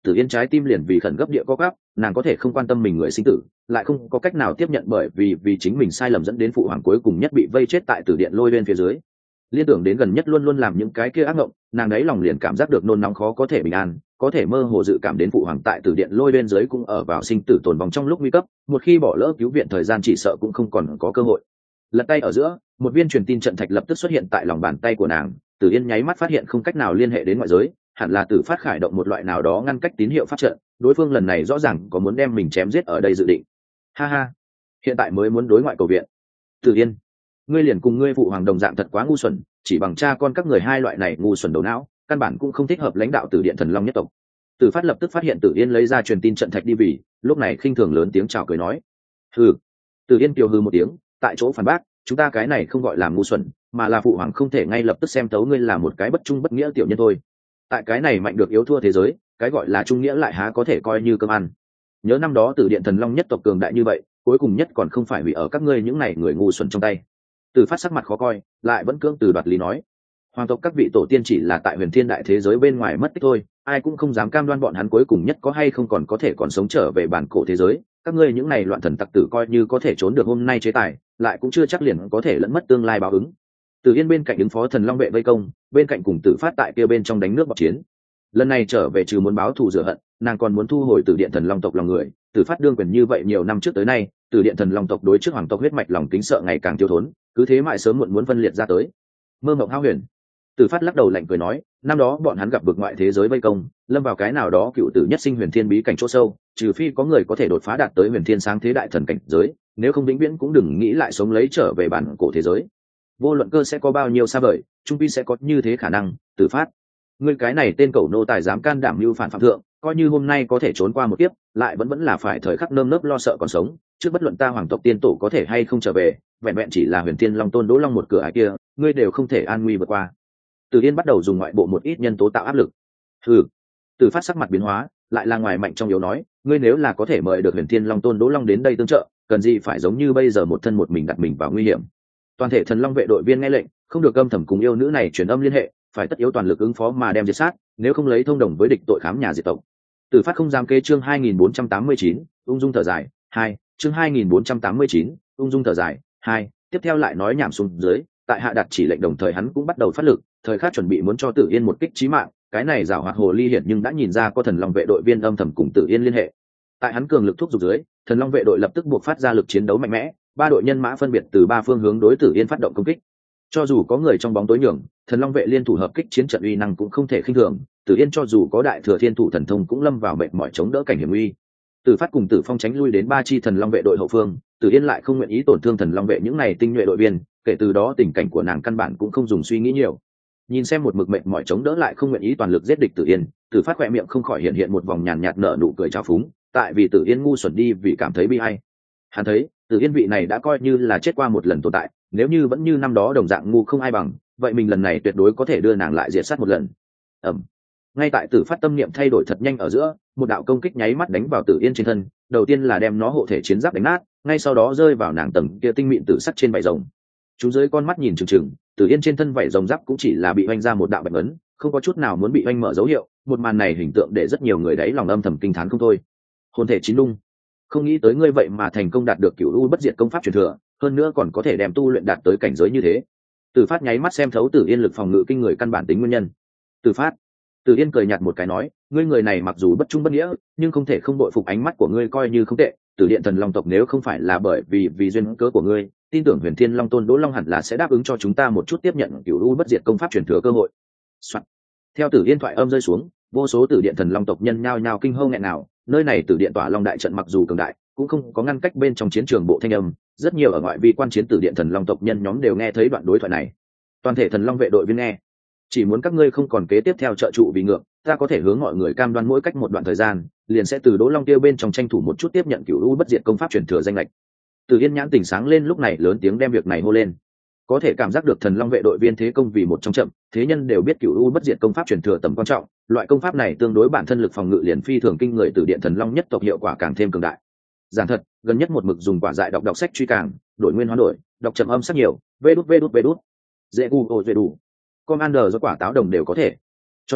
Tử Yên trái tim liền vì khẩn gấp địa co quắp, nàng có thể không quan tâm mình người sinh tử, lại không có cách nào tiếp nhận bởi vì vì chính mình sai lầm dẫn đến phụ hoàng cuối cùng nhất bị vây chết tại Tử Điện Lôi bên phía dưới. Liên tưởng đến gần nhất luôn luôn làm những cái kia ác mộng, nàng đấy lòng liền cảm giác được nôn nóng khó có thể bình an, có thể mơ hồ dự cảm đến phụ hoàng tại Tử Điện Lôi bên dưới cũng ở vào sinh tử tồn vong trong lúc nguy cấp, một khi bỏ lỡ cứu viện thời gian chỉ sợ cũng không còn có cơ hội. Lật tay ở giữa, một viên truyền tin trận thạch lập tức xuất hiện tại lòng bàn tay của nàng. Tử Yên nháy mắt phát hiện không cách nào liên hệ đến ngoại giới, hẳn là Tử Phát khởi động một loại nào đó ngăn cách tín hiệu phát trận, đối phương lần này rõ ràng có muốn đem mình chém giết ở đây dự định. Ha ha, hiện tại mới muốn đối ngoại cầu viện. Tử Yên, ngươi liền cùng ngươi phụ hoàng đồng dạng thật quá ngu xuẩn, chỉ bằng cha con các người hai loại này ngu xuẩn đầu não, căn bản cũng không thích hợp lãnh đạo Tử Điện Thần Long nhất tộc. Tử Phát lập tức phát hiện Tử Yên lấy ra truyền tin trận thạch đi vì, lúc này khinh thường lớn tiếng chào cười nói: "Hừ." Tử Yên kiều hừ một tiếng, tại chỗ phản bác: "Chúng ta cái này không gọi là ngu xuẩn, mà là phụ hoàng không thể ngay lập tức xem thấu ngươi là một cái bất trung bất nghĩa tiểu nhân thôi. Tại cái này mạnh được yếu thua thế giới, cái gọi là trung nghĩa lại há có thể coi như cơm ăn. Nhớ năm đó Tử Điện Thần Long nhất tộc cường đại như vậy, cuối cùng nhất còn không phải hủy ở các ngươi những này người ngu xuẩn trong tay." Tử Phát sắc mặt khó coi, lại vẫn cưỡng từ đoạt lý nói: "Hoàng tộc các vị tổ tiên chỉ là tại huyền thiên đại thế giới bên ngoài mất tích thôi, ai cũng không dám cam đoan bọn hắn cuối cùng nhất có hay không còn có thể còn sống trở về bản cổ thế giới. Các ngươi những này loạn thần tặc tử coi như có thể trốn được hôm nay chế tài, lại cũng chưa chắc liền có thể lẫn mất tương lai báo ứng." Tử Yên bên cạnh ứng phó thần long vệ vây công, bên cạnh cùng Tử Phát tại kia bên trong đánh nước bọt chiến. Lần này trở về trừ muốn báo thù rửa hận, nàng còn muốn thu hồi Tử Điện Thần Long tộc lòng người. Tử Phát đương quyền như vậy nhiều năm trước tới nay, Tử Điện Thần Long tộc đối trước hoàng tộc huyết mạch lòng kính sợ ngày càng thiếu thốn, cứ thế mãi sớm muộn muốn phân liệt ra tới. Mơ mộng hao huyền. Tử Phát lắc đầu lạnh cười nói: "Năm đó bọn hắn gặp vực ngoại thế giới vây công, lâm vào cái nào đó cựu tử nhất sinh huyền thiên bí cảnh chỗ sâu, trừ phi có người có thể đột phá đạt tới huyền thiên sáng thế đại thần cảnh giới, nếu không vĩnh viễn cũng đừng nghĩ lại sống lấy trở về bản cổ thế giới. Vô luận cơ sẽ có bao nhiêu xa vời, trung pi sẽ có như thế khả năng." Tử Phát, ngươi cái này tên cẩu nô tài dám can đảm mưu phản phạm thượng, coi như hôm nay có thể trốn qua một kiếp, lại vẫn vẫn là phải thời khắc nơm nớp lo sợ còn sống, trước bất luận ta hoàng tộc tiên tổ có thể hay không trở về, vẹn vẹn chỉ là huyền thiên long tôn đỗ long một cửa ải kia, ngươi đều không thể an nguy vượt qua. Tử Yên bắt đầu dùng ngoại bộ một ít nhân tố tạo áp lực. Hừ. Tử Phát sắc mặt biến hóa, lại là ngoài mạnh trong yếu nói: "Ngươi nếu là có thể mời được huyền thiên long tôn đỗ long đến đây tương trợ, cần gì phải giống như bây giờ một thân một mình đặt mình vào nguy hiểm." Toàn thể thần long vệ đội viên nghe lệnh, không được âm thầm cùng yêu nữ này truyền âm liên hệ, phải tất yếu toàn lực ứng phó mà đem diệt sát, nếu không lấy thông đồng với địch tội khám nhà diệt tộc. Tử Phát không dám kê chương hai nghìn bốn trăm tám mươi chín, ung dung thở dài, hai, chương hai nghìn bốn trăm tám mươi chín, ung dung thở dài, hai, tiếp theo lại nói nhảm xuống dưới, tại hạ đặt chỉ lệnh đồng thời hắn cũng bắt đầu phát lực, thời khắc chuẩn bị muốn cho Tử Yên một kích chí mạng, cái này giảo hoạt hồ ly hiển nhưng đã nhìn ra có thần long vệ đội viên âm thầm cùng Tử Yên liên hệ. Tại hắn cường lực thúc giục dưới, thần long vệ đội lập tức buộc phát ra lực chiến đấu mạnh mẽ, ba đội nhân mã phân biệt từ ba phương hướng đối Tử Yên phát động công kích. Cho dù có người trong bóng tối nhường, thần long vệ liên thủ hợp kích chiến trận uy năng cũng không thể khinh thường. Tử Yên cho dù có đại thừa thiên thủ thần thông cũng lâm vào mệt mỏi chống đỡ cảnh hiểm nguy. Tử Phát cùng Tử Phong tránh lui đến ba chi thần long vệ đội hậu phương, Tử Yên lại không nguyện ý tổn thương thần long vệ những này tinh nhuệ đội viên, kể từ đó tình cảnh của nàng căn bản cũng không dùng suy nghĩ nhiều. Nhìn xem một mực mệt mỏi chống đỡ lại không nguyện ý toàn lực giết địch Tử Yên, Tử Phát khỏe miệng không khỏi hiện hiện một vòng nhàn nhạt nở nụ cười trào phúng, tại vì Tử Yên ngu xuẩn đi vì cảm thấy bi ai. Hắn thấy Tử Yên vị này đã coi như là chết qua một lần tồn tại, nếu như vẫn như năm đó đồng dạng ngu không ai bằng, vậy mình lần này tuyệt đối có thể đưa nàng lại diệt sát một lần. Ẩm. Ngay tại Tử Phát tâm niệm thay đổi thật nhanh ở giữa, một đạo công kích nháy mắt đánh vào Tử Yên trên thân, đầu tiên là đem nó hộ thể chiến giáp đánh nát, ngay sau đó rơi vào nàng tầng kia tinh mịn tử sắc trên vảy rồng. Chúng dưới con mắt nhìn chừng chừng, Tử Yên trên thân vảy rồng giáp cũng chỉ là bị oanh ra một đạo bạch ấn, không có chút nào muốn bị oanh mở dấu hiệu. Một màn này hình tượng để rất nhiều người đấy lòng âm thầm kinh thán không thôi. Hồn thể chín lung, không nghĩ tới ngươi vậy mà thành công đạt được cửu u bất diệt công pháp truyền thừa, hơn nữa còn có thể đem tu luyện đạt tới cảnh giới như thế. Tử Phát nháy mắt xem thấu Tử Yên lực phòng ngự kinh người căn bản tính nguyên nhân. Tử Phát, Tử Yên cười nhạt một cái nói: "Ngươi người này mặc dù bất trung bất nghĩa, nhưng không thể không đội phục ánh mắt của ngươi coi như không tệ. Tử Điện Thần Long tộc nếu không phải là bởi vì vì duyên cớ của ngươi, tin tưởng Huyền Thiên Long Tôn Đỗ Long hẳn là sẽ đáp ứng cho chúng ta một chút tiếp nhận cửu u bất diệt công pháp truyền thừa cơ hội." Soạn. Theo Tử Yên thoại âm rơi xuống, vô số Tử Điện Thần Long tộc nhân nhao nhao kinh hô nghẹn nào. Nơi này Tử Điện Tỏa Long đại trận mặc dù cường đại, cũng không có ngăn cách bên trong chiến trường bộ thanh âm, rất nhiều ở ngoại vi quan chiến Tử Điện Thần Long tộc nhân nhóm đều nghe thấy đoạn đối thoại này. Toàn thể Thần Long vệ đội viên nghe, chỉ muốn các ngươi không còn kế tiếp theo trợ trụ vì ngược, ta có thể hướng mọi người cam đoan mỗi cách một đoạn thời gian, liền sẽ từ Đỗ Long tiêu bên trong tranh thủ một chút tiếp nhận cửu u bất diệt công pháp truyền thừa danh lệch. Tử Yên nhãn tỉnh sáng lên, lúc này lớn tiếng đem việc này hô lên. Có thể cảm giác được Thần Long vệ đội viên thế công vì một trong chậm, thế nhân đều biết cửu u bất diệt công pháp truyền thừa tầm quan trọng, loại công pháp này tương đối bản thân lực phòng ngự liền phi thường kinh người, Tử Điện Thần Long nhất tộc hiệu quả càng thêm cường đại. Giản thật, gần nhất một mực dùng quả dại đọc đọc sách truy càng, đổi nguyên hóa đổi, đọc trầm âm sắc nhiều, vê đút vê đút vê đút. Dễ gu ổ dễ đủ. Commander do quả táo đồng đều có thể. Cho nên,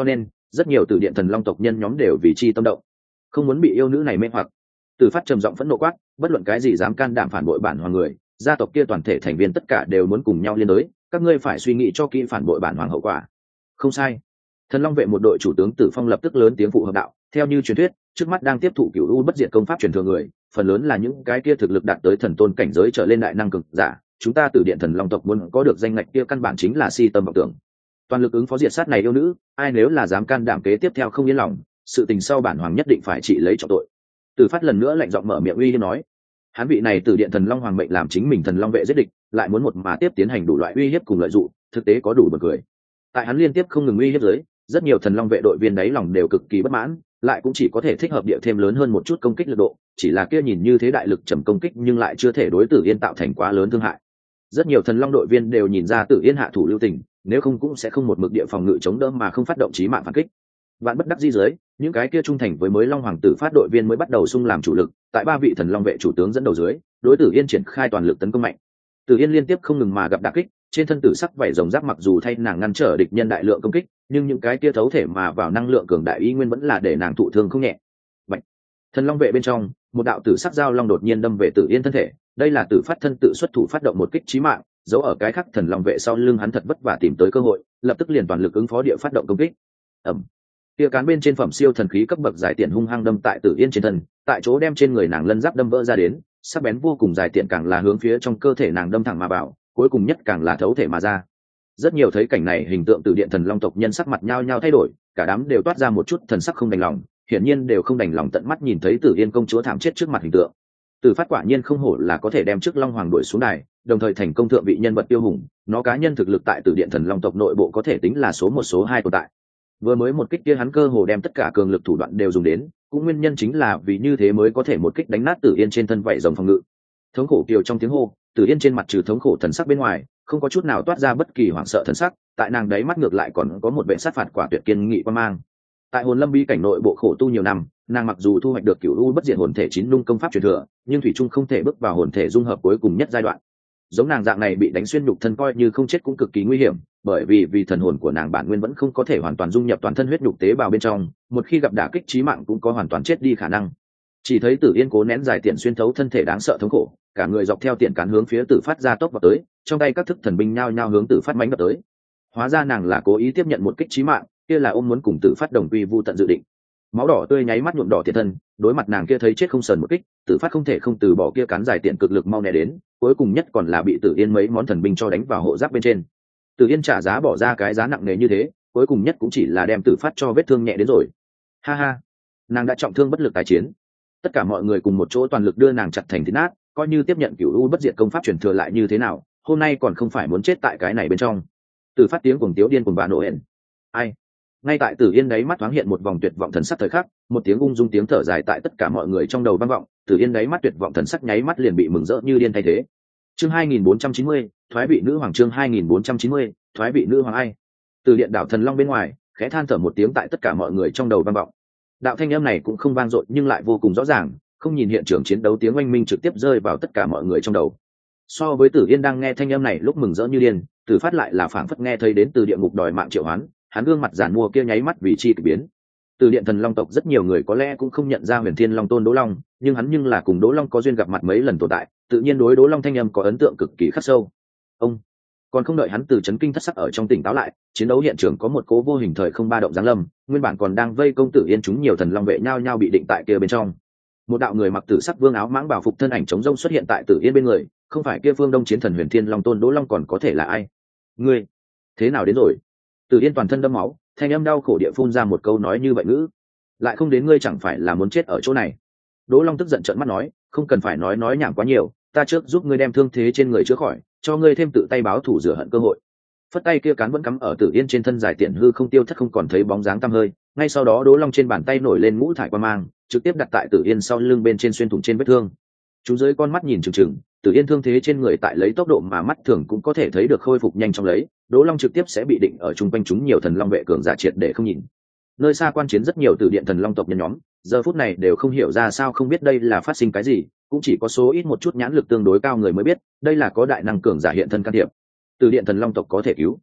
rất nhiều từ điện thần long tộc nhân nhóm đều vì chi tâm động, không muốn bị yêu nữ này mê hoặc. Tử Phát trầm giọng phẫn nộ quát, bất luận cái gì dám can đảm phản bội bản hoàng người, gia tộc kia toàn thể thành viên tất cả đều muốn cùng nhau liên đới, các ngươi phải suy nghĩ cho kỹ phản bội bản hoàng hậu quả. Không sai. Thần Long vệ một đội chủ tướng Tử Phong lập tức lớn tiếng phụ hợp đạo, theo như truyền thuyết, trước mắt đang tiếp thụ Cửu U bất diệt công pháp truyền thừa người, phần lớn là những cái kia thực lực đạt tới thần tôn cảnh giới trở lên đại năng cực giả, chúng ta Tử điện thần long tộc muốn có được danh ngạch kia căn bản chính là si tâm vọng tưởng. Toàn lực ứng phó diệt sát này yêu nữ, ai nếu là dám can đảm kế tiếp theo không yên lòng, sự tình sau bản hoàng nhất định phải trị lấy trọng tội. Tử Phát lần nữa lạnh giọng mở miệng uy hiếp nói, hắn vị này Tử điện thần long hoàng mệnh làm chính mình thần long vệ giết địch, lại muốn một mà tiếp tiến hành đủ loại uy hiếp cùng lợi dụng, thực tế có đủ bật cười. Tại hắn liên tiếp không ngừng uy hiếp dưới, rất nhiều thần long vệ đội viên đáy lòng đều cực kỳ bất mãn, lại cũng chỉ có thể thích hợp địa thêm lớn hơn một chút công kích lực độ, chỉ là kia nhìn như thế đại lực trầm công kích nhưng lại chưa thể đối Tử Yên tạo thành quá lớn thương hại. Rất nhiều thần long đội viên đều nhìn ra Tử Yên hạ thủ lưu tình, nếu không cũng sẽ không một mực địa phòng ngự chống đỡ mà không phát động chí mạng phản kích. Vạn bất đắc dĩ dưới, những cái kia trung thành với mới Long Hoàng tử phát đội viên mới bắt đầu xung làm chủ lực, tại ba vị thần long vệ chủ tướng dẫn đầu dưới, đối Tử Yên triển khai toàn lực tấn công mạnh. Tử Yên liên tiếp không ngừng mà gặp đả kích, trên thân tử sắc vảy rồng rác mặc dù thay nàng ngăn trở địch nhân đại lượng công kích, nhưng những cái kia thấu thể mà vào năng lượng cường đại ý nguyên vẫn là để nàng thụ thương không nhẹ. Bạch. Thần long vệ bên trong, một đạo tử sắc dao long đột nhiên đâm về Tử Yên thân thể, đây là Tử Phát thân tự xuất thủ phát động một kích chí mạng, giấu ở cái khắc thần long vệ sau lưng hắn thật vất vả tìm tới cơ hội, lập tức liền toàn lực ứng phó địa phát động công kích. Ầm. Kia cán bên trên phẩm siêu thần khí cấp bậc dài tiện hung hăng đâm tại Tử Yên trên thân, tại chỗ đem trên người nàng lân giáp đâm vỡ ra đến, sắc bén vô cùng dài tiện càng là hướng phía trong cơ thể nàng đâm thẳng mà vào, cuối cùng nhất càng là thấu thể mà ra. Rất nhiều thấy cảnh này hình tượng Tử điện thần long tộc nhân sắc mặt nhao nhao thay đổi, cả đám đều toát ra một chút thần sắc không đành lòng, hiển nhiên đều không đành lòng tận mắt nhìn thấy Tử Yên công chúa thảm chết trước mặt hình tượng. Tử Phát quả nhiên không hổ là có thể đem trước Long Hoàng đuổi xuống đài, đồng thời thành công thượng vị nhân vật tiêu hùng, nó cá nhân thực lực tại Tử điện thần long tộc nội bộ có thể tính là số một số hai tồn tại. Vừa mới một kích kia hắn cơ hồ đem tất cả cường lực thủ đoạn đều dùng đến, cũng nguyên nhân chính là vì như thế mới có thể một kích đánh nát Tử Yên trên thân vảy rồng phòng ngự. Thống khổ kiều trong tiếng hô, Tử Yên trên mặt trừ thống khổ thần sắc bên ngoài, không có chút nào toát ra bất kỳ hoảng sợ thần sắc, tại nàng đáy mắt ngược lại còn có một vẻ sát phạt quả tuyệt kiên nghị quan mang. Tại hồn lâm bí cảnh nội bộ khổ tu nhiều năm, nàng mặc dù thu hoạch được cửu u bất diệt hồn thể chín nung công pháp truyền thừa, nhưng thủy trung không thể bước vào hồn thể dung hợp cuối cùng nhất giai đoạn. Giống nàng dạng này bị đánh xuyên nhục thân coi như không chết cũng cực kỳ nguy hiểm, bởi vì vì thần hồn của nàng bản nguyên vẫn không có thể hoàn toàn dung nhập toàn thân huyết nhục tế bào bên trong, một khi gặp đả kích chí mạng cũng có hoàn toàn chết đi khả năng. Chỉ thấy Tử Yên cố nén dài tiện xuyên thấu thân thể đáng sợ thống khổ, cả người dọc theo tiện cán hướng phía Tử Phát ra tốc vào tới, trong tay các thức thần binh nhao nhao hướng Tử Phát mãnh đập tới. Hóa ra nàng là cố ý tiếp nhận một kích chí mạng, kia là ôm muốn cùng Tử Phát đồng quy vu tận dự định. Máu đỏ tươi nháy mắt nhuộm đỏ thiệt thân, đối mặt nàng kia thấy chết không sờn một kích, Tử Phát không thể không từ bỏ kia cán dài tiện cực lực mau né đến, cuối cùng nhất còn là bị Tử Yên mấy món thần binh cho đánh vào hộ giáp bên trên. Tử Yên trả giá bỏ ra cái giá nặng nề như thế, cuối cùng nhất cũng chỉ là đem Tử Phát cho vết thương nhẹ đến rồi. Ha ha, nàng đã trọng thương bất lực tái chiến. Tất cả mọi người cùng một chỗ toàn lực đưa nàng chặt thành thịt nát, coi như tiếp nhận cửu u bất diệt công pháp truyền thừa lại như thế nào, hôm nay còn không phải muốn chết tại cái này bên trong. Tử Phát tiếng cuồng tiếu điên cuồng bà nộ hẹn. Ai? Ngay tại Tử Yên đáy mắt thoáng hiện một vòng tuyệt vọng thần sắc thời khắc, một tiếng ung dung tiếng thở dài tại tất cả mọi người trong đầu vang vọng, Tử Yên đáy mắt tuyệt vọng thần sắc nháy mắt liền bị mừng rỡ như điên thay thế. Chương hai nghìn bốn trăm chín mươi, thoái vị nữ hoàng chương hai nghìn bốn trăm chín mươi, thoái vị nữ hoàng ai? Từ điện đảo thần long bên ngoài, khẽ than thở một tiếng tại tất cả mọi người trong đầu vang vọng. Đạo thanh âm này cũng không vang dội nhưng lại vô cùng rõ ràng, không nhìn hiện trường chiến đấu tiếng oanh minh trực tiếp rơi vào tất cả mọi người trong đầu. So với Tử Yên đang nghe thanh âm này lúc mừng rỡ như điên, Tử Phát lại là phảng phất nghe thấy đến từ địa ngục đòi mạng triệu hoán, hắn gương mặt giản mua kia nháy mắt vì chi kỳ biến. Từ điện thần long tộc rất nhiều người có lẽ cũng không nhận ra Huyền Thiên Long Tôn Đỗ Long, nhưng hắn nhưng là cùng Đỗ Long có duyên gặp mặt mấy lần tồn tại, tự nhiên đối Đỗ Long thanh âm có ấn tượng cực kỳ khắc sâu. Ông còn không đợi hắn từ chấn kinh thất sắc ở trong tỉnh táo lại, chiến đấu hiện trường có một cố vô hình thời không ba động giáng lâm, nguyên bản còn đang vây công Tử Yên chúng nhiều thần long vệ nhao nhao bị định tại kia bên trong. Một đạo người mặc tử sắc vương áo mãng bảo phục thân ảnh chống rông xuất hiện tại Tử Yên bên người, không phải kia phương Đông chiến thần Huyền Thiên Long Tôn Đỗ Long còn có thể là ai? Ngươi thế nào đến rồi? Tử Yên toàn thân đẫm máu, thanh âm đau khổ địa phun ra một câu nói như vậy ngữ, lại không đến ngươi chẳng phải là muốn chết ở chỗ này? Đỗ Long tức giận trợn mắt nói, không cần phải nói nói nhảm quá nhiều, ta trước giúp ngươi đem thương thế trên người chữa khỏi, cho ngươi thêm tự tay báo thủ rửa hận cơ hội. Phất tay kia cán vẫn cắm ở Tử Yên trên thân dài tiện hư không tiêu thất không còn thấy bóng dáng tăm hơi, ngay sau đó Đỗ Long trên bàn tay nổi lên ngũ thải quang mang, trực tiếp đặt tại Tử Yên sau lưng bên trên xuyên thủng trên vết thương. Chúng dưới con mắt nhìn chừng chừng, Tử Yên thương thế trên người tại lấy tốc độ mà mắt thường cũng có thể thấy được khôi phục nhanh trong lấy, Đỗ Long trực tiếp sẽ bị định ở trung quanh chúng nhiều thần long vệ cường giả triệt để không nhìn. Nơi xa quan chiến rất nhiều Tử điện thần long tộc nhân nhóm, giờ phút này đều không hiểu ra sao không biết đây là phát sinh cái gì, cũng chỉ có số ít một chút nhãn lực tương đối cao người mới biết, đây là có đại năng cường giả hiện thân can thiệp. Tử điện thần long tộc có thể cứu.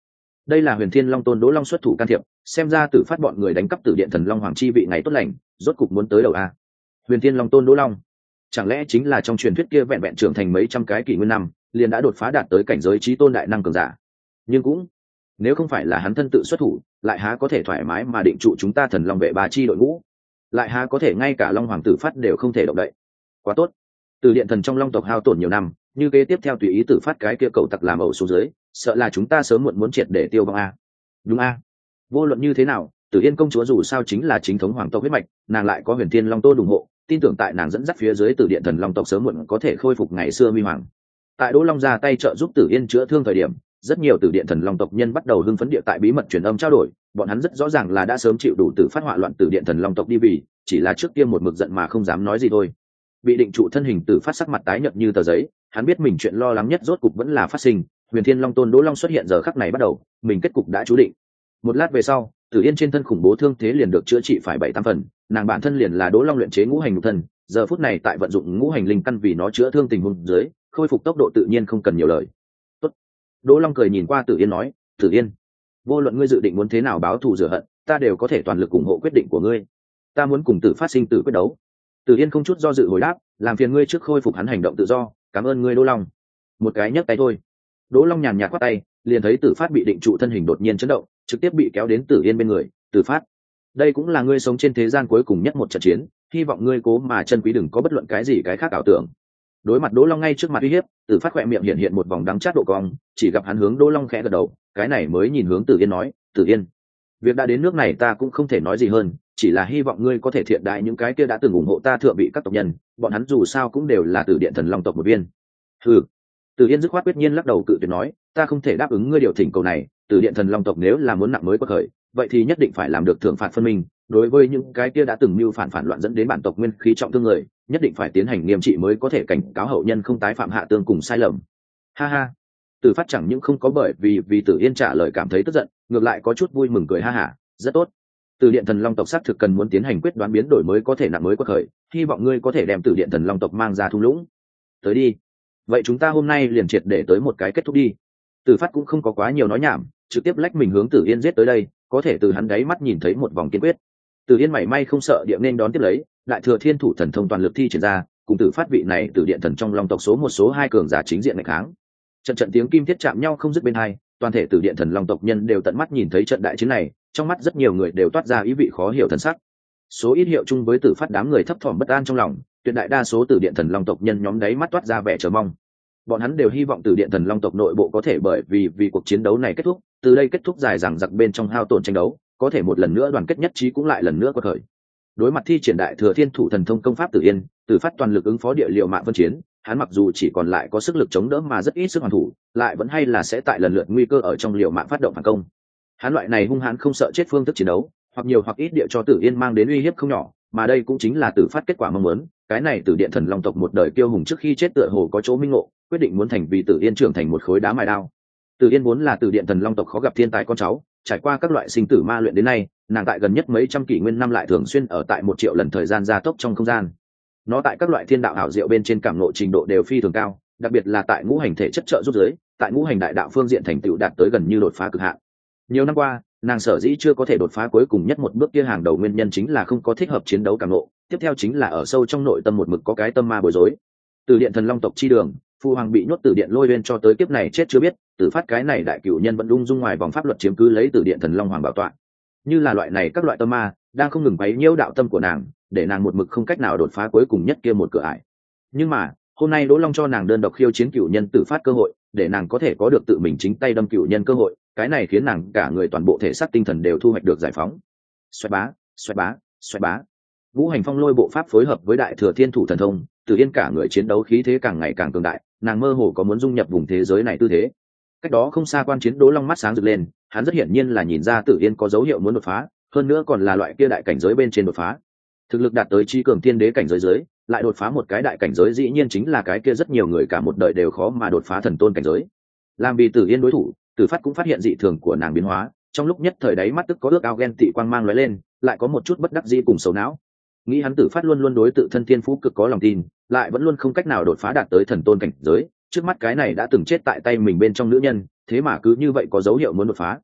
đây là Huyền Thiên Long Tôn Đỗ Long xuất thủ can thiệp, xem ra Tử Phát bọn người đánh cắp Tử Điện Thần Long Hoàng chi vị ngày tốt lành, rốt cục muốn tới đầu a. Huyền Thiên Long Tôn Đỗ Long, chẳng lẽ chính là trong truyền thuyết kia vẹn vẹn trưởng thành mấy trăm cái kỷ nguyên năm, liền đã đột phá đạt tới cảnh giới chí tôn đại năng cường giả. Nhưng cũng, nếu không phải là hắn thân tự xuất thủ, lại há có thể thoải mái mà định trụ chúng ta Thần Long vệ ba chi đội ngũ, lại há có thể ngay cả Long Hoàng Tử Phát đều không thể động đậy. Quá tốt. Từ Điện Thần trong Long tộc hao tổn nhiều năm, như kế tiếp theo tùy ý Tử Phát cái kia cậu tặc làm ẩu xuống dưới, sợ là chúng ta sớm muộn muốn triệt để tiêu vong a. Đúng a. Vô luận như thế nào, Tử Yên công chúa dù sao chính là chính thống hoàng tộc huyết mạch, nàng lại có Huyền Thiên Long Tôn ủng hộ, tin tưởng tại nàng dẫn dắt phía dưới Tử Điện Thần Long tộc sớm muộn có thể khôi phục ngày xưa huy hoàng. Tại Đỗ Long ra tay trợ giúp Tử Yên chữa thương thời điểm, rất nhiều Tử Điện Thần Long tộc nhân bắt đầu hưng phấn địa tại bí mật truyền âm trao đổi, bọn hắn rất rõ ràng là đã sớm chịu đủ Tử Phát họa loạn Tử Điện Thần Long tộc đi vì, chỉ là trước kia một mực giận mà không dám nói gì thôi. Bị định trụ thân hình Tử Phát sắc mặt tái nhợt như tờ giấy, hắn biết mình chuyện lo lắng nhất rốt cục vẫn là phát sinh, Huyền Thiên Long Tôn Đỗ Long xuất hiện giờ khắc này bắt đầu, mình kết cục đã chú định. Một lát về sau, Tử Yên trên thân khủng bố thương thế liền được chữa trị phải bảy tám phần, nàng bản thân liền là Đỗ Long luyện chế ngũ hành nhục thân, giờ phút này tại vận dụng ngũ hành linh căn vì nó chữa thương tình huống dưới, khôi phục tốc độ tự nhiên không cần nhiều lời. Tốt. Đỗ Long cười nhìn qua Tử Yên nói, Tử Yên, vô luận ngươi dự định muốn thế nào báo thù rửa hận, ta đều có thể toàn lực ủng hộ quyết định của ngươi. Ta muốn cùng Tử Phát sinh tử quyết đấu. Tử Yên không chút do dự hồi đáp, làm phiền ngươi trước khôi phục hắn hành động tự do, cảm ơn ngươi Đỗ Long. Một cái nhấc tay thôi. Đỗ Long nhàn nhạt quát tay, liền thấy Tử Phát bị định trụ thân hình đột nhiên chấn động, trực tiếp bị kéo đến Tử Yên bên người. Tử Phát, đây cũng là ngươi sống trên thế gian cuối cùng nhất một trận chiến, hy vọng ngươi cố mà chân quý, đừng có bất luận cái gì cái khác ảo tưởng. Đối mặt Đỗ Long ngay trước mặt uy hiếp, Tử Phát khỏe miệng hiện hiện một vòng đắng chát độ cong, chỉ gặp hắn hướng Đỗ Long khẽ gật đầu, cái này mới nhìn hướng Tử Yên nói, Tử Yên, việc đã đến nước này ta cũng không thể nói gì hơn, chỉ là hy vọng ngươi có thể thiện đại những cái kia đã từng ủng hộ ta thượng vị các tộc nhân, bọn hắn dù sao cũng đều là Tử Điện Thần Long tộc một viên. Hừ. Tử Yên dứt khoát quyết nhiên lắc đầu cự tuyệt nói, ta không thể đáp ứng ngươi điều thỉnh cầu này, Tử Điện Thần Long tộc nếu là muốn nặng mới quật khởi, vậy thì nhất định phải làm được thưởng phạt phân minh, đối với những cái kia đã từng mưu phản phản loạn dẫn đến bản tộc nguyên khí trọng thương người, nhất định phải tiến hành nghiêm trị mới có thể cảnh cáo hậu nhân không tái phạm hạ tương cùng sai lầm. Ha ha. Tử Phát chẳng những không có bởi vì vì Tử Yên trả lời cảm thấy tức giận, ngược lại có chút vui mừng cười ha hả, rất tốt. Tử Điện Thần Long tộc xác thực cần muốn tiến hành quyết đoán biến đổi mới có thể nặng mới quật khởi, hy vọng ngươi có thể đem Tử Điện Thần Long tộc mang ra thung lũng. Tới đi. Vậy chúng ta hôm nay liền triệt để tới một cái kết thúc đi. Tử Phát cũng không có quá nhiều nói nhảm, trực tiếp lách mình hướng Tử Yên giết tới đây, có thể từ hắn đáy mắt nhìn thấy một vòng kiên quyết. Tử Yên mảy may không sợ địa nên đón tiếp lấy, lại thừa thiên thủ thần thông toàn lực thi triển ra, cùng Tử Phát vị này Tử Điện thần trong Long tộc số một số hai cường giả chính diện nghịch kháng. Trận trận tiếng kim thiết chạm nhau không dứt bên hai, toàn thể Tử Điện thần Long tộc nhân đều tận mắt nhìn thấy trận đại chiến này, trong mắt rất nhiều người đều toát ra ý vị khó hiểu thần sắc. Số ít hiệu chung với Tử Phát đám người thấp thỏm bất an trong lòng, tuyệt đại đa số Tử Điện thần Long tộc nhân nhóm đáy mắt toát ra vẻ chờ mong. Bọn hắn đều hy vọng Tử Điện thần Long tộc nội bộ có thể bởi vì vì cuộc chiến đấu này kết thúc, từ đây kết thúc dài dằng dặc bên trong hao tổn tranh đấu, có thể một lần nữa đoàn kết nhất trí cũng lại lần nữa quật khởi. Đối mặt thi triển đại thừa thiên thủ thần thông công pháp Tử Yên, Tử Phát toàn lực ứng phó địa liệu mạng phân chiến, hắn mặc dù chỉ còn lại có sức lực chống đỡ mà rất ít sức hoàn thủ, lại vẫn hay là sẽ tại lần lượt nguy cơ ở trong liều mạng phát động phản công. Hắn loại này hung hãn không sợ chết phương thức chiến đấu, hoặc nhiều hoặc ít địa cho Tử Yên mang đến uy hiếp không nhỏ, mà đây cũng chính là Tử Phát kết quả mong muốn. Cái này Tử Điện thần Long tộc một đời kiêu hùng trước khi chết tựa hồ có chỗ minh ngộ, quyết định muốn thành vì Tử Yên trưởng thành một khối đá mài đao. Tử Yên vốn là Tử Điện thần Long tộc khó gặp thiên tài con cháu, trải qua các loại sinh tử ma luyện đến nay, nàng tại gần nhất mấy trăm kỷ nguyên năm lại thường xuyên ở tại một triệu lần thời gian gia tốc trong không gian. Nó tại các loại thiên đạo ảo diệu bên trên cảm ngộ trình độ đều phi thường cao, đặc biệt là tại ngũ hành thể chất trợ giúp dưới, tại ngũ hành đại đạo phương diện thành tựu đạt tới gần như đột phá cực hạn. Nhiều năm qua, nàng sở dĩ chưa có thể đột phá cuối cùng nhất một bước kia hàng đầu nguyên nhân chính là không có thích hợp chiến đấu cảm ngộ, tiếp theo chính là ở sâu trong nội tâm một mực có cái tâm ma bối rối. Từ Điện thần Long tộc chi đường, Phu Hoàng bị nhốt Tử Điện lôi bên cho tới kiếp này chết chưa biết, Tử Phát cái này đại cửu nhân vẫn lung dung ngoài vòng pháp luật chiếm cứ lấy Tử Điện thần Long Hoàng bảo tọa. Như là loại này các loại tâm ma đang không ngừng quấy nhiễu đạo tâm của nàng, để nàng một mực không cách nào đột phá cuối cùng nhất kia một cửa ải. Nhưng mà hôm nay Đỗ Long cho nàng đơn độc khiêu chiến cửu nhân Tử Phát cơ hội, để nàng có thể có được tự mình chính tay đâm cửu nhân cơ hội, cái này khiến nàng cả người toàn bộ thể xác tinh thần đều thu hoạch được giải phóng. Xoẹt bá, xoẹt bá, xoẹt bá. Ngũ hành phong lôi bộ pháp phối hợp với đại thừa thiên thủ thần thông, Tử Yên cả người chiến đấu khí thế càng ngày càng cường đại, nàng mơ hồ có muốn dung nhập vùng thế giới này tư thế. Cách đó không xa quan chiến Đỗ Long mắt sáng rực lên, hắn rất hiển nhiên là nhìn ra Tử Yên có dấu hiệu muốn đột phá, hơn nữa còn là loại kia đại cảnh giới bên trên đột phá. Thực lực đạt tới chi cường thiên đế cảnh giới dưới, lại đột phá một cái đại cảnh giới dĩ nhiên chính là cái kia rất nhiều người cả một đời đều khó mà đột phá thần tôn cảnh giới. Làm vì Tử Yên đối thủ, Tử Phát cũng phát hiện dị thường của nàng biến hóa, trong lúc nhất thời đấy mắt tức có ước ao ghen tị quang mang lóe lên, lại có một chút bất đắc dĩ cùng sầu não. Nghĩ hắn Tử Phát luôn luôn đối tự thân thiên phú cực có lòng tin, lại vẫn luôn không cách nào đột phá đạt tới thần tôn cảnh giới, trước mắt cái này đã từng chết tại tay mình bên trong nữ nhân, thế mà cứ như vậy có dấu hiệu muốn đột phá.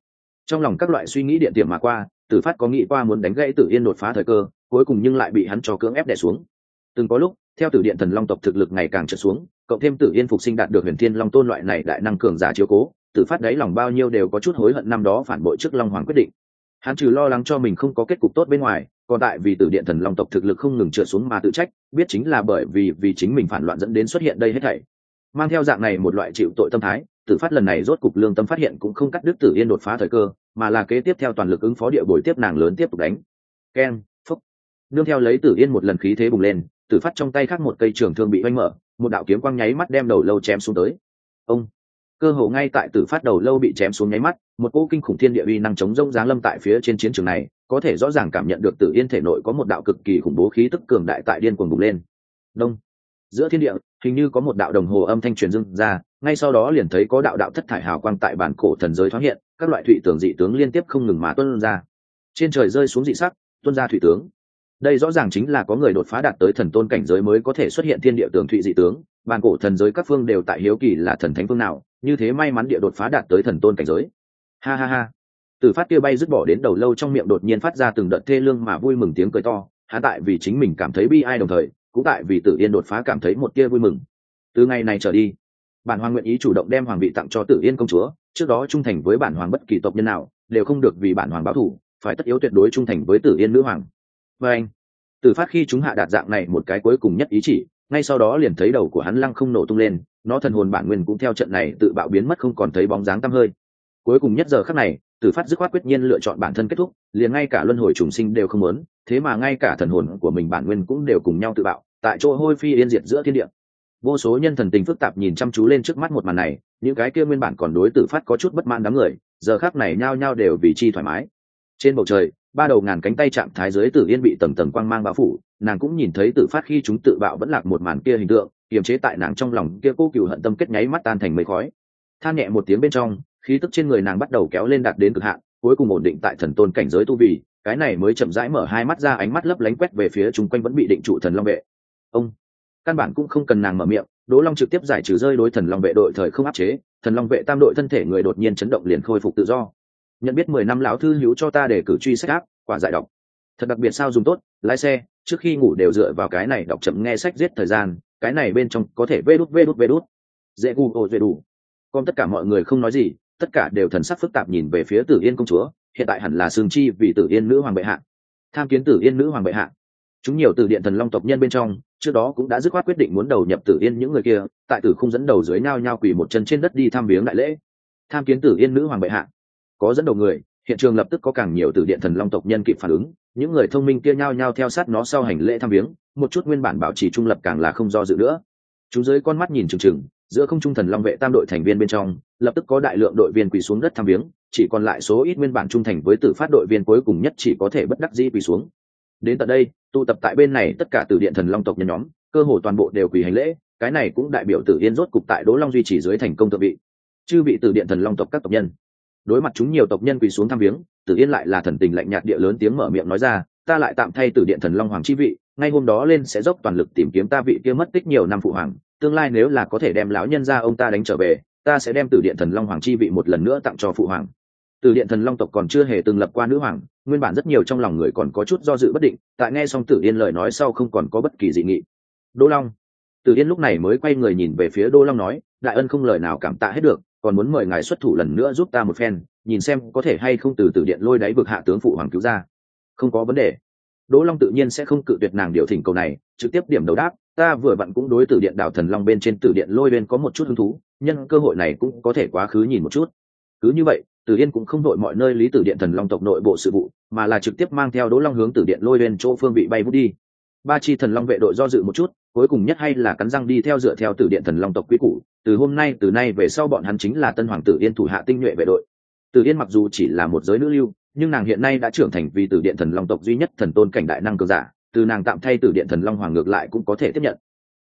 Trong lòng các loại suy nghĩ điện tiềm mà qua, Tử Phát có nghĩ qua muốn đánh gãy Tử Yên đột phá thời cơ, cuối cùng nhưng lại bị hắn cho cưỡng ép đè xuống. Từng có lúc, theo Tử Điện Thần Long tộc thực lực ngày càng trượt xuống, cộng thêm Tử Yên phục sinh đạt được Huyền Thiên Long Tôn loại này đại năng cường giả chiếu cố, Tử Phát đáy lòng bao nhiêu đều có chút hối hận năm đó phản bội trước Long Hoàng quyết định. Hắn trừ lo lắng cho mình không có kết cục tốt bên ngoài, còn tại vì Tử Điện Thần Long tộc thực lực không ngừng trượt xuống mà tự trách, biết chính là bởi vì vì chính mình phản loạn dẫn đến xuất hiện đây hết thảy. Mang theo dạng này một loại chịu tội tâm thái, Tử Phát lần này rốt cục lương tâm phát hiện cũng không cắt đứt Tử Yên đột phá thời cơ, mà là kế tiếp theo toàn lực ứng phó địa bồi tiếp nàng lớn tiếp tục đánh. Keng, phúc. Nương theo lấy Tử Yên một lần khí thế bùng lên, Tử Phát trong tay khác một cây trường thương bị oanh mở, một đạo kiếm quang nháy mắt đem đầu lâu chém xuống tới. Ông. Cơ hồ ngay tại Tử Phát đầu lâu bị chém xuống nháy mắt, một cỗ kinh khủng thiên địa uy năng chống rông giáng lâm tại phía trên chiến trường này, có thể rõ ràng cảm nhận được Tử Yên thể nội có một đạo cực kỳ khủng bố khí tức cường đại tại điên cuồng bùng lên. Đông. Giữa thiên địa, hình như có một đạo đồng hồ âm thanh truyền dưng ra, ngay sau đó liền thấy có đạo đạo thất thải hào quang tại bản cổ thần giới thoáng hiện, các loại thủy tướng dị tướng liên tiếp không ngừng mà tuôn ra. Trên trời rơi xuống dị sắc, tuôn ra thủy tướng. Đây rõ ràng chính là có người đột phá đạt tới thần tôn cảnh giới mới có thể xuất hiện thiên địa tường thụy dị tướng, bản cổ thần giới các phương đều tại hiếu kỳ là thần thánh phương nào, như thế may mắn địa đột phá đạt tới thần tôn cảnh giới. Ha ha ha. Tử Phát kia bay dứt bỏ đến đầu lâu trong miệng đột nhiên phát ra từng đợt thê lương mà vui mừng tiếng cười to, hắn tại vì chính mình cảm thấy bi ai đồng thời, cũng tại vì Tử Yên đột phá cảm thấy một tia vui mừng. Từ ngày này trở đi, bản hoàng nguyện ý chủ động đem hoàng vị tặng cho Tử Yên công chúa, trước đó trung thành với bản hoàng bất kỳ tộc nhân nào đều không được vì bản hoàng báo thù, phải tất yếu tuyệt đối trung thành với Tử Yên nữ hoàng. Và anh, Tử Phát khi chúng hạ đạt dạng này một cái cuối cùng nhất ý chỉ, ngay sau đó liền thấy đầu của hắn lăng không nổ tung lên, nó thần hồn bản nguyên cũng theo trận này tự bạo biến mất không còn thấy bóng dáng tăm hơi. Cuối cùng nhất giờ khắc này, Tử Phát dứt khoát quyết nhiên lựa chọn bản thân kết thúc, liền ngay cả luân hồi trùng sinh đều không muốn, thế mà ngay cả thần hồn của mình bản nguyên cũng đều cùng nhau tự bạo, tại chỗ hôi phi yên diệt giữa thiên địa. Vô số nhân thần tình phức tạp nhìn chăm chú lên trước mắt một màn này, những cái kia nguyên bản còn đối Tử Phát có chút bất mãn đám người, giờ khắc này nhao nhao đều vì chi thoải mái. Trên bầu trời, ba đầu ngàn cánh tay trạng thái dưới Tử Yên bị tầng tầng quang mang bao phủ, nàng cũng nhìn thấy Tử Phát khi chúng tự bạo vẫn lạc một màn kia hình tượng, kiềm chế tại nàng trong lòng kia cô cừu hận tâm kết nháy mắt tan thành mây khói. Than nhẹ một tiếng bên trong, khí tức trên người nàng bắt đầu kéo lên đạt đến cực hạn, cuối cùng ổn định tại thần tôn cảnh giới tu vi, cái này mới chậm rãi mở hai mắt ra, ánh mắt lấp lánh quét về phía chung quanh vẫn bị định trụ thần long vệ. Ông, căn bản cũng không cần nàng mở miệng, Đỗ Long trực tiếp giải trừ rơi đối thần long vệ đội thời không áp chế, thần long vệ tam đội thân thể người đột nhiên chấn động liền khôi phục tự do. Nhận biết mười năm lão thư hữu cho ta để cử truy sách áp, quả giải đọc. Thật đặc biệt sao dùng tốt, lái xe, trước khi ngủ đều dựa vào cái này đọc chậm nghe sách giết thời gian, cái này bên trong có thể vê đút vê đút vê đút. Dễ gu ồ dễ đủ. Còn tất cả mọi người không nói gì, tất cả đều thần sắc phức tạp nhìn về phía Tử Yên công chúa, hiện tại hẳn là sương chi vì Tử Yên nữ hoàng bệ hạ. Tham kiến Tử Yên nữ hoàng bệ hạ. Chúng nhiều từ điện thần long tộc nhân bên trong, trước đó cũng đã dứt khoát quyết định muốn đầu nhập Tử Yên những người kia, tại Tử Khung dẫn đầu dưới nhao nhao quỳ một chân trên đất đi tham viếng đại lễ. Tham kiến Tử Yên nữ hoàng bệ hạ. Có dẫn đầu người, hiện trường lập tức có càng nhiều từ điện thần long tộc nhân kịp phản ứng, những người thông minh kia nhao nhao theo sát nó sau hành lễ tham viếng, một chút nguyên bản bảo trì trung lập càng là không do dự nữa. Chúng dưới con mắt nhìn chừng chừng, giữa không trung thần long vệ tam đội thành viên bên trong, lập tức có đại lượng đội viên quỳ xuống đất tham viếng, chỉ còn lại số ít nguyên bản trung thành với Tử Phát đội viên cuối cùng nhất chỉ có thể bất đắc dĩ quỳ xuống. Đến tận đây, tụ tập tại bên này tất cả từ điện thần long tộc nhân nhóm, cơ hồ toàn bộ đều quỳ hành lễ, cái này cũng đại biểu Tử Yên rốt cục tại Đỗ Long duy trì dưới thành công thượng vị. Chư vị từ điện thần long tộc các tộc nhân, đối mặt chúng nhiều tộc nhân quỳ xuống tham viếng, Tử Yên lại là thần tình lạnh nhạt địa lớn tiếng mở miệng nói ra, ta lại tạm thay Tử Điện thần long hoàng chi vị, ngay hôm đó lên sẽ dốc toàn lực tìm kiếm ta vị kia mất tích nhiều năm phụ hoàng, tương lai nếu là có thể đem lão nhân gia ông ta đánh trở về, ta sẽ đem Tử Điện thần long hoàng chi vị một lần nữa tặng cho phụ hoàng. Tử Điện thần long tộc còn chưa hề từng lập qua nữ hoàng, nguyên bản rất nhiều trong lòng người còn có chút do dự bất định, tại nghe xong Tử Yên lời nói sau không còn có bất kỳ dị nghị. Đỗ Long. Tử Yên lúc này mới quay người nhìn về phía Đỗ Long nói, đại ân không lời nào cảm tạ hết được, còn muốn mời ngài xuất thủ lần nữa giúp ta một phen, nhìn xem có thể hay không từ Tử Điện lôi đáy vực hạ tướng phụ hoàng cứu ra. Không có vấn đề. Đỗ Long tự nhiên sẽ không cự tuyệt nàng điều thỉnh cầu này, trực tiếp điểm đầu đáp, ta vừa vặn cũng đối Tử Điện đảo thần long bên trên Tử Điện lôi bên có một chút hứng thú, nhân cơ hội này cũng có thể quá khứ nhìn một chút. Cứ như vậy, Tử Yên cũng không đội mọi nơi lý Tử Điện thần long tộc nội bộ sự vụ, mà là trực tiếp mang theo Đỗ Long hướng Tử Điện lôi bên chỗ phương vị bay vút đi. Ba chi thần long vệ đội do dự một chút, cuối cùng nhất hay là cắn răng đi theo dựa theo Tử Điện thần long tộc quý củ, từ hôm nay từ nay về sau bọn hắn chính là tân hoàng Tử Yên thủ hạ tinh nhuệ vệ đội. Tử Yên mặc dù chỉ là một giới nữ lưu, nhưng nàng hiện nay đã trưởng thành vì Tử Điện thần long tộc duy nhất thần tôn cảnh đại năng cường giả, từ nàng tạm thay Tử Điện thần long hoàng ngược lại cũng có thể tiếp nhận.